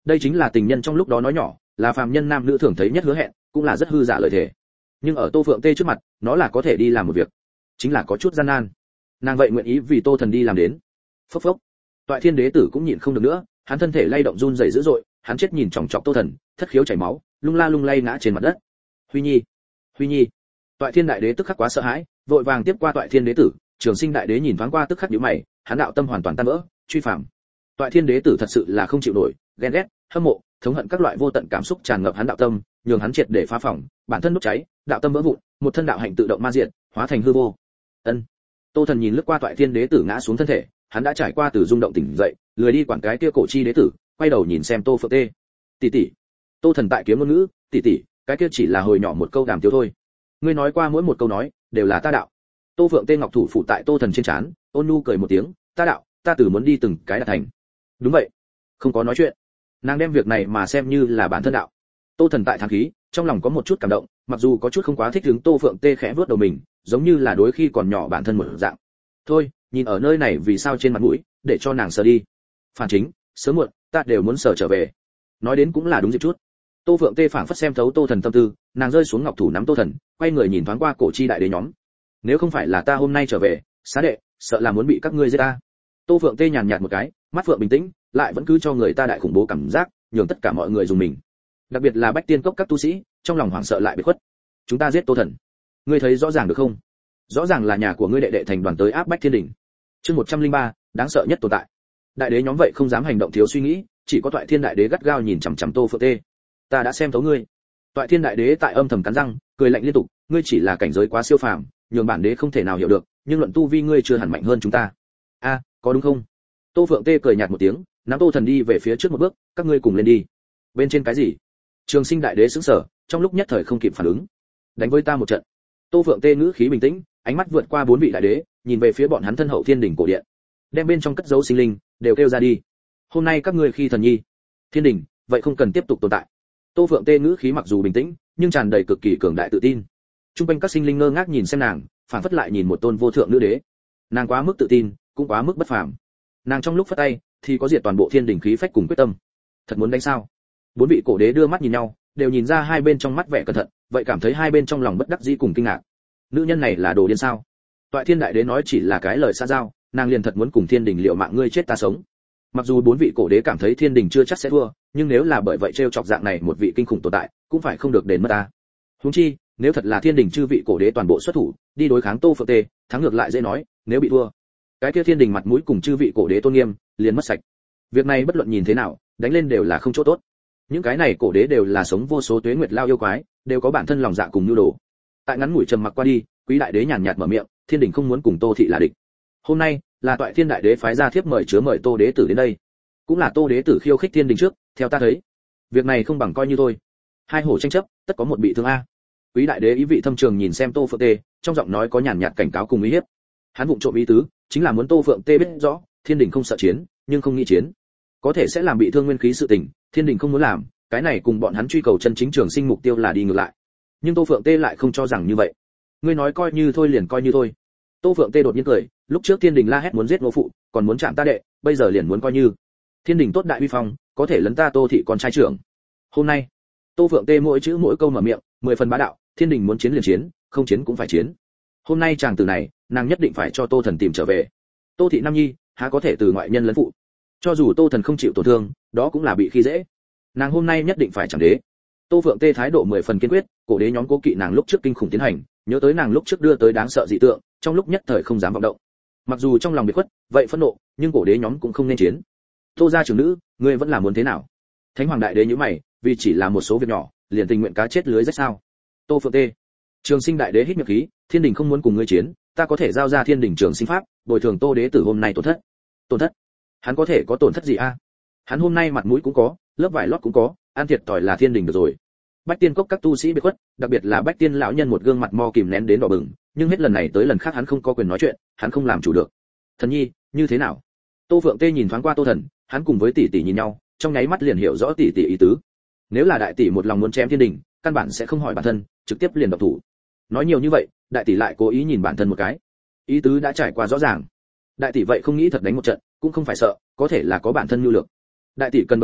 đây chính là tình nhân trong lúc đó nói nhỏ, là phàm nhân nam nữ thường thấy nhất hứa hẹn, cũng là rất hư giả lời thề. Nhưng ở Tô Phượng Tê trước mặt, nó là có thể đi làm một việc, chính là có chút gian nan. Nàng vậy nguyện ý vì Tô Thần đi làm đến. Phốc phốc. Toại Thiên Đế tử cũng nhịn không được nữa, hắn thân thể lay động run rẩy dữ dội, hắn chết nhìn chòng chọc Tô Thần, thất khiếu chảy máu, lung la lung lay ngã trên mặt đất. Huy Nhi, Huy Nhi. Toại Thiên Đại Đế tức khắc quá sợ hãi, vội vàng tiếp qua Toại Thiên Đế tử, Trường Sinh Đại Đế nhìn thoáng qua tức khắc nhíu mày, hắn đạo tâm hoàn toàn tan vỡ, truy phàm. Toại Thiên Đế tử thật sự là không chịu nổi, ghen ghét, hâm mộ, thống hận các loại vô tận cảm xúc tràn ngập hắn đạo tâm, nhường hắn triệt để phá phỏng, bản thân đốt cháy, đạo tâm vỡ vụn, một thân đạo hạnh tự động ma diệt, hóa thành hư vô. Ân. Tô Thần nhìn lướt qua Toại Thiên Đế tử ngã xuống thân thể, hắn đã trải qua từ rung động tỉnh dậy, lười đi quản cái kia cổ chi đế tử, quay đầu nhìn xem Tô Phượng Tê. Tỷ tỷ. Tô Thần tại kiếm ngôn ngữ, tỷ tỷ, cái kia chỉ là hồi nhỏ một câu đàm tiếu thôi. Ngươi nói qua mỗi một câu nói đều là ta đạo. Tô Phượng Tê ngọc thủ phủ tại Tô Thần trên trán, ôn nhu cười một tiếng, ta đạo, ta từ muốn đi từng cái đạt thành. Đúng vậy. Không có nói chuyện. Nàng đem việc này mà xem như là bản thân đạo. Tô Thần tại thang khí, trong lòng có một chút cảm động, mặc dù có chút không quá thích hứng Tô Phượng Tê khẽ vuốt đầu mình, giống như là đối khi còn nhỏ bản thân một dạng. Thôi, nhìn ở nơi này vì sao trên mặt mũi, để cho nàng sờ đi. Phản chính, sớm muộn, ta đều muốn sờ trở về. Nói đến cũng là đúng dịp chút. Tô Phượng Tê phảng phất xem thấu Tô Thần tâm tư, nàng rơi xuống ngọc thủ nắm Tô Thần, quay người nhìn thoáng qua cổ chi đại đế nhóm. Nếu không phải là ta hôm nay trở về, xá đệ, sợ là muốn bị các ngươi giết ta. Tô Phượng Tê nhàn nhạt một cái, mắt phượng bình tĩnh, lại vẫn cứ cho người ta đại khủng bố cảm giác, nhường tất cả mọi người dùng mình. Đặc biệt là Bách Tiên Cốc các tu sĩ, trong lòng hoảng sợ lại biệt khuất. Chúng ta giết Tô Thần. Ngươi thấy rõ ràng được không? Rõ ràng là nhà của ngươi đệ đệ thành đoàn tới áp bách thiên đỉnh. Chương một trăm linh ba, đáng sợ nhất tồn tại. Đại đế nhóm vậy không dám hành động thiếu suy nghĩ, chỉ có Toại Thiên Đại Đế gắt gao nhìn chằm chằm Tô Phượng Tê. Ta đã xem thấu ngươi. Toại Thiên Đại Đế tại âm thầm cắn răng, cười lạnh liên tục, ngươi chỉ là cảnh giới quá siêu phàm, nhường bản đế không thể nào hiểu được, nhưng luận tu vi ngươi chưa hẳn mạnh hơn chúng ta. A, có đúng không? Tô Phượng Tê cười nhạt một tiếng, nắm Tô Thần đi về phía trước một bước, các ngươi cùng lên đi. Bên trên cái gì? Trường Sinh Đại Đế sững sờ, trong lúc nhất thời không kịp phản ứng. Đánh với ta một trận. Tô Phượng Tê ngữ khí bình tĩnh, ánh mắt vượt qua bốn vị đại đế, nhìn về phía bọn hắn thân hậu thiên đỉnh cổ điện, đem bên trong cất giấu sinh linh đều kêu ra đi. Hôm nay các ngươi khi thần nhi, thiên đỉnh, vậy không cần tiếp tục tồn tại. Tô Phượng Tê ngữ khí mặc dù bình tĩnh, nhưng tràn đầy cực kỳ cường đại tự tin. Trung quanh các sinh linh ngơ ngác nhìn xem nàng, phản phất lại nhìn một tôn vô thượng nữ đế. Nàng quá mức tự tin, cũng quá mức bất phàm. Nàng trong lúc phất tay, thì có diệt toàn bộ thiên đỉnh khí phách cùng quyết tâm. Thật muốn đánh sao? Bốn vị cổ đế đưa mắt nhìn nhau, đều nhìn ra hai bên trong mắt vẻ cẩn thận, vậy cảm thấy hai bên trong lòng bất đắc dĩ cùng kinh ngạc. Nữ nhân này là đồ điên sao? Toại Thiên Đại Đế nói chỉ là cái lời xã giao, nàng liền thật muốn cùng thiên đình liệu mạng ngươi chết ta sống. Mặc dù bốn vị cổ đế cảm thấy thiên đình chưa chắc sẽ thua, nhưng nếu là bởi vậy trêu chọc dạng này một vị kinh khủng tồn tại, cũng phải không được đền mất ta. Huống chi, nếu thật là thiên đình chư vị cổ đế toàn bộ xuất thủ, đi đối kháng Tô Phượng Tê, thắng ngược lại dễ nói, nếu bị thua, cái kia thiên đình mặt mũi cùng chư vị cổ đế tôn nghiêm liền mất sạch. Việc này bất luận nhìn thế nào, đánh lên đều là không chỗ tốt. Những cái này cổ đế đều là sống vô số tuế nguyệt lao yêu quái, đều có bản thân lòng dạ cùng nhu đồ. Tại ngắn ngủi trầm mặc qua đi, Quý Đại Đế nhàn nhạt mở miệng, thiên đình không muốn cùng Tô thị là địch. Hôm nay là Toại Thiên Đại Đế phái ra thiếp mời chứa mời Tô đế tử đến đây, cũng là Tô đế tử khiêu khích thiên đình trước, theo ta thấy, việc này không bằng coi như thôi. Hai hổ tranh chấp, tất có một bị thương a. Quý Đại Đế ý vị thâm trường nhìn xem Tô Phượng Tê, trong giọng nói có nhàn nhạt cảnh cáo cùng uy hiếp. Hắn vụng trộm ý tứ, chính là muốn Tô Phượng Tê biết rõ, thiên đình không sợ chiến, nhưng không nghĩ chiến, có thể sẽ làm bị thương nguyên khí sự tình, thiên đình không muốn làm, cái này cùng bọn hắn truy cầu chân chính trường sinh mục tiêu là đi ngược lại. Nhưng Tô Phượng Tê lại không cho rằng như vậy. Ngươi nói coi như thôi liền coi như thôi. Tô Phượng Tê đột nhiên cười, lúc trước thiên đình la hét muốn giết Ngô phụ, còn muốn chạm ta đệ, bây giờ liền muốn coi như. Thiên đình tốt đại uy phong, có thể lấn ta Tô thị con trai trưởng. Hôm nay, Tô Phượng Tê mỗi chữ mỗi câu mở miệng, mười phần bá đạo, thiên đình muốn chiến liền chiến, không chiến cũng phải chiến. Hôm nay chàng từ này, nàng nhất định phải cho Tô Thần tìm trở về. Tô thị nam nhi, há có thể từ ngoại nhân lấn phụ. Cho dù Tô Thần không chịu tổn thương, đó cũng là bị khi dễ. Nàng hôm nay nhất định phải chẳng đế. Tô Phượng Tê thái độ mười phần kiên quyết, cổ đế nhóm cố kỵ nàng lúc trước kinh khủng tiến hành, nhớ tới nàng lúc trước đưa tới đáng sợ dị tượng, trong lúc nhất thời không dám vọng động. Mặc dù trong lòng biệt khuất, vậy phẫn nộ, nhưng cổ đế nhóm cũng không nên chiến. Tô gia trưởng nữ, ngươi vẫn là muốn thế nào? Thánh hoàng đại đế nhíu mày, vì chỉ là một số việc nhỏ, liền tình nguyện cá chết lưới rách sao? Tô Phượng Tê, Trường Sinh đại đế hít miệng khí, thiên đình không muốn cùng ngươi chiến, ta có thể giao ra thiên đình trường sinh pháp, bồi thường Tô đế tử hôm nay tổn thất. Tổn thất? Hắn có thể có tổn thất gì a? Hắn hôm nay mặt mũi cũng có, lớp vải lót cũng có, ăn thiệt tỏi là thiên đình được rồi. Bách Tiên Cốc các tu sĩ bị khuất, đặc biệt là Bách Tiên lão nhân một gương mặt mo kìm nén đến đỏ bừng, nhưng hết lần này tới lần khác hắn không có quyền nói chuyện, hắn không làm chủ được. Thần nhi, như thế nào? Tô Phượng Tê nhìn thoáng qua Tô Thần, hắn cùng với tỷ tỷ nhìn nhau, trong nháy mắt liền hiểu rõ tỷ tỷ ý tứ. Nếu là đại tỷ một lòng muốn chém thiên đình, căn bản sẽ không hỏi bản thân, trực tiếp liền động thủ. Nói nhiều như vậy, đại tỷ lại cố ý nhìn bản thân một cái. Ý tứ đã trải qua rõ ràng. Đại tỷ vậy không nghĩ thật đánh một trận, cũng không phải sợ, có thể là có bản thân nhu lược. Đại tỷ cần bậc thang,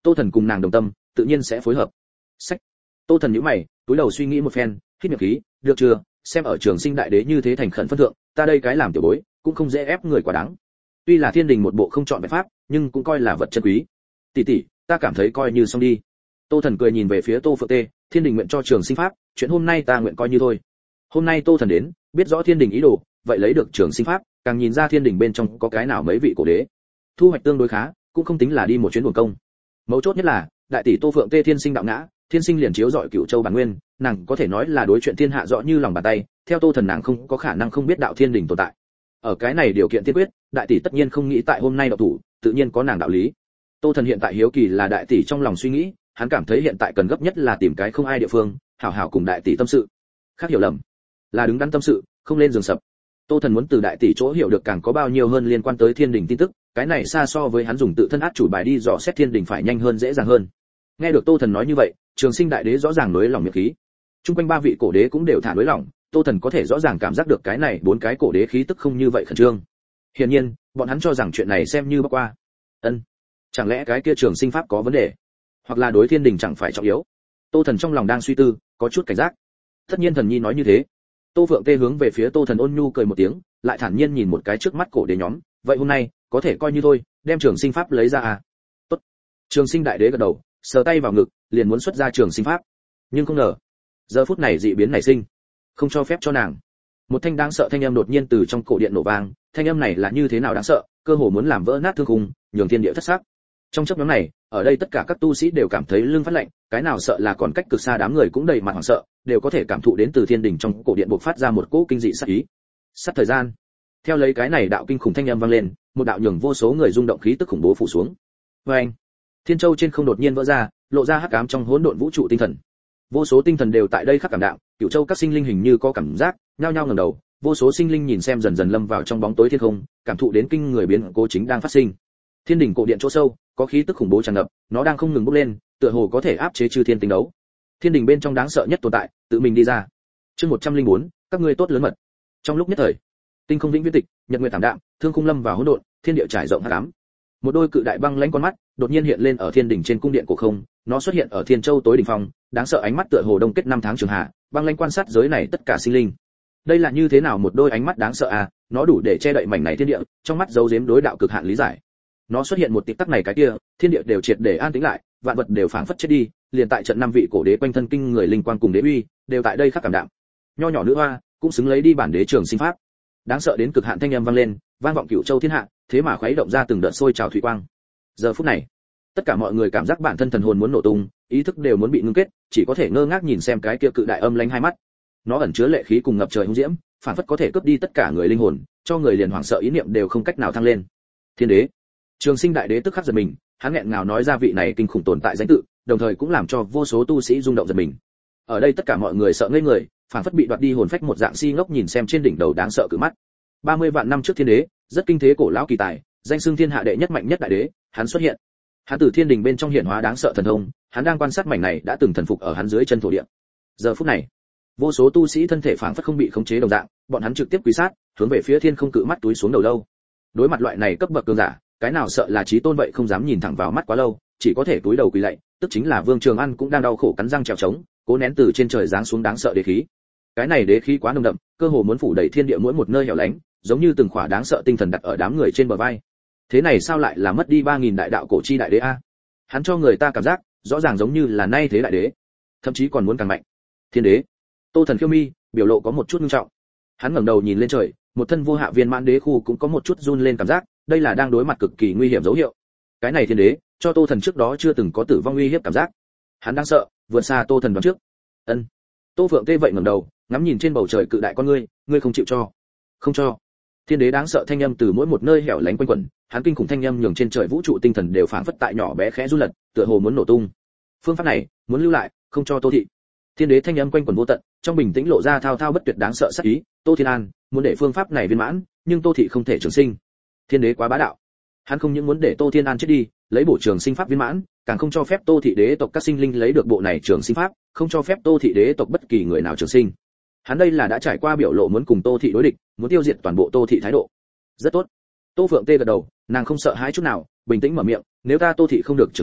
Tô Thần cùng nàng đồng tâm, tự nhiên sẽ phối hợp. Sách. Tô Thần nhíu mày, túi đầu suy nghĩ một phen, hít miệng khí, được chưa, xem ở Trường Sinh đại đế như thế thành khẩn phân thượng, ta đây cái làm tiểu bối, cũng không dễ ép người quá đáng. Tuy là thiên đình một bộ không chọn vẹn pháp, nhưng cũng coi là vật chân quý. Tỷ tỷ, ta cảm thấy coi như xong đi. Tô Thần cười nhìn về phía Tô Phượng Tê, thiên đình nguyện cho Trường Sinh pháp, chuyện hôm nay ta nguyện coi như thôi. Hôm nay Tô Thần đến, biết rõ thiên đình ý đồ, vậy lấy được Trường Sinh pháp, càng nhìn ra thiên đình bên trong có cái nào mấy vị cổ đế. Thu hoạch tương đối khá, cũng không tính là đi một chuyến uổng công. Mấu chốt nhất là, đại tỷ Tô Phượng Tê thiên sinh đạo ngã, thiên sinh liền chiếu dọi Cửu Châu bản nguyên, nàng có thể nói là đối chuyện thiên hạ rõ như lòng bàn tay, theo Tô Thần nàng không có khả năng không biết đạo thiên đình tồn tại. Ở cái này điều kiện tiên quyết, đại tỷ tất nhiên không nghĩ tại hôm nay động thủ, tự nhiên có nàng đạo lý. Tô Thần hiện tại hiếu kỳ là đại tỷ trong lòng suy nghĩ, hắn cảm thấy hiện tại cần gấp nhất là tìm cái không ai địa phương, hảo hảo cùng đại tỷ tâm sự. Khác hiểu lầm, là đứng đắn tâm sự, không lên giường sập. Tô Thần muốn từ đại tỷ chỗ hiểu được càng có bao nhiêu hơn liên quan tới thiên đình tin tức, cái này xa so với hắn dùng tự thân át chủ bài đi dò xét thiên đình phải nhanh hơn dễ dàng hơn. Nghe được Tô Thần nói như vậy, Trường Sinh đại đế rõ ràng nới lòng miệng khí. Trung quanh ba vị cổ đế cũng đều thả nới lòng, Tô Thần có thể rõ ràng cảm giác được cái này bốn cái cổ đế khí tức không như vậy khẩn trương. Hiển nhiên, bọn hắn cho rằng chuyện này xem như bắc qua. Ân, chẳng lẽ cái kia Trường Sinh pháp có vấn đề, hoặc là đối thiên đình chẳng phải trọng yếu? Tô Thần trong lòng đang suy tư, có chút cảnh giác. Tất nhiên Thần Nhi nói như thế. Tô Phượng Tê hướng về phía Tô Thần ôn nhu cười một tiếng, lại thản nhiên nhìn một cái trước mắt cổ đế nhóm, vậy hôm nay có thể coi như thôi, đem Trường Sinh pháp lấy ra à? Tốt. Trường Sinh đại đế gật đầu, sờ tay vào ngực, liền muốn xuất ra Trường Sinh pháp. Nhưng không ngờ, giờ phút này dị biến nảy sinh, không cho phép cho nàng. Một thanh đáng sợ thanh âm đột nhiên từ trong cổ điện nổ vang, thanh âm này là như thế nào đáng sợ, cơ hồ muốn làm vỡ nát thương khung, nhường thiên địa thất sắc. Trong chốc ngắn này, ở đây tất cả các tu sĩ đều cảm thấy lưng phát lạnh, cái nào sợ là còn cách cực xa đám người cũng đầy mặt hoảng sợ, đều có thể cảm thụ đến từ thiên đình trong cổ điện bộc phát ra một cỗ kinh dị sát ý. Sát thời gian. Theo lấy cái này đạo kinh khủng thanh âm vang lên, một đạo nhường vô số người rung động khí tức khủng bố phủ xuống. Oeng! Thiên châu trên không đột nhiên vỡ ra, lộ ra hắc ám trong hỗn độn vũ trụ tinh thần. Vô số tinh thần đều tại đây khắc cảm đạo, Cửu Châu các sinh linh hình như có cảm giác, nhao nhao ngẩng đầu, vô số sinh linh nhìn xem dần dần lâm vào trong bóng tối thiên không, cảm thụ đến kinh người biến cố chính đang phát sinh. Thiên đỉnh cổ điện chỗ sâu, có khí tức khủng bố tràn ngập, nó đang không ngừng bốc lên, tựa hồ có thể áp chế chư thiên tinh đấu. Thiên đỉnh bên trong đáng sợ nhất tồn tại, tự mình đi ra. Chương một trăm lẻ bốn, các ngươi tốt lớn mật. Trong lúc nhất thời, tinh không vĩnh viễn tịch, nhật nguyệt tảm đạm, thương khung lâm vào hỗn độn, thiên địa trải rộng hắc ám. Một đôi cự đại băng lãnh con mắt, đột nhiên hiện lên ở thiên đỉnh trên cung điện cổ không, nó xuất hiện ở thiên châu tối đỉnh phong, đáng sợ ánh mắt tựa hồ đông kết năm tháng trường hạ, băng lãnh quan sát giới này tất cả sinh linh. Đây là như thế nào một đôi ánh mắt đáng sợ à, nó đủ để che đậy mảnh này thiên địa, trong mắt giấu giếm đối đạo cực hạn lý giải. Nó xuất hiện một tịp tắc này cái kia, thiên địa đều triệt để an tĩnh lại, vạn vật đều phảng phất chết đi, liền tại trận năm vị cổ đế quanh thân kinh người linh quang cùng đế uy, đều tại đây khắc cảm đạm. Nho nhỏ nữ hoa, cũng xứng lấy đi bản đế Trường Sinh pháp. Đáng sợ đến cực hạn thanh âm vang lên, vang vọng Cửu Châu thiên hạ, thế mà khuấy động ra từng đợt sôi trào thủy quang. Giờ phút này, tất cả mọi người cảm giác bản thân thần hồn muốn nổ tung, ý thức đều muốn bị ngưng kết, chỉ có thể ngơ ngác nhìn xem cái kia cự đại âm lãnh hai mắt. Nó ẩn chứa lệ khí cùng ngập trời hung diễm, phản phất có thể cướp đi tất cả người linh hồn, cho người liền hoảng sợ ý niệm đều không cách nào thăng lên. Thiên đế, Trường Sinh đại đế tức khắc giật mình, hắn nghẹn ngào nói ra vị này kinh khủng tồn tại danh tự, đồng thời cũng làm cho vô số tu sĩ rung động giật mình. Ở đây tất cả mọi người sợ ngây người, phản phất bị đoạt đi hồn phách một dạng si ngốc nhìn xem trên đỉnh đầu đáng sợ cự mắt. ba mươi vạn năm trước thiên đế, rất kinh thế cổ lão kỳ tài, danh xưng thiên hạ đệ nhất mạnh nhất đại đế, hắn xuất hiện. Hắn từ thiên đình bên trong hiển hóa đáng sợ thần thông, hắn đang quan sát mảnh này đã từng thần phục ở hắn dưới chân thổ địa. Giờ phút này, vô số tu sĩ thân thể phảng phất không bị khống chế đồng dạng, bọn hắn trực tiếp quỳ sát, hướng về phía thiên không cự mắt túi xuống đầu lâu. Đối mặt loại này cấp bậc cường giả, cái nào sợ là chí tôn vậy không dám nhìn thẳng vào mắt quá lâu, chỉ có thể túi đầu quỳ lạy, tức chính là Vương Trường An cũng đang đau khổ cắn răng trèo trống, cố nén từ trên trời giáng xuống đáng sợ đế khí. Cái này đế khí quá nồng đậm, cơ hồ muốn phủ đầy thiên địa mỗi một nơi hẻo lánh, giống như từng khỏa đáng sợ tinh thần đặt ở đám người trên bờ vai. Thế này sao lại là mất đi ba nghìn đại đạo cổ chi đại đế a? Hắn cho người ta cảm giác, rõ ràng giống như là nay thế đại đế, thậm chí còn muốn càng mạnh. Thiên đế. Tô Thần khiêu mi, biểu lộ có một chút nghiêm trọng. Hắn ngẩng đầu nhìn lên trời, một thân vô hạ viên mãn đế khu cũng có một chút run lên cảm giác, đây là đang đối mặt cực kỳ nguy hiểm dấu hiệu. Cái này thiên đế, cho Tô Thần trước đó chưa từng có tử vong uy hiếp cảm giác. Hắn đang sợ, vượt xa Tô Thần đoán trước. Ân. Tô Phượng Tê vậy ngẩng đầu, ngắm nhìn trên bầu trời cự đại con ngươi, ngươi không chịu cho. Không cho. Thiên đế đáng sợ thanh âm từ mỗi một nơi hẻo lánh quanh quẩn, hắn kinh khủng thanh âm nhường trên trời vũ trụ tinh thần đều phảng phất tại nhỏ bé khẽ run lật, tựa hồ muốn nổ tung. Phương pháp này, muốn lưu lại, không cho Tô thị. Thiên đế thanh âm quanh quẩn vô tận, trong bình tĩnh lộ ra thao thao bất tuyệt đáng sợ sát ý, Tô Thiên An, muốn để phương pháp này viên mãn, nhưng Tô thị không thể trường sinh. Thiên đế quá bá đạo. Hắn không những muốn để Tô Thiên An chết đi, lấy bộ trường sinh pháp viên mãn, càng không cho phép Tô thị đế tộc các sinh linh lấy được bộ này trường sinh pháp, không cho phép Tô thị đế tộc bất kỳ người nào trường sinh. Hắn đây là đã trải qua biểu lộ muốn cùng Tô thị đối địch, muốn tiêu diệt toàn bộ Tô thị thái độ. Rất tốt. Tô Phượng Tê gật đầu, nàng không sợ hãi chút nào, bình tĩnh mở miệng, nếu ta Tô thị không được trường sinh,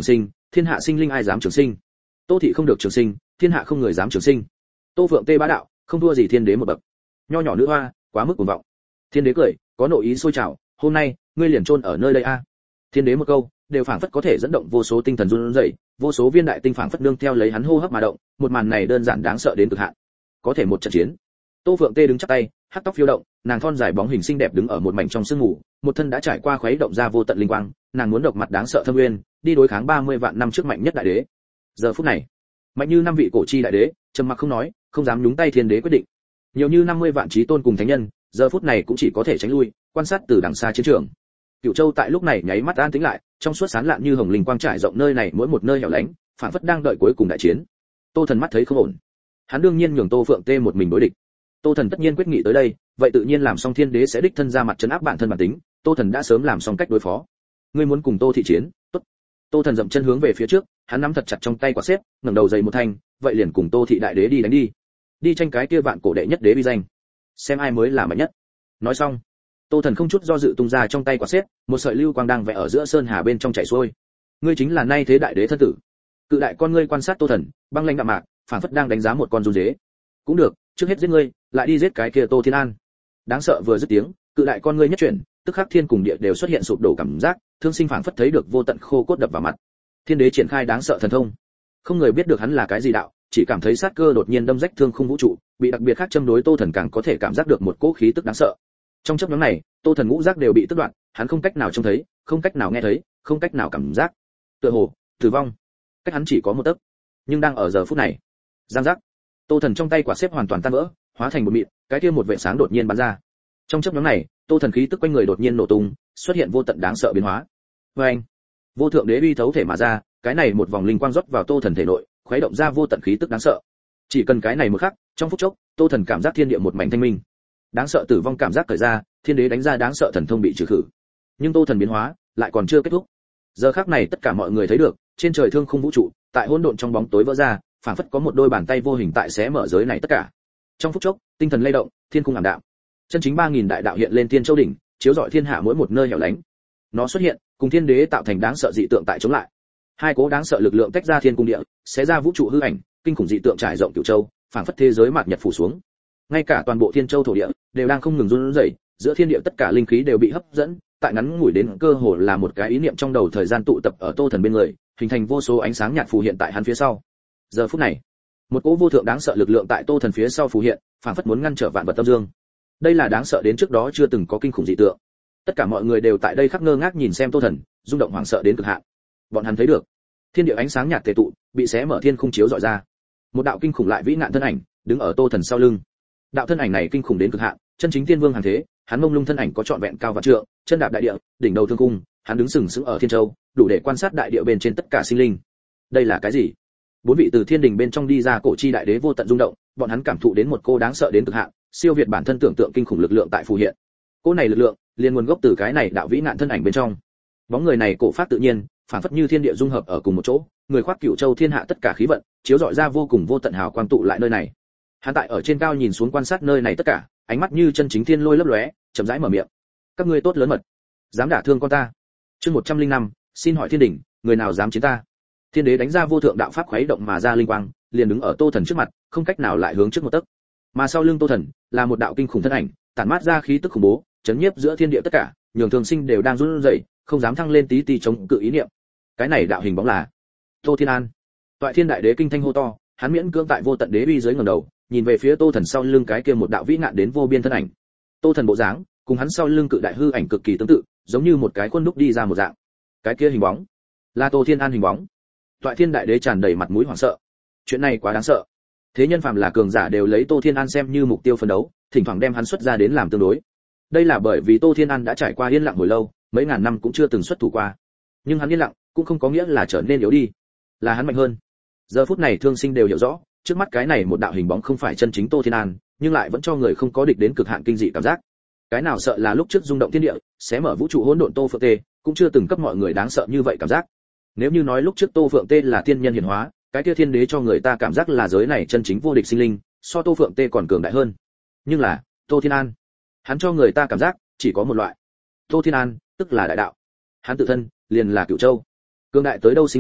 thiên hạ sinh linh ai dám trường sinh. Tô thị không được trường sinh, thiên hạ không người dám trường sinh. Tô Phượng Tê bá đạo, không thua gì thiên đế một bậc. Nho nhỏ nữ hoa, quá mức cuồng vọng. Thiên đế cười, có nội ý sôi trào, hôm nay ngươi liền chôn ở nơi đây a. Thiên đế một câu, đều phảng phất có thể dẫn động vô số tinh thần run rẩy, vô số viên đại tinh phảng phất nương theo lấy hắn hô hấp mà động, một màn này đơn giản đáng sợ đến cực hạn. Có thể một trận chiến. Tô Phượng Tê đứng chắp tay, hắc tóc phiêu động, nàng thon dài bóng hình xinh đẹp đứng ở một mảnh trong sương ngủ, một thân đã trải qua khuấy động ra vô tận linh quang, nàng muốn độc mặt đáng sợ thâm nguyên, đi đối kháng ba mươi vạn năm trước mạnh nhất đại đế. Giờ phút này, mạnh như năm vị cổ chi đại đế, trầm mặc không nói, không dám nhúng tay thiên đế quyết định. Nhiều như năm mươi vạn chí tôn cùng thánh nhân, giờ phút này cũng chỉ có thể tránh lui, quan sát từ đằng xa chiến trường. Cửu Châu tại lúc này nháy mắt an tĩnh lại, trong suốt sáng lạn như hồng linh quang trải rộng nơi này mỗi một nơi hẻo lánh, phản phất đang đợi cuối cùng đại chiến. Tô Thần mắt thấy không ổn, hắn đương nhiên nhường Tô Phượng Tê một mình đối địch. Tô Thần tất nhiên quyết nghị tới đây, vậy tự nhiên làm xong thiên đế sẽ đích thân ra mặt trấn áp bản thân bản tính, Tô Thần đã sớm làm xong cách đối phó. Ngươi muốn cùng Tô thị chiến, tốt. Tô Thần dậm chân hướng về phía trước, hắn nắm thật chặt trong tay quả xếp, ngẩng đầu dày một thanh, vậy liền cùng Tô thị đại đế đi đánh đi. Đi tranh cái kia vạn cổ đệ nhất đế uy danh, xem ai mới là mạnh nhất. Nói xong, Tô Thần không chút do dự tung ra trong tay quả xếp, một sợi lưu quang đang vẽ ở giữa sơn hà bên trong chảy xuôi. Ngươi chính là nay thế đại đế thân tử. Cự đại con ngươi quan sát Tô Thần, băng lãnh đạm mạc, phảng phất đang đánh giá một con run dế. Cũng được, trước hết giết ngươi, lại đi giết cái kia Tô Thiên An. Đáng sợ vừa dứt tiếng, cự đại con ngươi nhất chuyển, tức khắc thiên cùng địa đều xuất hiện sụp đổ cảm giác, thương sinh phảng phất thấy được vô tận khô cốt đập vào mặt. Thiên đế triển khai đáng sợ thần thông, không người biết được hắn là cái gì đạo, chỉ cảm thấy sát cơ đột nhiên đâm rách thương khung vũ trụ, bị đặc biệt khác châm đối Tô Thần càng có thể cảm giác được một cỗ khí tức đáng sợ. Trong chớp nhoáng này, Tô Thần ngũ giác đều bị tước đoạn, hắn không cách nào trông thấy, không cách nào nghe thấy, không cách nào cảm giác. Tựa hồ, tử vong, cách hắn chỉ có một tấc. Nhưng đang ở giờ phút này, giang giác, Tô Thần trong tay quả xếp hoàn toàn tan vỡ, hóa thành một mịn, cái kia một vệt sáng đột nhiên bắn ra. Trong chớp nhoáng này, Tô Thần khí tức quanh người đột nhiên nổ tung, xuất hiện vô tận đáng sợ biến hóa. Oeng, vô thượng đế uy thấu thể mà ra, cái này một vòng linh quang rót vào Tô Thần thể nội, khuấy động ra vô tận khí tức đáng sợ. Chỉ cần cái này một khắc, trong phút chốc, Tô Thần cảm giác thiên địa một mảnh thanh minh. Đáng sợ tử vong cảm giác cởi ra, thiên đế đánh ra đáng sợ thần thông bị trừ khử. Nhưng Tô Thần biến hóa lại còn chưa kết thúc. Giờ khắc này tất cả mọi người thấy được, trên trời thương khung vũ trụ, tại hỗn độn trong bóng tối vỡ ra, phảng phất có một đôi bàn tay vô hình tại xé mở giới này tất cả. Trong phút chốc, tinh thần lay động, thiên cung ảm đạm. Chân chính ba nghìn đại đạo hiện lên thiên châu đỉnh, chiếu rọi thiên hạ mỗi một nơi hẻo lánh. Nó xuất hiện, cùng thiên đế tạo thành đáng sợ dị tượng tại chống lại. Hai cố đáng sợ lực lượng tách ra thiên cung địa, xé ra vũ trụ hư ảnh, kinh khủng dị tượng trải rộng cửu châu, phảng phất thế giới mạt nhật phủ xuống. Ngay cả toàn bộ thiên châu thổ địa đều đang không ngừng run rẩy, giữa thiên địa tất cả linh khí đều bị hấp dẫn, tại ngắn ngủi đến cơ hồ là một cái ý niệm trong đầu thời gian tụ tập ở Tô Thần bên người, hình thành vô số ánh sáng nhạt phù hiện tại hắn phía sau. Giờ phút này, một cỗ vô thượng đáng sợ lực lượng tại Tô Thần phía sau phù hiện, phảng phất muốn ngăn trở vạn vật tâm dương. Đây là đáng sợ đến trước đó chưa từng có kinh khủng dị tượng. Tất cả mọi người đều tại đây khắc ngơ ngác nhìn xem Tô Thần, rung động hoảng sợ đến cực hạn. Bọn hắn thấy được, thiên địa ánh sáng nhạt tề tụ, bị xé mở thiên khung chiếu rọi ra. Một đạo kinh khủng lại vĩ nạn thân ảnh, đứng ở Tô Thần sau lưng. Đạo thân ảnh này kinh khủng đến cực hạn, chân chính tiên vương hàng thế, hắn mông lung thân ảnh có trọn vẹn cao vạn trượng, chân đạp đại địa, đỉnh đầu thương cung, hắn đứng sừng sững ở thiên châu, đủ để quan sát đại địa bên trên tất cả sinh linh. Đây là cái gì? Bốn vị từ thiên đình bên trong đi ra cổ chi đại đế vô tận rung động, bọn hắn cảm thụ đến một cô đáng sợ đến cực hạn, siêu việt bản thân tưởng tượng kinh khủng lực lượng tại phù hiện. Cô này lực lượng, liên nguồn gốc từ cái này đạo vĩ nạn thân ảnh bên trong. Bóng người này cổ phát tự nhiên, phản phất như thiên địa dung hợp ở cùng một chỗ, người khoác cửu châu thiên hạ tất cả khí vận, chiếu rọi ra vô cùng vô tận hào quang tụ lại nơi này. Hắn tại ở trên cao nhìn xuống quan sát nơi này tất cả, ánh mắt như chân chính thiên lôi lấp lóe, chậm rãi mở miệng. Các ngươi tốt lớn mật, dám đả thương con ta. Chương một trăm linh năm, xin hỏi thiên đỉnh, người nào dám chiến ta? Thiên đế đánh ra vô thượng đạo pháp khuấy động mà ra linh quang, liền đứng ở Tô Thần trước mặt, không cách nào lại hướng trước một tấc. Mà sau lưng Tô Thần là một đạo kinh khủng thân ảnh, tản mát ra khí tức khủng bố, chấn nhiếp giữa thiên địa tất cả, nhường thường sinh đều đang run rẩy, không dám thăng lên tí tí chống cự ý niệm. Cái này đạo hình bóng là Tô Thiên An. Toại Thiên đại đế kinh thanh hô to, hắn miễn cưỡng tại vô tận đế uy dưới ngẩng đầu, nhìn về phía Tô Thần sau lưng cái kia một đạo vĩ ngạn đến vô biên thân ảnh. Tô Thần bộ dáng, cùng hắn sau lưng cự đại hư ảnh cực kỳ tương tự, giống như một cái khuôn đúc đi ra một dạng. Cái kia hình bóng, là Tô Thiên An hình bóng. Toại Thiên đại đế tràn đầy mặt mũi hoảng sợ. Chuyện này quá đáng sợ. Thế nhân phàm là cường giả đều lấy Tô Thiên An xem như mục tiêu phấn đấu, thỉnh thoảng đem hắn xuất ra đến làm tương đối. Đây là bởi vì Tô Thiên An đã trải qua yên lặng hồi lâu, mấy ngàn năm cũng chưa từng xuất thủ qua. Nhưng hắn yên lặng, cũng không có nghĩa là trở nên yếu đi, là hắn mạnh hơn. Giờ phút này thương sinh đều hiểu rõ, trước mắt cái này một đạo hình bóng không phải chân chính Tô Thiên An, nhưng lại vẫn cho người không có địch đến cực hạn kinh dị cảm giác. Cái nào sợ là lúc trước rung động thiên địa, xé mở vũ trụ hỗn độn Tô Phượng Tê, cũng chưa từng cấp mọi người đáng sợ như vậy cảm giác. Nếu như nói lúc trước Tô Phượng Tê là thiên nhân hiển hóa, cái kia thiên đế cho người ta cảm giác là giới này chân chính vô địch sinh linh, so Tô Phượng Tê còn cường đại hơn. Nhưng là, Tô Thiên An, hắn cho người ta cảm giác chỉ có một loại. Tô Thiên An, tức là đại đạo. Hắn tự thân liền là Cửu Châu. Cường đại tới đâu sinh linh,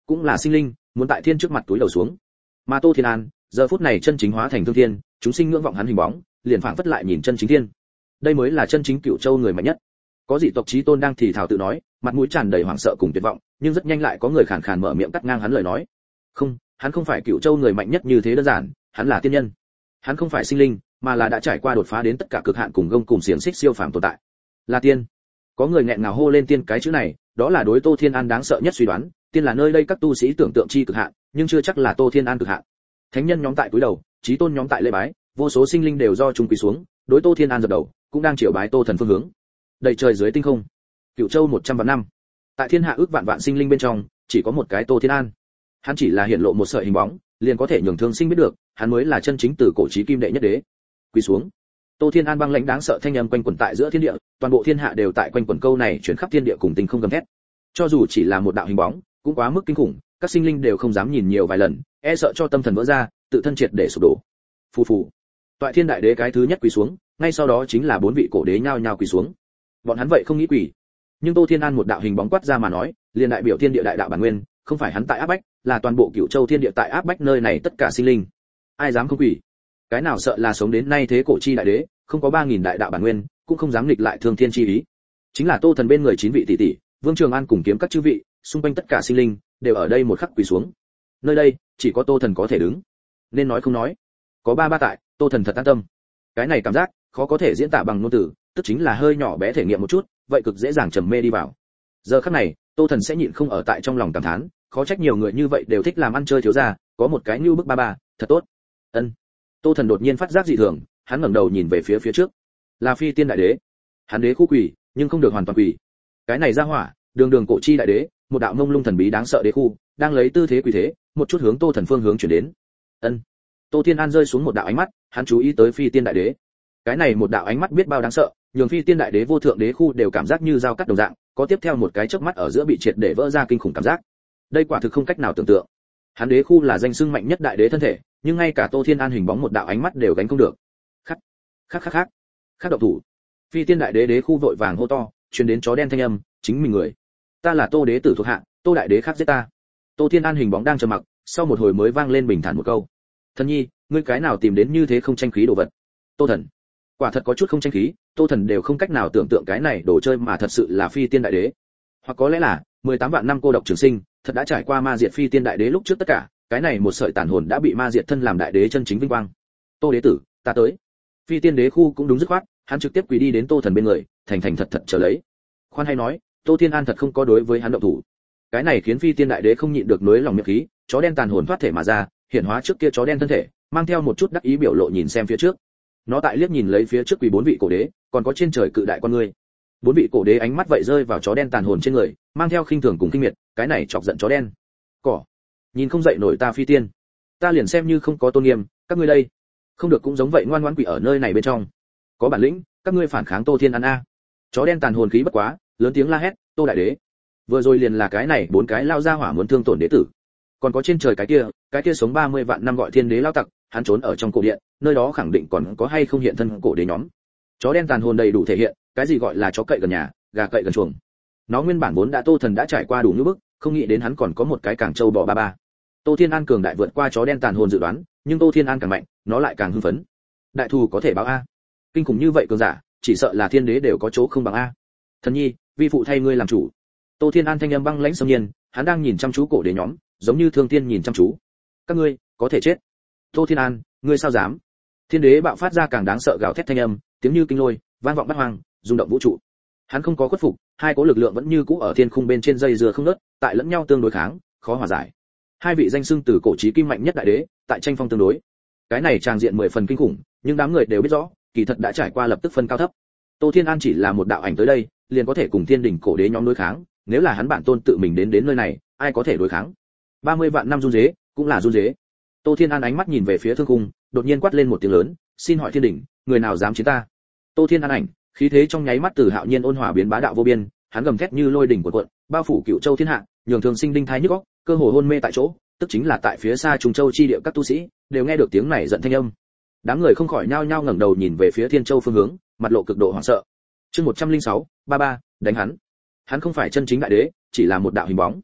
cũng là sinh linh, muốn tại thiên trước mặt túi đầu xuống. Mà Tô Thiên An, giờ phút này chân chính hóa thành thương thiên, chúng sinh ngưỡng vọng hắn hình bóng, liền phảng phất lại nhìn chân chính thiên. Đây mới là chân chính Cửu Châu người mạnh nhất. Có dị tộc chí tôn đang thì thào tự nói, mặt mũi tràn đầy hoảng sợ cùng tuyệt vọng, nhưng rất nhanh lại có người khàn khàn mở miệng cắt ngang hắn lời nói. Không, hắn không phải Cửu Châu người mạnh nhất như thế đơn giản, hắn là tiên nhân. Hắn không phải sinh linh, mà là đã trải qua đột phá đến tất cả cực hạn cùng gông cùng xiềng xích siêu phàm tồn tại. Là tiên. Có người nghẹn ngào hô lên tiên cái chữ này, đó là đối Tô Thiên An đáng sợ nhất suy đoán, tiên là nơi đây các tu sĩ tưởng tượng chi cực hạn, nhưng chưa chắc là Tô Thiên An cực hạn. Thánh nhân nhóm tại cúi đầu, chí tôn nhóm tại lễ bái, vô số sinh linh đều do chúng quỳ xuống, đối Tô Thiên An dập đầu, cũng đang triều bái Tô thần phương hướng. Đầy trời dưới tinh không, Cửu Châu một trăm vạn năm. Tại thiên hạ ước vạn vạn sinh linh bên trong, chỉ có một cái Tô Thiên An. Hắn chỉ là hiện lộ một sợi hình bóng, liền có thể nhường thương sinh biết được, hắn mới là chân chính từ cổ chí kim đệ nhất đế. Quỳ xuống. Tô Thiên An băng lãnh đáng sợ thanh âm quanh quẩn tại giữa thiên địa, toàn bộ thiên hạ đều tại quanh quẩn câu này chuyển khắp thiên địa cùng tinh không gầm thét. Cho dù chỉ là một đạo hình bóng, cũng quá mức kinh khủng, các sinh linh đều không dám nhìn nhiều vài lần, e sợ cho tâm thần vỡ ra, tự thân triệt để sụp đổ. Phù phù. Toại Thiên Đại Đế cái thứ nhất quỳ xuống, ngay sau đó chính là bốn vị cổ đế nhao nhao quỳ xuống. Bọn hắn vậy không nghĩ quỳ, nhưng Tô Thiên An một đạo hình bóng quát ra mà nói, liền đại biểu thiên địa đại đạo bản nguyên, không phải hắn tại áp bách, là toàn bộ Cửu Châu thiên địa tại áp bách nơi này tất cả sinh linh. Ai dám không quỳ? Cái nào sợ là sống đến nay thế cổ chi đại đế, không có ba nghìn đại đạo bản nguyên, cũng không dám nghịch lại thương thiên chi ý. Chính là Tô thần bên người chín vị tỷ tỷ, Vương Trường An cùng kiếm các chư vị, xung quanh tất cả sinh linh đều ở đây một khắc quỳ xuống. Nơi đây chỉ có Tô thần có thể đứng, nên nói không nói. Có ba ba tại, Tô thần thật an tâm. Cái này cảm giác khó có thể diễn tả bằng ngôn từ, tức chính là hơi nhỏ bé thể nghiệm một chút, vậy cực dễ dàng trầm mê đi vào. Giờ khắc này, Tô thần sẽ nhịn không ở tại trong lòng cảm thán, khó trách nhiều người như vậy đều thích làm ăn chơi thiếu gia, có một cái nhu bức ba ba, thật tốt. Ân. Tô thần đột nhiên phát giác dị thường, hắn ngẩng đầu nhìn về phía phía trước, là Phi Tiên Đại Đế. Hắn đế khu quỳ, nhưng không được hoàn toàn quỳ. Cái này ra hỏa, đường đường cổ chi đại đế, một đạo mông lung thần bí đáng sợ đế khu, đang lấy tư thế quỳ thế, một chút hướng Tô thần phương hướng chuyển đến. Ân. Tô Thiên An rơi xuống một đạo ánh mắt, hắn chú ý tới Phi Tiên Đại Đế. Cái này một đạo ánh mắt biết bao đáng sợ, nhường Phi Tiên Đại Đế vô thượng đế khu đều cảm giác như dao cắt đồng dạng, có tiếp theo một cái chớp mắt ở giữa bị triệt để vỡ ra kinh khủng cảm giác. Đây quả thực không cách nào tưởng tượng. Hắn đế khu là danh xưng mạnh nhất đại đế thân thể, nhưng ngay cả Tô Thiên An hình bóng một đạo ánh mắt đều gánh không được. Khắc, khắc khắc khắc, khắc động thủ. Phi Tiên Đại Đế đế khu vội vàng hô to, truyền đến chó đen thanh âm, chính mình người. Ta là Tô đế tử thuộc hạ, Tô đại đế khác giết ta. Tô Thiên An hình bóng đang trầm mặc, sau một hồi mới vang lên bình thản một câu. Thần nhi, ngươi cái nào tìm đến như thế không tranh khí đồ vật? Tô thần, quả thật có chút không tranh khí, Tô thần đều không cách nào tưởng tượng cái này đồ chơi mà thật sự là Phi Tiên Đại Đế. Hoặc có lẽ là mười tám vạn năm cô độc trường sinh, thật đã trải qua ma diệt Phi Tiên Đại Đế lúc trước tất cả, cái này một sợi tàn hồn đã bị ma diệt thân làm đại đế chân chính vinh quang. Tô đế tử, ta tới. Phi Tiên Đế khu cũng đúng dứt khoát, hắn trực tiếp quỳ đi đến Tô thần bên người, thành thành thật thật chờ lấy. Khoan hay nói, Tô Thiên An thật không có đối với hắn động thủ. Cái này khiến Phi Tiên Đại Đế không nhịn được nuối lòng miệng khí, chó đen tàn hồn thoát thể mà ra, hiện hóa trước kia chó đen thân thể, mang theo một chút đắc ý biểu lộ nhìn xem phía trước. Nó tại liếc nhìn lấy phía trước quỳ bốn vị cổ đế, còn có trên trời cự đại con người. Bốn vị cổ đế ánh mắt vậy rơi vào chó đen tàn hồn trên người, mang theo khinh thường cùng kinh miệt, cái này chọc giận chó đen. Cỏ, nhìn không dậy nổi ta Phi Tiên, ta liền xem như không có tôn nghiêm, các ngươi đây, không được cũng giống vậy ngoan ngoãn quỳ ở nơi này bên trong. Có bản lĩnh, các ngươi phản kháng Tô Thiên An a. Chó đen tàn hồn khí bất quá, lớn tiếng la hét, Tô đại đế. Vừa rồi liền là cái này bốn cái lao ra hỏa muốn thương tổn đế tử. Còn có trên trời cái kia, cái kia sống ba mươi vạn năm gọi thiên đế lao tặc, hắn trốn ở trong cổ điện, nơi đó khẳng định còn có hay không hiện thân cổ đế nhóm. Chó đen tàn hồn đầy đủ thể hiện, cái gì gọi là chó cậy gần nhà, gà cậy gần chuồng. Nó nguyên bản vốn đã Tô thần đã trải qua đủ như bức, không nghĩ đến hắn còn có một cái càng trâu bò ba ba. Tô Thiên An cường đại vượt qua chó đen tàn hồn dự đoán, nhưng Tô Thiên An càng mạnh, nó lại càng hưng phấn. Đại thù có thể báo a. Kinh khủng như vậy cường giả, chỉ sợ là thiên đế đều có chỗ không bằng a. Thần nhi, vi phụ thay ngươi làm chủ. Tô Thiên An thanh âm băng lãnh xâm nhiên, hắn đang nhìn chăm chú cổ đế nhóm, giống như thương tiên nhìn chăm chú. Các ngươi có thể chết. Tô Thiên An, ngươi sao dám? Thiên đế bạo phát ra càng đáng sợ gào thét thanh âm, tiếng như kinh lôi, vang vọng bát hoang, rung động vũ trụ. Hắn không có khuất phục, hai cố lực lượng vẫn như cũ ở thiên khung bên trên dây dưa không ngớt, tại lẫn nhau tương đối kháng, khó hòa giải. Hai vị danh xưng từ cổ chí kim mạnh nhất đại đế, tại tranh phong tương đối. Cái này tràng diện mười phần kinh khủng, nhưng đám người đều biết rõ, kỳ thật đã trải qua lập tức phân cao thấp. Tô Thiên An chỉ là một đạo ảnh tới đây, liền có thể cùng thiên đỉnh cổ đế nhóm đối kháng, nếu là hắn bản tôn tự mình đến đến nơi này, ai có thể đối kháng? ba mươi vạn năm run rế, cũng là run rế. Tô Thiên An ánh mắt nhìn về phía thương khung, đột nhiên quát lên một tiếng lớn, xin hỏi thiên đỉnh, người nào dám chiến ta? Tô Thiên An ảnh, khí thế trong nháy mắt từ hạo nhiên ôn hòa biến bá đạo vô biên, hắn gầm thét như lôi đỉnh cuộn cuộn, bao phủ Cửu Châu thiên hạ, nhường thường sinh đinh thái nhức óc, cơ hồ hôn mê tại chỗ, tức chính là tại phía xa Trung Châu chi địa các tu sĩ, đều nghe được tiếng này giận thanh âm. Đám người không khỏi nhao nhao ngẩng đầu nhìn về phía Thiên Châu phương hướng, mặt lộ cực độ hoảng sợ. Chương một trăm lẻ sáu, ba ba, đánh hắn. Hắn không phải chân chính đại đế, chỉ là một đạo hình bóng.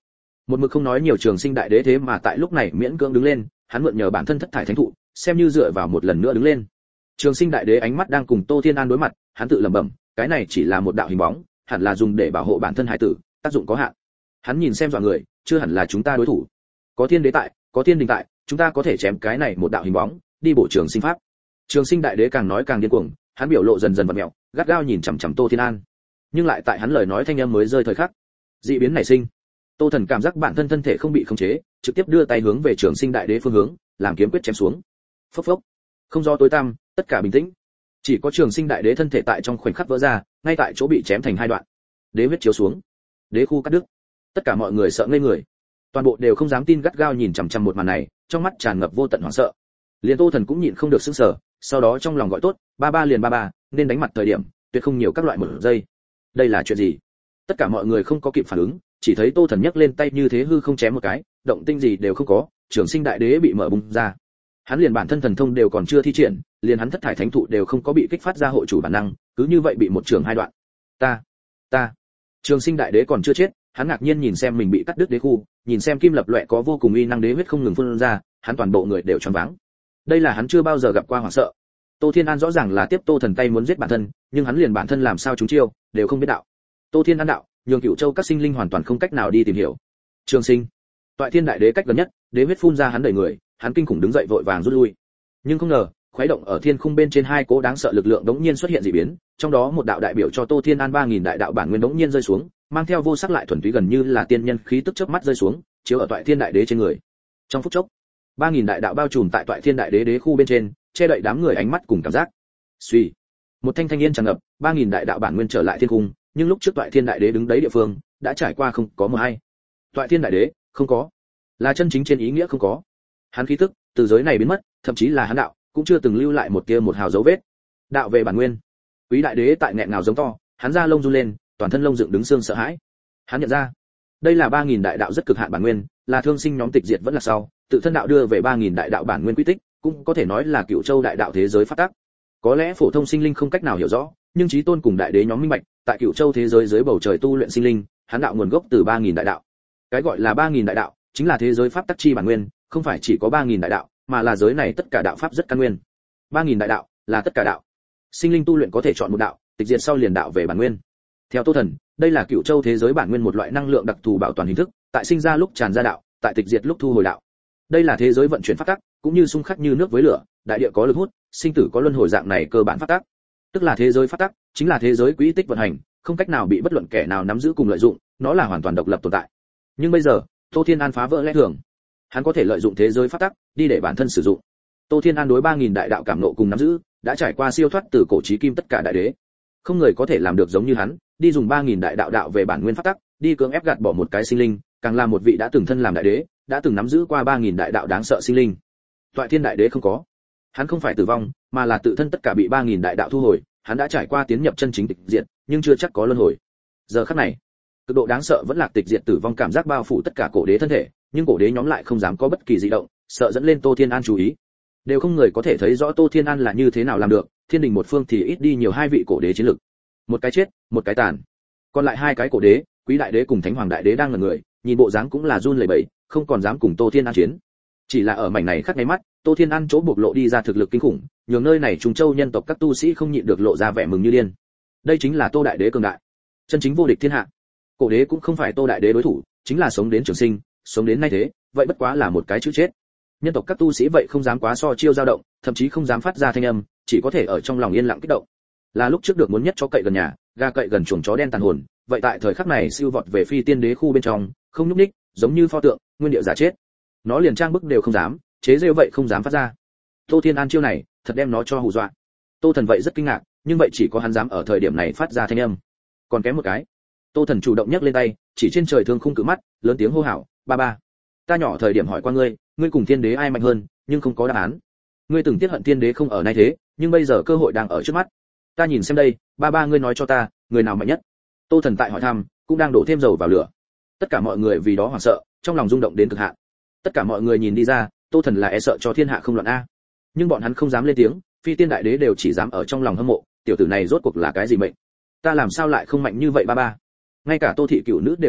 Một mực không nói nhiều Trường Sinh đại đế thế mà tại lúc này miễn cưỡng đứng lên, hắn mượn nhờ bản thân thất thải thánh thụ, xem như dựa vào một lần nữa đứng lên. Trường Sinh đại đế ánh mắt đang cùng Tô Thiên An đối mặt, hắn tự lẩm bẩm, cái này chỉ là một đạo hình bóng, hẳn là dùng để bảo hộ bản thân hải tử, tác dụng có hạn. Hắn nhìn xem dọa người, chưa hẳn là chúng ta đối thủ. Có thiên đế tại, có thiên đình tại, chúng ta có thể chém cái này một đạo hình bóng, đi bổ Trường Sinh pháp. Trường Sinh đại đế càng nói càng điên cuồng, hắn biểu lộ dần dần vặn mèo, gắt gao nhìn chằm chằm Tô Thiên An. Nhưng lại tại hắn lời nói thanh âm mới rơi thời khắc, dị biến nảy sinh. Tô Thần cảm giác bản thân thân thể không bị khống chế, trực tiếp đưa tay hướng về Trường Sinh đại đế phương hướng, làm kiếm quyết chém xuống. Phốc phốc. Không do tối tăm, tất cả bình tĩnh. Chỉ có Trường Sinh đại đế thân thể tại trong khoảnh khắc vỡ ra, ngay tại chỗ bị chém thành hai đoạn. Đế huyết chiếu xuống, đế khu cắt đứt. Tất cả mọi người sợ ngây người. Toàn bộ đều không dám tin, gắt gao nhìn chằm chằm một màn này, trong mắt tràn ngập vô tận hoảng sợ. Liên Tô Thần cũng nhịn không được sững sờ, sau đó trong lòng gọi tốt, ba ba liền ba ba, nên đánh mặt thời điểm, tuyệt không nhiều các loại một giây. Đây là chuyện gì? Tất cả mọi người không có kịp phản ứng, chỉ thấy Tô Thần nhấc lên tay như thế hư không chém một cái, động tinh gì đều không có, Trường Sinh đại đế bị mở bung ra. Hắn liền bản thân thần thông đều còn chưa thi triển, liền hắn thất thải thánh thụ đều không có bị kích phát ra hội chủ bản năng, cứ như vậy bị một trường hai đoạn. Ta, ta. Trường Sinh đại đế còn chưa chết, hắn ngạc nhiên nhìn xem mình bị cắt đứt đế khu, nhìn xem kim lập loè có vô cùng uy năng đế huyết không ngừng phun ra, hắn toàn bộ người đều choáng váng. Đây là hắn chưa bao giờ gặp qua hoảng sợ. Tô Thiên An rõ ràng là tiếp Tô Thần tay muốn giết bản thân, nhưng hắn liền bản thân làm sao chúng chiêu, đều không biết đạo. Tô Thiên An đạo, nhường Cửu Châu các sinh linh hoàn toàn không cách nào đi tìm hiểu. Trường Sinh, Toại Thiên đại đế cách gần nhất, đế huyết phun ra hắn đầy người, hắn kinh khủng đứng dậy vội vàng rút lui. Nhưng không ngờ, khuấy động ở thiên khung bên trên hai cỗ đáng sợ lực lượng đống nhiên xuất hiện dị biến, trong đó một đạo đại biểu cho Tô Thiên An ba nghìn đại đạo bản nguyên đống nhiên rơi xuống, mang theo vô sắc lại thuần túy gần như là tiên nhân khí tức chớp mắt rơi xuống, chiếu ở Toại Thiên đại đế trên người. Trong phút chốc, ba nghìn đại đạo bao trùm tại Toại Thiên đại đế đế khu bên trên, che đậy đám người ánh mắt cùng cảm giác. Suy, một thanh thanh yên tràn ngập, ba nghìn đại đạo bản nguyên trở lại thiên cung, nhưng lúc trước Toại Thiên đại đế đứng đấy địa phương, đã trải qua không có mờ hay. Toại Thiên đại đế, không có, là chân chính trên ý nghĩa không có. Hắn khí tức từ giới này biến mất, thậm chí là hắn đạo cũng chưa từng lưu lại một tia một hào dấu vết. Đạo về bản nguyên. Quý đại đế tại nghẹn ngào giống to, hắn da lông run lên, toàn thân lông dựng đứng xương sợ hãi. Hắn nhận ra, đây là ba nghìn đại đạo rất cực hạn bản nguyên, là thương sinh nhóm tịch diệt vẫn là sau, tự thân đạo đưa về ba nghìn đại đạo bản nguyên quy tích, cũng có thể nói là Cửu Châu đại đạo thế giới phát tác. Có lẽ phổ thông sinh linh không cách nào hiểu rõ, nhưng chí tôn cùng đại đế nhóm minh bạch, tại Cửu Châu thế giới dưới bầu trời tu luyện sinh linh, hắn đạo nguồn gốc từ ba nghìn đại đạo. Cái gọi là ba nghìn đại đạo, chính là thế giới pháp tắc chi bản nguyên, không phải chỉ có ba nghìn đại đạo, mà là giới này tất cả đạo pháp rất căn nguyên. ba nghìn đại đạo là tất cả đạo. Sinh linh tu luyện có thể chọn một đạo, tịch diệt sau liền đạo về bản nguyên. Theo Tô Thần, đây là Cửu Châu thế giới bản nguyên một loại năng lượng đặc thù bảo toàn hình thức, tại sinh ra lúc tràn ra đạo, tại tịch diệt lúc thu hồi đạo. Đây là thế giới vận chuyển pháp tắc, cũng như xung khắc như nước với lửa, đại địa có lực hút, sinh tử có luân hồi dạng này cơ bản pháp tắc. Tức là thế giới pháp tắc, chính là thế giới quỹ tích vận hành, không cách nào bị bất luận kẻ nào nắm giữ cùng lợi dụng, nó là hoàn toàn độc lập tồn tại. Nhưng bây giờ, Tô Thiên An phá vỡ lẽ thường. Hắn có thể lợi dụng thế giới pháp tắc, đi để bản thân sử dụng. Tô Thiên An đối ba nghìn đại đạo cảm nộ cùng nắm giữ, đã trải qua siêu thoát từ cổ chí kim tất cả đại đế. Không người có thể làm được giống như hắn, đi dùng ba nghìn đại đạo đạo về bản nguyên pháp tắc, đi cưỡng ép gạt bỏ một cái sinh linh, càng là một vị đã từng thân làm đại đế, đã từng nắm giữ qua ba nghìn đại đạo đáng sợ sinh linh. Toại Thiên đại đế không có. Hắn không phải tử vong, mà là tự thân tất cả bị ba nghìn đại đạo thu hồi, hắn đã trải qua tiến nhập chân chính tịch diệt, nhưng chưa chắc có luân hồi. Giờ khắc này, cực độ đáng sợ vẫn là tịch diệt tử vong cảm giác bao phủ tất cả cổ đế thân thể, nhưng cổ đế nhóm lại không dám có bất kỳ dị động, sợ dẫn lên Tô Thiên An chú ý. Đều không người có thể thấy rõ Tô Thiên An là như thế nào làm được, thiên đình một phương thì ít đi nhiều hai vị cổ đế chiến lực. Một cái chết, một cái tàn. Còn lại hai cái cổ đế, Quý đại đế cùng Thánh Hoàng đại đế đang ngẩn người, nhìn bộ dáng cũng là run lẩy bẩy, không còn dám cùng Tô Thiên An chiến. Chỉ là ở mảnh này khắc ngay mắt, Tô Thiên An chỗ bộc lộ đi ra thực lực kinh khủng, nhường nơi này Trung Châu nhân tộc các tu sĩ không nhịn được lộ ra vẻ mừng như điên. Đây chính là Tô đại đế cường đại, chân chính vô địch thiên hạ. Cổ đế cũng không phải Tô đại đế đối thủ, chính là sống đến trường sinh, sống đến nay thế, vậy bất quá là một cái chữ chết. Nhân tộc các tu sĩ vậy không dám quá so chiêu dao động, thậm chí không dám phát ra thanh âm, chỉ có thể ở trong lòng yên lặng kích động. Là lúc trước được muốn nhất cho cậy gần nhà, ga cậy gần chuồng chó đen tàn hồn, vậy tại thời khắc này siêu vọt về phi tiên đế khu bên trong, không nhúc nhích, giống như pho tượng, nguyên điệu giả chết. Nó liền trang bức đều không dám, chế rêu vậy không dám phát ra. Tô Thiên An chiêu này, thật đem nó cho hù dọa. Tô Thần vậy rất kinh ngạc, nhưng vậy chỉ có hắn dám ở thời điểm này phát ra thanh âm. Còn kém một cái. Tô Thần chủ động nhấc lên tay, chỉ trên trời thương khung cự mắt, lớn tiếng hô hào, "Ba ba, ta nhỏ thời điểm hỏi qua ngươi, ngươi cùng thiên đế ai mạnh hơn, nhưng không có đáp án. Ngươi từng tiếc hận thiên đế không ở nay thế, nhưng bây giờ cơ hội đang ở trước mắt. Ta nhìn xem đây, ba ba ngươi nói cho ta, người nào mạnh nhất?" Tô Thần tại hỏi thăm, cũng đang đổ thêm dầu vào lửa. Tất cả mọi người vì đó hoảng sợ, trong lòng rung động đến cực hạn. Tất cả mọi người nhìn đi ra, Tô Thần là e sợ cho thiên hạ không loạn a. Nhưng bọn hắn không dám lên tiếng, phi tiên đại đế đều chỉ dám ở trong lòng hâm mộ, tiểu tử này rốt cuộc là cái gì mệnh? Ta làm sao lại không mạnh như vậy ba ba? Ngay cả Tô thị cửu nữ đều trầm mặc,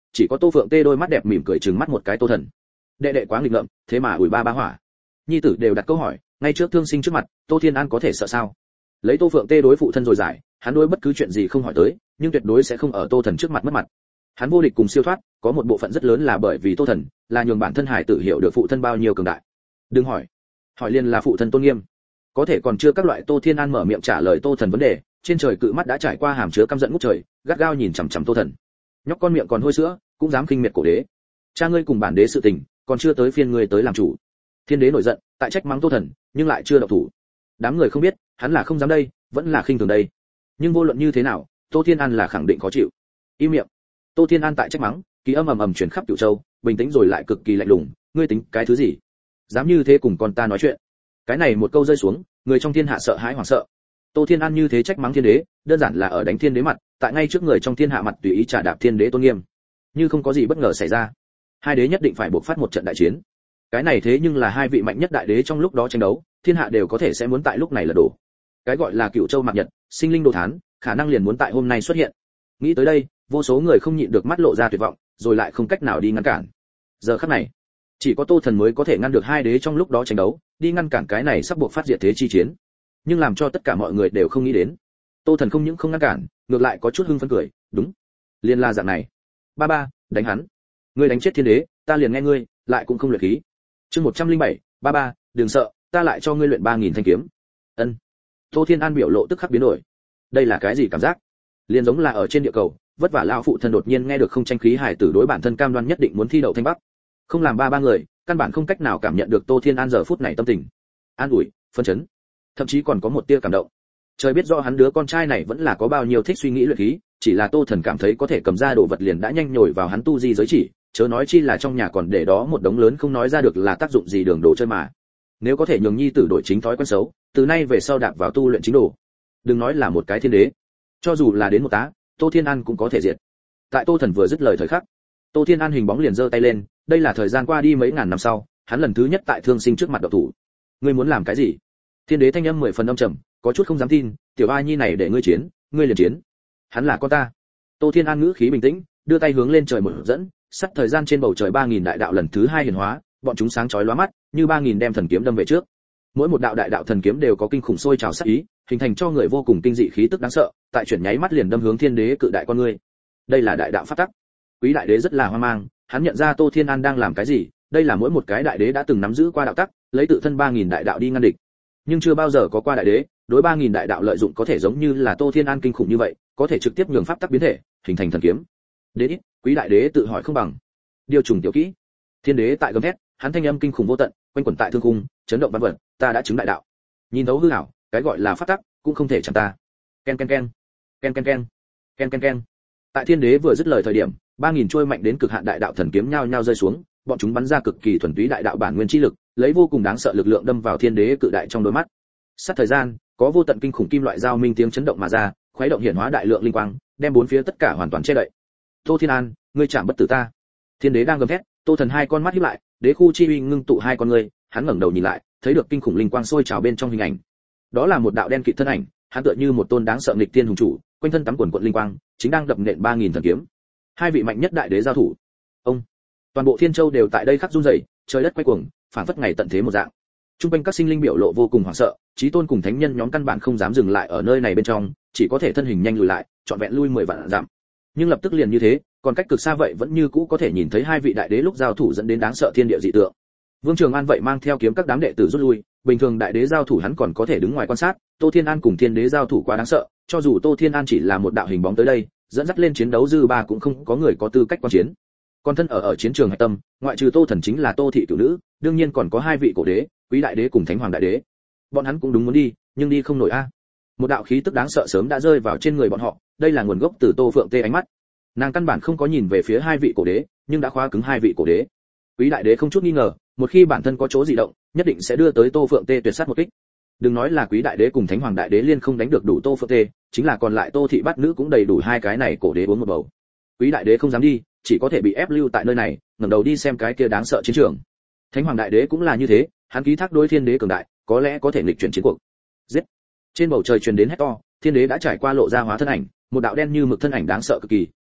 chỉ có Tô Phượng Tê đôi mắt đẹp mỉm cười trừng mắt một cái Tô Thần. Đệ đệ quá nghịch ngợm, thế mà ủi ba ba hỏa. Nhi tử đều đặt câu hỏi, ngay trước thương sinh trước mặt, Tô Thiên An có thể sợ sao? Lấy Tô Phượng Tê đối phụ thân rồi giải, hắn đối bất cứ chuyện gì không hỏi tới, nhưng tuyệt đối sẽ không ở Tô Thần trước mặt mất mặt. Hắn vô địch cùng siêu thoát, có một bộ phận rất lớn là bởi vì Tô Thần, là nhường bản thân hải tử hiểu được phụ thân bao nhiêu cường đại. Đừng hỏi, hỏi liền là phụ thân tôn nghiêm. Có thể còn chưa các loại Tô Thiên An mở miệng trả lời Tô Thần vấn đề, trên trời cự mắt đã trải qua hàm chứa căm giận ngút trời, gắt gao nhìn chằm chằm Tô Thần. Nhóc con miệng còn hôi sữa, cũng dám khinh miệt cổ đế. Cha ngươi cùng bản đế sự tình, còn chưa tới phiên ngươi tới làm chủ. Thiên đế nổi giận, tại trách mắng Tô Thần, nhưng lại chưa động thủ. Đám người không biết, hắn là không dám đây, vẫn là khinh thường đây. Nhưng vô luận như thế nào, Tô Thiên An là khẳng định khó chịu. Im miệng. Tô Thiên An tại trách mắng, ký âm ầm ầm truyền khắp Cửu Châu, bình tĩnh rồi lại cực kỳ lạnh lùng, ngươi tính cái thứ gì? Dám như thế cùng con ta nói chuyện? Cái này một câu rơi xuống, người trong thiên hạ sợ hãi hoảng sợ. Tô Thiên An như thế trách mắng thiên đế, đơn giản là ở đánh thiên đế mặt, tại ngay trước người trong thiên hạ mặt tùy ý trả đạp thiên đế tôn nghiêm. Như không có gì bất ngờ xảy ra, hai đế nhất định phải buộc phát một trận đại chiến. Cái này thế nhưng là hai vị mạnh nhất đại đế trong lúc đó tranh đấu, thiên hạ đều có thể sẽ muốn tại lúc này là đổ. Cái gọi là Cửu Châu mạc nhật, sinh linh đồ thán, khả năng liền muốn tại hôm nay xuất hiện. Nghĩ tới đây, vô số người không nhịn được mắt lộ ra tuyệt vọng, rồi lại không cách nào đi ngăn cản. Giờ khắc này, chỉ có Tô Thần mới có thể ngăn được hai đế trong lúc đó tranh đấu, đi ngăn cản cái này sắp buộc phát diệt thế chi chiến. Nhưng làm cho tất cả mọi người đều không nghĩ đến, Tô Thần không những không ngăn cản, ngược lại có chút hưng phấn cười, đúng, liền là dạng này. Ba ba, đánh hắn. Ngươi đánh chết thiên đế, ta liền nghe ngươi, lại cũng không luyện khí. Chương một trăm linh bảy, ba ba, đừng sợ, ta lại cho ngươi luyện ba nghìn thanh kiếm. Ân. Tô Thiên An biểu lộ tức khắc biến đổi. Đây là cái gì cảm giác? Liền giống là ở trên địa cầu, vất vả lão phụ thân đột nhiên nghe được không tranh khí hài tử đối bản thân cam đoan nhất định muốn thi đậu thanh bắc. Không làm ba ba người, căn bản không cách nào cảm nhận được Tô Thiên An giờ phút này tâm tình. An ủi, phân chấn, thậm chí còn có một tia cảm động. Trời biết rõ hắn đứa con trai này vẫn là có bao nhiêu thích suy nghĩ luyện khí, chỉ là Tô Thần cảm thấy có thể cầm ra đồ vật liền đã nhanh nhồi vào hắn tu di giới chỉ, chớ nói chi là trong nhà còn để đó một đống lớn không nói ra được là tác dụng gì đường đồ chơi mà. Nếu có thể nhường nhi tử đổi chính thói quen xấu, từ nay về sau đạp vào tu luyện chính đồ, đừng nói là một cái thiên đế, cho dù là đến một tá, Tô Thiên An cũng có thể diệt. Tại Tô Thần vừa dứt lời thời khắc, Tô Thiên An hình bóng liền giơ tay lên, đây là thời gian qua đi mấy ngàn năm sau, hắn lần thứ nhất tại Thương Sinh trước mặt độc thủ. Ngươi muốn làm cái gì? Thiên đế thanh âm mười phần âm trầm, có chút không dám tin, tiểu a nhi này để ngươi chiến, ngươi liền chiến. Hắn là con ta. Tô Thiên An ngữ khí bình tĩnh, đưa tay hướng lên trời một dẫn, sắt thời gian trên bầu trời ba nghìn đại đạo lần thứ hai hiển hóa, bọn chúng sáng chói lóa mắt, như ba nghìn đem thần kiếm đâm về trước. Mỗi một đạo đại đạo thần kiếm đều có kinh khủng sôi trào sát ý, hình thành cho người vô cùng kinh dị khí tức đáng sợ, tại chuyển nháy mắt liền đâm hướng thiên đế cự đại con ngươi. Đây là đại đạo pháp tắc. Quý đại đế rất là hoang mang, hắn nhận ra Tô Thiên An đang làm cái gì, đây là mỗi một cái đại đế đã từng nắm giữ qua đạo tắc, lấy tự thân ba nghìn đại đạo đi ngăn địch. Nhưng chưa bao giờ có qua đại đế, đối ba nghìn đại đạo lợi dụng có thể giống như là Tô Thiên An kinh khủng như vậy, có thể trực tiếp nhường pháp tắc biến thể, hình thành thần kiếm. Đế, Quý đại đế tự hỏi không bằng. Điều trùng tiểu kỹ. Thiên đế tại gầm thét, hắn thanh âm kinh khủng vô tận, quanh quẩn tại thương cung, chấn động văn vật, ta đã chứng đại đạo. Nhìn thấu hư ảo, cái gọi là pháp tắc, cũng không thể chặn ta. Ken ken ken, ken ken ken, ken ken ken. Tại thiên đế vừa dứt lời thời điểm, ba nghìn trôi mạnh đến cực hạn đại đạo thần kiếm nhao nhao rơi xuống, bọn chúng bắn ra cực kỳ thuần túy đại đạo bản nguyên chi lực, lấy vô cùng đáng sợ lực lượng đâm vào thiên đế cự đại trong đôi mắt. Sát thời gian, có vô tận kinh khủng kim loại giao minh tiếng chấn động mà ra, khuấy động hiển hóa đại lượng linh quang, đem bốn phía tất cả hoàn toàn che đậy. Tô Thiên An, ngươi chạm bất tử ta. Thiên đế đang gầm thét, Tô Thần hai con mắt híp lại, đế khu chi uy ngưng tụ hai con ngươi, hắn ngẩng đầu nhìn lại, thấy được kinh khủng linh quang sôi trào bên trong hình ảnh. Đó là một đạo đen kịt thân ảnh, hắn tựa như một tôn đáng sợ nghịch tiên hùng chủ, quanh thân tắm quần quần linh quang, chính đang đập nện ba nghìn thần kiếm. Hai vị mạnh nhất đại đế giao thủ. Ông, toàn bộ Thiên Châu đều tại đây khắc run rẩy, trời đất quay cuồng, phản phất ngày tận thế một dạng. Trung quanh các sinh linh biểu lộ vô cùng hoảng sợ, chí tôn cùng thánh nhân nhóm căn bản không dám dừng lại ở nơi này bên trong, chỉ có thể thân hình nhanh lùi lại, trọn vẹn lui mười vạn dặm. Nhưng lập tức liền như thế, còn cách cực xa vậy vẫn như cũ có thể nhìn thấy hai vị đại đế lúc giao thủ dẫn đến đáng sợ thiên địa dị tượng. Vương Trường An vậy mang theo kiếm các đám đệ tử rút lui, bình thường đại đế giao thủ hắn còn có thể đứng ngoài quan sát, Tô Thiên An cùng thiên đế giao thủ quá đáng sợ, cho dù Tô Thiên An chỉ là một đạo hình bóng tới đây, dẫn dắt lên chiến đấu dư ba cũng không có người có tư cách quan chiến. Còn thân ở ở chiến trường hạch tâm, ngoại trừ Tô Thần chính là Tô thị tiểu nữ, đương nhiên còn có hai vị cổ đế, Quý đại đế cùng Thánh hoàng đại đế. Bọn hắn cũng đúng muốn đi, nhưng đi không nổi a. Một đạo khí tức đáng sợ sớm đã rơi vào trên người bọn họ, đây là nguồn gốc từ Tô Phượng Tê ánh mắt. Nàng căn bản không có nhìn về phía hai vị cổ đế, nhưng đã khóa cứng hai vị cổ đế. Quý đại đế không chút nghi ngờ, một khi bản thân có chỗ dị động, nhất định sẽ đưa tới Tô Phượng Tê tuyệt sát một kích. Đừng nói là Quý đại đế cùng Thánh hoàng đại đế liên không đánh được đủ Tô Phượng Tê, chính là còn lại Tô thị bát nữ cũng đầy đủ hai cái này cổ đế uống một bầu. Quý đại đế không dám đi, chỉ có thể bị ép lưu tại nơi này, ngẩng đầu đi xem cái kia đáng sợ chiến trường. Thánh hoàng đại đế cũng là như thế, hắn ký thác đối thiên đế cường đại, có lẽ có thể nghịch chuyển chiến cuộc. Giết! Trên bầu trời truyền đến hét to, thiên đế đã trải qua lộ ra hóa thân ảnh, một đạo đen như mực thân ảnh đáng sợ cực kỳ,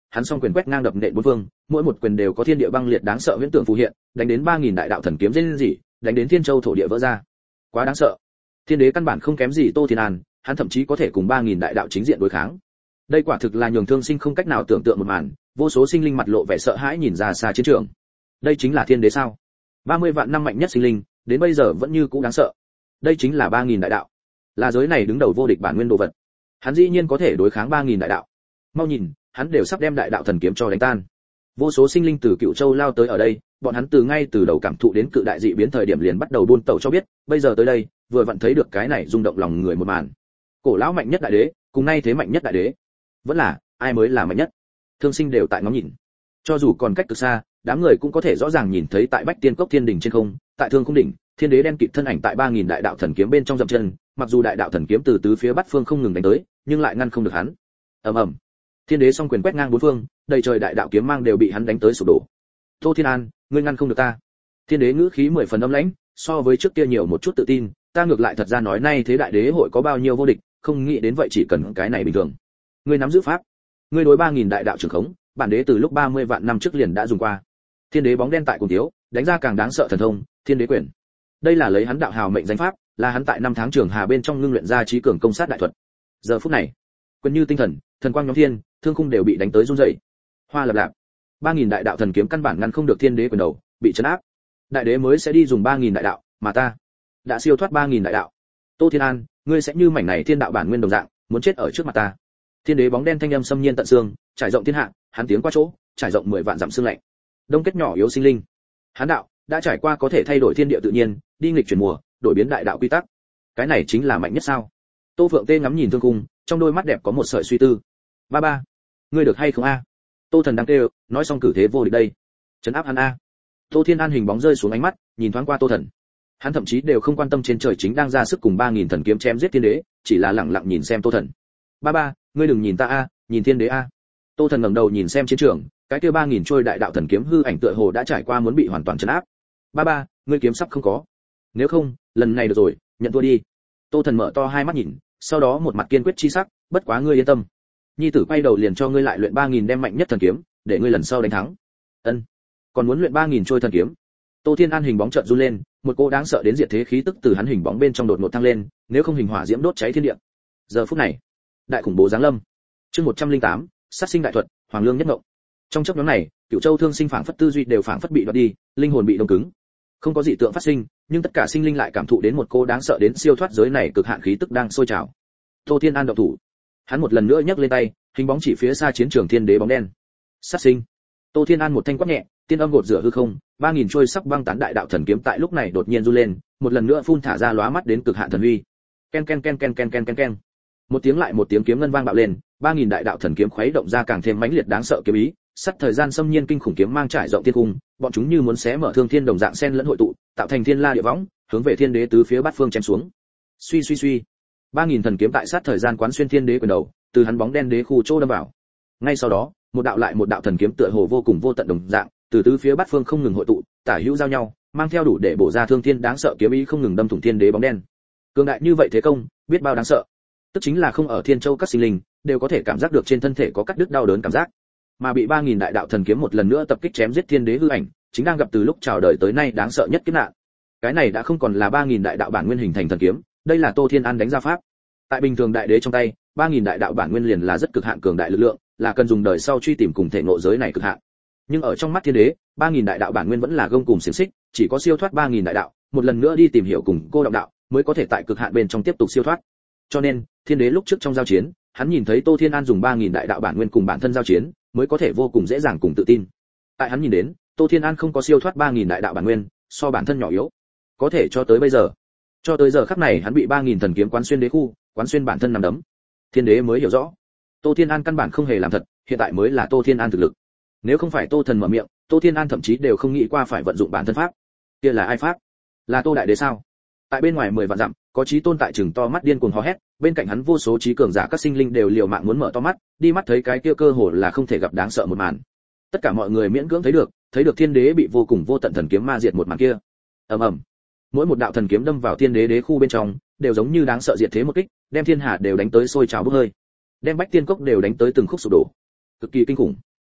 hắn song quyền quét ngang đập nện bốn phương, mỗi một quyền đều có thiên địa băng liệt đáng sợ huyễn tượng phù hiện, đánh đến ba nghìn đại đạo thần kiếm rên rỉ, đánh đến thiên châu thổ địa vỡ ra. Quá đáng sợ. Thiên đế căn bản không kém gì Tô Thiên An, hắn thậm chí có thể cùng ba nghìn đại đạo chính diện đối kháng. Đây quả thực là nhường Thương Sinh không cách nào tưởng tượng một màn, vô số sinh linh mặt lộ vẻ sợ hãi nhìn ra xa chiến trường. Đây chính là thiên đế sao? ba mươi vạn năm mạnh nhất sinh linh, đến bây giờ vẫn như cũ đáng sợ. Đây chính là ba nghìn đại đạo, là giới này đứng đầu vô địch bản nguyên đồ vật. Hắn dĩ nhiên có thể đối kháng ba nghìn đại đạo. Mau nhìn, hắn đều sắp đem đại đạo thần kiếm cho đánh tan. Vô số sinh linh từ Cựu Châu lao tới ở đây, bọn hắn từ ngay từ đầu cảm thụ đến cự đại dị biến thời điểm liền bắt đầu buôn tẩu cho biết, bây giờ tới đây, vừa vặn thấy được cái này rung động lòng người một màn. Cổ lão mạnh nhất đại đế, cùng nay thế mạnh nhất đại đế, vẫn là ai mới là mạnh nhất? Thương Sinh đều tại ngóng nhìn. Cho dù còn cách cực xa, đám người cũng có thể rõ ràng nhìn thấy tại Bách Tiên Cốc Thiên đỉnh trên không, tại Thương Khung đỉnh, thiên đế đen kịt thân ảnh tại ba nghìn đại đạo thần kiếm bên trong dậm chân, mặc dù đại đạo thần kiếm từ tứ phía bát phương không ngừng đánh tới, nhưng lại ngăn không được hắn. Ầm ầm. Thiên đế song quyền quét ngang bốn phương, đầy trời đại đạo kiếm mang đều bị hắn đánh tới sụp đổ. Tô Thiên An, ngươi ngăn không được ta. Thiên đế ngữ khí mười phần âm lãnh, so với trước kia nhiều một chút tự tin, ta ngược lại thật ra nói nay thế đại đế hội có bao nhiêu vô địch, không nghĩ đến vậy chỉ cần cái này bình thường. Ngươi nắm giữ pháp, ngươi đối ba nghìn đại đạo trường khống, bản đế từ lúc ba mươi vạn năm trước liền đã dùng qua. Thiên đế bóng đen tại cùng thiếu, đánh ra càng đáng sợ thần thông, Thiên đế quyền. Đây là lấy hắn đạo hào mệnh danh pháp, là hắn tại năm tháng trường hà bên trong ngưng luyện ra trí cường công sát đại thuật. Giờ phút này, quyền như tinh thần, thần quang nhóm thiên, thương khung đều bị đánh tới run rẩy. Hoa lập lạp, ba nghìn đại đạo thần kiếm căn bản ngăn không được thiên đế quyền đầu, bị trấn áp. Đại đế mới sẽ đi dùng ba nghìn đại đạo, mà ta đã siêu thoát ba nghìn đại đạo. Tô Thiên An, ngươi sẽ như mảnh này thiên đạo bản nguyên đồng dạng, muốn chết ở trước mặt ta. Thiên đế bóng đen thanh âm xâm nhiên tận xương, trải rộng thiên hạ, hắn tiếng qua chỗ, trải rộng mười vạn dặm xương lạnh. Đông kết nhỏ yếu sinh linh. Hắn đạo đã trải qua có thể thay đổi thiên địa tự nhiên, đi nghịch chuyển mùa, đổi biến đại đạo quy tắc. Cái này chính là mạnh nhất sao? Tô Phượng Tê ngắm nhìn Thương Khung, trong đôi mắt đẹp có một sợi suy tư. Ba ba, ngươi được hay không a? Tô Thần đang kêu, nói xong cử thế vô địch đây. Trấn áp hắn a. Tô Thiên An hình bóng rơi xuống ánh mắt, nhìn thoáng qua Tô Thần. Hắn thậm chí đều không quan tâm trên trời chính đang ra sức cùng ba nghìn thần kiếm chém giết thiên đế, chỉ là lặng lặng nhìn xem Tô Thần. Ba ba, ngươi đừng nhìn ta a, nhìn thiên đế a. Tô Thần ngẩng đầu nhìn xem chiến trường, cái kia ba nghìn trôi đại đạo thần kiếm hư ảnh tựa hồ đã trải qua muốn bị hoàn toàn trấn áp. Ba ba, ngươi kiếm sắp không có. Nếu không, lần này được rồi, nhận thua đi. Tô Thần mở to hai mắt nhìn, sau đó một mặt kiên quyết chi sắc, bất quá ngươi yên tâm. Nhi tử quay đầu liền cho ngươi lại luyện ba nghìn đem mạnh nhất thần kiếm, để ngươi lần sau đánh thắng. Ân. Còn muốn luyện ba nghìn trôi thần kiếm. Tô Thiên An hình bóng chợt run lên, một cô đáng sợ đến diệt thế khí tức từ hắn hình bóng bên trong đột ngột thăng lên, nếu không hình hỏa diễm đốt cháy thiên địa. Giờ phút này, đại khủng bố giáng lâm. Chương một trăm linh tám, sát sinh đại thuật, Hoàng Lương nhất ngộng. Trong chốc ngắn này, Cửu Châu Thương Sinh phảng phất tư duy đều phảng phất bị đoạt đi, linh hồn bị đông cứng. Không có dị tượng phát sinh, nhưng tất cả sinh linh lại cảm thụ đến một cô đáng sợ đến siêu thoát giới này cực hạn khí tức đang sôi trào. Tô Thiên An động thủ, hắn một lần nữa nhấc lên tay, hình bóng chỉ phía xa chiến trường thiên đế bóng đen. Sát sinh. Tô Thiên An một thanh quát nhẹ, tiên âm gột rửa hư không, ba nghìn trôi sắc băng tán đại đạo thần kiếm tại lúc này đột nhiên du lên, một lần nữa phun thả ra lóa mắt đến cực hạn thần uy. Ken ken ken ken ken ken ken ken. Một tiếng lại một tiếng kiếm ngân vang bạo lên, ba nghìn đại đạo thần kiếm khuấy động ra càng thêm mãnh liệt đáng sợ kiếm ý, sắt thời gian xâm nhiên kinh khủng kiếm mang trải rộng thiên cung, bọn chúng như muốn xé mở thương thiên đồng dạng xen lẫn hội tụ, tạo thành thiên la địa võng, hướng về thiên đế tứ phía bát phương chém xuống. Suy suy suy, ba nghìn thần kiếm tại sát thời gian quán xuyên thiên đế quyền đầu, từ hắn bóng đen đế khu chỗ đâm vào. Ngay sau đó, một đạo lại một đạo thần kiếm tựa hồ vô cùng vô tận đồng dạng, từ tứ phía bát phương không ngừng hội tụ, tả hữu giao nhau, mang theo đủ để bổ ra thương thiên đáng sợ kiếm ý không ngừng đâm thủng thiên đế bóng đen. Cường đại như vậy thế công, biết bao đáng sợ. Tức chính là không ở thiên châu các sinh linh đều có thể cảm giác được trên thân thể có cắt đứt đau đớn cảm giác, mà bị ba nghìn đại đạo thần kiếm một lần nữa tập kích chém giết thiên đế hư ảnh, chính đang gặp từ lúc chào đời tới nay đáng sợ nhất kiếp nạn. Cái này đã không còn là ba nghìn đại đạo bản nguyên hình thành thần kiếm, đây là Tô Thiên An đánh ra pháp. Tại bình thường đại đế trong tay, ba nghìn đại đạo bản nguyên liền là rất cực hạn cường đại lực lượng, là cần dùng đời sau truy tìm cùng thể ngộ giới này cực hạn. Nhưng ở trong mắt thiên đế, ba nghìn đại đạo bản nguyên vẫn là gông cùng xiềng xích, chỉ có siêu thoát ba nghìn đại đạo, một lần nữa đi tìm hiểu cùng cô động đạo, mới có thể tại cực hạn bên trong tiếp tục siêu thoát. Cho nên, thiên đế lúc trước trong giao chiến, hắn nhìn thấy Tô Thiên An dùng ba nghìn đại đạo bản nguyên cùng bản thân giao chiến, mới có thể vô cùng dễ dàng cùng tự tin. Tại hắn nhìn đến, Tô Thiên An không có siêu thoát ba nghìn đại đạo bản nguyên, so bản thân nhỏ yếu. Có thể cho tới bây giờ, cho tới giờ khắc này hắn bị ba nghìn thần kiếm quán xuyên đế khu, quán xuyên bản thân nằm đấm. Thiên đế mới hiểu rõ, Tô Thiên An căn bản không hề làm thật, hiện tại mới là Tô Thiên An thực lực. Nếu không phải Tô Thần mở miệng, Tô Thiên An thậm chí đều không nghĩ qua phải vận dụng bản thân pháp. Kia là ai pháp? Là Tô đại đế sao? Tại bên ngoài mười vạn dặm, có chí tôn tại chừng to mắt điên cuồng hò hét, bên cạnh hắn vô số trí cường giả các sinh linh đều liều mạng muốn mở to mắt, đi mắt thấy cái kia cơ hồ là không thể gặp đáng sợ một màn. Tất cả mọi người miễn cưỡng thấy được, thấy được thiên đế bị vô cùng vô tận thần kiếm ma diệt một màn kia. Ầm ầm. Mỗi một đạo thần kiếm đâm vào thiên đế đế khu bên trong, đều giống như đáng sợ diệt thế một kích, đem thiên hà đều đánh tới sôi trào bốc hơi, đem bách tiên cốc đều đánh tới từng khúc sụp đổ. Cực kỳ kinh khủng.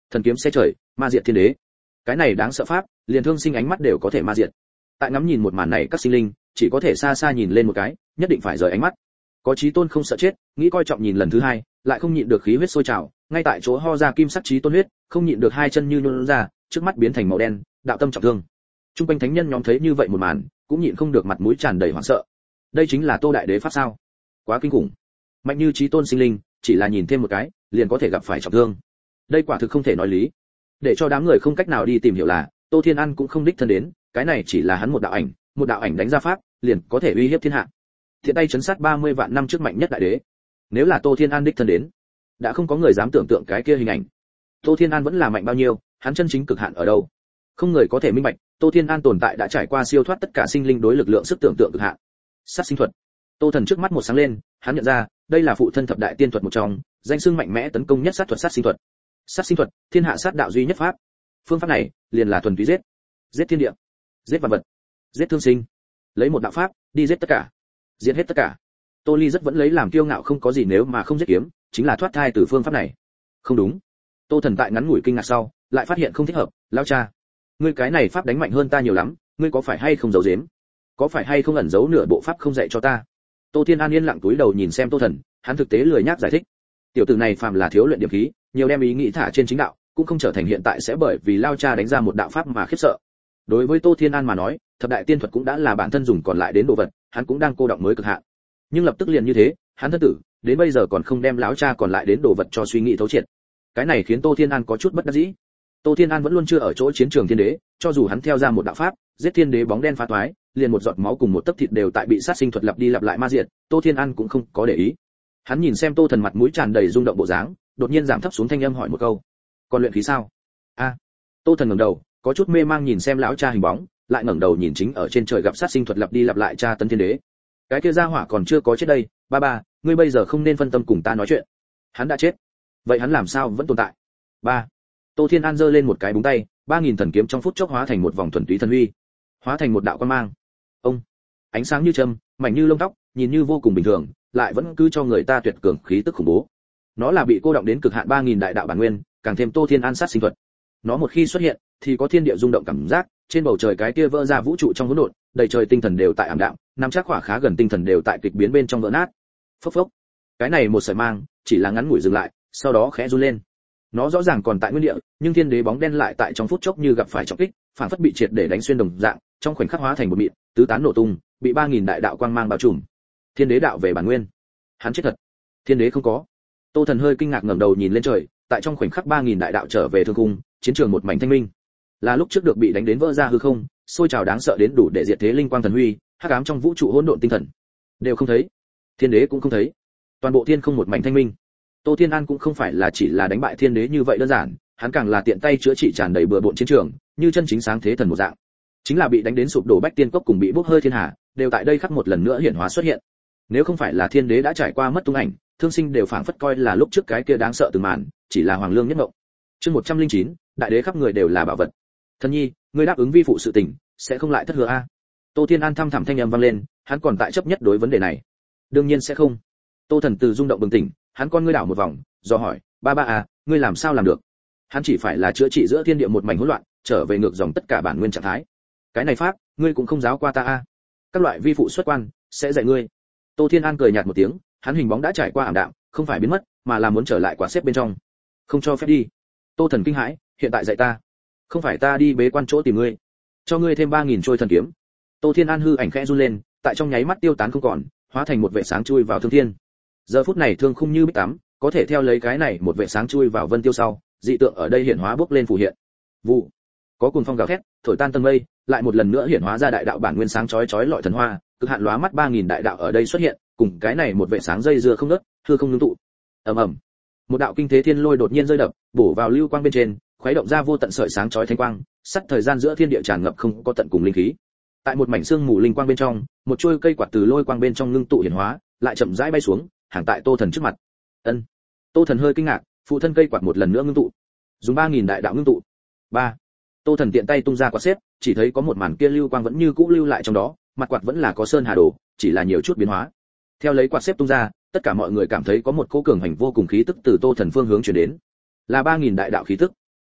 Thần kiếm xe trời, ma diệt thiên đế. Cái này đáng sợ pháp, liền Thương Sinh ánh mắt đều có thể ma diệt. Tại ngắm nhìn một màn này, các sinh linh chỉ có thể xa xa nhìn lên một cái, nhất định phải rời ánh mắt. Có chí tôn không sợ chết, nghĩ coi trọng nhìn lần thứ hai, lại không nhịn được khí huyết sôi trào, ngay tại chỗ ho ra kim sắc chí tôn huyết, không nhịn được hai chân như nhũn ra, trước mắt biến thành màu đen, đạo tâm trọng thương. Trung quanh thánh nhân nhóm thấy như vậy một màn, cũng nhịn không được mặt mũi tràn đầy hoảng sợ. Đây chính là Tô Đại Đế pháp sao? Quá kinh khủng. Mạnh như chí tôn sinh linh, chỉ là nhìn thêm một cái, liền có thể gặp phải trọng thương. Đây quả thực không thể nói lý. Để cho đám người không cách nào đi tìm hiểu là, Tô Thiên An cũng không đích thân đến, cái này chỉ là hắn một đạo ảnh, một đạo ảnh đánh ra pháp, liền có thể uy hiếp thiên hạ. Thiện tay chấn sát ba mươi vạn năm trước mạnh nhất đại đế. Nếu là Tô Thiên An đích thân đến, đã không có người dám tưởng tượng cái kia hình ảnh. Tô Thiên An vẫn là mạnh bao nhiêu, hắn chân chính cực hạn ở đâu? Không người có thể minh bạch, Tô Thiên An tồn tại đã trải qua siêu thoát tất cả sinh linh đối lực lượng sức tưởng tượng cực hạn. Sát sinh thuật. Tô Thần trước mắt một sáng lên, hắn nhận ra, đây là phụ thân thập đại tiên thuật một trong, danh xưng mạnh mẽ tấn công nhất sát thuật sát sinh thuật. Sát sinh thuật, thiên hạ sát đạo duy nhất pháp. Phương pháp này, liền là thuần túy giết, giết thiên địa, giết vạn vật, giết thương sinh. Lấy một đạo pháp, đi giết tất cả, giết hết tất cả. Tô Ly rất vẫn lấy làm kiêu ngạo không có gì nếu mà không giết kiếm, chính là thoát thai từ phương pháp này. Không đúng. Tô Thần tại ngắn ngủi kinh ngạc sau, lại phát hiện không thích hợp, lão cha, ngươi cái này pháp đánh mạnh hơn ta nhiều lắm, ngươi có phải hay không giấu giếm? Có phải hay không ẩn giấu nửa bộ pháp không dạy cho ta? Tô Thiên An yên lặng túi đầu nhìn xem Tô Thần, hắn thực tế lười nhác giải thích. Tiểu tử này phàm là thiếu luyện điểm khí, nhiều đem ý nghĩ thả trên chính đạo, cũng không trở thành hiện tại sẽ bởi vì lao cha đánh ra một đạo pháp mà khiếp sợ. Đối với Tô Thiên An mà nói, thập đại tiên thuật cũng đã là bản thân dùng còn lại đến đồ vật, hắn cũng đang cô động mới cực hạn. Nhưng lập tức liền như thế, hắn thân tử, đến bây giờ còn không đem lão cha còn lại đến đồ vật cho suy nghĩ thấu triệt. Cái này khiến Tô Thiên An có chút bất đắc dĩ. Tô Thiên An vẫn luôn chưa ở chỗ chiến trường thiên đế, cho dù hắn theo ra một đạo pháp, giết thiên đế bóng đen phá toái, liền một giọt máu cùng một tấc thịt đều tại bị sát sinh thuật lặp đi lặp lại ma diệt, Tô Thiên An cũng không có để ý. Hắn nhìn xem Tô Thần mặt mũi tràn đầy rung động bộ dáng, đột nhiên giảm thấp xuống thanh âm hỏi một câu: "Còn luyện khí sao?" "A." Tô Thần ngẩng đầu, có chút mê mang nhìn xem lão cha hình bóng, lại ngẩng đầu nhìn chính ở trên trời gặp sát sinh thuật lặp đi lặp lại cha tấn thiên đế. Cái kia gia hỏa còn chưa có chết đây, ba ba, ngươi bây giờ không nên phân tâm cùng ta nói chuyện. Hắn đã chết. Vậy hắn làm sao vẫn tồn tại? Ba. Tô Thiên An giơ lên một cái búng tay, ba nghìn thần kiếm trong phút chốc hóa thành một vòng thuần túy thần huy, hóa thành một đạo quang mang. Ông, ánh sáng như châm, mảnh như lông tóc, nhìn như vô cùng bình thường, lại vẫn cứ cho người ta tuyệt cường khí tức khủng bố. Nó là bị cô động đến cực hạn ba nghìn đại đạo bản nguyên, càng thêm Tô Thiên An sát sinh thuật. Nó một khi xuất hiện, thì có thiên địa rung động cảm giác, trên bầu trời cái kia vỡ ra vũ trụ trong hỗn độn, đầy trời tinh thần đều tại ảm đạm, năm chắc khỏa khá gần tinh thần đều tại kịch biến bên trong vỡ nát. Phốc phốc. Cái này một sợi mang, chỉ là ngắn ngủi dừng lại, sau đó khẽ run lên. Nó rõ ràng còn tại nguyên địa, nhưng thiên đế bóng đen lại tại trong phút chốc như gặp phải trọng kích, phản phất bị triệt để đánh xuyên đồng dạng, trong khoảnh khắc hóa thành một mịn, tứ tán nổ tung, bị ba nghìn đại đạo quang mang bao trùm. Thiên đế đạo về bản nguyên. Hắn chết thật. Thiên đế không có. Tô Thần hơi kinh ngạc ngẩng đầu nhìn lên trời, tại trong khoảnh khắc ba nghìn đại đạo trở về thương cung, chiến trường một mảnh thanh minh. Là lúc trước được bị đánh đến vỡ ra hư không, sôi trào đáng sợ đến đủ để diệt thế linh quang thần huy, hắc ám trong vũ trụ hỗn độn tinh thần đều không thấy, thiên đế cũng không thấy, toàn bộ thiên không một mảnh thanh minh. Tô Thiên An cũng không phải là chỉ là đánh bại thiên đế như vậy đơn giản, hắn càng là tiện tay chữa trị tràn đầy bừa bộn chiến trường, như chân chính sáng thế thần một dạng. Chính là bị đánh đến sụp đổ bách tiên cốc cùng bị bốc hơi thiên hà, đều tại đây khắc một lần nữa hiển hóa xuất hiện. Nếu không phải là thiên đế đã trải qua mất tung ảnh, thương sinh đều phảng phất coi là lúc trước cái kia đáng sợ từng màn, chỉ là hoàng lương nhất ngộng. Chương một trăm lẻ chín, đại đế khắp người đều là bảo vật. Thần nhi, ngươi đáp ứng vi phụ sự tình, sẽ không lại thất hứa a? Tô Thiên An thăm thẳm thanh âm vang lên, hắn còn tại chấp nhất đối vấn đề này. Đương nhiên sẽ không. Tô Thần từ rung động bừng tỉnh, hắn con ngươi đảo một vòng, do hỏi, ba ba à, ngươi làm sao làm được? Hắn chỉ phải là chữa trị giữa thiên địa một mảnh hỗn loạn, trở về ngược dòng tất cả bản nguyên trạng thái. Cái này pháp, ngươi cũng không giáo qua ta a? Các loại vi phụ xuất quan, sẽ dạy ngươi. Tô Thiên An cười nhạt một tiếng, hắn hình bóng đã trải qua ảm đạm, không phải biến mất, mà là muốn trở lại quả xếp bên trong. Không cho phép đi. Tô Thần kinh hãi, hiện tại dạy ta. Không phải ta đi bế quan chỗ tìm ngươi, cho ngươi thêm ba nghìn trôi thần kiếm. Tô Thiên An hư ảnh khẽ run lên, tại trong nháy mắt tiêu tán không còn, hóa thành một vệ sáng chui vào thương thiên. Giờ phút này thương khung như bích tắm, có thể theo lấy cái này một vệ sáng chui vào vân tiêu sau, dị tượng ở đây hiển hóa bốc lên phù hiện. Vụ, có cuồng phong gào thét, thổi tan tầng mây, lại một lần nữa hiển hóa ra đại đạo bản nguyên sáng chói chói lọi thần hoa, cực hạn lóa mắt ba nghìn đại đạo ở đây xuất hiện, cùng cái này một vệ sáng dây dưa không ngớt, hư không ngưng tụ. Ầm ầm. Một đạo kinh thế thiên lôi đột nhiên rơi đập, bổ vào lưu quang bên trên, khuấy động ra vô tận sợi sáng chói thanh quang, sắt thời gian giữa thiên địa tràn ngập không có tận cùng linh khí. Tại một mảnh xương mù linh quang bên trong, một chuôi cây quạt từ lôi quang bên trong ngưng tụ hiển hóa, lại chậm rãi bay xuống, hàng tại Tô Thần trước mặt. Ân. Tô Thần hơi kinh ngạc, phụ thân cây quạt một lần nữa ngưng tụ, dùng ba nghìn đại đạo ngưng tụ. Ba. Tô Thần tiện tay tung ra quạt xếp, chỉ thấy có một màn kia lưu quang vẫn như cũ lưu lại trong đó, mặt quạt vẫn là có sơn hà đồ, chỉ là nhiều chút biến hóa. Theo lấy quạt xếp tung ra, tất cả mọi người cảm thấy có một cỗ cường hành vô cùng khí tức từ Tô Thần phương hướng truyền đến, là ba nghìn đại đạo khí tức.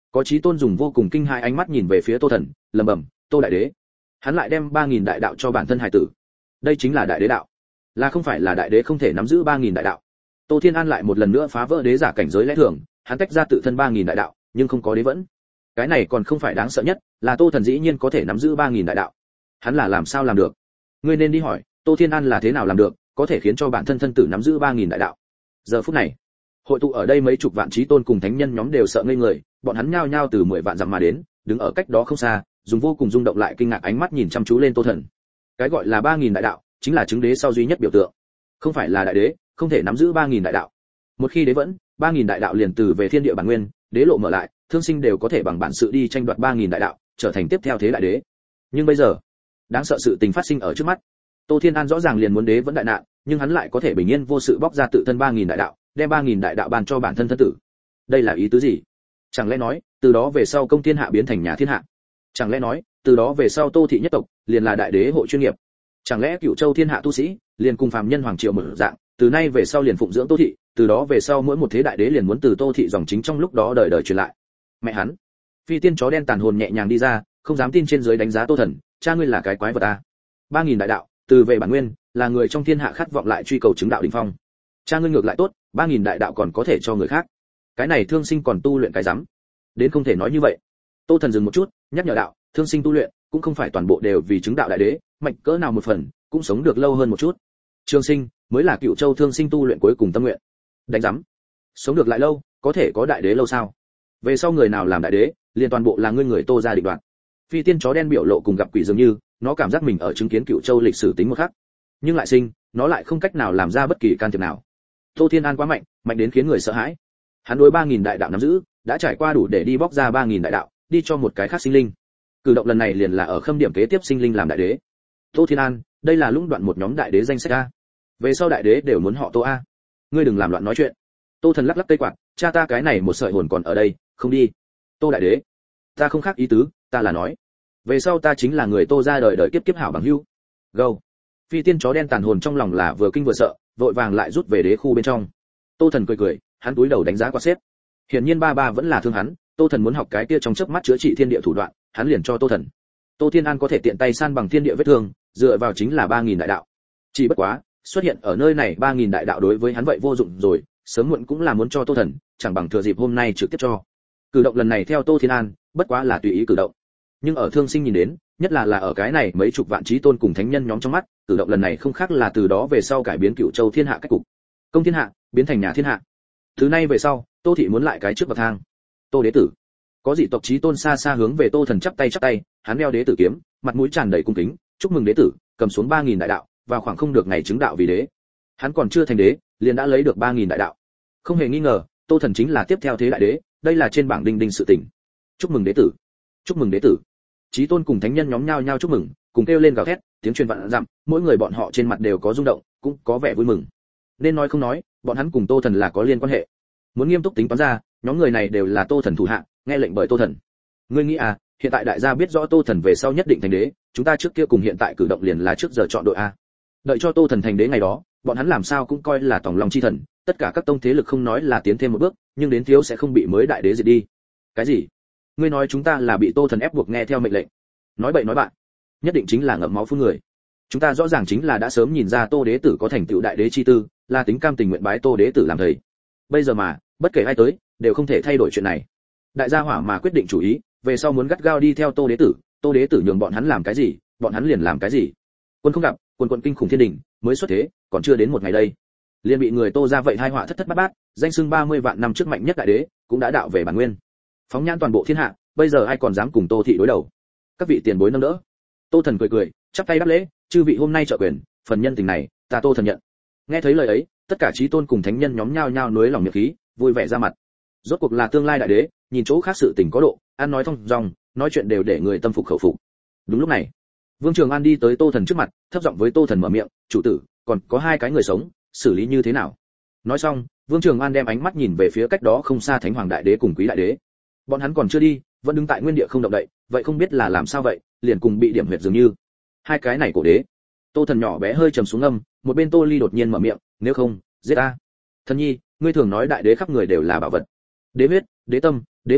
Có Chí Tôn dùng vô cùng kinh hãi ánh mắt nhìn về phía Tô Thần, lẩm bẩm, Tô đại đế. Hắn lại đem ba nghìn đại đạo cho bản thân hải tử. Đây chính là đại đế đạo. Là không phải là đại đế không thể nắm giữ ba nghìn đại đạo. Tô Thiên An lại một lần nữa phá vỡ đế giả cảnh giới lẽ thường, hắn tách ra tự thân ba nghìn đại đạo, nhưng không có đế vẫn. Cái này còn không phải đáng sợ nhất, là Tô Thần dĩ nhiên có thể nắm giữ ba nghìn đại đạo. Hắn là làm sao làm được? Ngươi nên đi hỏi, Tô Thiên An là thế nào làm được, có thể khiến cho bản thân thân tử nắm giữ ba nghìn đại đạo. Giờ phút này, hội tụ ở đây mấy chục vạn Chí Tôn cùng thánh nhân nhóm đều sợ ngây người, bọn hắn nhao nhao từ mười vạn dặm mà đến, đứng ở cách đó không xa, dùng vô cùng rung động lại kinh ngạc ánh mắt nhìn chăm chú lên Tô Thần. Cái gọi là ba nghìn đại đạo, chính là chứng đế sau duy nhất biểu tượng. Không phải là đại đế, không thể nắm giữ ba nghìn đại đạo. Một khi đế vẫn, ba nghìn đại đạo liền từ về thiên địa bản nguyên, đế lộ mở lại, thương sinh đều có thể bằng bản sự đi tranh đoạt ba nghìn đại đạo, trở thành tiếp theo thế đại đế. Nhưng bây giờ, đáng sợ sự tình phát sinh ở trước mắt. Tô Thiên An rõ ràng liền muốn đế vẫn đại nạn, nhưng hắn lại có thể bình yên vô sự bóc ra tự thân ba nghìn đại đạo, đem ba nghìn đại đạo ban cho bản thân thân tử. Đây là ý tứ gì? Chẳng lẽ nói, từ đó về sau công thiên hạ biến thành nhà thiên hạ? Chẳng lẽ nói, từ đó về sau Tô thị nhất tộc liền là đại đế hội chuyên nghiệp? Chẳng lẽ Cửu Châu thiên hạ tu sĩ liền cùng phàm nhân hoàng triều mở dạng, từ nay về sau liền phụng dưỡng Tô thị, từ đó về sau mỗi một thế đại đế liền muốn từ Tô thị dòng chính trong lúc đó đời đời truyền lại. Mẹ hắn. Phi tiên chó đen tàn hồn nhẹ nhàng đi ra, không dám tin trên dưới đánh giá Tô Thần, cha ngươi là cái quái vật a. ba nghìn đại đạo, từ về bản nguyên, là người trong thiên hạ khát vọng lại truy cầu chứng đạo đỉnh phong. Cha ngươi ngược lại tốt, ba nghìn đại đạo còn có thể cho người khác. Cái này thương sinh còn tu luyện cái rắm. Đến không thể nói như vậy. Tô Thần dừng một chút, nhắc nhở đạo, thương sinh tu luyện cũng không phải toàn bộ đều vì chứng đạo đại đế, mạnh cỡ nào một phần, cũng sống được lâu hơn một chút. Trường sinh mới là Cựu Châu thương sinh tu luyện cuối cùng tâm nguyện. Đánh rắm. Sống được lại lâu, có thể có đại đế lâu sao? Về sau người nào làm đại đế, liền toàn bộ là ngươi người Tô gia định đoạt. Phi tiên chó đen biểu lộ cùng gặp quỷ dường như, nó cảm giác mình ở chứng kiến Cựu Châu lịch sử tính một khắc, nhưng lại sinh, nó lại không cách nào làm ra bất kỳ can thiệp nào. Tô Thiên An quá mạnh, mạnh đến khiến người sợ hãi. Hắn đối ba nghìn đại đạo nắm giữ, đã trải qua đủ để đi bóc ra ba nghìn đại đạo, đi cho một cái khác sinh linh. Cử động lần này liền là ở khâm điểm kế tiếp sinh linh làm đại đế. Tô Thiên An, đây là lũng đoạn một nhóm đại đế danh sách a. Về sau đại đế đều muốn họ Tô a. Ngươi đừng làm loạn nói chuyện. Tô Thần lắc lắc cây quạt, cha ta cái này một sợi hồn còn ở đây, không đi. Tô đại đế, ta không khác ý tứ, ta là nói, về sau ta chính là người Tô gia đời đời kiếp kiếp hảo bằng hữu. Go. Phi tiên chó đen tàn hồn trong lòng là vừa kinh vừa sợ, vội vàng lại rút về đế khu bên trong. Tô Thần cười cười, hắn túi đầu đánh giá qua xếp. Hiển nhiên ba ba vẫn là thương hắn, Tô Thần muốn học cái kia trong chớp mắt chữa trị thiên địa thủ đoạn, hắn liền cho Tô Thần. Tô Thiên An có thể tiện tay san bằng thiên địa vết thương, dựa vào chính là ba nghìn đại đạo. Chỉ bất quá, xuất hiện ở nơi này ba nghìn đại đạo đối với hắn vậy vô dụng rồi, sớm muộn cũng là muốn cho Tô Thần, chẳng bằng thừa dịp hôm nay trực tiếp cho. Cử động lần này theo Tô Thiên An, bất quá là tùy ý cử động. Nhưng ở thương sinh nhìn đến, nhất là là ở cái này mấy chục vạn chí tôn cùng thánh nhân nhóm trong mắt, cử động lần này không khác là từ đó về sau cải biến Cựu Châu thiên hạ cách cục. Công thiên hạ biến thành nhà thiên hạ. Từ nay về sau, Tô thị muốn lại cái trước bậc thang. Tô đế tử. Có dị tộc chí tôn xa xa hướng về Tô Thần chắp tay chắp tay, hắn đeo đế tử kiếm, mặt mũi tràn đầy cung kính, chúc mừng đế tử, cầm xuống ba nghìn đại đạo, vào khoảng không được ngày chứng đạo vì đế. Hắn còn chưa thành đế, liền đã lấy được ba nghìn đại đạo. Không hề nghi ngờ, Tô Thần chính là tiếp theo thế đại đế, đây là trên bảng đinh đinh sự tình. Chúc mừng đế tử, chúc mừng đế tử. Chí tôn cùng thánh nhân nhóm nhao nhao chúc mừng, cùng kêu lên gào thét, tiếng truyền vạn dặm, mỗi người bọn họ trên mặt đều có rung động, cũng có vẻ vui mừng. Nên nói không nói, bọn hắn cùng Tô Thần là có liên quan hệ. Muốn nghiêm túc tính toán ra, nhóm người này đều là Tô Thần thủ hạ, nghe lệnh bởi Tô Thần. Ngươi nghĩ à, hiện tại đại gia biết rõ Tô Thần về sau nhất định thành đế, chúng ta trước kia cùng hiện tại cử động liền là trước giờ chọn đội a. Đợi cho Tô Thần thành đế ngày đó, bọn hắn làm sao cũng coi là tổng lòng chi thần, tất cả các tông thế lực không nói là tiến thêm một bước, nhưng đến thiếu sẽ không bị mới đại đế diệt đi. Cái gì? Ngươi nói chúng ta là bị Tô Thần ép buộc nghe theo mệnh lệnh? Nói bậy nói bạn, nhất định chính là ngậm máu phun người. Chúng ta rõ ràng chính là đã sớm nhìn ra Tô đế tử có thành tựu đại đế chi tư, là tính cam tình nguyện bái Tô đế tử làm thầy. Bây giờ mà, bất kể ai tới, đều không thể thay đổi chuyện này. Đại gia hỏa mà quyết định chủ ý, về sau muốn gắt gao đi theo Tô đế tử, Tô đế tử nhường bọn hắn làm cái gì, bọn hắn liền làm cái gì. Quân không gặp, quân quân kinh khủng thiên đình, mới xuất thế, còn chưa đến một ngày đây, liền bị người Tô ra vậy hai họa thất thất bát bát, danh xưng ba mươi vạn năm trước mạnh nhất đại đế, cũng đã đạo về bản nguyên. Phóng nhãn toàn bộ thiên hạ, bây giờ ai còn dám cùng Tô thị đối đầu? Các vị tiền bối nâng đỡ. Tô Thần cười cười, chắp tay đáp lễ, chư vị hôm nay trợ quyền, phần nhân tình này, ta Tô Thần nhận. Nghe thấy lời ấy, tất cả chí tôn cùng thánh nhân nhóm nhao nhao nuối lòng miệng khí, vui vẻ ra mặt. Rốt cuộc là tương lai đại đế, nhìn chỗ khác sự tình có độ, ăn nói thông dong, nói chuyện đều để người tâm phục khẩu phục. Đúng lúc này, Vương Trường An đi tới Tô Thần trước mặt, thấp giọng với Tô Thần mở miệng, "Chủ tử, còn có hai cái người sống, xử lý như thế nào?" Nói xong, Vương Trường An đem ánh mắt nhìn về phía cách đó không xa Thánh Hoàng đại đế cùng Quý đại đế. Bọn hắn còn chưa đi, vẫn đứng tại nguyên địa không động đậy, vậy không biết là làm sao vậy, liền cùng bị điểm huyệt dường như. Hai cái này cổ đế. Tô Thần nhỏ bé hơi trầm xuống âm, một bên Tô Ly đột nhiên mở miệng, "Nếu không, giết a." "Thần nhi, ngươi thường nói đại đế khắp người đều là bảo vật. Đế huyết, đế tâm, đế hồn,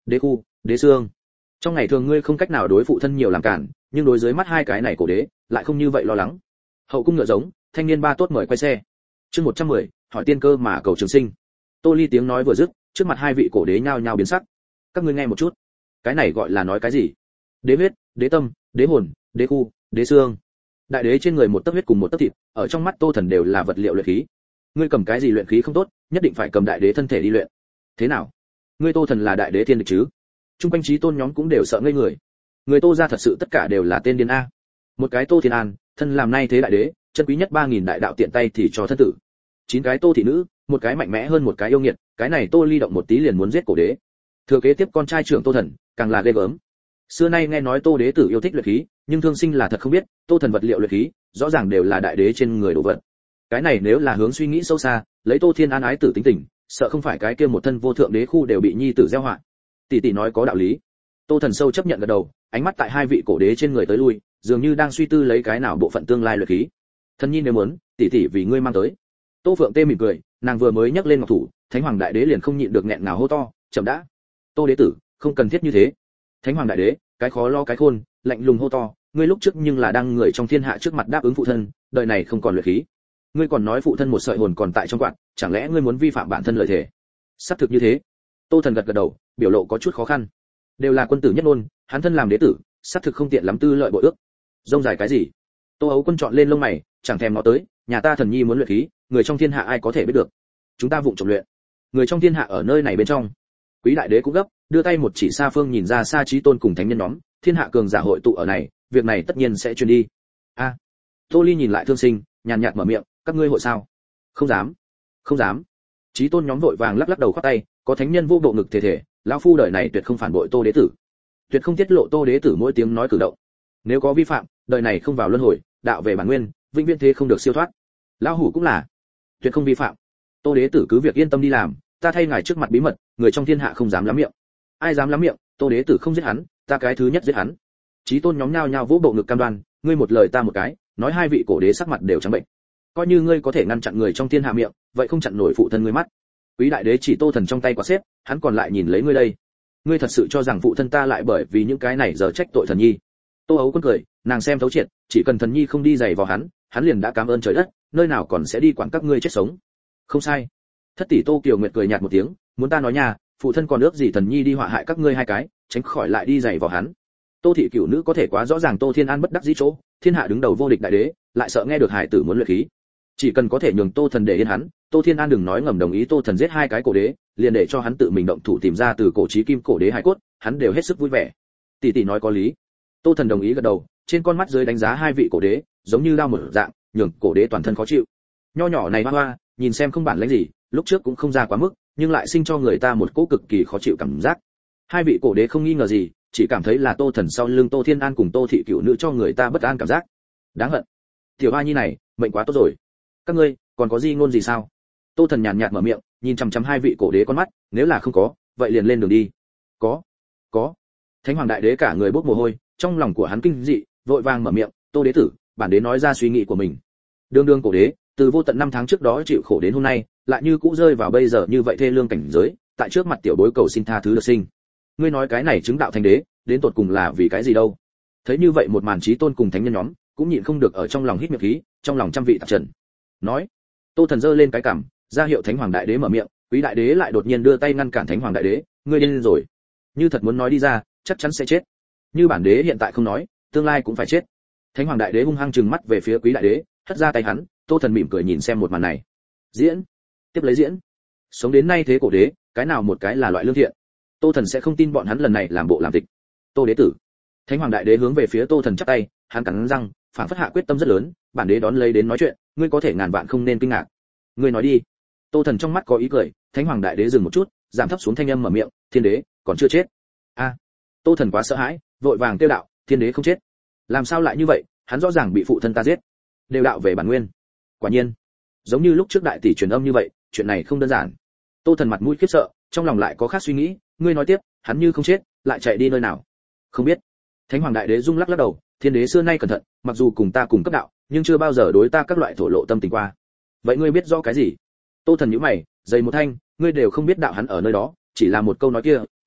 đế khu, đế xương. Trong ngày thường ngươi không cách nào đối phụ thân nhiều làm cản, nhưng đối dưới mắt hai cái này cổ đế, lại không như vậy lo lắng. Hậu cung ngựa giống, thanh niên ba tốt mời quay xe. Chương một trăm mười, hỏi tiên cơ mà cầu trường sinh. Tô Ly tiếng nói vừa dứt, trước mặt hai vị cổ đế nhao nhao biến sắc. Các ngươi nghe một chút, cái này gọi là nói cái gì? Đế huyết, đế tâm, đế hồn, đế khu, đế xương. Đại đế trên người một tấc huyết cùng một tấc thịt, ở trong mắt Tô Thần đều là vật liệu luyện khí. Ngươi cầm cái gì luyện khí không tốt, nhất định phải cầm đại đế thân thể đi luyện. Thế nào? Ngươi Tô Thần là đại đế thiên địch chứ? Trung quanh trí tôn nhóm cũng đều sợ ngây người. Người Tô gia thật sự tất cả đều là tên điên a. Một cái Tô Thiên An, thân làm nay thế đại đế, chân quý nhất ba nghìn đại đạo tiện tay thì cho thân tử. Chín cái Tô thị nữ, một cái mạnh mẽ hơn một cái yêu nghiệt, cái này Tô Ly động một tí liền muốn giết cổ đế. Thừa kế tiếp con trai trưởng Tô Thần, càng là ghê gớm. Xưa nay nghe nói Tô đế tử yêu thích luyện khí, nhưng thương sinh là thật không biết, Tô Thần vật liệu luyện khí, rõ ràng đều là đại đế trên người đồ vật. Cái này nếu là hướng suy nghĩ sâu xa, lấy Tô Thiên An ái tử tính tình, sợ không phải cái kia một thân vô thượng đế khu đều bị nhi tử gieo họa. Tỷ tỷ nói có đạo lý. Tô Thần sâu chấp nhận gật đầu, ánh mắt tại hai vị cổ đế trên người tới lui, dường như đang suy tư lấy cái nào bộ phận tương lai luyện khí. Thần nhi nếu muốn, tỷ tỷ vì ngươi mang tới. Tô Phượng Tê mỉm cười, nàng vừa mới nhấc lên ngọc thủ, Thánh Hoàng đại đế liền không nhịn được nghẹn ngào hô to, chậm đã. Tô đế tử, không cần thiết như thế. Thánh Hoàng đại đế, cái khó lo cái khôn, lạnh lùng hô to, ngươi lúc trước nhưng là đang người trong thiên hạ trước mặt đáp ứng phụ thân, đời này không còn luyện khí. Ngươi còn nói phụ thân một sợi hồn còn tại trong quạt, chẳng lẽ ngươi muốn vi phạm bản thân lời thề? Sắp thực như thế. Tô Thần gật gật đầu, biểu lộ có chút khó khăn. Đều là quân tử nhất ngôn, hắn thân làm đế tử, sắp thực không tiện lắm tư lợi bội ước. Rông dài cái gì? Tô Ấu Quân chọn lên lông mày, chẳng thèm ngó tới, nhà ta Thần nhi muốn luyện khí, người trong thiên hạ ai có thể biết được? Chúng ta vụng trộm luyện. Người trong thiên hạ ở nơi này bên trong. Quý đại đế cũng gấp, đưa tay một chỉ xa phương nhìn ra xa chí tôn cùng thánh nhân nhóm, thiên hạ cường giả hội tụ ở này, việc này tất nhiên sẽ truyền đi. A. Tô Ly nhìn lại Thương Sinh, nhàn nhạt mở miệng, các ngươi hội sao? Không dám, không dám. Chí tôn nhóm vội vàng lắc lắc đầu khoát tay, có thánh nhân vô bộ ngực thể thể, lão phu đời này tuyệt không phản bội Tô đế tử, tuyệt không tiết lộ Tô đế tử mỗi tiếng nói cử động. Nếu có vi phạm, đời này không vào luân hồi, đạo về bản nguyên, vĩnh viễn thế không được siêu thoát. Lão hủ cũng là, tuyệt không vi phạm. Tô đế tử cứ việc yên tâm đi làm, ta thay ngài trước mặt bí mật, người trong thiên hạ không dám lắm miệng. Ai dám lắm miệng, Tô đế tử không giết hắn, ta cái thứ nhất giết hắn. Chí tôn nhóm nhao nhao vỗ bộ ngực cam đoan, ngươi một lời ta một cái, nói hai vị cổ đế sắc mặt đều trắng bệnh. Coi như ngươi có thể ngăn chặn người trong thiên hạ miệng, vậy không chặn nổi phụ thân ngươi mắt. Quý đại đế chỉ Tô Thần trong tay quả xếp, hắn còn lại nhìn lấy ngươi đây. Ngươi thật sự cho rằng phụ thân ta lại bởi vì những cái này giờ trách tội Thần nhi? Tô Ấu Quân cười, nàng xem thấu triệt, chỉ cần Thần nhi không đi giày vào hắn, hắn liền đã cảm ơn trời đất, nơi nào còn sẽ đi quản các ngươi chết sống. Không sai. Thất tỷ Tô Kiều Nguyệt cười nhạt một tiếng, muốn ta nói nha, phụ thân còn ước gì Thần nhi đi họa hại các ngươi hai cái, tránh khỏi lại đi giày vào hắn. Tô thị cửu nữ có thể quá rõ ràng Tô Thiên An bất đắc dĩ chỗ, thiên hạ đứng đầu vô địch đại đế, lại sợ nghe được hải tử muốn luyện khí. Chỉ cần có thể nhường Tô Thần để yên hắn, Tô Thiên An đừng nói ngầm đồng ý Tô Thần giết hai cái cổ đế, liền để cho hắn tự mình động thủ tìm ra từ cổ chí kim cổ đế hải cốt, hắn đều hết sức vui vẻ. Tỷ tỷ nói có lý. Tô Thần đồng ý gật đầu, trên con mắt dưới đánh giá hai vị cổ đế, giống như đao mở dạng, nhường cổ đế toàn thân khó chịu. Nho nhỏ này hoa hoa, nhìn xem không bản lĩnh gì, lúc trước cũng không ra quá mức, nhưng lại sinh cho người ta một cỗ cực kỳ khó chịu cảm giác. Hai vị cổ đế không nghi ngờ gì, chỉ cảm thấy là Tô Thần sau lưng Tô Thiên An cùng Tô thị cửu nữ cho người ta bất an cảm giác. Đáng hận. Tiểu hoa nhi này, mệnh quá tốt rồi. Các ngươi còn có gì ngôn gì sao? Tô Thần nhàn nhạt mở miệng, nhìn chằm chằm hai vị cổ đế con mắt, nếu là không có, vậy liền lên đường đi. Có, có. Thánh Hoàng đại đế cả người bốc mồ hôi, trong lòng của hắn kinh dị, vội vàng mở miệng, Tô đế tử, bản đế nói ra suy nghĩ của mình. Đường đường cổ đế, từ vô tận năm tháng trước đó chịu khổ đến hôm nay, lại như cũ rơi vào bây giờ như vậy thê lương cảnh giới, tại trước mặt tiểu bối cầu xin tha thứ được sinh. Ngươi nói cái này chứng đạo thành đế, đến tột cùng là vì cái gì đâu? Thấy như vậy một màn chí tôn cùng thánh nhân nhóm, cũng nhịn không được ở trong lòng hít miệng khí, trong lòng trăm vị tạp trần. Nói, Tô Thần giơ lên cái cằm, ra hiệu Thánh Hoàng đại đế mở miệng, Quý đại đế lại đột nhiên đưa tay ngăn cản Thánh Hoàng đại đế, ngươi điên rồi. Như thật muốn nói đi ra, chắc chắn sẽ chết. Như bản đế hiện tại không nói, tương lai cũng phải chết. Thánh Hoàng đại đế hung hăng trừng mắt về phía Quý đại đế, hất ra tay hắn, Tô Thần mỉm cười nhìn xem một màn này. Diễn, tiếp lấy diễn. Sống đến nay thế cổ đế, cái nào một cái là loại lương thiện. Tô Thần sẽ không tin bọn hắn lần này làm bộ làm tịch. Tô đế tử. Thánh Hoàng đại đế hướng về phía Tô Thần chắp tay, hắn cắn răng, phản phất hạ quyết tâm rất lớn, bản đế đón lấy đến nói chuyện, ngươi có thể ngàn vạn không nên kinh ngạc. Ngươi nói đi. Tô Thần trong mắt có ý cười, Thánh Hoàng đại đế dừng một chút, giảm thấp xuống thanh âm mở miệng, thiên đế còn chưa chết. A. Tô Thần quá sợ hãi, vội vàng kêu đạo, thiên đế không chết. Làm sao lại như vậy, hắn rõ ràng bị phụ thân ta giết. Đều đạo về bản nguyên. Quả nhiên, giống như lúc trước đại tỷ truyền âm như vậy, chuyện này không đơn giản. Tô Thần mặt mũi khiếp sợ, trong lòng lại có khác suy nghĩ, ngươi nói tiếp, hắn như không chết, lại chạy đi nơi nào? Không biết. Thánh Hoàng đại đế rung lắc lắc đầu, thiên đế xưa nay cẩn thận, mặc dù cùng ta cùng cấp đạo, nhưng chưa bao giờ đối ta các loại thổ lộ tâm tình qua. Vậy ngươi biết rõ cái gì? Tô Thần nhíu mày, dày một thanh, ngươi đều không biết đạo hắn ở nơi đó, chỉ là một câu nói kia,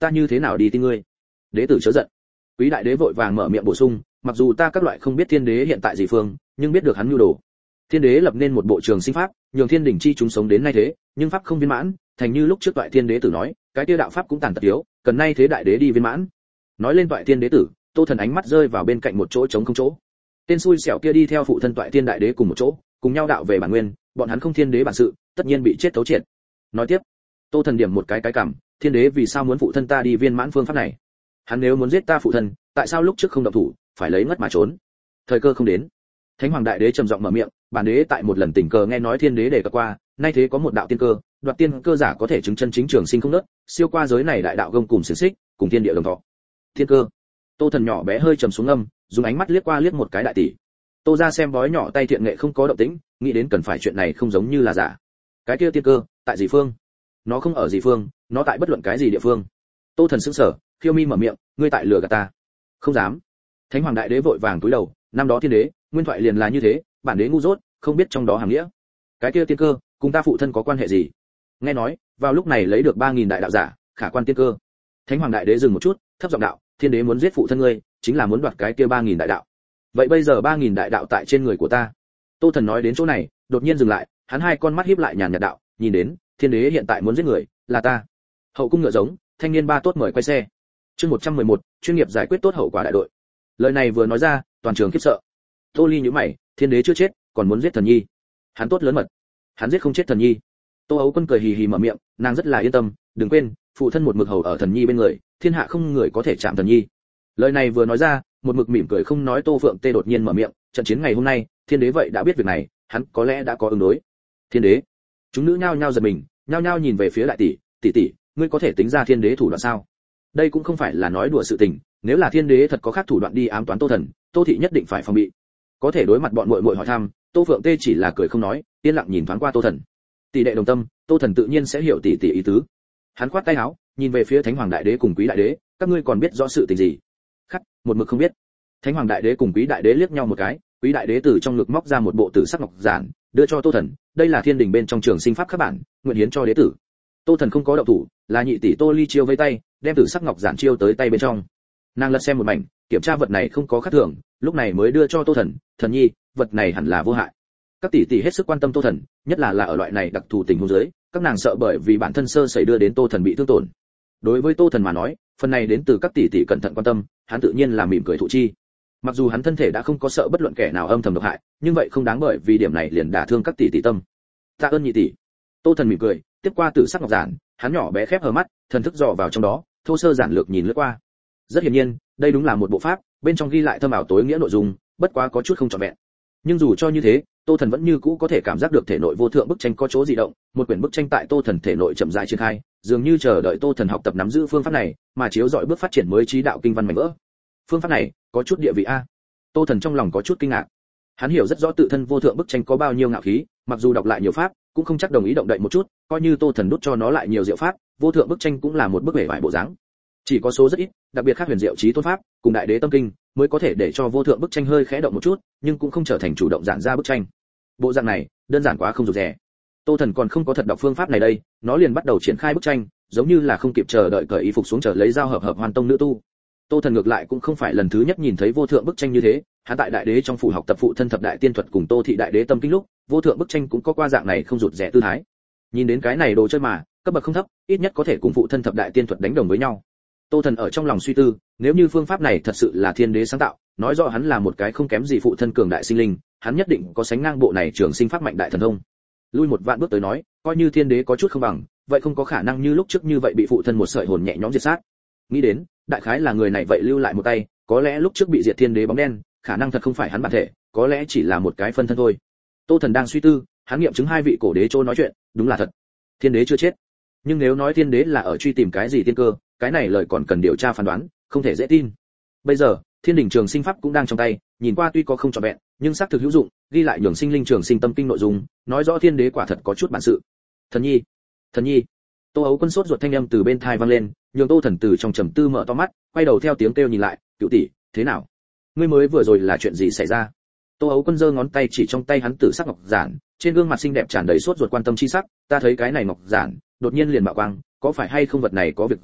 ta như thế nào đi tin ngươi? Đế tử chớ giận. Quý đại đế vội vàng mở miệng bổ sung, mặc dù ta các loại không biết thiên đế hiện tại gì phương, nhưng biết được hắn nhu đồ. Thiên đế lập nên một bộ trường sinh pháp, nhường thiên đỉnh chi chúng sống đến nay thế, nhưng pháp không viên mãn, thành như lúc trước toại thiên đế tử nói, cái kia đạo pháp cũng tàn tật yếu, cần nay thế đại đế đi viên mãn. Nói lên toại thiên đế tử, Tô Thần ánh mắt rơi vào bên cạnh một chỗ trống không chỗ. Tên xui xẻo kia đi theo phụ thân toại thiên đại đế cùng một chỗ, cùng nhau đạo về bản nguyên, bọn hắn không thiên đế bản sự, tất nhiên bị chết tấu triệt. Nói tiếp, Tô Thần điểm một cái cái cằm, thiên đế vì sao muốn phụ thân ta đi viên mãn phương pháp này? Hắn nếu muốn giết ta phụ thân, tại sao lúc trước không động thủ, phải lấy ngất mà trốn? Thời cơ không đến. Thánh hoàng đại đế trầm giọng mở miệng, bản đế tại một lần tình cờ nghe nói thiên đế đề cập qua, nay thế có một đạo tiên cơ, đoạt tiên cơ giả có thể chứng chân chính trường sinh không nứt, siêu qua giới này đại đạo gông cùng xiển xích, cùng thiên địa đồng thọ. Thiên cơ. Tô Thần nhỏ bé hơi trầm xuống âm, dùng ánh mắt liếc qua liếc một cái đại tỷ. Tô ra xem bói nhỏ tay thiện nghệ không có động tĩnh, nghĩ đến cần phải chuyện này không giống như là giả. Cái kia tiên cơ, tại gì phương? Nó không ở gì phương, nó tại bất luận cái gì địa phương. Tô Thần sững sờ, khiêu mi mở miệng, ngươi tại lừa gạt ta? Không dám. Thánh hoàng đại đế vội vàng cúi đầu, năm đó thiên đế, nguyên thoại liền là như thế, bản đế ngu dốt, không biết trong đó hàm nghĩa. Cái kia tiên cơ, cùng ta phụ thân có quan hệ gì? Nghe nói, vào lúc này lấy được ba nghìn đại đạo giả, khả quan tiên cơ. Thánh hoàng đại đế dừng một chút, thấp giọng đạo, thiên đế muốn giết phụ thân ngươi, chính là muốn đoạt cái kia ba nghìn đại đạo. Vậy bây giờ ba nghìn đại đạo tại trên người của ta. Tô Thần nói đến chỗ này, đột nhiên dừng lại, hắn hai con mắt híp lại nhàn nhạt đạo, nhìn đến, thiên đế hiện tại muốn giết người, là ta. Hậu cung ngựa giống, thanh niên ba tốt mời quay xe. Chương một trăm mười một, chuyên nghiệp giải quyết tốt hậu quả đại đội. Lời này vừa nói ra, toàn trường khiếp sợ. Tô Ly nhíu mày, thiên đế chưa chết, còn muốn giết thần nhi. Hắn tốt lớn mật. Hắn giết không chết thần nhi. Tô Ấu Quân cười hì hì mở miệng, nàng rất là yên tâm, đừng quên, phụ thân một mực hầu ở thần nhi bên người, thiên hạ không người có thể chạm thần nhi. Lời này vừa nói ra, một mực mỉm cười không nói Tô Phượng Tê đột nhiên mở miệng, trận chiến ngày hôm nay, thiên đế vậy đã biết việc này, hắn có lẽ đã có ứng đối. Thiên đế. Chúng nữ nhao nhao giật mình, nhao nhao nhìn về phía đại tỷ, tỷ tỷ, ngươi có thể tính ra thiên đế thủ đoạn sao? Đây cũng không phải là nói đùa sự tình, nếu là thiên đế thật có khác thủ đoạn đi ám toán Tô Thần, Tô thị nhất định phải phòng bị. Có thể đối mặt bọn muội muội hỏi thăm, Tô Phượng Tê chỉ là cười không nói, yên lặng nhìn thoáng qua Tô Thần. Tỷ đệ đồng tâm, Tô Thần tự nhiên sẽ hiểu tỷ tỷ ý tứ. Hắn khoát tay áo, nhìn về phía Thánh Hoàng Đại Đế cùng Quý Đại Đế, các ngươi còn biết rõ sự tình gì? Khắc, một mực không biết. Thánh Hoàng Đại Đế cùng Quý Đại Đế liếc nhau một cái, Quý Đại Đế từ trong ngực móc ra một bộ tử sắc ngọc giản, đưa cho Tô Thần, đây là thiên đình bên trong trường sinh pháp các bản, nguyện hiến cho đế tử. Tô Thần không có động thủ, là nhị tỷ Tô Ly chiêu với tay, đem tử sắc ngọc giản chiêu tới tay bên trong. Nàng lật xem một mảnh, kiểm tra vật này không có khác thường, lúc này mới đưa cho Tô Thần, thần nhi, vật này hẳn là vô hại. Các tỷ tỷ hết sức quan tâm Tô Thần, nhất là là ở loại này đặc thù tình huống dưới, các nàng sợ bởi vì bản thân sơ sẩy đưa đến Tô Thần bị thương tổn. Đối với Tô Thần mà nói, phần này đến từ các tỷ tỷ cẩn thận quan tâm, hắn tự nhiên là mỉm cười thụ chi. Mặc dù hắn thân thể đã không có sợ bất luận kẻ nào âm thầm độc hại, nhưng vậy không đáng bởi vì điểm này liền đả thương các tỷ tỷ tâm. Tạ ơn nhị tỷ. Tô Thần mỉm cười, tiếp qua tử sắc ngọc giản, hắn nhỏ bé khép hờ mắt, thần thức dò vào trong đó, thô sơ giản lược nhìn lướt qua. Rất hiển nhiên, đây đúng là một bộ pháp, bên trong ghi lại thâm ảo tối nghĩa nội dung, bất quá có chút không trọn vẹn. Nhưng dù cho như thế, Tô Thần vẫn như cũ có thể cảm giác được thể nội vô thượng bức tranh có chỗ dị động, một quyển bức tranh tại Tô Thần thể nội chậm rãi triển khai, dường như chờ đợi Tô Thần học tập nắm giữ phương pháp này, mà chiếu dọi bước phát triển mới trí đạo kinh văn mảnh vỡ. Phương pháp này, có chút địa vị a. Tô Thần trong lòng có chút kinh ngạc. Hắn hiểu rất rõ tự thân vô thượng bức tranh có bao nhiêu ngạo khí, mặc dù đọc lại nhiều pháp, cũng không chắc đồng ý động đậy một chút, coi như Tô Thần đút cho nó lại nhiều diệu pháp, vô thượng bức tranh cũng là một bức vẻ vải bộ dáng. Chỉ có số rất ít, đặc biệt khác huyền diệu trí tôn pháp, cùng đại đế tâm kinh, mới có thể để cho vô thượng bức tranh hơi khẽ động một chút, nhưng cũng không trở thành chủ động giản ra bức tranh. Bộ dạng này, đơn giản quá không rụt rè. Tô Thần còn không có thật đọc phương pháp này đây, nó liền bắt đầu triển khai bức tranh, giống như là không kịp chờ đợi cởi y phục xuống chờ lấy dao hợp hợp hoàn tông nữ tu. Tô Thần ngược lại cũng không phải lần thứ nhất nhìn thấy vô thượng bức tranh như thế, hắn tại đại đế trong phủ học tập phụ thân thập đại tiên thuật cùng Tô thị đại đế tâm kinh lúc, vô thượng bức tranh cũng có qua dạng này không rụt rè tư thái. Nhìn đến cái này đồ chơi mà, cấp bậc không thấp, ít nhất có thể cùng phụ thân thập đại tiên thuật đánh đồng với nhau. Tô Thần ở trong lòng suy tư, nếu như phương pháp này thật sự là thiên đế sáng tạo, nói rõ hắn là một cái không kém gì phụ thân cường đại sinh linh, hắn nhất định có sánh ngang bộ này trường sinh pháp mạnh đại thần thông. Lui một vạn bước tới nói, coi như thiên đế có chút không bằng, vậy không có khả năng như lúc trước như vậy bị phụ thân một sợi hồn nhẹ nhõm diệt sát. Nghĩ đến, đại khái là người này vậy lưu lại một tay, có lẽ lúc trước bị diệt thiên đế bóng đen, khả năng thật không phải hắn bản thể, có lẽ chỉ là một cái phân thân thôi. Tô Thần đang suy tư, hắn nghiệm chứng hai vị cổ đế trô nói chuyện, đúng là thật. Thiên đế chưa chết. Nhưng nếu nói thiên đế là ở truy tìm cái gì tiên cơ, cái này lời còn cần điều tra phán đoán, không thể dễ tin. Bây giờ, Thiên Đình Trường Sinh Pháp cũng đang trong tay, nhìn qua tuy có không trọn vẹn, nhưng xác thực hữu dụng, ghi lại nhường sinh linh trường sinh tâm kinh nội dung, nói rõ thiên đế quả thật có chút bản sự. Thần nhi, thần nhi. Tô Ấu Quân sốt ruột thanh âm từ bên tai vang lên, nhường Tô Thần từ trong trầm tư mở to mắt, quay đầu theo tiếng kêu nhìn lại, "Cửu tỷ, thế nào? Ngươi mới vừa rồi là chuyện gì xảy ra?" Tô Ấu Quân giơ ngón tay chỉ trong tay hắn tử sắc ngọc giản, trên gương mặt xinh đẹp tràn đầy sốt ruột quan tâm chi sắc, "Ta thấy cái này ngọc giản, đột nhiên liền bạo quang, có phải hay không vật này có việc gì,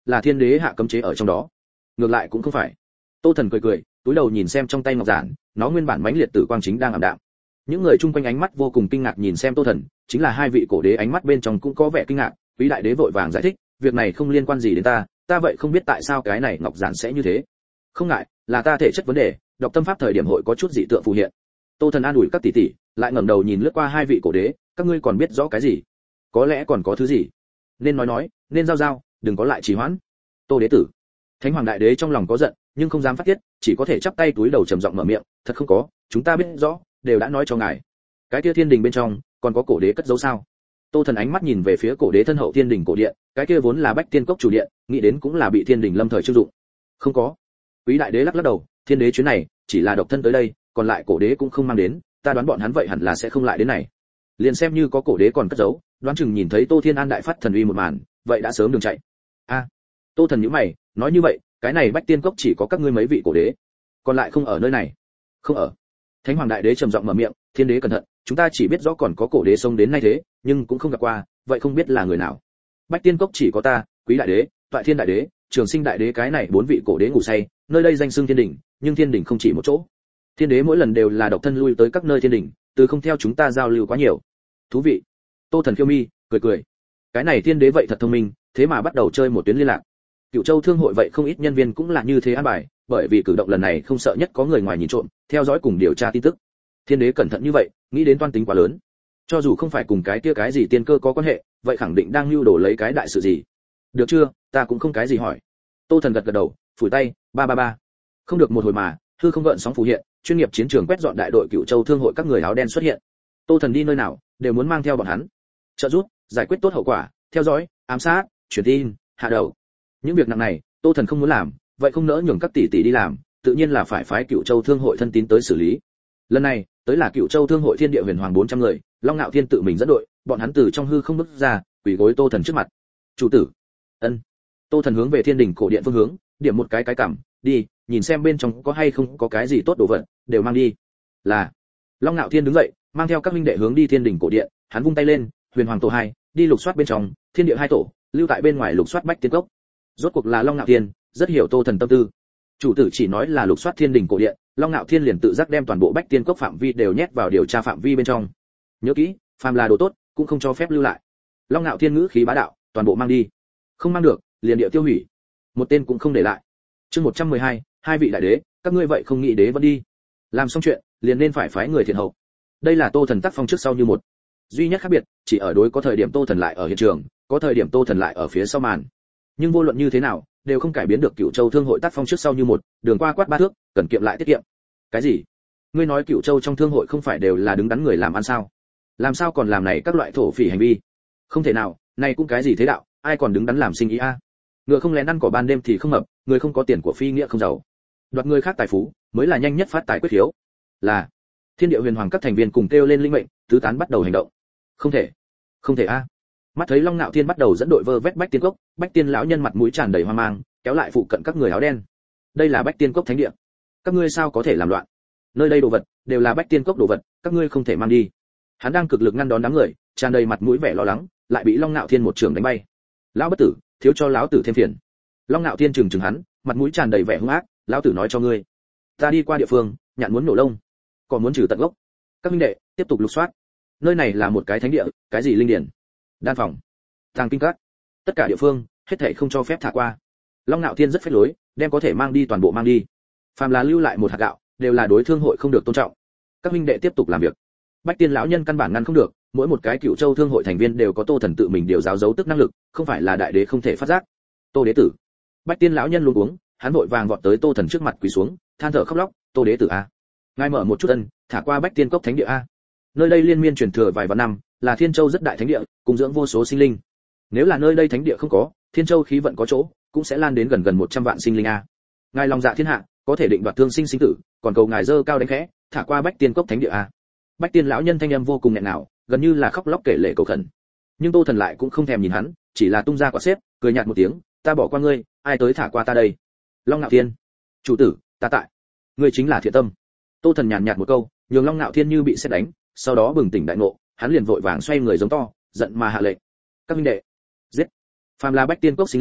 là thiên đế hạ cấm chế ở trong đó. Ngược lại cũng không phải. Tô Thần cười cười, túi đầu nhìn xem trong tay ngọc giản, nó nguyên bản mãnh liệt tử quang chính đang ảm đạm. Những người chung quanh ánh mắt vô cùng kinh ngạc nhìn xem Tô Thần, chính là hai vị cổ đế ánh mắt bên trong cũng có vẻ kinh ngạc. Quý đại đế vội vàng giải thích, việc này không liên quan gì đến ta, ta vậy không biết tại sao cái này ngọc giản sẽ như thế. Không ngại, là ta thể chất vấn đề, đọc tâm pháp thời điểm hội có chút dị tượng phù hiện. Tô Thần an ủi các tỷ tỷ, lại ngẩng đầu nhìn lướt qua hai vị cổ đế, các ngươi còn biết rõ cái gì? Có lẽ còn có thứ gì? Nên nói nói, nên giao giao, đừng có lại trì hoãn. Tô đế tử. Thánh hoàng đại đế trong lòng có giận, nhưng không dám phát tiết, chỉ có thể chắp tay túi đầu trầm giọng mở miệng, thật không có, chúng ta biết rõ, đều đã nói cho ngài. Cái kia thiên đình bên trong, còn có cổ đế cất giấu sao? Tô Thần ánh mắt nhìn về phía cổ đế thân hậu thiên đình cổ điện, cái kia vốn là Bách Tiên Cốc chủ điện, nghĩ đến cũng là bị thiên đình lâm thời trưng dụng. Không có. Quý đại đế lắc lắc đầu, thiên đế chuyến này, chỉ là độc thân tới đây, còn lại cổ đế cũng không mang đến, ta đoán bọn hắn vậy hẳn là sẽ không lại đến này. Liền xem như có cổ đế còn cất giấu, đoán chừng nhìn thấy Tô Thiên An đại phát thần uy một màn, vậy đã sớm đường chạy. A, Tô Thần nhíu mày, nói như vậy, cái này Bách Tiên Cốc chỉ có các ngươi mấy vị cổ đế, còn lại không ở nơi này. Không ở. Thánh hoàng đại đế trầm giọng mở miệng, thiên đế cẩn thận, chúng ta chỉ biết rõ còn có cổ đế sống đến nay thế, nhưng cũng không gặp qua, vậy không biết là người nào. Bách Tiên Cốc chỉ có ta, Quý đại đế, Toại Thiên đại đế, Trường Sinh đại đế cái này bốn vị cổ đế ngủ say, nơi đây danh xưng thiên đỉnh, nhưng thiên đỉnh không chỉ một chỗ. Thiên đế mỗi lần đều là độc thân lui tới các nơi thiên đỉnh, từ không theo chúng ta giao lưu quá nhiều. Thú vị. Tô Thần khiêu mi, cười cười. Cái này thiên đế vậy thật thông minh, thế mà bắt đầu chơi một tuyến liên lạc. Cửu Châu thương hội vậy không ít nhân viên cũng là như thế an bài, bởi vì cử động lần này không sợ nhất có người ngoài nhìn trộm, theo dõi cùng điều tra tin tức. Thiên đế cẩn thận như vậy, nghĩ đến toan tính quá lớn. Cho dù không phải cùng cái kia cái gì tiên cơ có quan hệ, vậy khẳng định đang lưu đổ lấy cái đại sự gì. Được chưa, ta cũng không cái gì hỏi. Tô Thần gật gật đầu, phủi tay, ba ba ba. Không được một hồi mà, hư không gợn sóng phù hiện, chuyên nghiệp chiến trường quét dọn đại đội Cửu Châu thương hội các người áo đen xuất hiện. Tô Thần đi nơi nào, đều muốn mang theo bọn hắn. Trợ giúp, giải quyết tốt hậu quả, theo dõi, ám sát, truyền tin, hạ đầu. Những việc nặng này, Tô Thần không muốn làm, vậy không nỡ nhường các tỷ tỷ đi làm, tự nhiên là phải phái Cửu Châu thương hội thân tín tới xử lý. Lần này, tới là Cửu Châu thương hội thiên địa huyền hoàng bốn trăm người, Long Nạo Thiên tự mình dẫn đội, bọn hắn từ trong hư không bước ra, quỳ gối Tô Thần trước mặt. "Chủ tử." "Ân." Tô Thần hướng về thiên đình cổ điện phương hướng, điểm một cái cái cằm, "Đi, nhìn xem bên trong có hay không có cái gì tốt đồ vật, đều mang đi." "Là." Long Nạo Thiên đứng dậy, mang theo các huynh đệ hướng đi thiên đình cổ điện, hắn vung tay lên, "Huyền Hoàng tổ hai, đi lục soát bên trong, thiên địa hai tổ, lưu tại bên ngoài lục soát Bách Tiên Cốc." Rốt cuộc là Long Nạo Thiên, rất hiểu Tô Thần tâm tư. Chủ tử chỉ nói là lục soát thiên đình cổ điện, Long Nạo Thiên liền tự giác đem toàn bộ Bách Tiên Cốc phạm vi đều nhét vào điều tra phạm vi bên trong. Nhớ kỹ, phàm là đồ tốt, cũng không cho phép lưu lại. Long Nạo Thiên ngữ khí bá đạo, toàn bộ mang đi. Không mang được, liền địa tiêu hủy. Một tên cũng không để lại. Chương một trăm mười hai, hai vị đại đế, các ngươi vậy không nghĩ đế vẫn đi. Làm xong chuyện, liền nên phải phái người thiện hậu. Đây là Tô Thần tác phong trước sau như một. Duy nhất khác biệt, chỉ ở đối có thời điểm Tô Thần lại ở hiện trường, có thời điểm Tô Thần lại ở phía sau màn. Nhưng vô luận như thế nào, đều không cải biến được Cửu Châu thương hội tác phong trước sau như một, đường qua quát ba thước, cần kiệm lại tiết kiệm. Cái gì? Ngươi nói Cửu Châu trong thương hội không phải đều là đứng đắn người làm ăn sao? Làm sao còn làm này các loại thổ phỉ hành vi? Không thể nào, này cũng cái gì thế đạo, ai còn đứng đắn làm sinh ý a? Ngựa không lén ăn cỏ ban đêm thì không mập, người không có tiền của phi nghĩa không giàu. Đoạt người khác tài phú, mới là nhanh nhất phát tài quyết hiếu. Là Thiên địa huyền hoàng các thành viên cùng kêu lên linh mệnh, tứ tán bắt đầu hành động. Không thể, không thể a. Mắt thấy Long Nạo Thiên bắt đầu dẫn đội vơ vét Bách Tiên Cốc, Bách Tiên lão nhân mặt mũi tràn đầy hoang mang, kéo lại phụ cận các người áo đen. Đây là Bách Tiên Cốc thánh địa, các ngươi sao có thể làm loạn? Nơi đây đồ vật đều là Bách Tiên Cốc đồ vật, các ngươi không thể mang đi. Hắn đang cực lực ngăn đón đám người, tràn đầy mặt mũi vẻ lo lắng, lại bị Long Nạo Thiên một trường đánh bay. Lão bất tử, thiếu cho lão tử thêm phiền. Long Nạo Thiên trừng trừng hắn, mặt mũi tràn đầy vẻ hung ác, lão tử nói cho ngươi, ta đi qua địa phương, nhạn muốn nổ lông, còn muốn trừ tận gốc. Các huynh đệ, tiếp tục lục soát. Nơi này là một cái thánh địa, cái gì linh điển, đan phòng, tàng kinh các, tất cả địa phương, hết thảy không cho phép thả qua. Long Nạo Thiên rất phách lối, đem có thể mang đi toàn bộ mang đi. Phàm là lưu lại một hạt gạo, đều là đối thương hội không được tôn trọng. Các huynh đệ tiếp tục làm việc. Bách Tiên lão nhân căn bản ngăn không được, mỗi một cái Cửu Châu thương hội thành viên đều có Tô Thần tự mình điều giáo dấu tức năng lực, không phải là đại đế không thể phát giác. Tô đế tử. Bách Tiên lão nhân luống cuống, hắn vội vàng vọt tới Tô Thần trước mặt quỳ xuống, than thở khóc lóc, "Tô đế tử a, ngài mở một chút ân, thả qua Bách Tiên Cốc thánh địa a. Nơi đây liên miên truyền thừa vài vạn năm, là Thiên Châu rất đại thánh địa, cung dưỡng vô số sinh linh. Nếu là nơi đây thánh địa không có, Thiên Châu khí vận có chỗ, cũng sẽ lan đến gần gần một trăm vạn sinh linh a. Ngài lòng dạ thiên hạ, có thể định đoạt thương sinh sinh tử, còn cầu ngài dơ cao đánh khẽ, thả qua Bách Tiên Cốc thánh địa a." Bách Tiên lão nhân thanh âm vô cùng nghẹn ngào, gần như là khóc lóc kể lể cầu khẩn. Nhưng Tô Thần lại cũng không thèm nhìn hắn, chỉ là tung ra quả xếp, cười nhạt một tiếng, "Ta bỏ qua ngươi, ai tới thả qua ta đây?" Long Nạo Thiên. "Chủ tử, ta tại." "Ngươi chính là thiện tâm." Tô Thần nhàn nhạt một câu, nhường Long Nạo Thiên như bị sét đánh, sau đó bừng tỉnh đại ngộ, hắn liền vội vàng xoay người giống to, giận mà hạ lệnh, "Các huynh đệ, giết! Phàm là Bách Tiên Cốc sinh linh,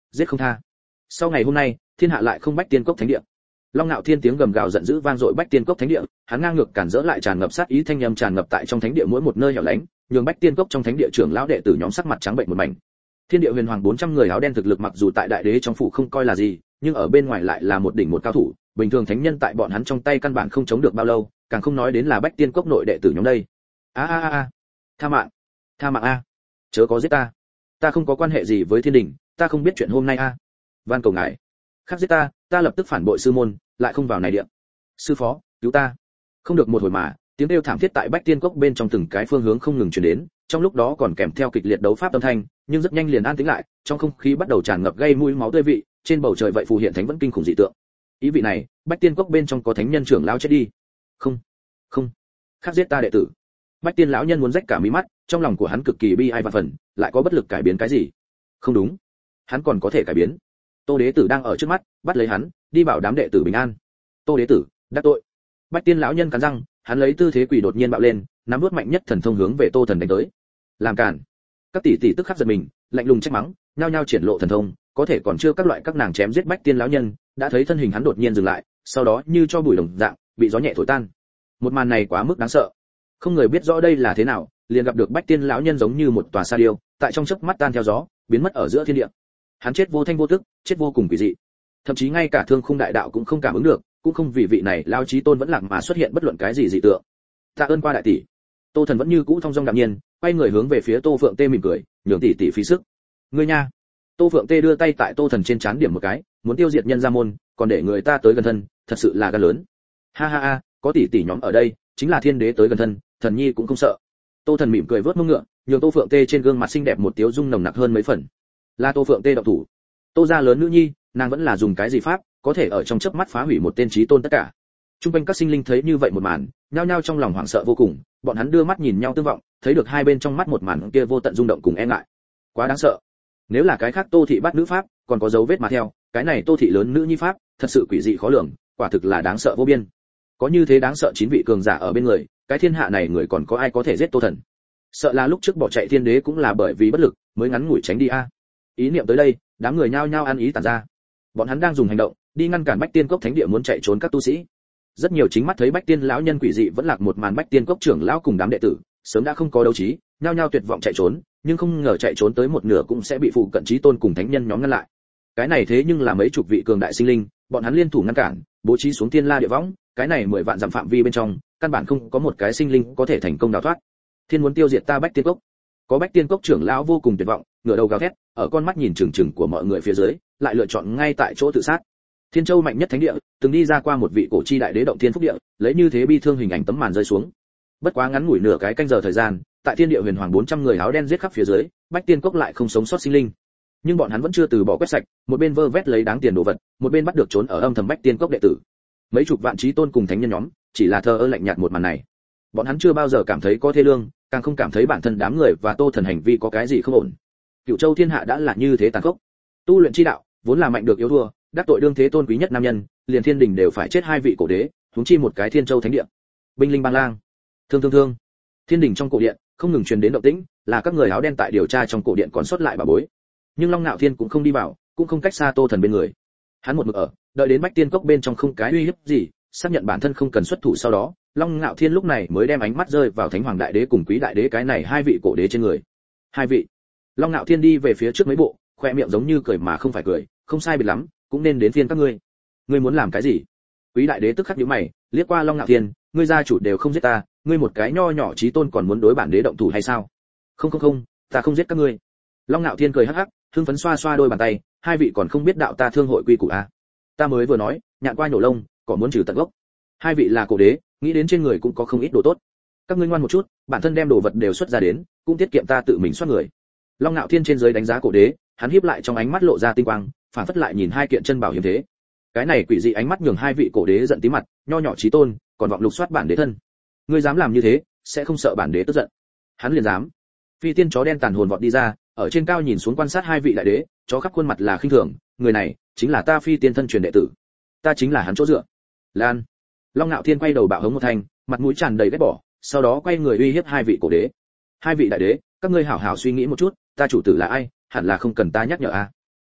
giết không tha. Sau ngày hôm nay, thiên hạ lại không Bách Tiên Cốc thánh địa. Long Nạo Thiên tiếng gầm gào giận dữ vang dội Bách Tiên Cốc thánh địa, hắn ngang ngược cản rỡ lại tràn ngập sát ý thanh âm tràn ngập tại trong thánh địa mỗi một nơi hẻo lánh, nhường Bách Tiên Cốc trong thánh địa trưởng lão đệ tử nhóm sắc mặt trắng bệnh một mảnh. Thiên địa huyền hoàng bốn trăm người áo đen thực lực mặc dù tại đại đế trong phủ không coi là gì, nhưng ở bên ngoài lại là một đỉnh một cao thủ, bình thường thánh nhân tại bọn hắn trong tay căn bản không chống được bao lâu, càng không nói đến là Bách Tiên Cốc nội đệ tử nhóm đây. A a a a, tha mạng, tha mạng a, chớ có giết ta, ta không có quan hệ gì với thiên đình, ta không biết chuyện hôm nay a, van cầu ngài, khắc giết ta, ta lập tức phản bội sư môn, lại không vào này địa. Sư phó, cứu ta. Không được một hồi mà, tiếng kêu thảm thiết tại Bách Tiên Cốc bên trong từng cái phương hướng không ngừng truyền đến, trong lúc đó còn kèm theo kịch liệt đấu pháp âm thanh, nhưng rất nhanh liền an tĩnh lại, trong không khí bắt đầu tràn ngập gây mũi máu tươi vị, trên bầu trời vậy phù hiện thánh vẫn kinh khủng dị tượng. Ý vị này, Bách Tiên Cốc bên trong có thánh nhân trưởng lão chết đi. Không, không, khắc giết ta đệ tử. Bách Tiên lão nhân muốn rách cả mí mắt, trong lòng của hắn cực kỳ bi ai và phần, lại có bất lực cải biến cái gì? Không đúng, hắn còn có thể cải biến. Tô Đế tử đang ở trước mắt, bắt lấy hắn, đi bảo đám đệ tử bình an. Tô Đế tử, đắc tội. Bách Tiên lão nhân cắn răng, hắn lấy tư thế quỷ đột nhiên bạo lên, nắm nuốt mạnh nhất thần thông hướng về Tô Thần đánh tới. Làm cản. Các tỷ tỷ tức khắc giật mình, lạnh lùng trách mắng, nhao nhao triển lộ thần thông, có thể còn chưa các loại các nàng chém giết Bách Tiên lão nhân, đã thấy thân hình hắn đột nhiên dừng lại, sau đó như cho bụi đồng dạng, bị gió nhẹ thổi tan. Một màn này quá mức đáng sợ. Không người biết rõ đây là thế nào, liền gặp được Bách Tiên lão nhân giống như một tòa sa điêu, tại trong chớp mắt tan theo gió, biến mất ở giữa thiên địa. Hắn chết vô thanh vô tức, chết vô cùng quỷ dị. Thậm chí ngay cả Thương Khung đại đạo cũng không cảm ứng được, cũng không vì vị này lão chí tôn vẫn lạc mà xuất hiện bất luận cái gì dị tượng. Tạ ơn qua đại tỷ. Tô Thần vẫn như cũ thong dong đạm nhiên, quay người hướng về phía Tô Phượng Tê mỉm cười, nhường tỷ tỷ phí sức. Ngươi nha. Tô Phượng Tê đưa tay tại Tô Thần trên trán điểm một cái, muốn tiêu diệt nhân gia môn, còn để người ta tới gần thân, thật sự là gan lớn. Ha ha ha, có tỷ tỷ nhóm ở đây, chính là thiên đế tới gần thân, thần nhi cũng không sợ. Tô Thần mỉm cười vớt mông ngựa, nhường Tô Phượng Tê trên gương mặt xinh đẹp một tiếu dung nồng nặc hơn mấy phần. Là Tô Phượng Tê động thủ. Tô gia lớn nữ nhi, nàng vẫn là dùng cái gì pháp, có thể ở trong chớp mắt phá hủy một tên chí tôn tất cả. Trung quanh các sinh linh thấy như vậy một màn, nhao nhao trong lòng hoảng sợ vô cùng, bọn hắn đưa mắt nhìn nhau tương vọng, thấy được hai bên trong mắt một màn kia vô tận rung động cùng e ngại. Quá đáng sợ. Nếu là cái khác Tô thị bắt nữ pháp, còn có dấu vết mà theo, cái này Tô thị lớn nữ nhi pháp, thật sự quỷ dị khó lường, quả thực là đáng sợ vô biên. Có như thế đáng sợ chín vị cường giả ở bên người, cái thiên hạ này người còn có ai có thể giết Tô Thần? Sợ là lúc trước bỏ chạy thiên đế cũng là bởi vì bất lực, mới ngắn ngủi tránh đi a. Ý niệm tới đây, đám người nhao nhao ăn ý tản ra. Bọn hắn đang dùng hành động, đi ngăn cản Bách Tiên Cốc thánh địa muốn chạy trốn các tu sĩ. Rất nhiều chính mắt thấy Bách Tiên lão nhân quỷ dị vẫn lạc một màn Bách Tiên Cốc trưởng lão cùng đám đệ tử, sớm đã không có đấu trí, nhao nhao tuyệt vọng chạy trốn, nhưng không ngờ chạy trốn tới một nửa cũng sẽ bị phụ cận chí tôn cùng thánh nhân nhóm ngăn lại. Cái này thế nhưng là mấy chục vị cường đại sinh linh, bọn hắn liên thủ ngăn cản, bố trí xuống thiên la địa võng, cái này mười vạn dặm phạm vi bên trong, căn bản không có một cái sinh linh có thể thành công đào thoát. Thiên muốn tiêu diệt ta Bách Tiên Cốc. Có Bách Tiên Cốc trưởng lão vô cùng tuyệt vọng, ngửa đầu gào thét, ở con mắt nhìn chừng chừng của mọi người phía dưới, lại lựa chọn ngay tại chỗ tự sát. Thiên Châu mạnh nhất thánh địa, từng đi ra qua một vị cổ chi đại đế động thiên phúc địa, lấy như thế bi thương hình ảnh tấm màn rơi xuống. Bất quá ngắn ngủi nửa cái canh giờ thời gian, tại thiên địa huyền hoàng bốn trăm người áo đen giết khắp phía dưới, Bách Tiên Cốc lại không sống sót sinh linh. Nhưng bọn hắn vẫn chưa từ bỏ quét sạch, một bên vơ vét lấy đáng tiền đồ vật, một bên bắt được trốn ở âm thầm Bách Tiên Cốc đệ tử. Mấy chục vạn chí tôn cùng thánh nhân nhóm, chỉ là thờ ơ lạnh nhạt một màn này. Bọn hắn chưa bao giờ cảm thấy có thê lương, càng không cảm thấy bản thân đám người và Tô Thần hành vi có cái gì không ổn. Cửu Châu thiên hạ đã là như thế tàn khốc. Tu luyện chi đạo, vốn là mạnh được yếu thua, đắc tội đương thế tôn quý nhất nam nhân, liền thiên đình đều phải chết hai vị cổ đế, huống chi một cái Thiên Châu thánh địa. Binh linh bang lang, thương thương thương. Thiên đình trong cổ điện, không ngừng truyền đến động tĩnh, là các người áo đen tại điều tra trong cổ điện còn sót lại bà bối. Nhưng Long Nạo Thiên cũng không đi vào, cũng không cách xa Tô Thần bên người. Hắn một mực ở, đợi đến Bách Tiên Cốc bên trong không cái uy hiếp gì, xác nhận bản thân không cần xuất thủ sau đó, Long Nạo Thiên lúc này mới đem ánh mắt rơi vào Thánh Hoàng Đại Đế cùng Quý Đại Đế cái này hai vị cổ đế trên người. Hai vị. Long Nạo Thiên đi về phía trước mấy bộ, khoe miệng giống như cười mà không phải cười, không sai biệt lắm, cũng nên đến phiên các ngươi. Ngươi muốn làm cái gì? Quý Đại Đế tức khắc nhíu mày, liếc qua Long Nạo Thiên, ngươi gia chủ đều không giết ta, ngươi một cái nho nhỏ chí tôn còn muốn đối bản đế động thủ hay sao? Không không không, ta không giết các ngươi. Long Nạo Thiên cười hắc hắc, hưng phấn xoa xoa đôi bàn tay, hai vị còn không biết đạo ta thương hội quy củ à? Ta mới vừa nói, nhạn qua nhổ lông, có muốn trừ tận gốc. Hai vị là cổ đế, nghĩ đến trên người cũng có không ít đồ tốt. Các ngươi ngoan một chút, bản thân đem đồ vật đều xuất ra đến, cũng tiết kiệm ta tự mình soát người. Long Nạo Thiên trên dưới đánh giá cổ đế, hắn híp lại trong ánh mắt lộ ra tinh quang, phản phất lại nhìn hai kiện chân bảo hiếm thế. Cái này quỷ dị ánh mắt nhường hai vị cổ đế giận tí mặt, nho nhỏ chí tôn, còn vọng lục soát bản đế thân. Ngươi dám làm như thế, sẽ không sợ bản đế tức giận? Hắn liền dám. Phi tiên chó đen tàn hồn vọt đi ra, ở trên cao nhìn xuống quan sát hai vị đại đế, chó khắp khuôn mặt là khinh thường, người này chính là ta Phi tiên thân truyền đệ tử, ta chính là hắn chỗ dựa. Lan. Long Nạo Thiên quay đầu bạo hống một thanh, mặt mũi tràn đầy ghét bỏ, sau đó quay người uy hiếp hai vị cổ đế. Hai vị đại đế, các ngươi hảo hảo suy nghĩ một chút, ta chủ tử là ai, hẳn là không cần ta nhắc nhở a. À.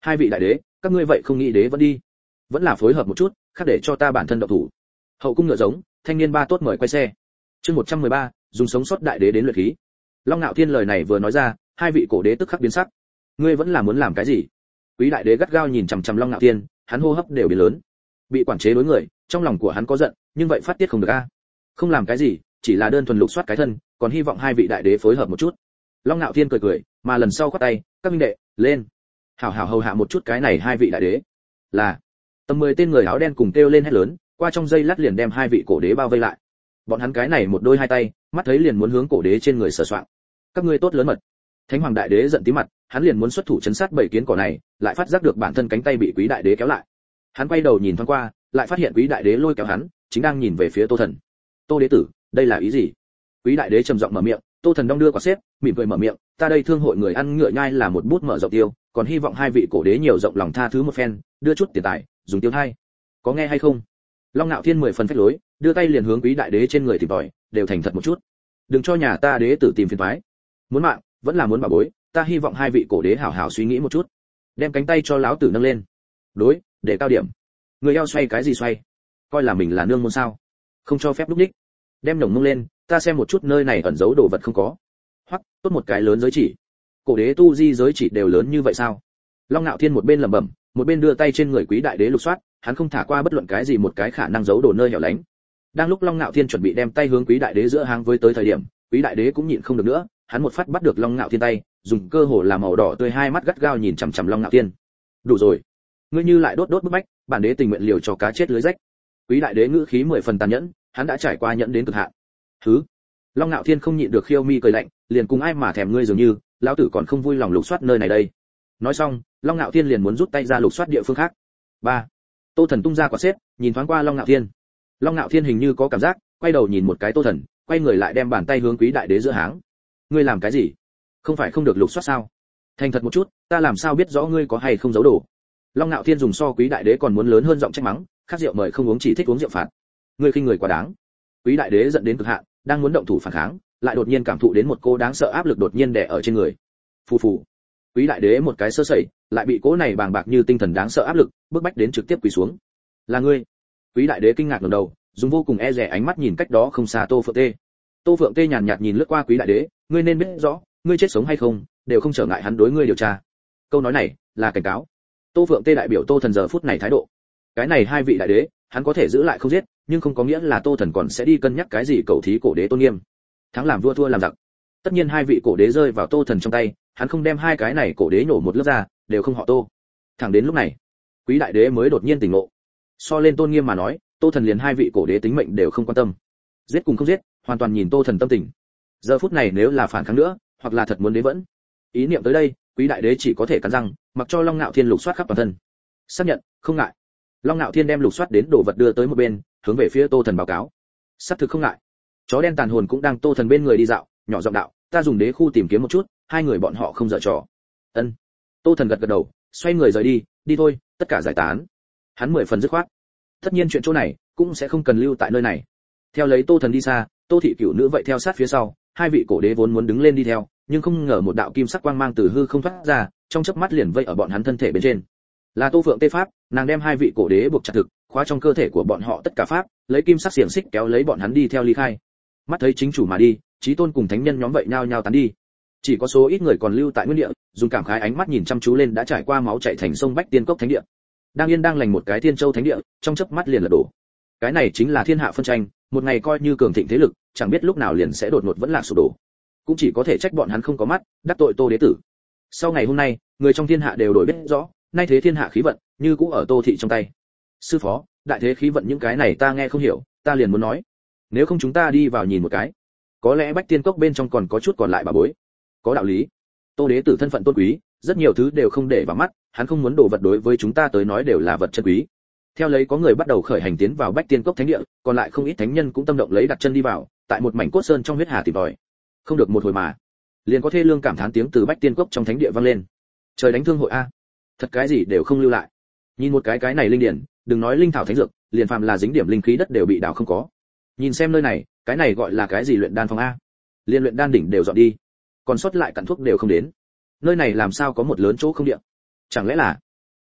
Hai vị đại đế, các ngươi vậy không nghĩ đế vẫn đi, vẫn là phối hợp một chút, khác để cho ta bản thân động thủ. Hậu cung ngựa giống, thanh niên ba tốt mời quay xe. Chương một trăm mười ba, dùng sống sót đại đế đến luyện khí. Long Nạo Thiên lời này vừa nói ra, hai vị cổ đế tức khắc biến sắc. Ngươi vẫn là muốn làm cái gì? Quý đại đế gắt gao nhìn chằm chằm Long Nạo Thiên, hắn hô hấp đều biến lớn. Bị quản chế đối người, trong lòng của hắn có giận, nhưng vậy phát tiết không được a. Không làm cái gì, chỉ là đơn thuần lục soát cái thân, còn hy vọng hai vị đại đế phối hợp một chút. Long Nạo Thiên cười cười, mà lần sau khoát tay, các minh đệ, lên. Hảo hảo hầu hạ một chút cái này hai vị đại đế. Là. Tầm mười tên người áo đen cùng kêu lên hét lớn, qua trong giây lát liền đem hai vị cổ đế bao vây lại. Bọn hắn cái này một đôi hai tay, mắt thấy liền muốn hướng cổ đế trên người sờ soạng. Các ngươi tốt lớn mật. Thánh hoàng đại đế giận tí mặt, hắn liền muốn xuất thủ chấn sát bảy kiến cỏ này, lại phát giác được bản thân cánh tay bị quý đại đế kéo lại. Hắn quay đầu nhìn thoáng qua, lại phát hiện quý đại đế lôi kéo hắn, chính đang nhìn về phía Tô Thần. Tô đế tử, đây là ý gì? Quý đại đế trầm giọng mở miệng, Tô Thần đong đưa quả xếp, mỉm cười mở miệng, ta đây thương hội người ăn ngựa nhai là một bút mở rộng tiêu, còn hy vọng hai vị cổ đế nhiều rộng lòng tha thứ một phen, đưa chút tiền tài, dùng tiêu hay. Có nghe hay không? Long Nạo Thiên mười phần phách lối, đưa tay liền hướng quý đại đế trên người tìm tòi, đều thành thật một chút. Đừng cho nhà ta đế tử tìm phiền toái. Muốn mạng, vẫn là muốn bảo bối, ta hy vọng hai vị cổ đế hảo hảo suy nghĩ một chút. Đem cánh tay cho lão tử nâng lên. Đối, để cao điểm. Người eo xoay cái gì xoay? Coi là mình là nương môn sao? Không cho phép lúc đích. Đem nhổng mông lên, ta xem một chút nơi này ẩn giấu đồ vật không có. Hoặc, tốt một cái lớn giới chỉ. Cổ đế tu di giới chỉ đều lớn như vậy sao? Long Nạo Thiên một bên lẩm bẩm, một bên đưa tay trên người quý đại đế lục soát, hắn không thả qua bất luận cái gì một cái khả năng giấu đồ nơi hẻo lánh. Đang lúc Long Nạo Thiên chuẩn bị đem tay hướng quý đại đế giữa hang với tới thời điểm, quý đại đế cũng nhịn không được nữa, hắn một phát bắt được Long Nạo Thiên tay, dùng cơ hồ là màu đỏ tươi hai mắt gắt gao nhìn chằm chằm Long Nạo Thiên. Đủ rồi, ngươi như lại đốt đốt bức bách, bản đế tình nguyện liều cho cá chết lưới rách. Quý đại đế ngữ khí mười phần tàn nhẫn, hắn đã trải qua nhẫn đến cực hạn. Thứ. Long Nạo Thiên không nhịn được khiêu mi cười lạnh, liền cùng ai mà thèm ngươi dường như, lão tử còn không vui lòng lục soát nơi này đây. Nói xong, Long Nạo Thiên liền muốn rút tay ra lục soát địa phương khác. Ba. Tô Thần tung ra quả xếp, nhìn thoáng qua Long Nạo Thiên. Long Nạo Thiên hình như có cảm giác, quay đầu nhìn một cái Tô Thần, quay người lại đem bàn tay hướng quý đại đế giữa háng. Ngươi làm cái gì? Không phải không được lục soát sao? Thành thật một chút, ta làm sao biết rõ ngươi có hay không giấu đồ? Long Nạo Thiên dùng so quý đại đế còn muốn lớn hơn giọng trách mắng, khát rượu mời không uống chỉ thích uống rượu phạt. Ngươi khinh người quá đáng. Quý đại đế giận đến cực hạn, đang muốn động thủ phản kháng, lại đột nhiên cảm thụ đến một cô đáng sợ áp lực đột nhiên đè ở trên người. Phù phù. Quý đại đế một cái sơ sẩy, lại bị cỗ này bàng bạc như tinh thần đáng sợ áp lực, bức bách đến trực tiếp quỳ xuống. Là ngươi? Quý đại đế kinh ngạc ngẩng đầu, dùng vô cùng e dè ánh mắt nhìn cách đó không xa Tô Phượng Tê. Tô Phượng Tê nhàn nhạt nhìn lướt qua quý đại đế, ngươi nên biết rõ, ngươi chết sống hay không, đều không trở ngại hắn đối ngươi điều tra. Câu nói này là cảnh cáo. Tô Phượng Tê đại biểu Tô Thần giờ phút này thái độ. Cái này hai vị đại đế, hắn có thể giữ lại không giết, nhưng không có nghĩa là Tô Thần còn sẽ đi cân nhắc cái gì cầu thí cổ đế tôn nghiêm. Thắng làm vua thua làm giặc. Tất nhiên hai vị cổ đế rơi vào Tô Thần trong tay, hắn không đem hai cái này cổ đế nổ một lớp ra, đều không họ Tô. Thẳng đến lúc này, quý đại đế mới đột nhiên tỉnh ngộ. So lên tôn nghiêm mà nói, Tô Thần liền hai vị cổ đế tính mệnh đều không quan tâm. Giết cùng không giết, hoàn toàn nhìn Tô Thần tâm tình. Giờ phút này nếu là phản kháng nữa, hoặc là thật muốn đế vẫn. Ý niệm tới đây, quý đại đế chỉ có thể cắn răng, mặc cho Long Nạo Thiên lục soát khắp toàn thân. Xác nhận, không ngại. Long Nạo Thiên đem lục soát đến đồ vật đưa tới một bên, hướng về phía Tô Thần báo cáo. Xác thực không ngại. Chó đen tàn hồn cũng đang Tô Thần bên người đi dạo, nhỏ giọng đạo, ta dùng đế khu tìm kiếm một chút, hai người bọn họ không dở trò. Ân. Tô Thần gật gật đầu, xoay người rời đi, đi thôi, tất cả giải tán. Hắn mười phần dứt khoát. Tất nhiên chuyện chỗ này cũng sẽ không cần lưu tại nơi này. Theo lấy Tô Thần đi xa, Tô thị cửu nữ vậy theo sát phía sau, hai vị cổ đế vốn muốn đứng lên đi theo, nhưng không ngờ một đạo kim sắc quang mang từ hư không thoát ra, trong chớp mắt liền vây ở bọn hắn thân thể bên trên. Là Tô Phượng Tê pháp, nàng đem hai vị cổ đế buộc chặt thực, khóa trong cơ thể của bọn họ tất cả pháp, lấy kim sắc xiềng xích kéo lấy bọn hắn đi theo ly khai. Mắt thấy chính chủ mà đi, chí tôn cùng thánh nhân nhóm vậy nhao nhao tán đi. Chỉ có số ít người còn lưu tại nguyên địa, dùng cảm khái ánh mắt nhìn chăm chú lên đã trải qua máu chảy thành sông Bách Tiên Cốc thánh địa. Đang yên đang lành một cái Thiên Châu thánh địa, trong chớp mắt liền lật đổ. Cái này chính là thiên hạ phân tranh, một ngày coi như cường thịnh thế lực, chẳng biết lúc nào liền sẽ đột ngột vẫn là sụp đổ. Cũng chỉ có thể trách bọn hắn không có mắt, đắc tội Tô đế tử. Sau ngày hôm nay, người trong thiên hạ đều đổi biết rõ, nay thế thiên hạ khí vận, như cũ ở Tô thị trong tay. Sư phó, đại thế khí vận những cái này ta nghe không hiểu, ta liền muốn nói, nếu không chúng ta đi vào nhìn một cái, có lẽ Bách Tiên Cốc bên trong còn có chút còn lại bà bối. Có đạo lý. Tô đế tử thân phận tôn quý, rất nhiều thứ đều không để vào mắt, hắn không muốn đồ vật đối với chúng ta tới nói đều là vật chân quý. Theo lấy có người bắt đầu khởi hành tiến vào Bách Tiên Cốc thánh địa, còn lại không ít thánh nhân cũng tâm động lấy đặt chân đi vào, tại một mảnh cốt sơn trong huyết hà tìm tòi. Không được một hồi mà, liền có thê lương cảm thán tiếng từ Bách Tiên Cốc trong thánh địa vang lên. Trời đánh thương hội a, thật cái gì đều không lưu lại. Nhìn một cái cái này linh điển, đừng nói linh thảo thánh dược, liền phàm là dính điểm linh khí đất đều bị đào không có. Nhìn xem nơi này, cái này gọi là cái gì luyện đan phòng a? Liên luyện đan đỉnh đều dọn đi, còn sót lại cặn thuốc đều không đến. Nơi này làm sao có một lớn chỗ không địa? Chẳng lẽ là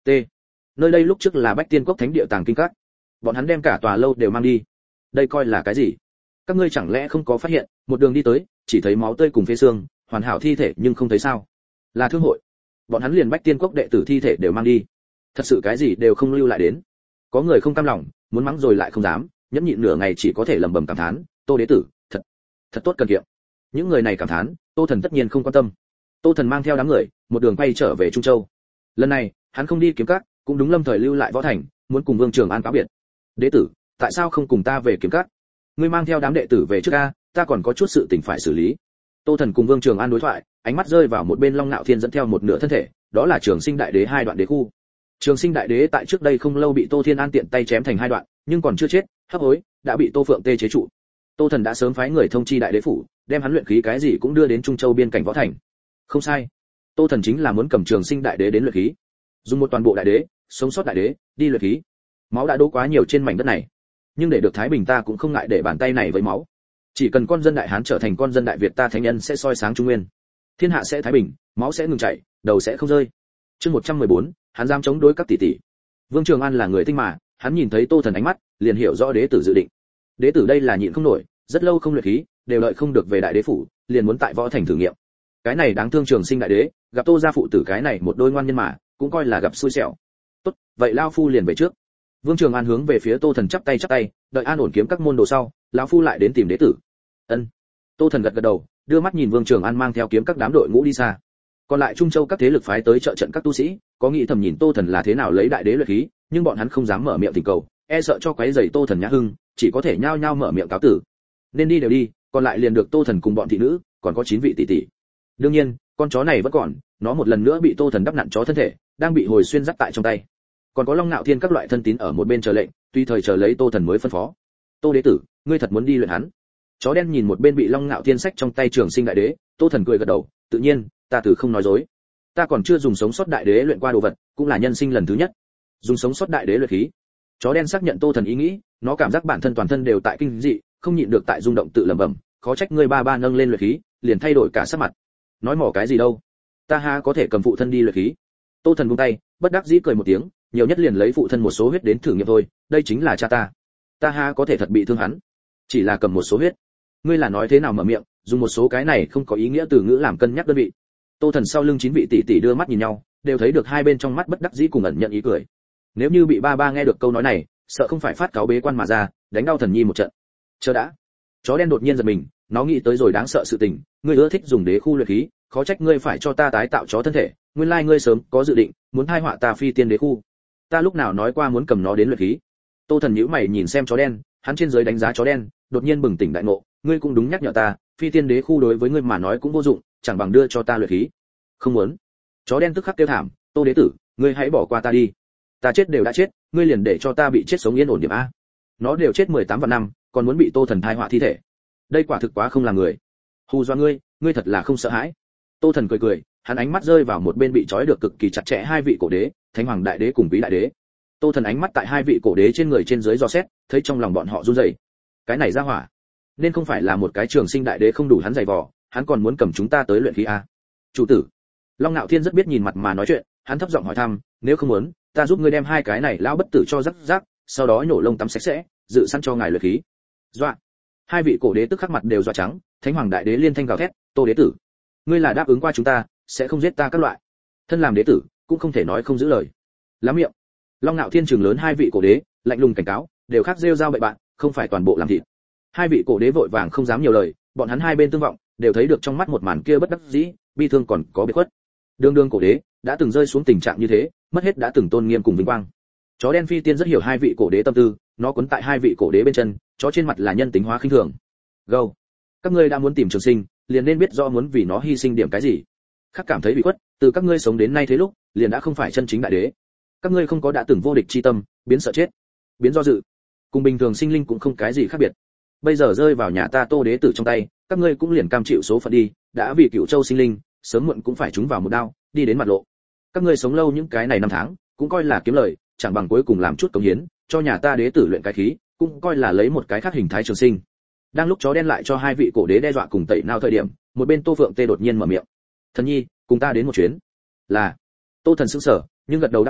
T. Nơi đây lúc trước là Bách Tiên Cốc thánh địa tàng kinh các. Bọn hắn đem cả tòa lâu đều mang đi. Đây coi là cái gì? Các ngươi chẳng lẽ không có phát hiện, một đường đi tới, chỉ thấy máu tươi cùng phế xương, hoàn hảo thi thể nhưng không thấy sao? Là thương hội. Bọn hắn liền Bách Tiên Cốc đệ tử thi thể đều mang đi. Thật sự cái gì đều không lưu lại đến. Có người không cam lòng, muốn mắng rồi lại không dám, nhẫn nhịn nửa ngày chỉ có thể lẩm bẩm cảm thán, Tô đế tử, thật, thật tốt cần kiệm. Những người này cảm thán, Tô Thần tất nhiên không quan tâm. Tô Thần mang theo đám người, một đường quay trở về Trung Châu. Lần này, hắn không đi kiếm các, cũng đúng lâm thời lưu lại võ thành, muốn cùng Vương Trường An cáo biệt. Đế tử, tại sao không cùng ta về kiếm các? Ngươi mang theo đám đệ tử về trước a, ta còn có chút sự tình phải xử lý. Tô Thần cùng Vương Trường An đối thoại, ánh mắt rơi vào một bên Long Nạo Thiên dẫn theo một nửa thân thể, đó là Trường Sinh Đại Đế hai đoạn đế khu. Trường Sinh Đại Đế tại trước đây không lâu bị Tô Thiên An tiện tay chém thành hai đoạn, nhưng còn chưa chết, hấp hối, đã bị Tô Phượng Tê chế trụ. Tô Thần đã sớm phái người thông chi Đại Đế phủ, đem hắn luyện khí cái gì cũng đưa đến Trung Châu biên cảnh võ thành. Không sai, Tô Thần chính là muốn cầm Trường Sinh Đại Đế đến luyện khí, dùng một toàn bộ đại đế, sống sót đại đế, đi luyện khí. Máu đã đổ quá nhiều trên mảnh đất này, nhưng để được thái bình ta cũng không ngại để bàn tay này với máu. Chỉ cần con dân đại hán trở thành con dân đại Việt, ta thánh nhân sẽ soi sáng trung nguyên, thiên hạ sẽ thái bình, máu sẽ ngừng chảy, đầu sẽ không rơi. Chương một trăm mười bốn, hắn dám chống đối các tỷ tỷ. Vương Trường An là người tinh mà, hắn nhìn thấy Tô Thần ánh mắt, liền hiểu rõ đế tử dự định. Đế tử đây là nhịn không nổi, rất lâu không luyện khí, đều đợi không được về đại đế phủ, liền muốn tại võ thành thử nghiệm. Cái này đáng thương Trường Sinh Đại Đế, gặp Tô gia phụ tử cái này một đôi ngoan nhân mà, cũng coi là gặp xui xẻo. Tốt, vậy lão phu liền về trước. Vương Trường An hướng về phía Tô Thần chắp tay chắp tay, đợi an ổn kiếm các môn đồ sau, lão phu lại đến tìm đế tử. Ân. Tô Thần gật gật đầu, đưa mắt nhìn Vương Trường An mang theo kiếm các đám đội ngũ đi xa. Còn lại Trung Châu các thế lực phái tới trợ trận các tu sĩ, có nghĩ thầm nhìn Tô Thần là thế nào lấy đại đế luyện khí, nhưng bọn hắn không dám mở miệng thỉnh cầu, e sợ cho quấy rầy Tô Thần nhã hưng, chỉ có thể nhao nhao mở miệng cáo tử. Nên đi đều đi, còn lại liền được Tô Thần cùng bọn thị nữ, còn có chín vị tỷ tỷ. Đương nhiên, con chó này vẫn còn, nó một lần nữa bị Tô Thần đắp nặn chó thân thể, đang bị hồi xuyên dắt tại trong tay. Còn có Long Nạo Thiên các loại thân tín ở một bên chờ lệnh, tuy thời chờ lấy Tô Thần mới phân phó. Tô đế tử, ngươi thật muốn đi luyện hắn? Chó đen nhìn một bên bị Long Nạo Thiên sách trong tay Trường Sinh Đại Đế, Tô Thần cười gật đầu, tự nhiên, ta từ không nói dối. Ta còn chưa dùng sống sót đại đế luyện qua đồ vật, cũng là nhân sinh lần thứ nhất. Dùng sống sót đại đế luyện khí. Chó đen xác nhận Tô Thần ý nghĩ, nó cảm giác bản thân toàn thân đều tại kinh dị, không nhịn được tại rung động tự lẩm bẩm, khó trách ngươi ba ba nâng lên luyện khí, liền thay đổi cả sắc mặt. Nói mỏ cái gì đâu? Ta ha có thể cầm phụ thân đi luyện khí. Tô Thần buông tay, bất đắc dĩ cười một tiếng, nhiều nhất liền lấy phụ thân một số huyết đến thử nghiệm thôi, đây chính là cha ta. Ta ha có thể thật bị thương hắn, chỉ là cầm một số huyết. Ngươi là nói thế nào mở miệng, dùng một số cái này không có ý nghĩa từ ngữ làm cân nhắc đơn vị. Tô Thần sau lưng chín vị tỷ tỷ đưa mắt nhìn nhau, đều thấy được hai bên trong mắt bất đắc dĩ cùng ẩn nhận ý cười. Nếu như bị ba ba nghe được câu nói này, sợ không phải phát cáo bế quan mà ra, đánh đau Thần Nhi một trận. Chờ đã. Chó đen đột nhiên giật mình, nó nghĩ tới rồi đáng sợ sự tình, ngươi ưa thích dùng đế khu luyện khí, khó trách ngươi phải cho ta tái tạo chó thân thể, nguyên lai ngươi sớm có dự định, muốn thay họa ta phi tiên đế khu. Ta lúc nào nói qua muốn cầm nó đến luyện khí? Tô Thần nhíu mày nhìn xem chó đen, hắn trên dưới đánh giá chó đen, đột nhiên bừng tỉnh đại ngộ, ngươi cũng đúng nhắc nhở ta, phi tiên đế khu đối với ngươi mà nói cũng vô dụng, chẳng bằng đưa cho ta luyện khí. Không muốn. Chó đen tức khắc kêu thảm, Tô đế tử, ngươi hãy bỏ qua ta đi. Ta chết đều đã chết, ngươi liền để cho ta bị chết sống yên ổn điểm a. Nó đều chết mười tám vạn năm, còn muốn bị Tô Thần thai họa thi thể. Đây quả thực quá không là người. Hù dọa ngươi, ngươi thật là không sợ hãi. Tô Thần cười cười, hắn ánh mắt rơi vào một bên bị trói được cực kỳ chặt chẽ hai vị cổ đế, Thánh Hoàng Đại Đế cùng Quý Đại Đế. Tô Thần ánh mắt tại hai vị cổ đế trên người trên dưới dò xét, thấy trong lòng bọn họ run rẩy. Cái này ra hỏa, nên không phải là một cái Trường Sinh Đại Đế không đủ hắn dày vò, hắn còn muốn cầm chúng ta tới luyện khí a. Chủ tử. Long Nạo Thiên rất biết nhìn mặt mà nói chuyện, hắn thấp giọng hỏi thăm, nếu không muốn, ta giúp ngươi đem hai cái này lão bất tử cho rắc rắc, sau đó nhổ lông tắm sạch sẽ, dự sẵn cho ngài luyện khí. Dọa. Hai vị cổ đế tức khắc mặt đều dọa trắng, Thánh Hoàng Đại Đế liên thanh gào thét, Tô đế tử, ngươi là đáp ứng qua chúng ta, sẽ không giết ta các loại. Thân làm đế tử, cũng không thể nói không giữ lời. Lắm miệng. Long Nạo Thiên trừng lớn hai vị cổ đế, lạnh lùng cảnh cáo, đều khác rêu rao bậy bạn, không phải toàn bộ làm thịt. Hai vị cổ đế vội vàng không dám nhiều lời, bọn hắn hai bên tương vọng, đều thấy được trong mắt một màn kia bất đắc dĩ, bi thương còn có biệt khuất. Đường đường cổ đế đã từng rơi xuống tình trạng như thế, mất hết đã từng tôn nghiêm cùng vinh quang. Chó đen phi tiên rất hiểu hai vị cổ đế tâm tư, nó quấn tại hai vị cổ đế bên chân, chó trên mặt là nhân tính hóa khinh thường. Gâu, các ngươi đã muốn tìm Trường Sinh, liền nên biết rõ muốn vì nó hy sinh điểm cái gì. Khác cảm thấy bị khuất, từ các ngươi sống đến nay thế lúc, liền đã không phải chân chính đại đế. Các ngươi không có đã từng vô địch chi tâm, biến sợ chết, biến do dự, cùng bình thường sinh linh cũng không cái gì khác biệt. Bây giờ rơi vào nhà ta Tô đế tử trong tay, các ngươi cũng liền cam chịu số phận đi, đã vì Cửu Châu sinh linh, sớm muộn cũng phải trúng vào một đao, đi đến mặt lộ. Các ngươi sống lâu những cái này năm tháng, cũng coi là kiếm lời, chẳng bằng cuối cùng làm chút công hiến, cho nhà ta đế tử luyện cái khí, cũng coi là lấy một cái khác hình thái Trường Sinh. Đang lúc chó đen lại cho hai vị cổ đế đe dọa cùng tẩy nao thời điểm, một bên Tô Phượng Tê đột nhiên mở miệng. Thần Nhi, cùng ta đến một chuyến. Là. Tô Thần sững sờ, nhưng gật đầu đáp ứng,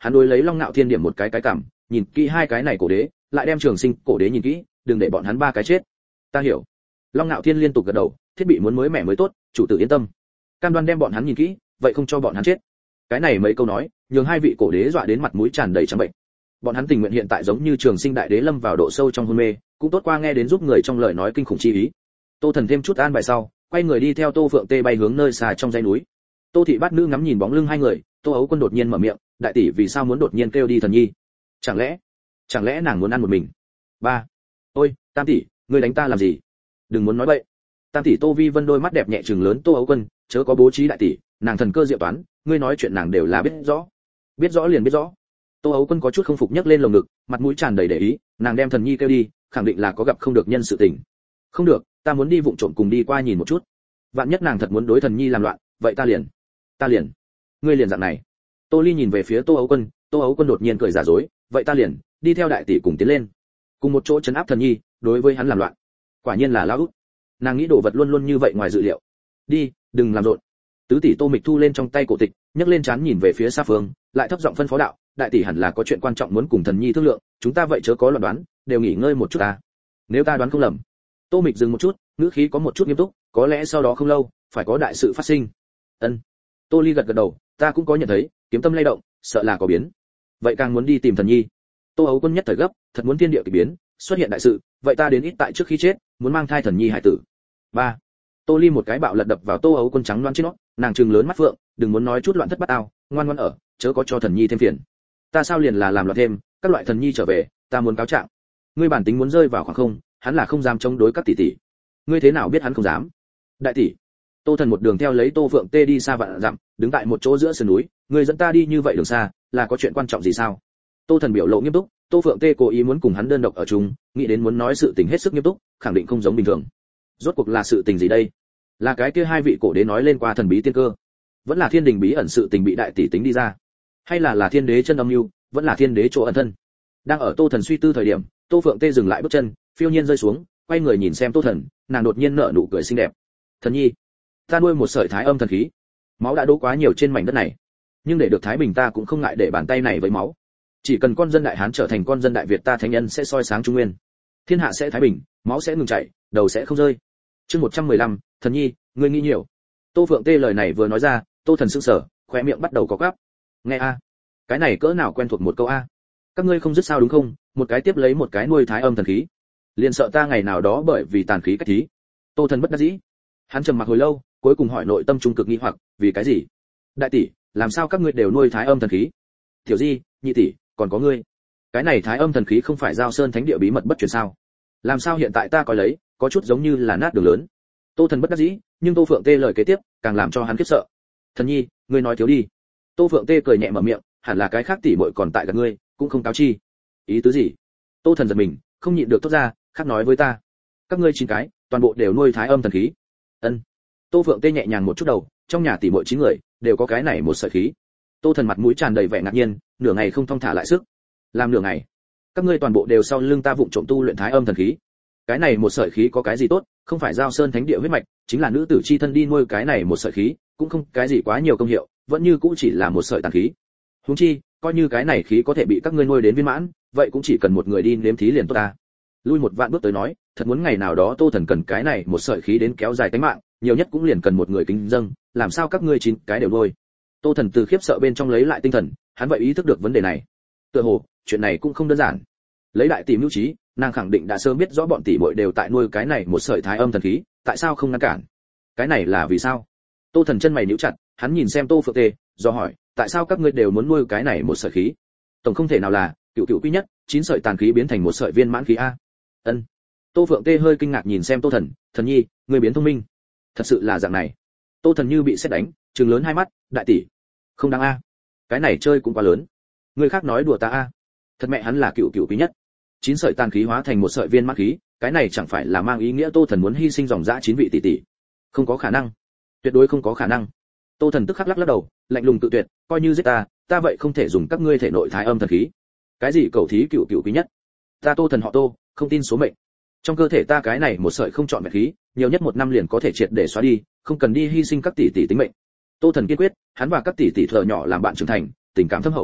hắn đối lấy Long Nạo Thiên điểm một cái cái cảm, nhìn kỹ hai cái này cổ đế, lại đem Trường Sinh cổ đế nhìn kỹ, đừng để bọn hắn ba cái chết. Ta hiểu. Long Nạo Thiên liên tục gật đầu, thiết bị muốn mới mẻ mới tốt, chủ tử yên tâm. Cam đoan đem bọn hắn nhìn kỹ, vậy không cho bọn hắn chết. Cái này mấy câu nói, nhường hai vị cổ đế dọa đến mặt mũi tràn đầy trắng bệnh. Bọn hắn tình nguyện hiện tại giống như Trường Sinh đại đế lâm vào độ sâu trong hôn mê, cũng tốt qua nghe đến giúp người trong lời nói kinh khủng chi ý. Tô Thần thêm chút an bài sau, quay người đi theo Tô Phượng Tê bay hướng nơi xa trong dãy núi. Tô thị bát nữ ngắm nhìn bóng lưng hai người, Tô Ấu Quân đột nhiên mở miệng, đại tỷ vì sao muốn đột nhiên kêu đi Thần Nhi? Chẳng lẽ, chẳng lẽ nàng muốn ăn một mình? Ba, ôi, Tam tỷ, ngươi đánh ta làm gì? Đừng muốn nói bậy. Tam tỷ Tô Vi Vân đôi mắt đẹp nhẹ trừng lớn Tô Ấu Quân, chớ có bố trí đại tỷ, nàng thần cơ diệu toán, ngươi nói chuyện nàng đều là biết rõ. Biết rõ liền biết rõ. Tô Ấu Quân có chút không phục nhấc lên lồng ngực, mặt mũi tràn đầy để ý, nàng đem Thần Nhi kêu đi, khẳng định là có gặp không được nhân sự tình. Không được, ta muốn đi vụng trộm cùng đi qua nhìn một chút. Vạn nhất nàng thật muốn đối Thần Nhi làm loạn, vậy ta liền, ta liền, ngươi liền dạng này. Tô Ly nhìn về phía Tô Ấu Quân, Tô Ấu Quân đột nhiên cười giả dối, vậy ta liền đi theo đại tỷ cùng tiến lên, cùng một chỗ trấn áp Thần Nhi, đối với hắn làm loạn. Quả nhiên là lão út. Nàng nghĩ đồ vật luôn luôn như vậy ngoài dự liệu. Đi, đừng làm rộn. Tứ tỷ Tô Mịch thu lên trong tay cổ tịch, nhấc lên trán nhìn về phía xa phương, lại thấp giọng phân phó đạo, đại tỷ hẳn là có chuyện quan trọng muốn cùng Thần Nhi thương lượng, chúng ta vậy chớ có loạn đoán, đều nghỉ ngơi một chút ta. Nếu ta đoán không lầm. Tô Mịch dừng một chút, ngữ khí có một chút nghiêm túc, có lẽ sau đó không lâu, phải có đại sự phát sinh. Ân. Tô Ly gật gật đầu, ta cũng có nhận thấy, kiếm tâm lay động, sợ là có biến. Vậy càng muốn đi tìm Thần Nhi. Tô Ấu Quân nhất thời gấp, thật muốn thiên địa kỳ biến, xuất hiện đại sự, vậy ta đến ít tại trước khi chết, muốn mang thai Thần Nhi hải tử. Ba. Tô Ly một cái bạo lật đập vào Tô Ấu Quân trắng loáng trên nó, nàng trừng lớn mắt phượng, đừng muốn nói chút loạn thất bát ao, ngoan ngoãn ở, chớ có cho Thần Nhi thêm phiền. Ta sao liền là làm loạn thêm, các loại Thần Nhi trở về, ta muốn cáo trạng. Ngươi bản tính muốn rơi vào khoảng không, hắn là không dám chống đối các tỷ tỷ. Ngươi thế nào biết hắn không dám? Đại tỷ. Tô Thần một đường theo lấy Tô Phượng Tê đi xa vạn dặm, đứng tại một chỗ giữa sườn núi, ngươi dẫn ta đi như vậy đường xa, là có chuyện quan trọng gì sao? Tô Thần biểu lộ nghiêm túc, Tô Phượng Tê cố ý muốn cùng hắn đơn độc ở chung, nghĩ đến muốn nói sự tình hết sức nghiêm túc, khẳng định không giống bình thường. Rốt cuộc là sự tình gì đây? Là cái kia hai vị cổ đế nói lên qua thần bí tiên cơ, vẫn là thiên đình bí ẩn sự tình bị đại tỷ tính đi ra, hay là là thiên đế chân âm mưu, vẫn là thiên đế chỗ ẩn thân? Đang ở Tô Thần suy tư thời điểm, Tô Phượng Tê dừng lại bước chân, phiêu nhiên rơi xuống, quay người nhìn xem Tô Thần, nàng đột nhiên nở nụ cười xinh đẹp. Thần Nhi, ta nuôi một sợi thái âm thần khí, máu đã đổ quá nhiều trên mảnh đất này, nhưng để được thái bình ta cũng không ngại để bàn tay này với máu. Chỉ cần con dân đại hán trở thành con dân đại việt, ta thánh nhân sẽ soi sáng trung nguyên, thiên hạ sẽ thái bình, máu sẽ ngừng chảy, đầu sẽ không rơi. Chương một trăm mười lăm, Thần Nhi, ngươi nghĩ nhiều. Tô Phượng Tê lời này vừa nói ra, Tô Thần sững sờ, khóe miệng bắt đầu có quắp. Nghe a, cái này cỡ nào quen thuộc một câu a. Các ngươi không dứt sao đúng không? Một cái tiếp lấy một cái nuôi thái âm thần khí, liền sợ ta ngày nào đó bởi vì tàn khí cách thí. Tô Thần bất đắc dĩ, hắn trầm mặc hồi lâu, cuối cùng hỏi nội tâm trung cực nghi hoặc, vì cái gì? Đại tỷ, làm sao các ngươi đều nuôi thái âm thần khí? Tiểu Di, nhị tỷ, còn có ngươi. Cái này thái âm thần khí không phải giao sơn thánh địa bí mật bất truyền sao? Làm sao hiện tại ta coi lấy, có chút giống như là nát đường lớn. Tô Thần bất đắc dĩ, nhưng Tô Phượng Tê lời kế tiếp càng làm cho hắn khiếp sợ. Thần Nhi, ngươi nói thiếu đi. Tô Phượng Tê cười nhẹ mở miệng, hẳn là cái khác tỷ muội còn tại gần ngươi, cũng không cáo chi. Ý tứ gì? Tô Thần giật mình, không nhịn được thốt ra, khác nói với ta. Các ngươi chín cái, toàn bộ đều nuôi thái âm thần khí. Ân. Tô Phượng Tê nhẹ nhàng một chút đầu, trong nhà tỷ muội chín người đều có cái này một sợi khí. Tô Thần mặt mũi tràn đầy vẻ ngạc nhiên, nửa ngày không thong thả lại sức. Làm nửa ngày, các ngươi toàn bộ đều sau lưng ta vụng trộm tu luyện thái âm thần khí. Cái này một sợi khí có cái gì tốt, không phải giao sơn thánh địa huyết mạch, chính là nữ tử chi thân đi nuôi cái này một sợi khí, cũng không cái gì quá nhiều công hiệu, vẫn như cũ chỉ là một sợi tàn khí. Huống chi, coi như cái này khí có thể bị các ngươi nuôi đến viên mãn, vậy cũng chỉ cần một người đi nếm thí liền tốt ta. Lui một vạn bước tới nói, thật muốn ngày nào đó Tô Thần cần cái này một sợi khí đến kéo dài tính mạng, nhiều nhất cũng liền cần một người kính dâng, làm sao các ngươi chín cái đều nuôi? Tô Thần từ khiếp sợ bên trong lấy lại tinh thần, hắn vậy ý thức được vấn đề này. Tựa hồ, chuyện này cũng không đơn giản. Lấy đại tỷ mưu trí, nàng khẳng định đã sớm biết rõ bọn tỷ muội đều tại nuôi cái này một sợi thái âm thần khí, tại sao không ngăn cản? Cái này là vì sao? Tô Thần chân mày nhíu chặt, hắn nhìn xem Tô Phượng Tê, do hỏi, tại sao các ngươi đều muốn nuôi cái này một sợi khí? Tổng không thể nào là cựu cựu quý nhất, chín sợi tàn khí biến thành một sợi viên mãn khí a? Ân. Tô Phượng Tê hơi kinh ngạc nhìn xem Tô Thần, Thần Nhi, ngươi biến thông minh. Thật sự là dạng này. Tô Thần như bị sét đánh, trừng lớn hai mắt, đại tỷ, không đáng a. Cái này chơi cũng quá lớn. Người khác nói đùa ta a. Thật mẹ hắn là cựu cựu quý nhất. Chín sợi tàn khí hóa thành một sợi viên mãn khí, cái này chẳng phải là mang ý nghĩa Tô Thần muốn hy sinh dòng dã chín vị tỷ tỷ? Không có khả năng, tuyệt đối không có khả năng. Tô Thần tức khắc lắc lắc đầu, lạnh lùng tự tuyệt, coi như giết ta, ta vậy không thể dùng các ngươi thể nội thái âm thần khí. Cái gì cầu thí cựu cựu quý nhất? Ta Tô Thần họ Tô, không tin số mệnh. Trong cơ thể ta cái này một sợi không chọn vẹn khí, nhiều nhất một năm liền có thể triệt để xóa đi, không cần đi hy sinh các tỷ tỷ tính mệnh. Tô Thần kiên quyết, hắn và các tỷ tỷ thợ nhỏ làm bạn trưởng thành, tình cảm thâm hậu.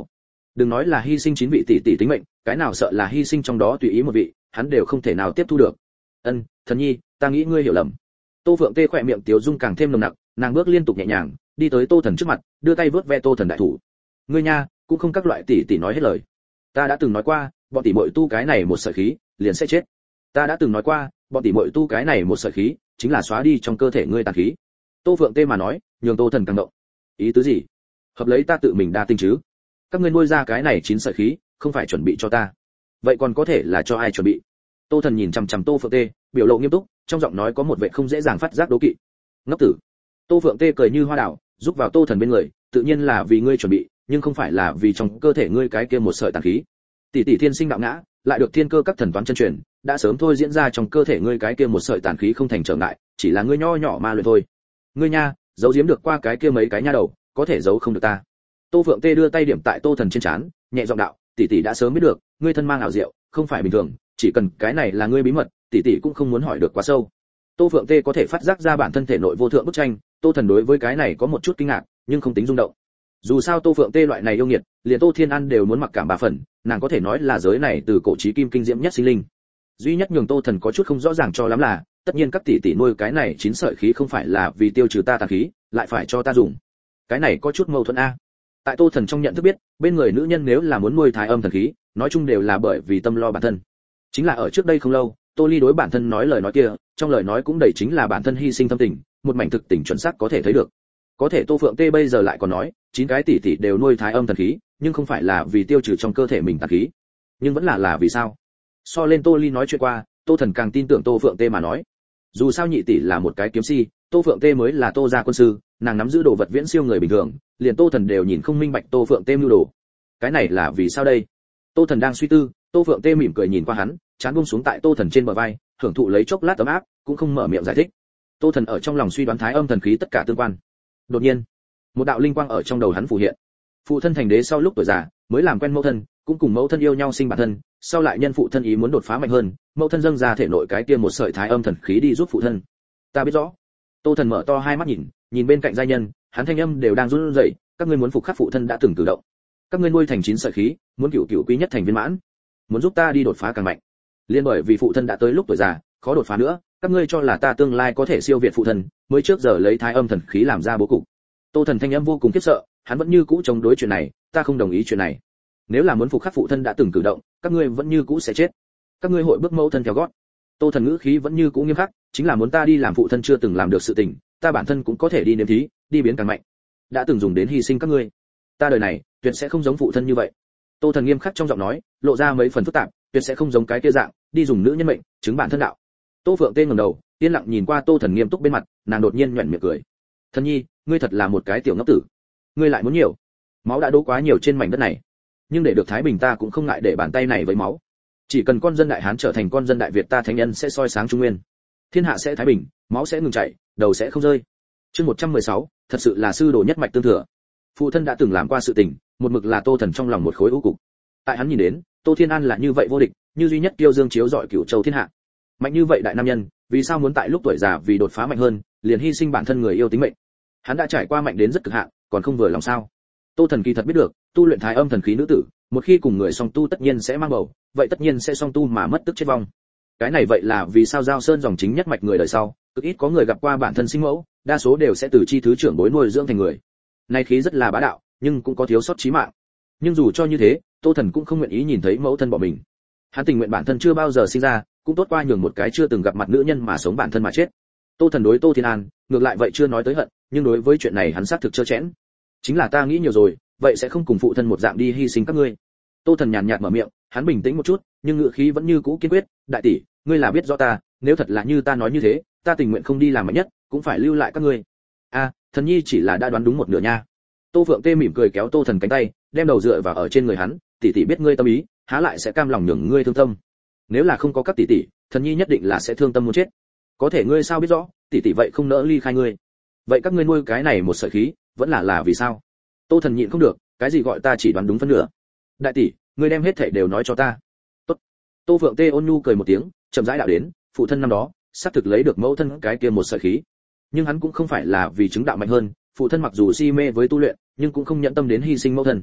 Đừng nói là hy sinh chín vị tỷ tỷ tính mệnh, cái nào sợ là hy sinh trong đó tùy ý một vị, hắn đều không thể nào tiếp thu được. Ân, thần nhi, ta nghĩ ngươi hiểu lầm. Tô Phượng Tê khỏe miệng tiếu dung càng thêm nồng nặc, nàng bước liên tục nhẹ nhàng, đi tới Tô Thần trước mặt, đưa tay vớt ve Tô Thần đại thủ. Ngươi nha, cũng không các loại tỷ tỷ nói hết lời. Ta đã từng nói qua, bọn tỷ muội tu cái này một sợi khí, liền sẽ chết. Ta đã từng nói qua, bọn tỷ muội tu cái này một sợi khí, chính là xóa đi trong cơ thể ngươi tàn khí. Tô Phượng Tê mà nói, nhường Tô Thần càng động. Ý tứ gì? Hợp lấy ta tự mình đa tinh chứ? Các ngươi nuôi ra cái này chín sợi khí, không phải chuẩn bị cho ta. Vậy còn có thể là cho ai chuẩn bị? Tô Thần nhìn chằm chằm Tô Phượng Tê, biểu lộ nghiêm túc, trong giọng nói có một vẻ không dễ dàng phát giác đố kỵ. Ngốc tử. Tô Phượng Tê cười như hoa đào, giúp vào Tô Thần bên người, tự nhiên là vì ngươi chuẩn bị, nhưng không phải là vì trong cơ thể ngươi cái kia một sợi tàn khí. Tỷ tỷ thiên sinh đạo ngã, lại được thiên cơ các thần toán chân truyền, đã sớm thôi diễn ra trong cơ thể ngươi cái kia một sợi tàn khí không thành trở ngại, chỉ là ngươi nho nhỏ ma luyện thôi. Ngươi nha, giấu giếm được qua cái kia mấy cái nha đầu, có thể giấu không được ta. Tô Phượng Tê đưa tay điểm tại Tô Thần trên trán, nhẹ giọng đạo, tỷ tỷ đã sớm biết được, ngươi thân mang ảo diệu, không phải bình thường, chỉ cần cái này là ngươi bí mật, tỷ tỷ cũng không muốn hỏi được quá sâu. Tô Phượng Tê có thể phát giác ra bản thân thể nội vô thượng bức tranh, Tô Thần đối với cái này có một chút kinh ngạc, nhưng không tính rung động. Dù sao Tô Phượng Tê loại này yêu nghiệt, liền Tô Thiên An đều muốn mặc cảm bà phần, nàng có thể nói là giới này từ cổ chí kim kinh diễm nhất sinh linh. Duy nhất nhường Tô Thần có chút không rõ ràng cho lắm là, tất nhiên các tỷ tỷ nuôi cái này chín sợi khí không phải là vì tiêu trừ ta tà khí, lại phải cho ta dùng. Cái này có chút mâu thuẫn a. Tại Tô Thần trong nhận thức biết, bên người nữ nhân nếu là muốn nuôi thái âm thần khí, nói chung đều là bởi vì tâm lo bản thân. Chính là ở trước đây không lâu, Tô Ly đối bản thân nói lời nói kia, trong lời nói cũng đầy chính là bản thân hy sinh tâm tình, một mảnh thực tình chuẩn xác có thể thấy được. Có thể Tô Phượng Tê bây giờ lại còn nói, chín cái tỷ tỷ đều nuôi thái âm thần khí, nhưng không phải là vì tiêu trừ trong cơ thể mình tà khí, nhưng vẫn là là vì sao? So lên Tô Ly nói chuyện qua, Tô Thần càng tin tưởng Tô Phượng Tê mà nói. Dù sao nhị tỷ là một cái kiếm si, Tô Phượng Tê mới là Tô gia quân sư, nàng nắm giữ đồ vật viễn siêu người bình thường, liền Tô Thần đều nhìn không minh bạch Tô Phượng Tê mưu đồ. Cái này là vì sao đây? Tô Thần đang suy tư, Tô Phượng Tê mỉm cười nhìn qua hắn, trán buông xuống tại Tô Thần trên bờ vai, hưởng thụ lấy chốc lát ấm áp, cũng không mở miệng giải thích. Tô Thần ở trong lòng suy đoán thái âm thần khí tất cả tương quan. Đột nhiên, một đạo linh quang ở trong đầu hắn phù hiện. Phụ thân thành đế sau lúc tuổi già, mới làm quen mẫu thân, cũng cùng mẫu thân yêu nhau sinh bản thân, sau lại nhân phụ thân ý muốn đột phá mạnh hơn, mẫu thân dâng ra thể nội cái kia một sợi thái âm thần khí đi giúp phụ thân. Ta biết rõ. Tô Thần mở to hai mắt nhìn, nhìn bên cạnh giai nhân, hắn thanh âm đều đang run rẩy, các ngươi muốn phục khắc phụ thân đã từng cử động. Các ngươi nuôi thành chín sợi khí, muốn cửu cửu quý nhất thành viên mãn, muốn giúp ta đi đột phá càng mạnh. Liên bởi vì phụ thân đã tới lúc tuổi già, khó đột phá nữa, các ngươi cho là ta tương lai có thể siêu việt phụ thân, mới trước giờ lấy thái âm thần khí làm ra bố cục. Tô Thần thanh âm vô cùng khiếp sợ, hắn vẫn như cũ chống đối chuyện này, ta không đồng ý chuyện này. Nếu là muốn phục khắc phụ thân đã từng cử động, các ngươi vẫn như cũ sẽ chết. Các ngươi hội bước mẫu thân theo gót. Tô Thần ngữ khí vẫn như cũ nghiêm khắc, chính là muốn ta đi làm phụ thân chưa từng làm được sự tình, ta bản thân cũng có thể đi nếm thí, đi biến càng mạnh. Đã từng dùng đến hy sinh các ngươi, ta đời này tuyệt sẽ không giống phụ thân như vậy. Tô Thần nghiêm khắc trong giọng nói, lộ ra mấy phần phức tạp, tuyệt sẽ không giống cái kia dạng, đi dùng nữ nhân mệnh, chứng bản thân đạo. Tô Phượng Tê ngẩng đầu, yên lặng nhìn qua Tô Thần nghiêm túc bên mặt, nàng đột nhiên nhuyễn miệng cười. Thần nhi, ngươi thật là một cái tiểu ngốc tử. Ngươi lại muốn nhiều. Máu đã đổ quá nhiều trên mảnh đất này, nhưng để được thái bình ta cũng không ngại để bàn tay này với máu. Chỉ cần con dân đại hán trở thành con dân đại việt, ta thánh nhân sẽ soi sáng trung nguyên, thiên hạ sẽ thái bình, máu sẽ ngừng chảy, đầu sẽ không rơi. Chương một trăm mười sáu, thật sự là sư đồ nhất mạch tương thừa. Phụ thân đã từng làm qua sự tình, một mực là Tô Thần trong lòng một khối u cục. Tại hắn nhìn đến, Tô Thiên An là như vậy vô địch, như duy nhất tiêu dương chiếu rọi cửu châu thiên hạ. Mạnh như vậy đại nam nhân, vì sao muốn tại lúc tuổi già vì đột phá mạnh hơn, liền hy sinh bản thân người yêu tính mệnh? Hắn đã trải qua mạnh đến rất cực hạn, còn không vừa lòng sao? Tô Thần kỳ thật biết được, tu luyện thái âm thần khí nữ tử, một khi cùng người song tu tất nhiên sẽ mang bầu, vậy tất nhiên sẽ song tu mà mất tức chết vong. Cái này vậy là vì sao Giao Sơn dòng chính nhất mạch người đời sau, cực ít có người gặp qua bản thân sinh mẫu, đa số đều sẽ từ chi thứ trưởng bối nuôi dưỡng thành người. Này khí rất là bá đạo, nhưng cũng có thiếu sót chí mạng. Nhưng dù cho như thế, Tô Thần cũng không nguyện ý nhìn thấy mẫu thân bỏ mình. Hắn tình nguyện bản thân chưa bao giờ sinh ra, cũng tốt qua nhường một cái chưa từng gặp mặt nữ nhân mà sống bản thân mà chết. Tô Thần đối Tô Thiên An, ngược lại vậy chưa nói tới hận, nhưng đối với chuyện này hắn xác thực trơ chẽn. Chính là ta nghĩ nhiều rồi, vậy sẽ không cùng phụ thân một dạng đi hy sinh các ngươi. Tô Thần nhàn nhạt mở miệng, hắn bình tĩnh một chút, nhưng ngữ khí vẫn như cũ kiên quyết, đại tỷ, ngươi là biết rõ ta, nếu thật là như ta nói như thế, ta tình nguyện không đi làm mạnh nhất, cũng phải lưu lại các ngươi. A, à, Thần nhi chỉ là đã đoán đúng một nửa nha. Tô Phượng Tê mỉm cười kéo Tô Thần cánh tay, đem đầu dựa vào ở trên người hắn, tỷ tỷ biết ngươi tâm ý, há lại sẽ cam lòng nhường ngươi thương tâm. Nếu là không có các tỷ tỷ, Thần nhi nhất định là sẽ thương tâm muốn chết. Có thể ngươi sao biết rõ, tỷ tỷ vậy không nỡ ly khai ngươi. Vậy các ngươi nuôi cái này một sợi khí, vẫn là là vì sao? Tô Thần nhịn không được, cái gì gọi ta chỉ đoán đúng phân nửa? Đại tỷ, ngươi đem hết thảy đều nói cho ta. Tốt. Tô Phượng Tê ôn nhu cười một tiếng, chậm rãi đạo đến, phụ thân năm đó, xác thực lấy được mẫu thân cái kia một sợi khí, nhưng hắn cũng không phải là vì chứng đạo mạnh hơn, phụ thân mặc dù si mê với tu luyện, nhưng cũng không nhẫn tâm đến hy sinh mẫu thân.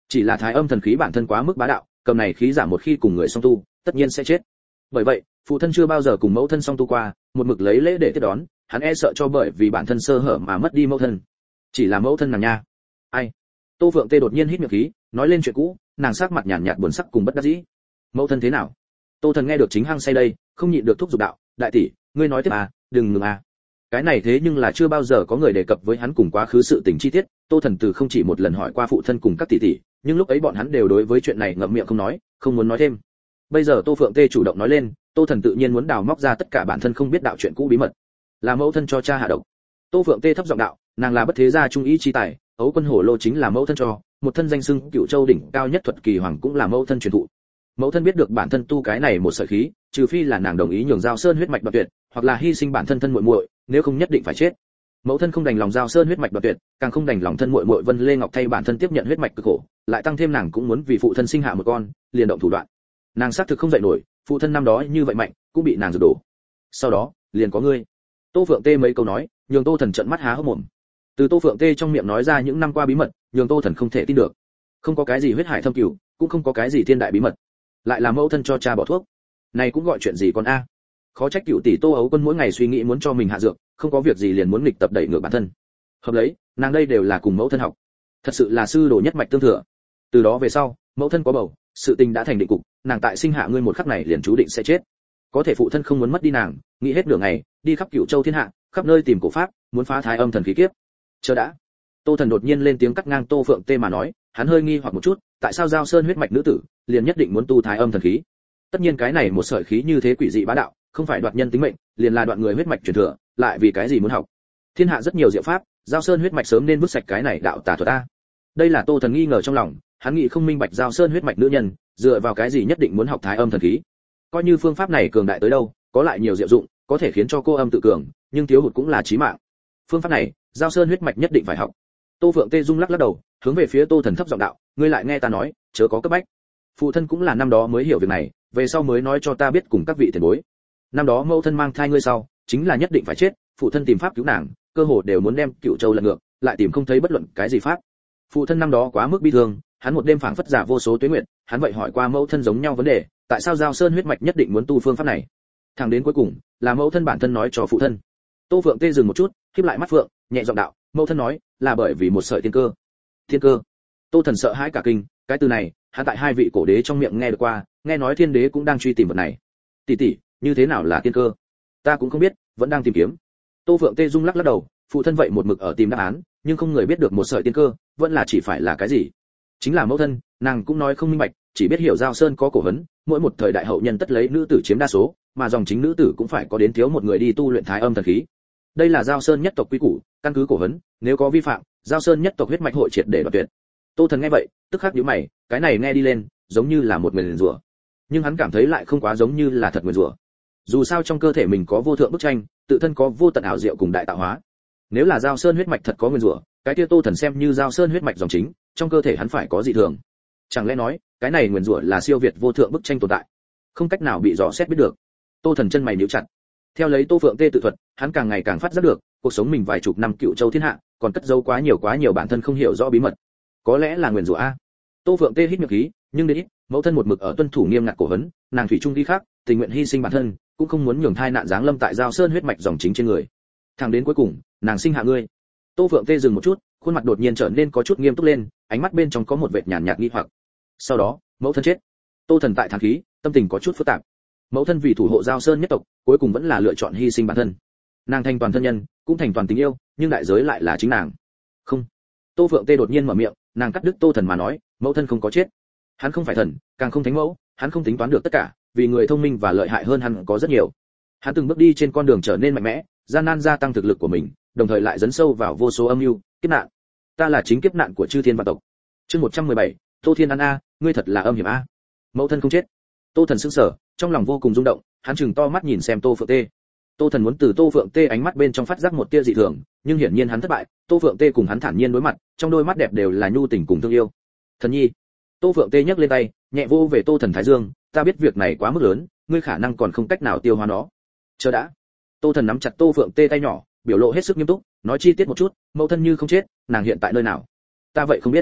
Chỉ là thái âm thần khí bản thân quá mức bá đạo, cầm này khí giả một khi cùng người song tu, tất nhiên sẽ chết. Bởi vậy, phụ thân chưa bao giờ cùng mẫu thân song tu qua, một mực lấy lễ để tiếp đón, hắn e sợ cho bởi vì bản thân sơ hở mà mất đi mẫu thân. Chỉ là mẫu thân nàng nha. Ai? Tô Phượng Tê đột nhiên hít miệng khí, nói lên chuyện cũ, nàng sắc mặt nhàn nhạt buồn sắc cùng bất đắc dĩ. Mẫu thân thế nào? Tô Thần nghe được chính hăng say đây, không nhịn được thúc giục đạo, đại tỷ, ngươi nói tiếp à, đừng ngừng à. Cái này thế nhưng là chưa bao giờ có người đề cập với hắn cùng quá khứ sự tình chi tiết, Tô Thần từ không chỉ một lần hỏi qua phụ thân cùng các tỷ tỷ, nhưng lúc ấy bọn hắn đều đối với chuyện này ngậm miệng không nói, không muốn nói thêm. Bây giờ Tô Phượng Tê chủ động nói lên, Tô Thần tự nhiên muốn đào móc ra tất cả bản thân không biết đạo chuyện cũ bí mật. Là mẫu thân cho cha hạ độc. Tô Phượng Tê thấp giọng đạo, nàng là bất thế gia trung ý chi tài, ấu quân hổ lô chính là mẫu thân cho, một thân danh xưng Cựu Châu đỉnh cao nhất thuật kỳ hoàng cũng là mẫu thân truyền thụ. Mẫu thân biết được bản thân tu cái này một sợi khí, trừ phi là nàng đồng ý nhường Giao Sơn huyết mạch đoạt tuyệt, hoặc là hy sinh bản thân thân muội muội, nếu không nhất định phải chết. Mẫu thân không đành lòng Giao Sơn huyết mạch đoạt tuyệt, càng không đành lòng thân muội muội Vân Lê Ngọc thay bản thân tiếp nhận huyết mạch cực khổ, lại tăng thêm nàng cũng muốn vì phụ thân sinh hạ một con, liền động thủ đoạn. Nàng xác thực không dậy nổi, phụ thân năm đó như vậy mạnh, cũng bị nàng giật đổ. Sau đó, liền có ngươi. Tô Phượng Tê mấy câu nói, nhường Tô Thần trợn mắt há hốc mồm. Từ Tô Phượng Tê trong miệng nói ra những năm qua bí mật, nhường Tô Thần không thể tin được. Không có cái gì huyết hải thâm cửu, cũng không có cái gì thiên đại bí mật, lại là mẫu thân cho cha bỏ thuốc. Này cũng gọi chuyện gì con a? Khó trách Cựu tỷ Tô Ấu Quân mỗi ngày suy nghĩ muốn cho mình hạ dược, không có việc gì liền muốn nghịch tập đẩy ngược bản thân. Hợp lấy, nàng đây đều là cùng mẫu thân học. Thật sự là sư đồ nhất mạch tương thừa. Từ đó về sau, mẫu thân có bầu, sự tình đã thành định cục, nàng tại sinh hạ ngươi một khắc này liền chú định sẽ chết. Có thể phụ thân không muốn mất đi nàng, nghĩ hết nửa ngày, đi khắp Cửu Châu thiên hạ, khắp nơi tìm cổ pháp, muốn phá thái âm thần khí kiếp. Chờ đã. Tô Thần đột nhiên lên tiếng cắt ngang Tô Phượng Tê mà nói, hắn hơi nghi hoặc một chút, tại sao Giao Sơn huyết mạch nữ tử liền nhất định muốn tu thái âm thần khí? Tất nhiên cái này một sợi khí như thế quỷ dị bá đạo, không phải đoạt nhân tính mệnh, liền là đoạn người huyết mạch truyền thừa, lại vì cái gì muốn học? Thiên hạ rất nhiều diệu pháp, Giao Sơn huyết mạch sớm nên vứt sạch cái này đạo tà thuật a. Đây là Tô Thần nghi ngờ trong lòng, hắn nghĩ không minh bạch Giao Sơn huyết mạch nữ nhân, dựa vào cái gì nhất định muốn học thái âm thần khí? Coi như phương pháp này cường đại tới đâu, có lại nhiều diệu dụng, có thể khiến cho cô âm tự cường, nhưng thiếu hụt cũng là chí mạng. Phương pháp này, Giao Sơn huyết mạch nhất định phải học. Tô Phượng Tê rung lắc lắc đầu, hướng về phía Tô Thần thấp giọng đạo, ngươi lại nghe ta nói, chớ có cấp bách. Phụ thân cũng là năm đó mới hiểu việc này, về sau mới nói cho ta biết cùng các vị tiền bối. Năm đó mẫu thân mang thai ngươi sau, chính là nhất định phải chết, phụ thân tìm pháp cứu nàng, cơ hồ đều muốn đem Cựu Châu lật ngược, lại tìm không thấy bất luận cái gì pháp. Phụ thân năm đó quá mức bi thương, hắn một đêm phảng phất giả vô số tuế nguyện, hắn vậy hỏi qua mẫu thân giống nhau vấn đề, tại sao Giao Sơn huyết mạch nhất định muốn tu phương pháp này? Thẳng đến cuối cùng, là mẫu thân bản thân nói cho phụ thân. Tô Phượng Tê dừng một chút, khép lại mắt phượng, nhẹ giọng đạo, mẫu thân nói, là bởi vì một sợi thiên cơ. Thiên cơ? Tô Thần sợ hãi cả kinh, cái từ này, hắn tại hai vị cổ đế trong miệng nghe được qua, nghe nói thiên đế cũng đang truy tìm vật này. Tỷ tỷ, như thế nào là thiên cơ? Ta cũng không biết, vẫn đang tìm kiếm. Tô Phượng Tê rung lắc lắc đầu, phụ thân vậy một mực ở tìm đáp án, nhưng không người biết được một sợi thiên cơ, vẫn là chỉ phải là cái gì. Chính là mẫu thân, nàng cũng nói không minh bạch, chỉ biết hiểu Giao Sơn có cổ vấn, mỗi một thời đại hậu nhân tất lấy nữ tử chiếm đa số, mà dòng chính nữ tử cũng phải có đến thiếu một người đi tu luyện thái âm thần khí. Đây là Giao Sơn nhất tộc quy củ, căn cứ cổ vấn, nếu có vi phạm, Giao Sơn nhất tộc huyết mạch hội triệt để đoạt tuyệt. Tô Thần nghe vậy, tức khắc nhíu mày, cái này nghe đi lên, giống như là một nguyền rủa, nhưng hắn cảm thấy lại không quá giống như là thật nguyền rủa. Dù sao trong cơ thể mình có vô thượng bức tranh, tự thân có vô tận ảo diệu cùng đại tạo hóa. Nếu là Giao Sơn huyết mạch thật có nguyền rủa, cái kia Tô Thần xem như Giao Sơn huyết mạch dòng chính, trong cơ thể hắn phải có dị thường. Chẳng lẽ nói, cái này nguyền rủa là siêu việt vô thượng bức tranh tồn tại, không cách nào bị dò xét biết được. Tô Thần chân mày nhíu chặt. Theo lấy Tô Phượng Tê tự thuật, hắn càng ngày càng phát giác được, cuộc sống mình vài chục năm Cựu Châu thiên hạ, còn cất giấu quá nhiều quá nhiều bản thân không hiểu rõ bí mật. Có lẽ là nguyền rủa a. Tô Phượng Tê hít miệng khí, nhưng đến ít, mẫu thân một mực ở tuân thủ nghiêm ngặt cổ vấn, nàng thủy chung đi khác, tình nguyện hy sinh bản thân, cũng không muốn nhường thai nạn giáng lâm tại Giao Sơn huyết mạch dòng chính trên người. Thẳng đến cuối cùng, nàng sinh hạ ngươi. Tô Phượng Tê dừng một chút, khuôn mặt đột nhiên trở nên có chút nghiêm túc lên, ánh mắt bên trong có một vệt nhàn nhạt nghi hoặc. Sau đó, mẫu thân chết. Tô Thần tại thán khí, tâm tình có chút phức tạp. Mẫu thân vì thủ hộ Giao Sơn nhất tộc, cuối cùng vẫn là lựa chọn hy sinh bản thân. Nàng thành toàn thân nhân, cũng thành toàn tình yêu, nhưng đại giới lại là chính nàng. Không. Tô Phượng Tê đột nhiên mở miệng, nàng cắt đứt Tô Thần mà nói, mẫu thân không có chết. Hắn không phải thần, càng không thánh mẫu, hắn không tính toán được tất cả, vì người thông minh và lợi hại hơn hắn có rất nhiều. Hắn từng bước đi trên con đường trở nên mạnh mẽ, gian nan gia tăng thực lực của mình, đồng thời lại dấn sâu vào vô số âm mưu, kiếp nạn. Ta là chính kiếp nạn của chư thiên vạn tộc. Chương một trăm mười bảy, Tô Thiên An a, ngươi thật là âm hiểm a. Mẫu thân không chết. Tô Thần sững sờ, trong lòng vô cùng rung động, hắn trừng to mắt nhìn xem Tô Phượng Tê. Tô Thần muốn từ Tô Phượng Tê ánh mắt bên trong phát giác một tia dị thường, nhưng hiển nhiên hắn thất bại. Tô Phượng Tê cùng hắn thản nhiên đối mặt, trong đôi mắt đẹp đều là nhu tình cùng thương yêu. Thần nhi. Tô Phượng Tê nhấc lên tay, nhẹ vô về Tô Thần thái dương, ta biết việc này quá mức lớn, ngươi khả năng còn không cách nào tiêu hóa nó. Chờ đã. Tô Thần nắm chặt Tô Phượng Tê tay nhỏ, biểu lộ hết sức nghiêm túc, nói chi tiết một chút, mẫu thân như không chết, nàng hiện tại nơi nào? Ta vậy không biết.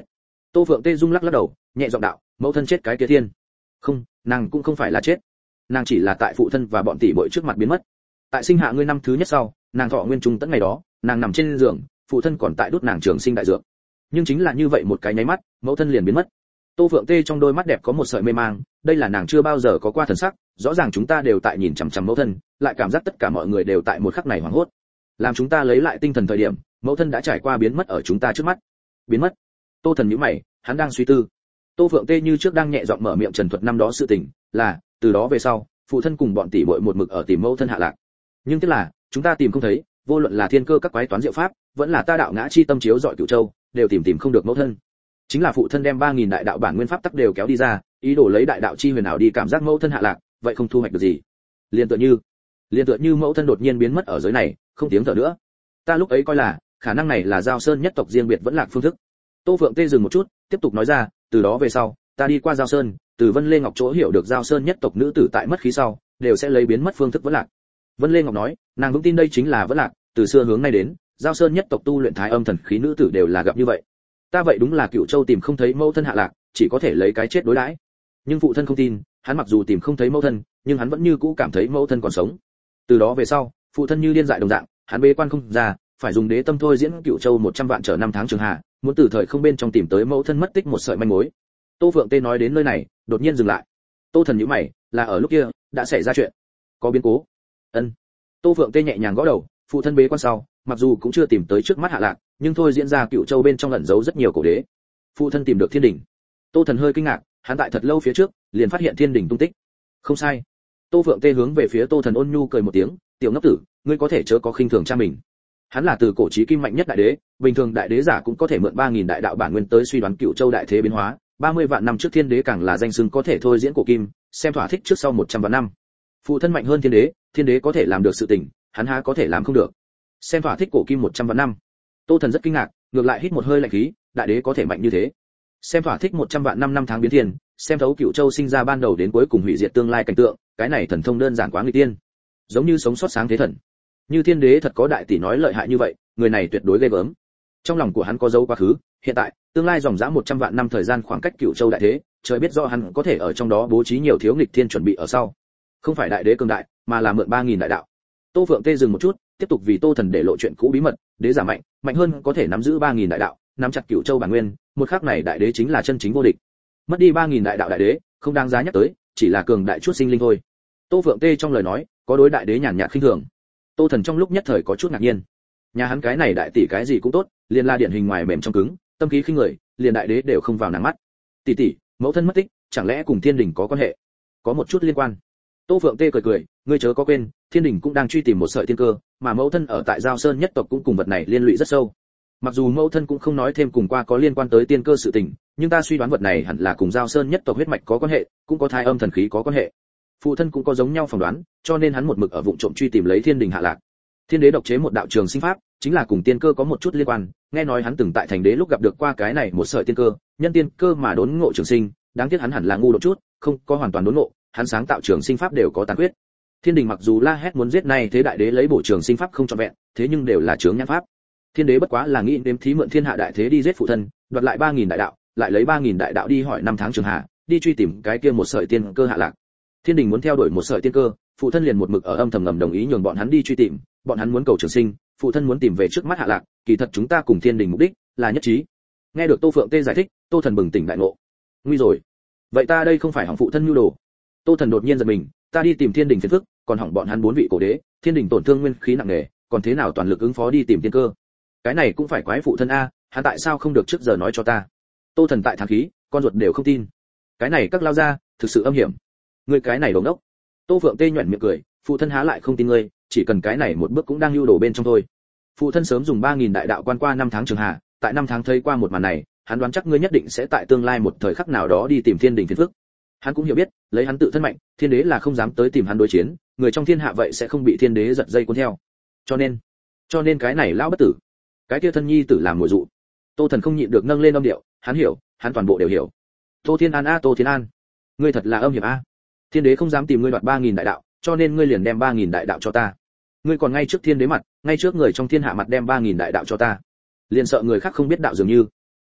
Tô Phượng Tê rung lắc lắc đầu, nhẹ giọng đạo, mẫu thân chết cái kia thiên. Không, nàng cũng không phải là chết, nàng chỉ là tại phụ thân và bọn tỷ muội trước mặt biến mất. Tại sinh hạ ngươi năm thứ nhất sau, nàng thọ nguyên trung tận ngày đó, nàng nằm trên giường, phụ thân còn tại đút nàng trường sinh đại dược. Nhưng chính là như vậy một cái nháy mắt, mẫu thân liền biến mất. Tô Phượng Tê trong đôi mắt đẹp có một sợi mê mang, đây là nàng chưa bao giờ có qua thần sắc, rõ ràng chúng ta đều tại nhìn chằm chằm mẫu thân, lại cảm giác tất cả mọi người đều tại một khắc này hoảng hốt. Làm chúng ta lấy lại tinh thần thời điểm, mẫu thân đã trải qua biến mất ở chúng ta trước mắt. Biến mất? Tô Thần nhíu mày, hắn đang suy tư. Tô Phượng Tê như trước đang nhẹ giọng mở miệng trần thuật năm đó sự tình, là, từ đó về sau, phụ thân cùng bọn tỷ muội một mực ở tìm mẫu thân hạ lạc. Nhưng tức là, chúng ta tìm không thấy, vô luận là thiên cơ các quái toán diệu pháp, vẫn là ta đạo ngã chi tâm chiếu dọi cửu châu, đều tìm tìm không được mẫu thân. Chính là phụ thân đem ba nghìn đại đạo bản nguyên pháp tắc đều kéo đi ra, ý đồ lấy đại đạo chi huyền ảo đi cảm giác mẫu thân hạ lạc, vậy không thu hoạch được gì. Liên tựa như, liên tựa như mẫu thân đột nhiên biến mất ở giới này, không tiếng thở nữa. Ta lúc ấy coi là, khả năng này là giao sơn nhất tộc riêng biệt vẫn lạc phương thức. Tô Phượng Tê dừng một chút, tiếp tục nói ra, từ đó về sau, ta đi qua giao sơn, từ Vân Lê Ngọc chỗ hiểu được giao sơn nhất tộc nữ tử tại mất khí sau, đều sẽ lấy biến mất phương thức vẫn lạc. Vân Lê Ngọc nói, nàng vững tin đây chính là vẫn lạc, từ xưa hướng nay đến, giao sơn nhất tộc tu luyện thái âm thần khí nữ tử đều là gặp như vậy. Ta vậy đúng là Cửu Châu tìm không thấy mẫu thân hạ lạc, chỉ có thể lấy cái chết đối đãi. Nhưng phụ thân không tin, hắn mặc dù tìm không thấy mẫu thân, nhưng hắn vẫn như cũ cảm thấy mẫu thân còn sống. Từ đó về sau, phụ thân như điên dại đồng dạng, hắn bế quan không ra, phải dùng đế tâm thôi diễn Cửu Châu một trăm vạn trở năm tháng trường hạ, muốn từ thời không bên trong tìm tới mẫu thân mất tích một sợi manh mối. Tô Phượng Tê nói đến nơi này, đột nhiên dừng lại. Tô Thần nhíu mày, là ở lúc kia đã xảy ra chuyện, có biến cố. Ân. Tô Phượng Tê nhẹ nhàng gõ đầu, phụ thân bế quan sau, mặc dù cũng chưa tìm tới trước mắt hạ lạc, nhưng thôi diễn ra Cửu Châu bên trong ẩn giấu rất nhiều cổ đế. Phụ thân tìm được thiên đỉnh. Tô Thần hơi kinh ngạc, hắn tại thật lâu phía trước liền phát hiện thiên đỉnh tung tích. Không sai. Tô Phượng Tê hướng về phía Tô Thần ôn nhu cười một tiếng, tiểu ngốc tử, ngươi có thể chớ có khinh thường cha mình. Hắn là từ cổ chí kim mạnh nhất đại đế, bình thường đại đế giả cũng có thể mượn ba nghìn đại đạo bản nguyên tới suy đoán Cửu Châu đại thế biến hóa, ba mươi vạn năm trước thiên đế càng là danh xưng có thể thôi diễn cổ kim, xem thỏa thích trước sau một trăm vạn năm. Phụ thân mạnh hơn thiên đế, thiên đế có thể làm được sự tình, hắn há có thể làm không được. Xem thỏa thích cổ kim một trăm vạn năm. Tô Thần rất kinh ngạc, ngược lại hít một hơi lạnh khí, đại đế có thể mạnh như thế. Xem thỏa thích một trăm vạn năm năm tháng biến thiên, xem thấu Cửu Châu sinh ra ban đầu đến cuối cùng hủy diệt tương lai cảnh tượng, cái này thần thông đơn giản quá nghịch tiên. Giống như sống sót sáng thế thần. Như thiên đế thật có đại tỷ nói lợi hại như vậy, người này tuyệt đối ghê gớm. Trong lòng của hắn có dấu quá khứ, hiện tại, tương lai dòng dã một trăm vạn năm thời gian khoảng cách Cửu Châu đại thế, trời biết rõ hắn có thể ở trong đó bố trí nhiều thiếu nghịch thiên chuẩn bị ở sau. Không phải đại đế cường đại, mà là mượn ba nghìn đại đạo. Tô Phượng Tê dừng một chút, tiếp tục vì Tô Thần để lộ chuyện cũ bí mật, đế giả mạnh, mạnh hơn có thể nắm giữ ba nghìn đại đạo, nắm chặt Cửu Châu bản nguyên, một khắc này đại đế chính là chân chính vô địch. Mất đi ba nghìn đại đạo đại đế, không đáng giá nhắc tới, chỉ là cường đại chút sinh linh thôi. Tô Phượng Tê trong lời nói, có đối đại đế nhàn nhạt khinh thường. Tô Thần trong lúc nhất thời có chút ngạc nhiên. Nhà hắn cái này đại tỷ cái gì cũng tốt, liền là điển hình ngoài mềm trong cứng, tâm khí khinh người, liền đại đế đều không vào nàng mắt. Tỷ tỷ, mẫu thân mất tích, chẳng lẽ cùng thiên đình có quan hệ? Có một chút liên quan. Tô Phượng Tê cười cười, ngươi chớ có quên, thiên đình cũng đang truy tìm một sợi thiên cơ, mà mẫu thân ở tại giao sơn nhất tộc cũng cùng vật này liên lụy rất sâu. Mặc dù mẫu thân cũng không nói thêm cùng qua có liên quan tới tiên cơ sự tình, nhưng ta suy đoán vật này hẳn là cùng giao sơn nhất tộc huyết mạch có quan hệ, cũng có thai âm thần khí có quan hệ. Phụ thân cũng có giống nhau phỏng đoán, cho nên hắn một mực ở vụng trộm truy tìm lấy thiên đình hạ lạc. Thiên đế độc chế một đạo trường sinh pháp, chính là cùng tiên cơ có một chút liên quan, nghe nói hắn từng tại thành đế lúc gặp được qua cái này một sợi tiên cơ, nhân tiên cơ mà đốn ngộ trường sinh, đáng tiếc hắn hẳn là ngu đột chút, không có hoàn toàn đốn ngộ, hắn sáng tạo trường sinh pháp đều có tàn khuyết. Thiên đình mặc dù la hét muốn giết này thế đại đế lấy bổ trường sinh pháp không trọn vẹn, thế nhưng đều là chướng nhãn pháp. Thiên đế bất quá là nghĩ đếm thí mượn thiên hạ đại thế đi giết phụ thân, đoạt lại ba nghìn đại đạo, lại lấy ba nghìn đại đạo đi hỏi năm tháng trường hạ, đi truy tìm cái kia một sợi tiên cơ hạ lạc. Thiên đình muốn theo đuổi một sợi tiên cơ, phụ thân liền một mực ở âm thầm ngầm đồng ý nhường bọn hắn đi truy tìm, bọn hắn muốn cầu trường sinh, phụ thân muốn tìm về trước mắt hạ lạc, kỳ thật chúng ta cùng thiên đình mục đích là nhất trí. Nghe được Tô Phượng Tê giải thích, Tô Thần bừng tỉnh đại ngộ. Nguy rồi, vậy ta đây không phải hỏng phụ thân nhu đồ. Tô Thần đột nhiên giật mình, ta đi tìm thiên đình phiền phức, còn hỏng bọn hắn bốn vị cổ đế, thiên đình tổn thương nguyên khí nặng nề, còn thế nào toàn lực ứng phó đi tìm tiên cơ. Cái này cũng phải quái phụ thân a, hắn tại sao không được trước giờ nói cho ta. Tô Thần tại thán khí, con ruột đều không tin. Cái này các lao ra, thực sự âm hiểm. Ngươi cái này đồ ngốc. Tô Phượng Tê nhuyễn miệng cười, phụ thân há lại không tin ngươi, chỉ cần cái này một bước cũng đang lưu đồ bên trong thôi. Phụ thân sớm dùng ba nghìn đại đạo quan qua năm tháng trường hạ, tại năm tháng thấy qua một màn này, hắn đoán chắc ngươi nhất định sẽ tại tương lai một thời khắc nào đó đi tìm thiên đình phiền phức. Hắn cũng hiểu biết, lấy hắn tự thân mạnh, thiên đế là không dám tới tìm hắn đối chiến, người trong thiên hạ vậy sẽ không bị thiên đế giật dây cuốn theo. Cho nên, cho nên cái này lão bất tử, cái kia thân nhi tử làm mồi dụ. Tô Thần không nhịn được nâng lên âm điệu, hắn hiểu, hắn toàn bộ đều hiểu. Tô Thiên An a Tô Thiên An, ngươi thật là âm hiểm a. Thiên đế không dám tìm ngươi đoạt ba nghìn đại đạo, cho nên ngươi liền đem ba nghìn đại đạo cho ta. Ngươi còn ngay trước thiên đế mặt, ngay trước người trong thiên hạ mặt đem ba nghìn đại đạo cho ta. Liền sợ người khác không biết đạo dường như.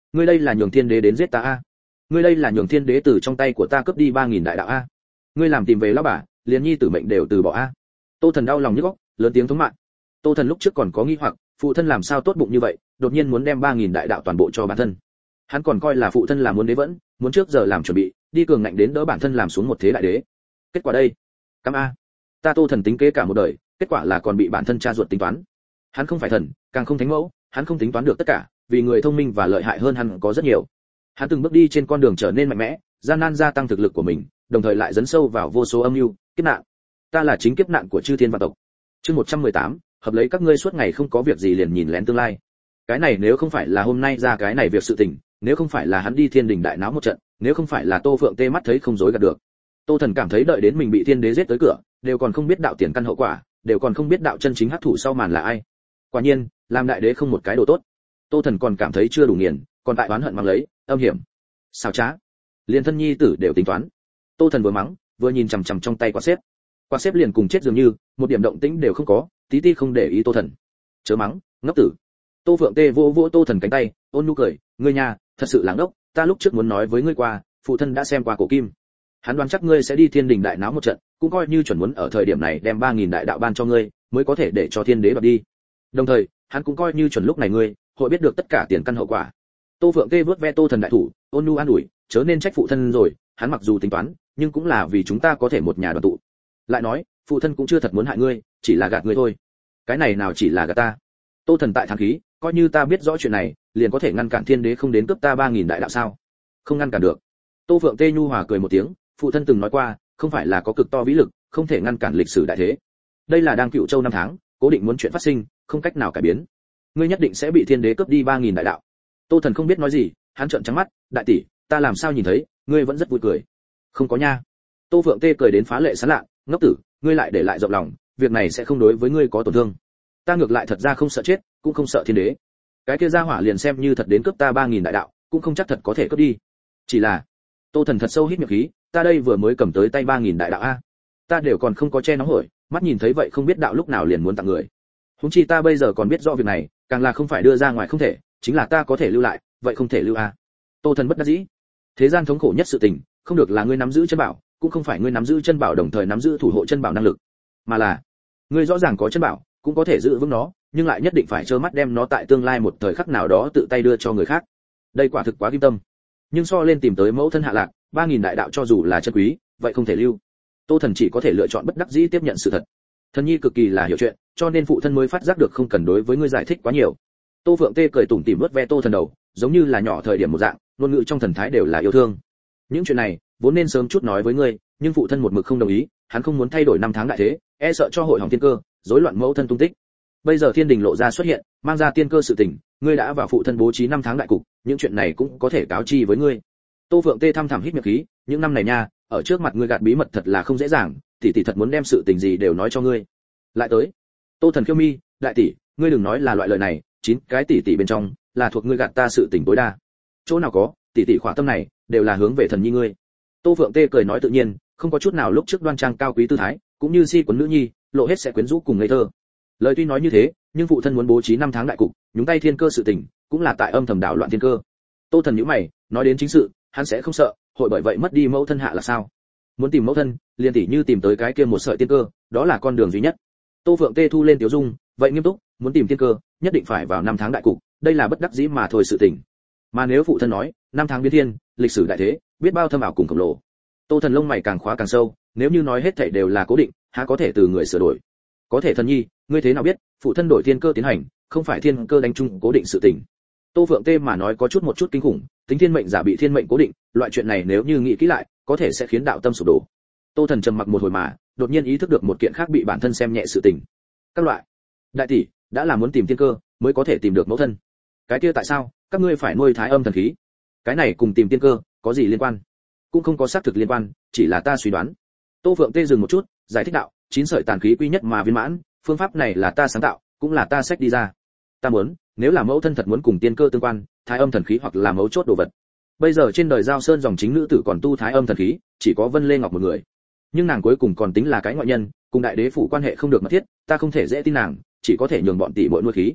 ngươi đây là nhường thiên đế đến giết ta a? Ngươi đây là nhường thiên đế từ trong tay của ta cướp đi ba nghìn đại đạo a? Ngươi làm tìm về lão bà, liền nhi tử mệnh đều từ bỏ a? Tô Thần đau lòng nhức óc, lớn tiếng thống mạng. Tô Thần lúc trước còn có nghi hoặc, phụ thân làm sao tốt bụng như vậy, đột nhiên muốn đem ba nghìn đại đạo toàn bộ cho bản thân. Hắn còn coi là phụ thân là muốn đế vẫn, muốn trước giờ làm chuẩn bị, đi cường ngạnh đến đỡ bản thân làm xuống một thế đại đế. Kết quả đây, cam a. Ta Tô Thần tính kế cả một đời, kết quả là còn bị bản thân cha ruột tính toán. Hắn không phải thần, càng không thánh mẫu, hắn không tính toán được tất cả, vì người thông minh và lợi hại hơn hắn có rất nhiều. Hắn từng bước đi trên con đường trở nên mạnh mẽ, gian nan gia tăng thực lực của mình, đồng thời lại dấn sâu vào vô số âm mưu, kiếp nạn. Ta là chính kiếp nạn của chư thiên vạn tộc. Chương một trăm mười tám, hợp lấy các ngươi suốt ngày không có việc gì liền nhìn lén tương lai. Cái này nếu không phải là hôm nay ra cái này việc sự tình, nếu không phải là hắn đi thiên đình đại náo một trận, nếu không phải là Tô Phượng Tê mắt thấy không dối gạt được. Tô Thần cảm thấy đợi đến mình bị thiên đế giết tới cửa, đều còn không biết đạo tiền căn hậu quả, đều còn không biết đạo chân chính hắc thủ sau màn là ai. Quả nhiên, làm đại đế không một cái đồ tốt. Tô Thần còn cảm thấy chưa đủ nghiền, còn tại oán hận mang lấy, âm hiểm, xảo trá, liền thân nhi tử đều tính toán. Tô Thần vừa mắng, vừa nhìn chằm chằm trong tay quạt xếp. Quạt xếp liền cùng chết dường như, một điểm động tĩnh đều không có, tí tí không để ý Tô Thần. Chớ mắng, ngốc tử. Tô Phượng Tê vỗ vỗ Tô Thần cánh tay, ôn nhu cười, ngươi nhà, thật sự là ngốc, ta lúc trước muốn nói với ngươi qua, phụ thân đã xem qua cổ kim. Hắn đoán chắc ngươi sẽ đi thiên đình đại náo một trận, cũng coi như chuẩn muốn ở thời điểm này đem ba nghìn đại đạo ban cho ngươi, mới có thể để cho thiên đế đoạt đi. Đồng thời, hắn cũng coi như chuẩn lúc này ngươi hội biết được tất cả tiền căn hậu quả. Tô Phượng Tê vớt ve Tô Thần đại thủ, ôn nhu an ủi, chớ nên trách phụ thân rồi, hắn mặc dù tính toán, nhưng cũng là vì chúng ta có thể một nhà đoàn tụ. Lại nói, phụ thân cũng chưa thật muốn hại ngươi, chỉ là gạt ngươi thôi. Cái này nào chỉ là gạt ta. Tô Thần tại thắng khí, coi như ta biết rõ chuyện này, liền có thể ngăn cản thiên đế không đến cướp ta ba nghìn đại đạo sao? Không ngăn cản được. Tô Phượng Tê nhu hòa cười một tiếng, phụ thân từng nói qua, không phải là có cực to vĩ lực, không thể ngăn cản lịch sử đại thế. Đây là đang Cựu Châu năm tháng, cố định muốn chuyện phát sinh, không cách nào cải biến. Ngươi nhất định sẽ bị thiên đế cướp đi ba nghìn đại đạo. Tô Thần không biết nói gì, hắn trợn trắng mắt, đại tỷ, ta làm sao nhìn thấy, ngươi vẫn rất vui cười. Không có nha. Tô Phượng Tê cười đến phá lệ sán lạ, ngốc tử, ngươi lại để lại rộng lòng, việc này sẽ không đối với ngươi có tổn thương. Ta ngược lại thật ra không sợ chết, cũng không sợ thiên đế. Cái kia gia hỏa liền xem như thật đến cướp ta ba nghìn đại đạo, cũng không chắc thật có thể cướp đi. Chỉ là, Tô Thần thật sâu hít miệng khí, ta đây vừa mới cầm tới tay ba nghìn đại đạo a. Ta đều còn không có che nóng hổi, mắt nhìn thấy vậy không biết đạo lúc nào liền muốn tặng người. Huống chi ta bây giờ còn biết rõ việc này, càng là không phải đưa ra ngoài không thể, chính là ta có thể lưu lại, vậy không thể lưu a. Tô Thần bất đắc dĩ. Thế gian thống khổ nhất sự tình, không được là ngươi nắm giữ chân bảo, cũng không phải ngươi nắm giữ chân bảo đồng thời nắm giữ thủ hộ chân bảo năng lực, mà là ngươi rõ ràng có chân bảo, cũng có thể giữ vững nó, nhưng lại nhất định phải trơ mắt đem nó tại tương lai một thời khắc nào đó tự tay đưa cho người khác. Đây quả thực quá kim tâm. Nhưng so lên tìm tới mẫu thân hạ lạc, ba nghìn đại đạo cho dù là chân quý, vậy không thể lưu. Tô Thần chỉ có thể lựa chọn bất đắc dĩ tiếp nhận sự thật. Thần nhi cực kỳ là hiểu chuyện, cho nên phụ thân mới phát giác được không cần đối với ngươi giải thích quá nhiều. Tô Phượng Tê cười tủm tỉm vuốt ve Tô Thần đầu, giống như là nhỏ thời điểm một dạng, ngôn ngữ trong thần thái đều là yêu thương. Những chuyện này vốn nên sớm chút nói với ngươi, nhưng phụ thân một mực không đồng ý, hắn không muốn thay đổi năm tháng đại thế, e sợ cho hội hỏng tiên cơ, rối loạn mẫu thân tung tích. Bây giờ thiên đình lộ ra xuất hiện, mang ra tiên cơ sự tình, ngươi đã vào phụ thân bố trí năm tháng đại cục, những chuyện này cũng có thể cáo chi với ngươi. Tô Phượng Tê thăm thẳm hít miệng khí, những năm này nha, ở trước mặt ngươi gạt bí mật thật là không dễ dàng, tỷ tỷ thật muốn đem sự tình gì đều nói cho ngươi. Lại tới, Tô Thần khiêu mi, đại tỷ, ngươi đừng nói là loại lời này, chín cái tỷ tỷ bên trong, là thuộc ngươi gạt ta sự tình tối đa. Chỗ nào có, tỷ tỷ khỏa tâm này, đều là hướng về thần nhi ngươi. Tô Phượng Tê cười nói tự nhiên, không có chút nào lúc trước đoan trang cao quý tư thái, cũng như si quấn nữ nhi, lộ hết sẽ quyến rũ cùng ngây thơ. Lời tuy nói như thế, nhưng phụ thân muốn bố trí năm tháng đại cục, nhúng tay thiên cơ sự tình, cũng là tại âm thầm đảo loạn thiên cơ. Tô Thần nhíu mày, nói đến chính sự, hắn sẽ không sợ, hội bởi vậy mất đi mẫu thân hạ là sao? Muốn tìm mẫu thân, liền tỷ như tìm tới cái kia một sợi tiên cơ, đó là con đường duy nhất. Tô Phượng Tê thu lên tiểu dung, vậy nghiêm túc, muốn tìm tiên cơ, nhất định phải vào năm tháng đại cục, đây là bất đắc dĩ mà thôi sự tình. Mà nếu phụ thân nói, năm tháng biến thiên, lịch sử đại thế, biết bao thâm ảo cùng khổng lồ. Tô Thần lông mày càng khóa càng sâu, nếu như nói hết thảy đều là cố định, há có thể từ người sửa đổi? Có thể thần nhi, ngươi thế nào biết, phụ thân đổi thiên cơ tiến hành, không phải thiên cơ đánh chung cố định sự tình. Tô Phượng Tê mà nói có chút một chút kinh khủng, tính thiên mệnh giả bị thiên mệnh cố định, loại chuyện này nếu như nghĩ kỹ lại, có thể sẽ khiến đạo tâm sụp đổ. Tô Thần trầm mặc một hồi mà, đột nhiên ý thức được một kiện khác bị bản thân xem nhẹ sự tình. Các loại, đại tỷ, đã là muốn tìm thiên cơ, mới có thể tìm được mẫu thân. Cái kia tại sao, các ngươi phải nuôi thái âm thần khí? Cái này cùng tìm thiên cơ, có gì liên quan? Cũng không có xác thực liên quan, chỉ là ta suy đoán. Tô Phượng Tê dừng một chút, giải thích đạo, chín sợi tàn khí quy nhất mà viên mãn, phương pháp này là ta sáng tạo, cũng là ta sách đi ra. Ta muốn, nếu là mẫu thân thật muốn cùng tiên cơ tương quan, thái âm thần khí hoặc là mấu chốt đồ vật. Bây giờ trên đời giao sơn dòng chính nữ tử còn tu thái âm thần khí, chỉ có Vân Lê Ngọc một người. Nhưng nàng cuối cùng còn tính là cái ngoại nhân, cùng đại đế phủ quan hệ không được mật thiết, ta không thể dễ tin nàng, chỉ có thể nhường bọn tỷ muội nuôi khí.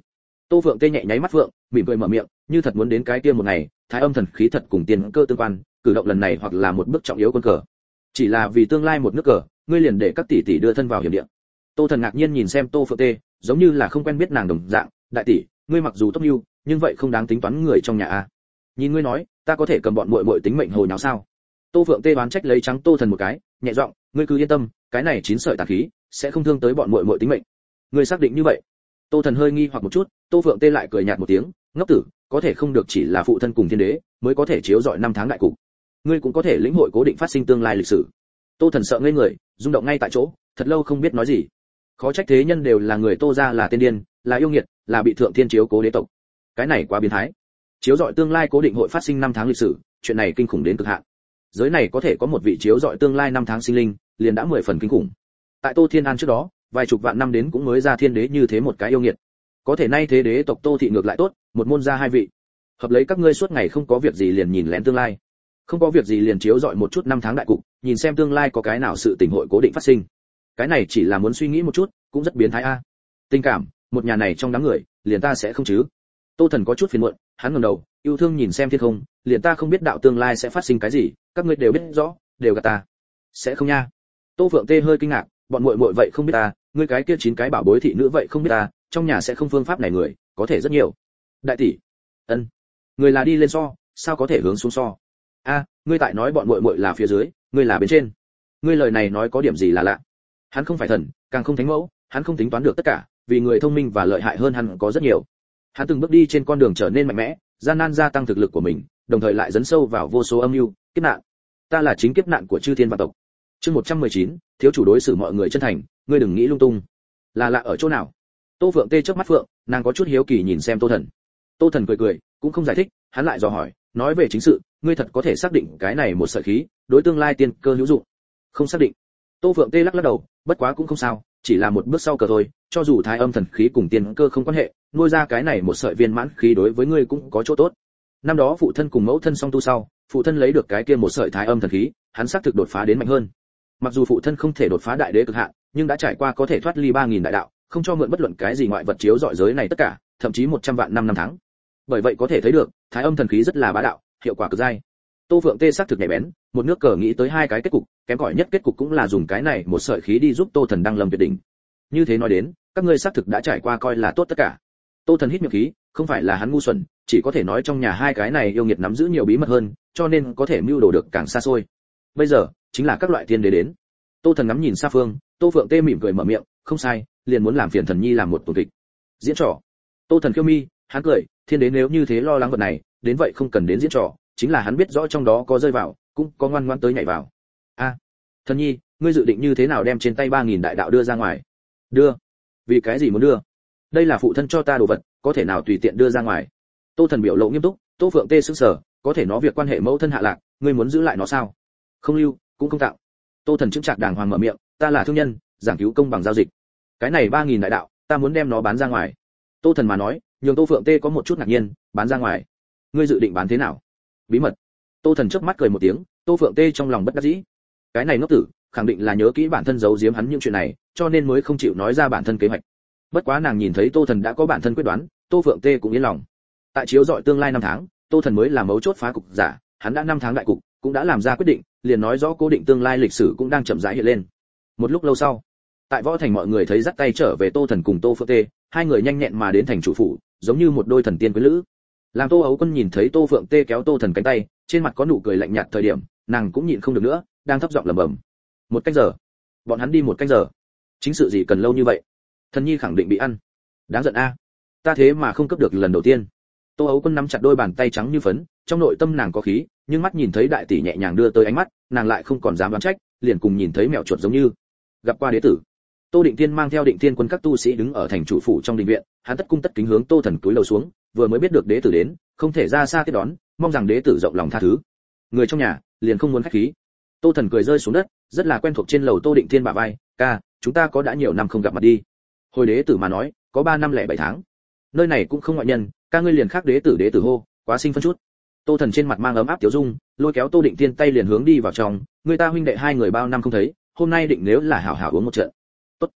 Tô Phượng Tê nhẹ nháy mắt phượng, mỉm cười mở miệng, như thật muốn đến cái kia một ngày, thái âm thần khí thật cùng tiền cơ tương quan, cử động lần này hoặc là một bước trọng yếu quân cờ. Chỉ là vì tương lai một nước cờ, ngươi liền để các tỷ tỷ đưa thân vào hiểm địa. Tô Thần ngạc nhiên nhìn xem Tô Phượng Tê, giống như là không quen biết nàng đồng dạng, đại tỷ, ngươi mặc dù tốt nhu, nhưng vậy không đáng tính toán người trong nhà a. Nhìn ngươi nói, ta có thể cầm bọn muội muội tính mệnh hồi nháo sao? Tô Phượng Tê đoán trách lấy trắng Tô Thần một cái, nhẹ giọng, ngươi cứ yên tâm, cái này chín sợi tà khí sẽ không thương tới bọn muội muội tính mệnh. Ngươi xác định như vậy? Tô Thần hơi nghi hoặc một chút, Tô Phượng Tê lại cười nhạt một tiếng, ngốc tử, có thể không được chỉ là phụ thân cùng thiên đế mới có thể chiếu rọi năm tháng đại cục. Ngươi cũng có thể lĩnh hội cố định phát sinh tương lai lịch sử. Tô Thần sợ ngây người, rung động ngay tại chỗ, thật lâu không biết nói gì. Khó trách thế nhân đều là người Tô gia là tiên điên, là yêu nghiệt, là bị thượng thiên chiếu cố đế tộc. Cái này quá biến thái. Chiếu rọi tương lai cố định hội phát sinh năm tháng lịch sử, chuyện này kinh khủng đến cực hạn. Giới này có thể có một vị chiếu rọi tương lai năm tháng sinh linh, liền đã mười phần kinh khủng. Tại Tô Thiên An trước đó, vài chục vạn năm đến cũng mới ra thiên đế như thế một cái yêu nghiệt. Có thể nay thế đế tộc Tô thị ngược lại tốt, một môn ra hai vị. Hợp lấy các ngươi suốt ngày không có việc gì liền nhìn lén tương lai, không có việc gì liền chiếu dọi một chút năm tháng đại cục, nhìn xem tương lai có cái nào sự tình hội cố định phát sinh. Cái này chỉ là muốn suy nghĩ một chút, cũng rất biến thái a. Tình cảm, một nhà này trong đám người, liền ta sẽ không chứ? Tô Thần có chút phiền muộn, hắn ngẩng đầu, yêu thương nhìn xem thiên không, liền ta không biết đạo tương lai sẽ phát sinh cái gì, các ngươi đều biết rõ, đều gạt ta. Sẽ không nha. Tô Phượng Tê hơi kinh ngạc, bọn muội muội vậy không biết ta, ngươi cái kia chín cái bảo bối thị nữ vậy không biết ta, trong nhà sẽ không phương pháp này người, có thể rất nhiều. Đại tỷ, ân, người là đi lên so, sao có thể hướng xuống so? A, ngươi tại nói bọn muội muội là phía dưới, ngươi là bên trên. Ngươi lời này nói có điểm gì là lạ? Hắn không phải thần, càng không thánh mẫu, hắn không tính toán được tất cả, vì người thông minh và lợi hại hơn hắn có rất nhiều. Hắn từng bước đi trên con đường trở nên mạnh mẽ, gian nan gia tăng thực lực của mình, đồng thời lại dấn sâu vào vô số âm mưu, kiếp nạn. Ta là chính kiếp nạn của chư thiên vạn tộc. Chương một trăm mười chín, thiếu chủ đối xử mọi người chân thành, ngươi đừng nghĩ lung tung. Là lạ ở chỗ nào? Tô Phượng Tê chớp mắt phượng, nàng có chút hiếu kỳ nhìn xem Tô Thần. Tô Thần cười cười, cũng không giải thích, hắn lại dò hỏi, nói về chính sự, ngươi thật có thể xác định cái này một sợi khí, đối tương lai tiên cơ hữu dụng? Không xác định. Tô Phượng Tê lắc lắc đầu, bất quá cũng không sao, chỉ là một bước sau cờ thôi, cho dù thái âm thần khí cùng tiên cơ không quan hệ, nuôi ra cái này một sợi viên mãn khí đối với ngươi cũng có chỗ tốt. Năm đó phụ thân cùng mẫu thân song tu sau, phụ thân lấy được cái kia một sợi thái âm thần khí, hắn xác thực đột phá đến mạnh hơn. Mặc dù phụ thân không thể đột phá đại đế cực hạn, nhưng đã trải qua có thể thoát ly ba nghìn đại đạo, không cho mượn bất luận cái gì ngoại vật chiếu rọi giới này tất cả, thậm chí một trăm vạn năm năm tháng. Bởi vậy có thể thấy được, thái âm thần khí rất là bá đạo, hiệu quả cực dai. Tô Phượng Tê xác thực nhạy bén, một nước cờ nghĩ tới hai cái kết cục, kém cỏi nhất kết cục cũng là dùng cái này một sợi khí đi giúp Tô Thần đăng lâm tuyệt đỉnh. Như thế nói đến, các ngươi xác thực đã trải qua coi là tốt tất cả. Tô Thần hít miệng khí, không phải là hắn ngu xuẩn, chỉ có thể nói trong nhà hai cái này yêu nghiệt nắm giữ nhiều bí mật hơn, cho nên có thể mưu đồ được càng xa xôi. Bây giờ, chính là các loại thiên đế đến. Tô Thần ngắm nhìn xa phương, Tô Phượng Tê mỉm cười mở miệng, không sai, liền muốn làm phiền thần nhi làm một tuần kịch. Diễn trò. Tô Thần khiêu mi, hắn cười, thiên đế nếu như thế lo lắng vật này, đến vậy không cần đến diễn trò, chính là hắn biết rõ trong đó có rơi vào, cũng có ngoan ngoãn tới nhảy vào. A, thần nhi, ngươi dự định như thế nào đem trên tay ba nghìn đại đạo đưa ra ngoài? Đưa? Vì cái gì muốn đưa? Đây là phụ thân cho ta đồ vật, có thể nào tùy tiện đưa ra ngoài? Tô Thần biểu lộ nghiêm túc, Tô Phượng Tê sững sờ, có thể nó việc quan hệ mẫu thân hạ lạc, ngươi muốn giữ lại nó sao? Không lưu, cũng không tạo. Tô Thần chứng trạc đàng hoàng mở miệng, ta là thương nhân, giảng cứu công bằng giao dịch. Cái này ba nghìn đại đạo, ta muốn đem nó bán ra ngoài. Tô Thần mà nói, nhường Tô Phượng Tê có một chút ngạc nhiên, bán ra ngoài? Ngươi dự định bán thế nào? Bí mật. Tô Thần chớp mắt cười một tiếng, Tô Phượng Tê trong lòng bất đắc dĩ. Cái này ngốc tử, khẳng định là nhớ kỹ bản thân giấu giếm hắn những chuyện này, cho nên mới không chịu nói ra bản thân kế hoạch. Bất quá nàng nhìn thấy Tô Thần đã có bản thân quyết đoán, Tô Phượng Tê cũng yên lòng. Tại chiếu dọi tương lai năm tháng, Tô Thần mới là mấu chốt phá cục giả, hắn đã năm tháng đại cục, cũng đã làm ra quyết định, liền nói rõ cố định tương lai lịch sử cũng đang chậm rãi hiện lên. Một lúc lâu sau, tại võ thành mọi người thấy dắt tay trở về Tô Thần cùng Tô Phượng Tê, hai người nhanh nhẹn mà đến thành chủ phủ, giống như một đôi thần tiên quyến lữ. Làm Tô Ấu Quân nhìn thấy Tô Phượng Tê kéo Tô Thần cánh tay, trên mặt có nụ cười lạnh nhạt thời điểm, nàng cũng nhịn không được nữa, đang thấp giọng lẩm bẩm. Một canh giờ. Bọn hắn đi một canh giờ. Chính sự gì cần lâu như vậy? Thần nhi khẳng định bị ăn. Đáng giận a. Ta thế mà không cấp được lần đầu tiên. Tô Ấu Quân nắm chặt đôi bàn tay trắng như phấn, trong nội tâm nàng có khí, nhưng mắt nhìn thấy đại tỷ nhẹ nhàng đưa tới ánh mắt, nàng lại không còn dám đoán trách, liền cùng nhìn thấy mèo chuột giống như. Gặp qua đế tử. Tô Định Thiên mang theo Định Thiên quân các tu sĩ đứng ở thành chủ phủ trong đình viện, hắn tất cung tất kính hướng Tô Thần cúi đầu xuống, vừa mới biết được đế tử đến, không thể ra xa tiếp đón, mong rằng đế tử rộng lòng tha thứ. Người trong nhà liền không muốn khách khí. Tô Thần cười rơi xuống đất, rất là quen thuộc trên lầu Tô Định Thiên bả vai, ca, chúng ta có đã nhiều năm không gặp mặt đi. Hồi đế tử mà nói, có ba năm lẻ bảy tháng. Nơi này cũng không ngoại nhân, ca ngươi liền khác đế tử đế tử hô, quá sinh phân chút. Tô Thần trên mặt mang ấm áp tiểu dung, lôi kéo Tô Định Thiên tay liền hướng đi vào trong, người ta huynh đệ hai người bao năm không thấy, hôm nay định nếu là hảo hảo uống một trận. Tốt.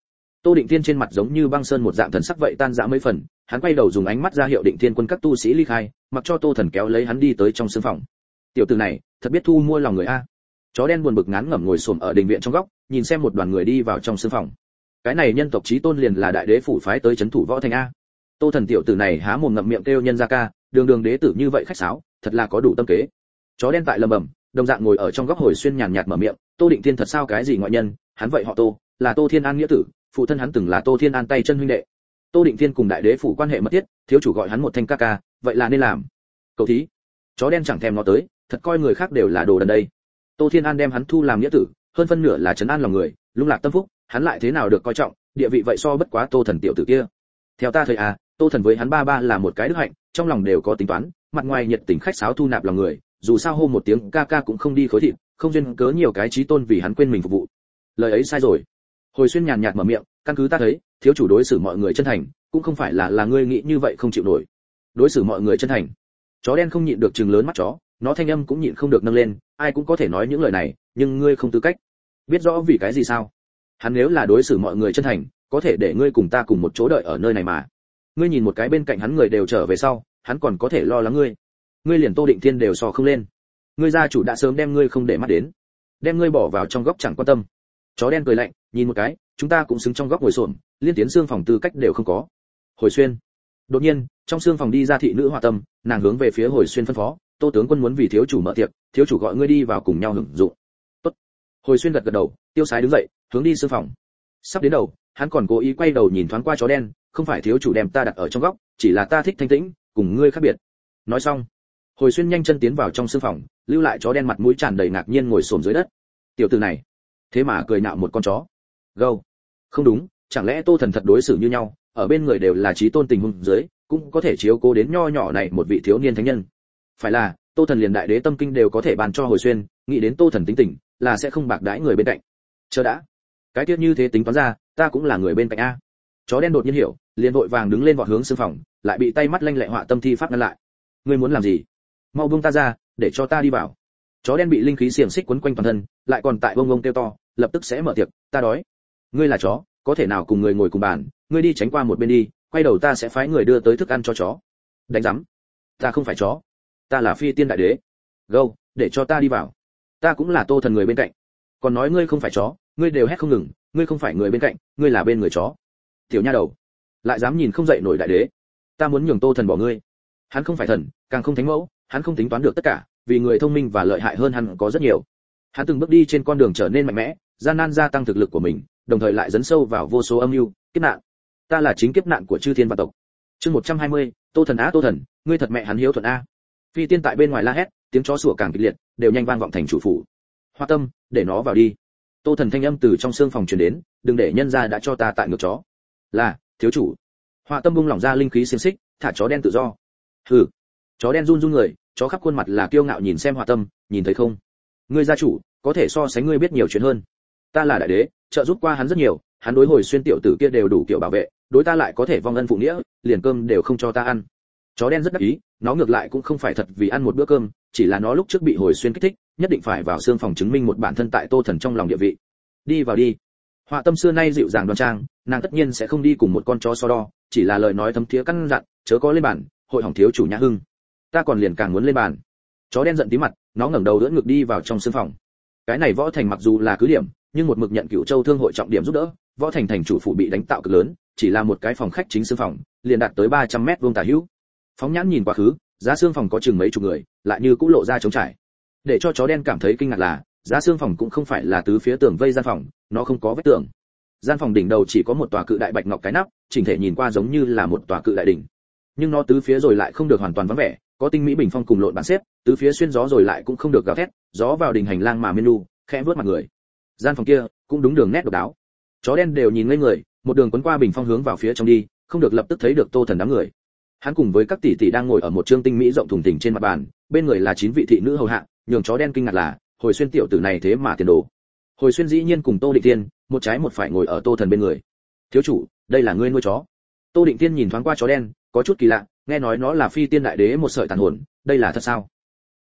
Tô Định Thiên trên mặt giống như băng sơn một dạng thần sắc vậy tan rã mấy phần, hắn quay đầu dùng ánh mắt ra hiệu Định Thiên quân các tu sĩ ly khai, mặc cho Tô Thần kéo lấy hắn đi tới trong sương phòng. Tiểu tử này, thật biết thu mua lòng người a. Chó đen buồn bực ngán ngẩm ngồi xổm ở đình viện trong góc, nhìn xem một đoàn người đi vào trong sương phòng. Cái này nhân tộc chí tôn liền là đại đế phủ phái tới trấn thủ võ thành a. Tô Thần tiểu tử này há mồm ngậm miệng kêu nhân gia ca, đường đường đế tử như vậy khách sáo, thật là có đủ tâm kế. Chó đen tại lầm bầm, đồng dạng ngồi ở trong góc hồi xuyên nhàn nhạt mở miệng, Tô Định Thiên thật sao cái gì ngoại nhân, hắn vậy họ Tô, là Tô Thiên An nghĩa tử, phụ thân hắn từng là Tô Thiên An tay chân huynh đệ. Tô Định Thiên cùng đại đế phủ quan hệ mật thiết, thiếu chủ gọi hắn một thanh ca ca, vậy là nên làm. Cậu thí. Chó đen chẳng thèm nó tới, thật coi người khác đều là đồ đần đây. Tô Thiên An đem hắn thu làm nghĩa tử, hơn phân nửa là trấn an lòng người, lung lạc tâm phúc, hắn lại thế nào được coi trọng, địa vị vậy so bất quá Tô Thần tiểu tử kia. Theo ta thời à, Tô Thần với hắn ba ba là một cái đức hạnh, trong lòng đều có tính toán, mặt ngoài nhiệt tình khách sáo thu nạp lòng người, dù sao hô một tiếng ca ca cũng không đi khối thịt, không duyên cớ nhiều cái chí tôn vì hắn quên mình phục vụ. Lời ấy sai rồi. Hồi xuyên nhàn nhạt mở miệng, căn cứ ta thấy, thiếu chủ đối xử mọi người chân thành, cũng không phải là là ngươi nghĩ như vậy không chịu nổi. Đối xử mọi người chân thành. Chó đen không nhịn được trừng lớn mắt chó, nó thanh âm cũng nhịn không được nâng lên, ai cũng có thể nói những lời này, nhưng ngươi không tư cách. Biết rõ vì cái gì sao? Hắn nếu là đối xử mọi người chân thành, có thể để ngươi cùng ta cùng một chỗ đợi ở nơi này mà. Ngươi nhìn một cái bên cạnh hắn người đều trở về sau, hắn còn có thể lo lắng ngươi. Ngươi liền Tô Định Thiên đều so không lên. Ngươi gia chủ đã sớm đem ngươi không để mắt đến, đem ngươi bỏ vào trong góc chẳng quan tâm. Chó đen cười lạnh, nhìn một cái, chúng ta cũng xứng trong góc ngồi xổm, liên tiến xương phòng tư cách đều không có. Hồi xuyên. Đột nhiên, trong xương phòng đi ra thị nữ Họa Tâm, nàng hướng về phía Hồi xuyên phân phó, Tô tướng quân muốn vì thiếu chủ mở tiệc, thiếu chủ gọi ngươi đi vào cùng nhau hưởng dụng. Tốt. Hồi xuyên gật gật đầu, tiêu sái đứng dậy, hướng đi xương phòng. Sắp đến đầu, hắn còn cố ý quay đầu nhìn thoáng qua chó đen, không phải thiếu chủ đem ta đặt ở trong góc, chỉ là ta thích thanh tĩnh, cùng ngươi khác biệt. Nói xong, Hồi xuyên nhanh chân tiến vào trong xương phòng, lưu lại chó đen mặt mũi tràn đầy ngạc nhiên ngồi xổm dưới đất. Tiểu tử này, thế mà cười nhạo một con chó. Gâu. Không đúng, chẳng lẽ Tô Thần thật đối xử như nhau, ở bên người đều là chí tôn tình huống dưới, cũng có thể chiếu cố đến nho nhỏ này một vị thiếu niên thánh nhân. Phải là, Tô Thần liền đại đế tâm kinh đều có thể bàn cho Hồi xuyên, nghĩ đến Tô Thần tính tình, là sẽ không bạc đãi người bên cạnh. Chờ đã, cái tiết như thế tính toán ra, ta cũng là người bên cạnh a. Chó đen đột nhiên hiểu, liền vội vàng đứng lên vọt hướng xương phòng, lại bị tay mắt lanh lẹ Họa Tâm thi pháp ngăn lại. Ngươi muốn làm gì? Mau buông ta ra, để cho ta đi vào. Chó đen bị linh khí xiềng xích quấn quanh toàn thân, lại còn tại bông bông kêu to, lập tức sẽ mở tiệc, ta đói. Ngươi là chó, có thể nào cùng người ngồi cùng bàn, ngươi đi tránh qua một bên đi, quay đầu ta sẽ phái người đưa tới thức ăn cho chó. Đánh rắm. Ta không phải chó, ta là phi tiên đại đế. Gâu, để cho ta đi vào. Ta cũng là Tô Thần người bên cạnh. Còn nói ngươi không phải chó, ngươi đều hét không ngừng, ngươi không phải người bên cạnh, ngươi là bên người chó. Tiểu nha đầu, lại dám nhìn không dậy nổi đại đế. Ta muốn nhường Tô Thần bỏ ngươi. Hắn không phải thần, càng không thánh mẫu, hắn không tính toán được tất cả, vì người thông minh và lợi hại hơn hắn có rất nhiều. Hắn từng bước đi trên con đường trở nên mạnh mẽ, gian nan gia tăng thực lực của mình, đồng thời lại dấn sâu vào vô số âm mưu, kiếp nạn. Ta là chính kiếp nạn của chư thiên vạn tộc. Chương một trăm hai mươi, Tô Thần á Tô Thần, ngươi thật mẹ hắn hiếu thuận a. Phi tiên tại bên ngoài la hét, tiếng chó sủa càng kịch liệt, đều nhanh vang vọng thành chủ phủ. Hoa Tâm, để nó vào đi. Tô Thần thanh âm từ trong xương phòng truyền đến, đừng để nhân gia đã cho ta tại ngược chó. Là, thiếu chủ. Hoa Tâm bung lỏng ra linh khí xiềng xích, thả chó đen tự do. Hừ. Chó đen run run người, chó khắp khuôn mặt là kiêu ngạo nhìn xem Hoa Tâm, nhìn thấy không? Ngươi gia chủ, có thể so sánh ngươi biết nhiều chuyện hơn. Ta là đại đế, trợ giúp qua hắn rất nhiều, hắn đối Hồi xuyên tiểu tử kia đều đủ kiểu bảo vệ, đối ta lại có thể vong ân phụ nghĩa, liền cơm đều không cho ta ăn. Chó đen rất đắc ý, nó ngược lại cũng không phải thật vì ăn một bữa cơm, chỉ là nó lúc trước bị Hồi xuyên kích thích, nhất định phải vào xương phòng chứng minh một bản thân tại Tô Thần trong lòng địa vị. Đi vào đi. Họa Tâm xưa nay dịu dàng đoan trang, nàng tất nhiên sẽ không đi cùng một con chó so đo, chỉ là lời nói thấm thía căn dặn, chớ có lên bàn, hội hỏng thiếu chủ nhã hưng. Ta còn liền càng muốn lên bàn. Chó đen giận tí mặt, nó ngẩng đầu đỡ ngực đi vào trong xương phòng. Cái này Võ Thành mặc dù là cứ điểm, nhưng một mực nhận Cửu Châu Thương hội trọng điểm giúp đỡ, Võ Thành thành chủ phủ bị đánh tạo cực lớn, chỉ là một cái phòng khách chính xương phòng, liền đạt tới ba trăm mét vuông tả hữu. Phóng nhãn nhìn quá khứ, giá xương phòng có chừng mấy chục người, lại như cũng lộ ra trống trải. Để cho chó đen cảm thấy kinh ngạc là, giá xương phòng cũng không phải là tứ phía tường vây gian phòng, nó không có vách tường. Gian phòng đỉnh đầu chỉ có một tòa cự đại bạch ngọc cái nắp, chỉnh thể nhìn qua giống như là một tòa cự đại đỉnh. Nhưng nó tứ phía rồi lại không được hoàn toàn vắng vẻ, có tinh mỹ bình phong cùng lộn bàn xếp, tứ phía xuyên gió rồi lại cũng không được gào thét, gió vào đỉnh hành lang mà menu, khẽ vướt mặt người. Gian phòng kia cũng đúng đường nét độc đáo. Chó đen đều nhìn ngây người, một đường quấn qua bình phong hướng vào phía trong đi, không được lập tức thấy được Tô Thần đám người. Hắn cùng với các tỷ tỷ đang ngồi ở một trương tinh mỹ rộng thùng thình trên mặt bàn, bên người là chín vị thị nữ hầu hạ, nhường chó đen kinh ngạc là, Hồi xuyên tiểu tử này thế mà tiền đồ. Hồi xuyên dĩ nhiên cùng Tô Định Tiên, một trái một phải ngồi ở Tô Thần bên người. Thiếu chủ, đây là ngươi nuôi chó. Tô Định Tiên nhìn thoáng qua chó đen, có chút kỳ lạ, nghe nói nó là phi tiên đại đế một sợi tàn hồn, đây là thật sao?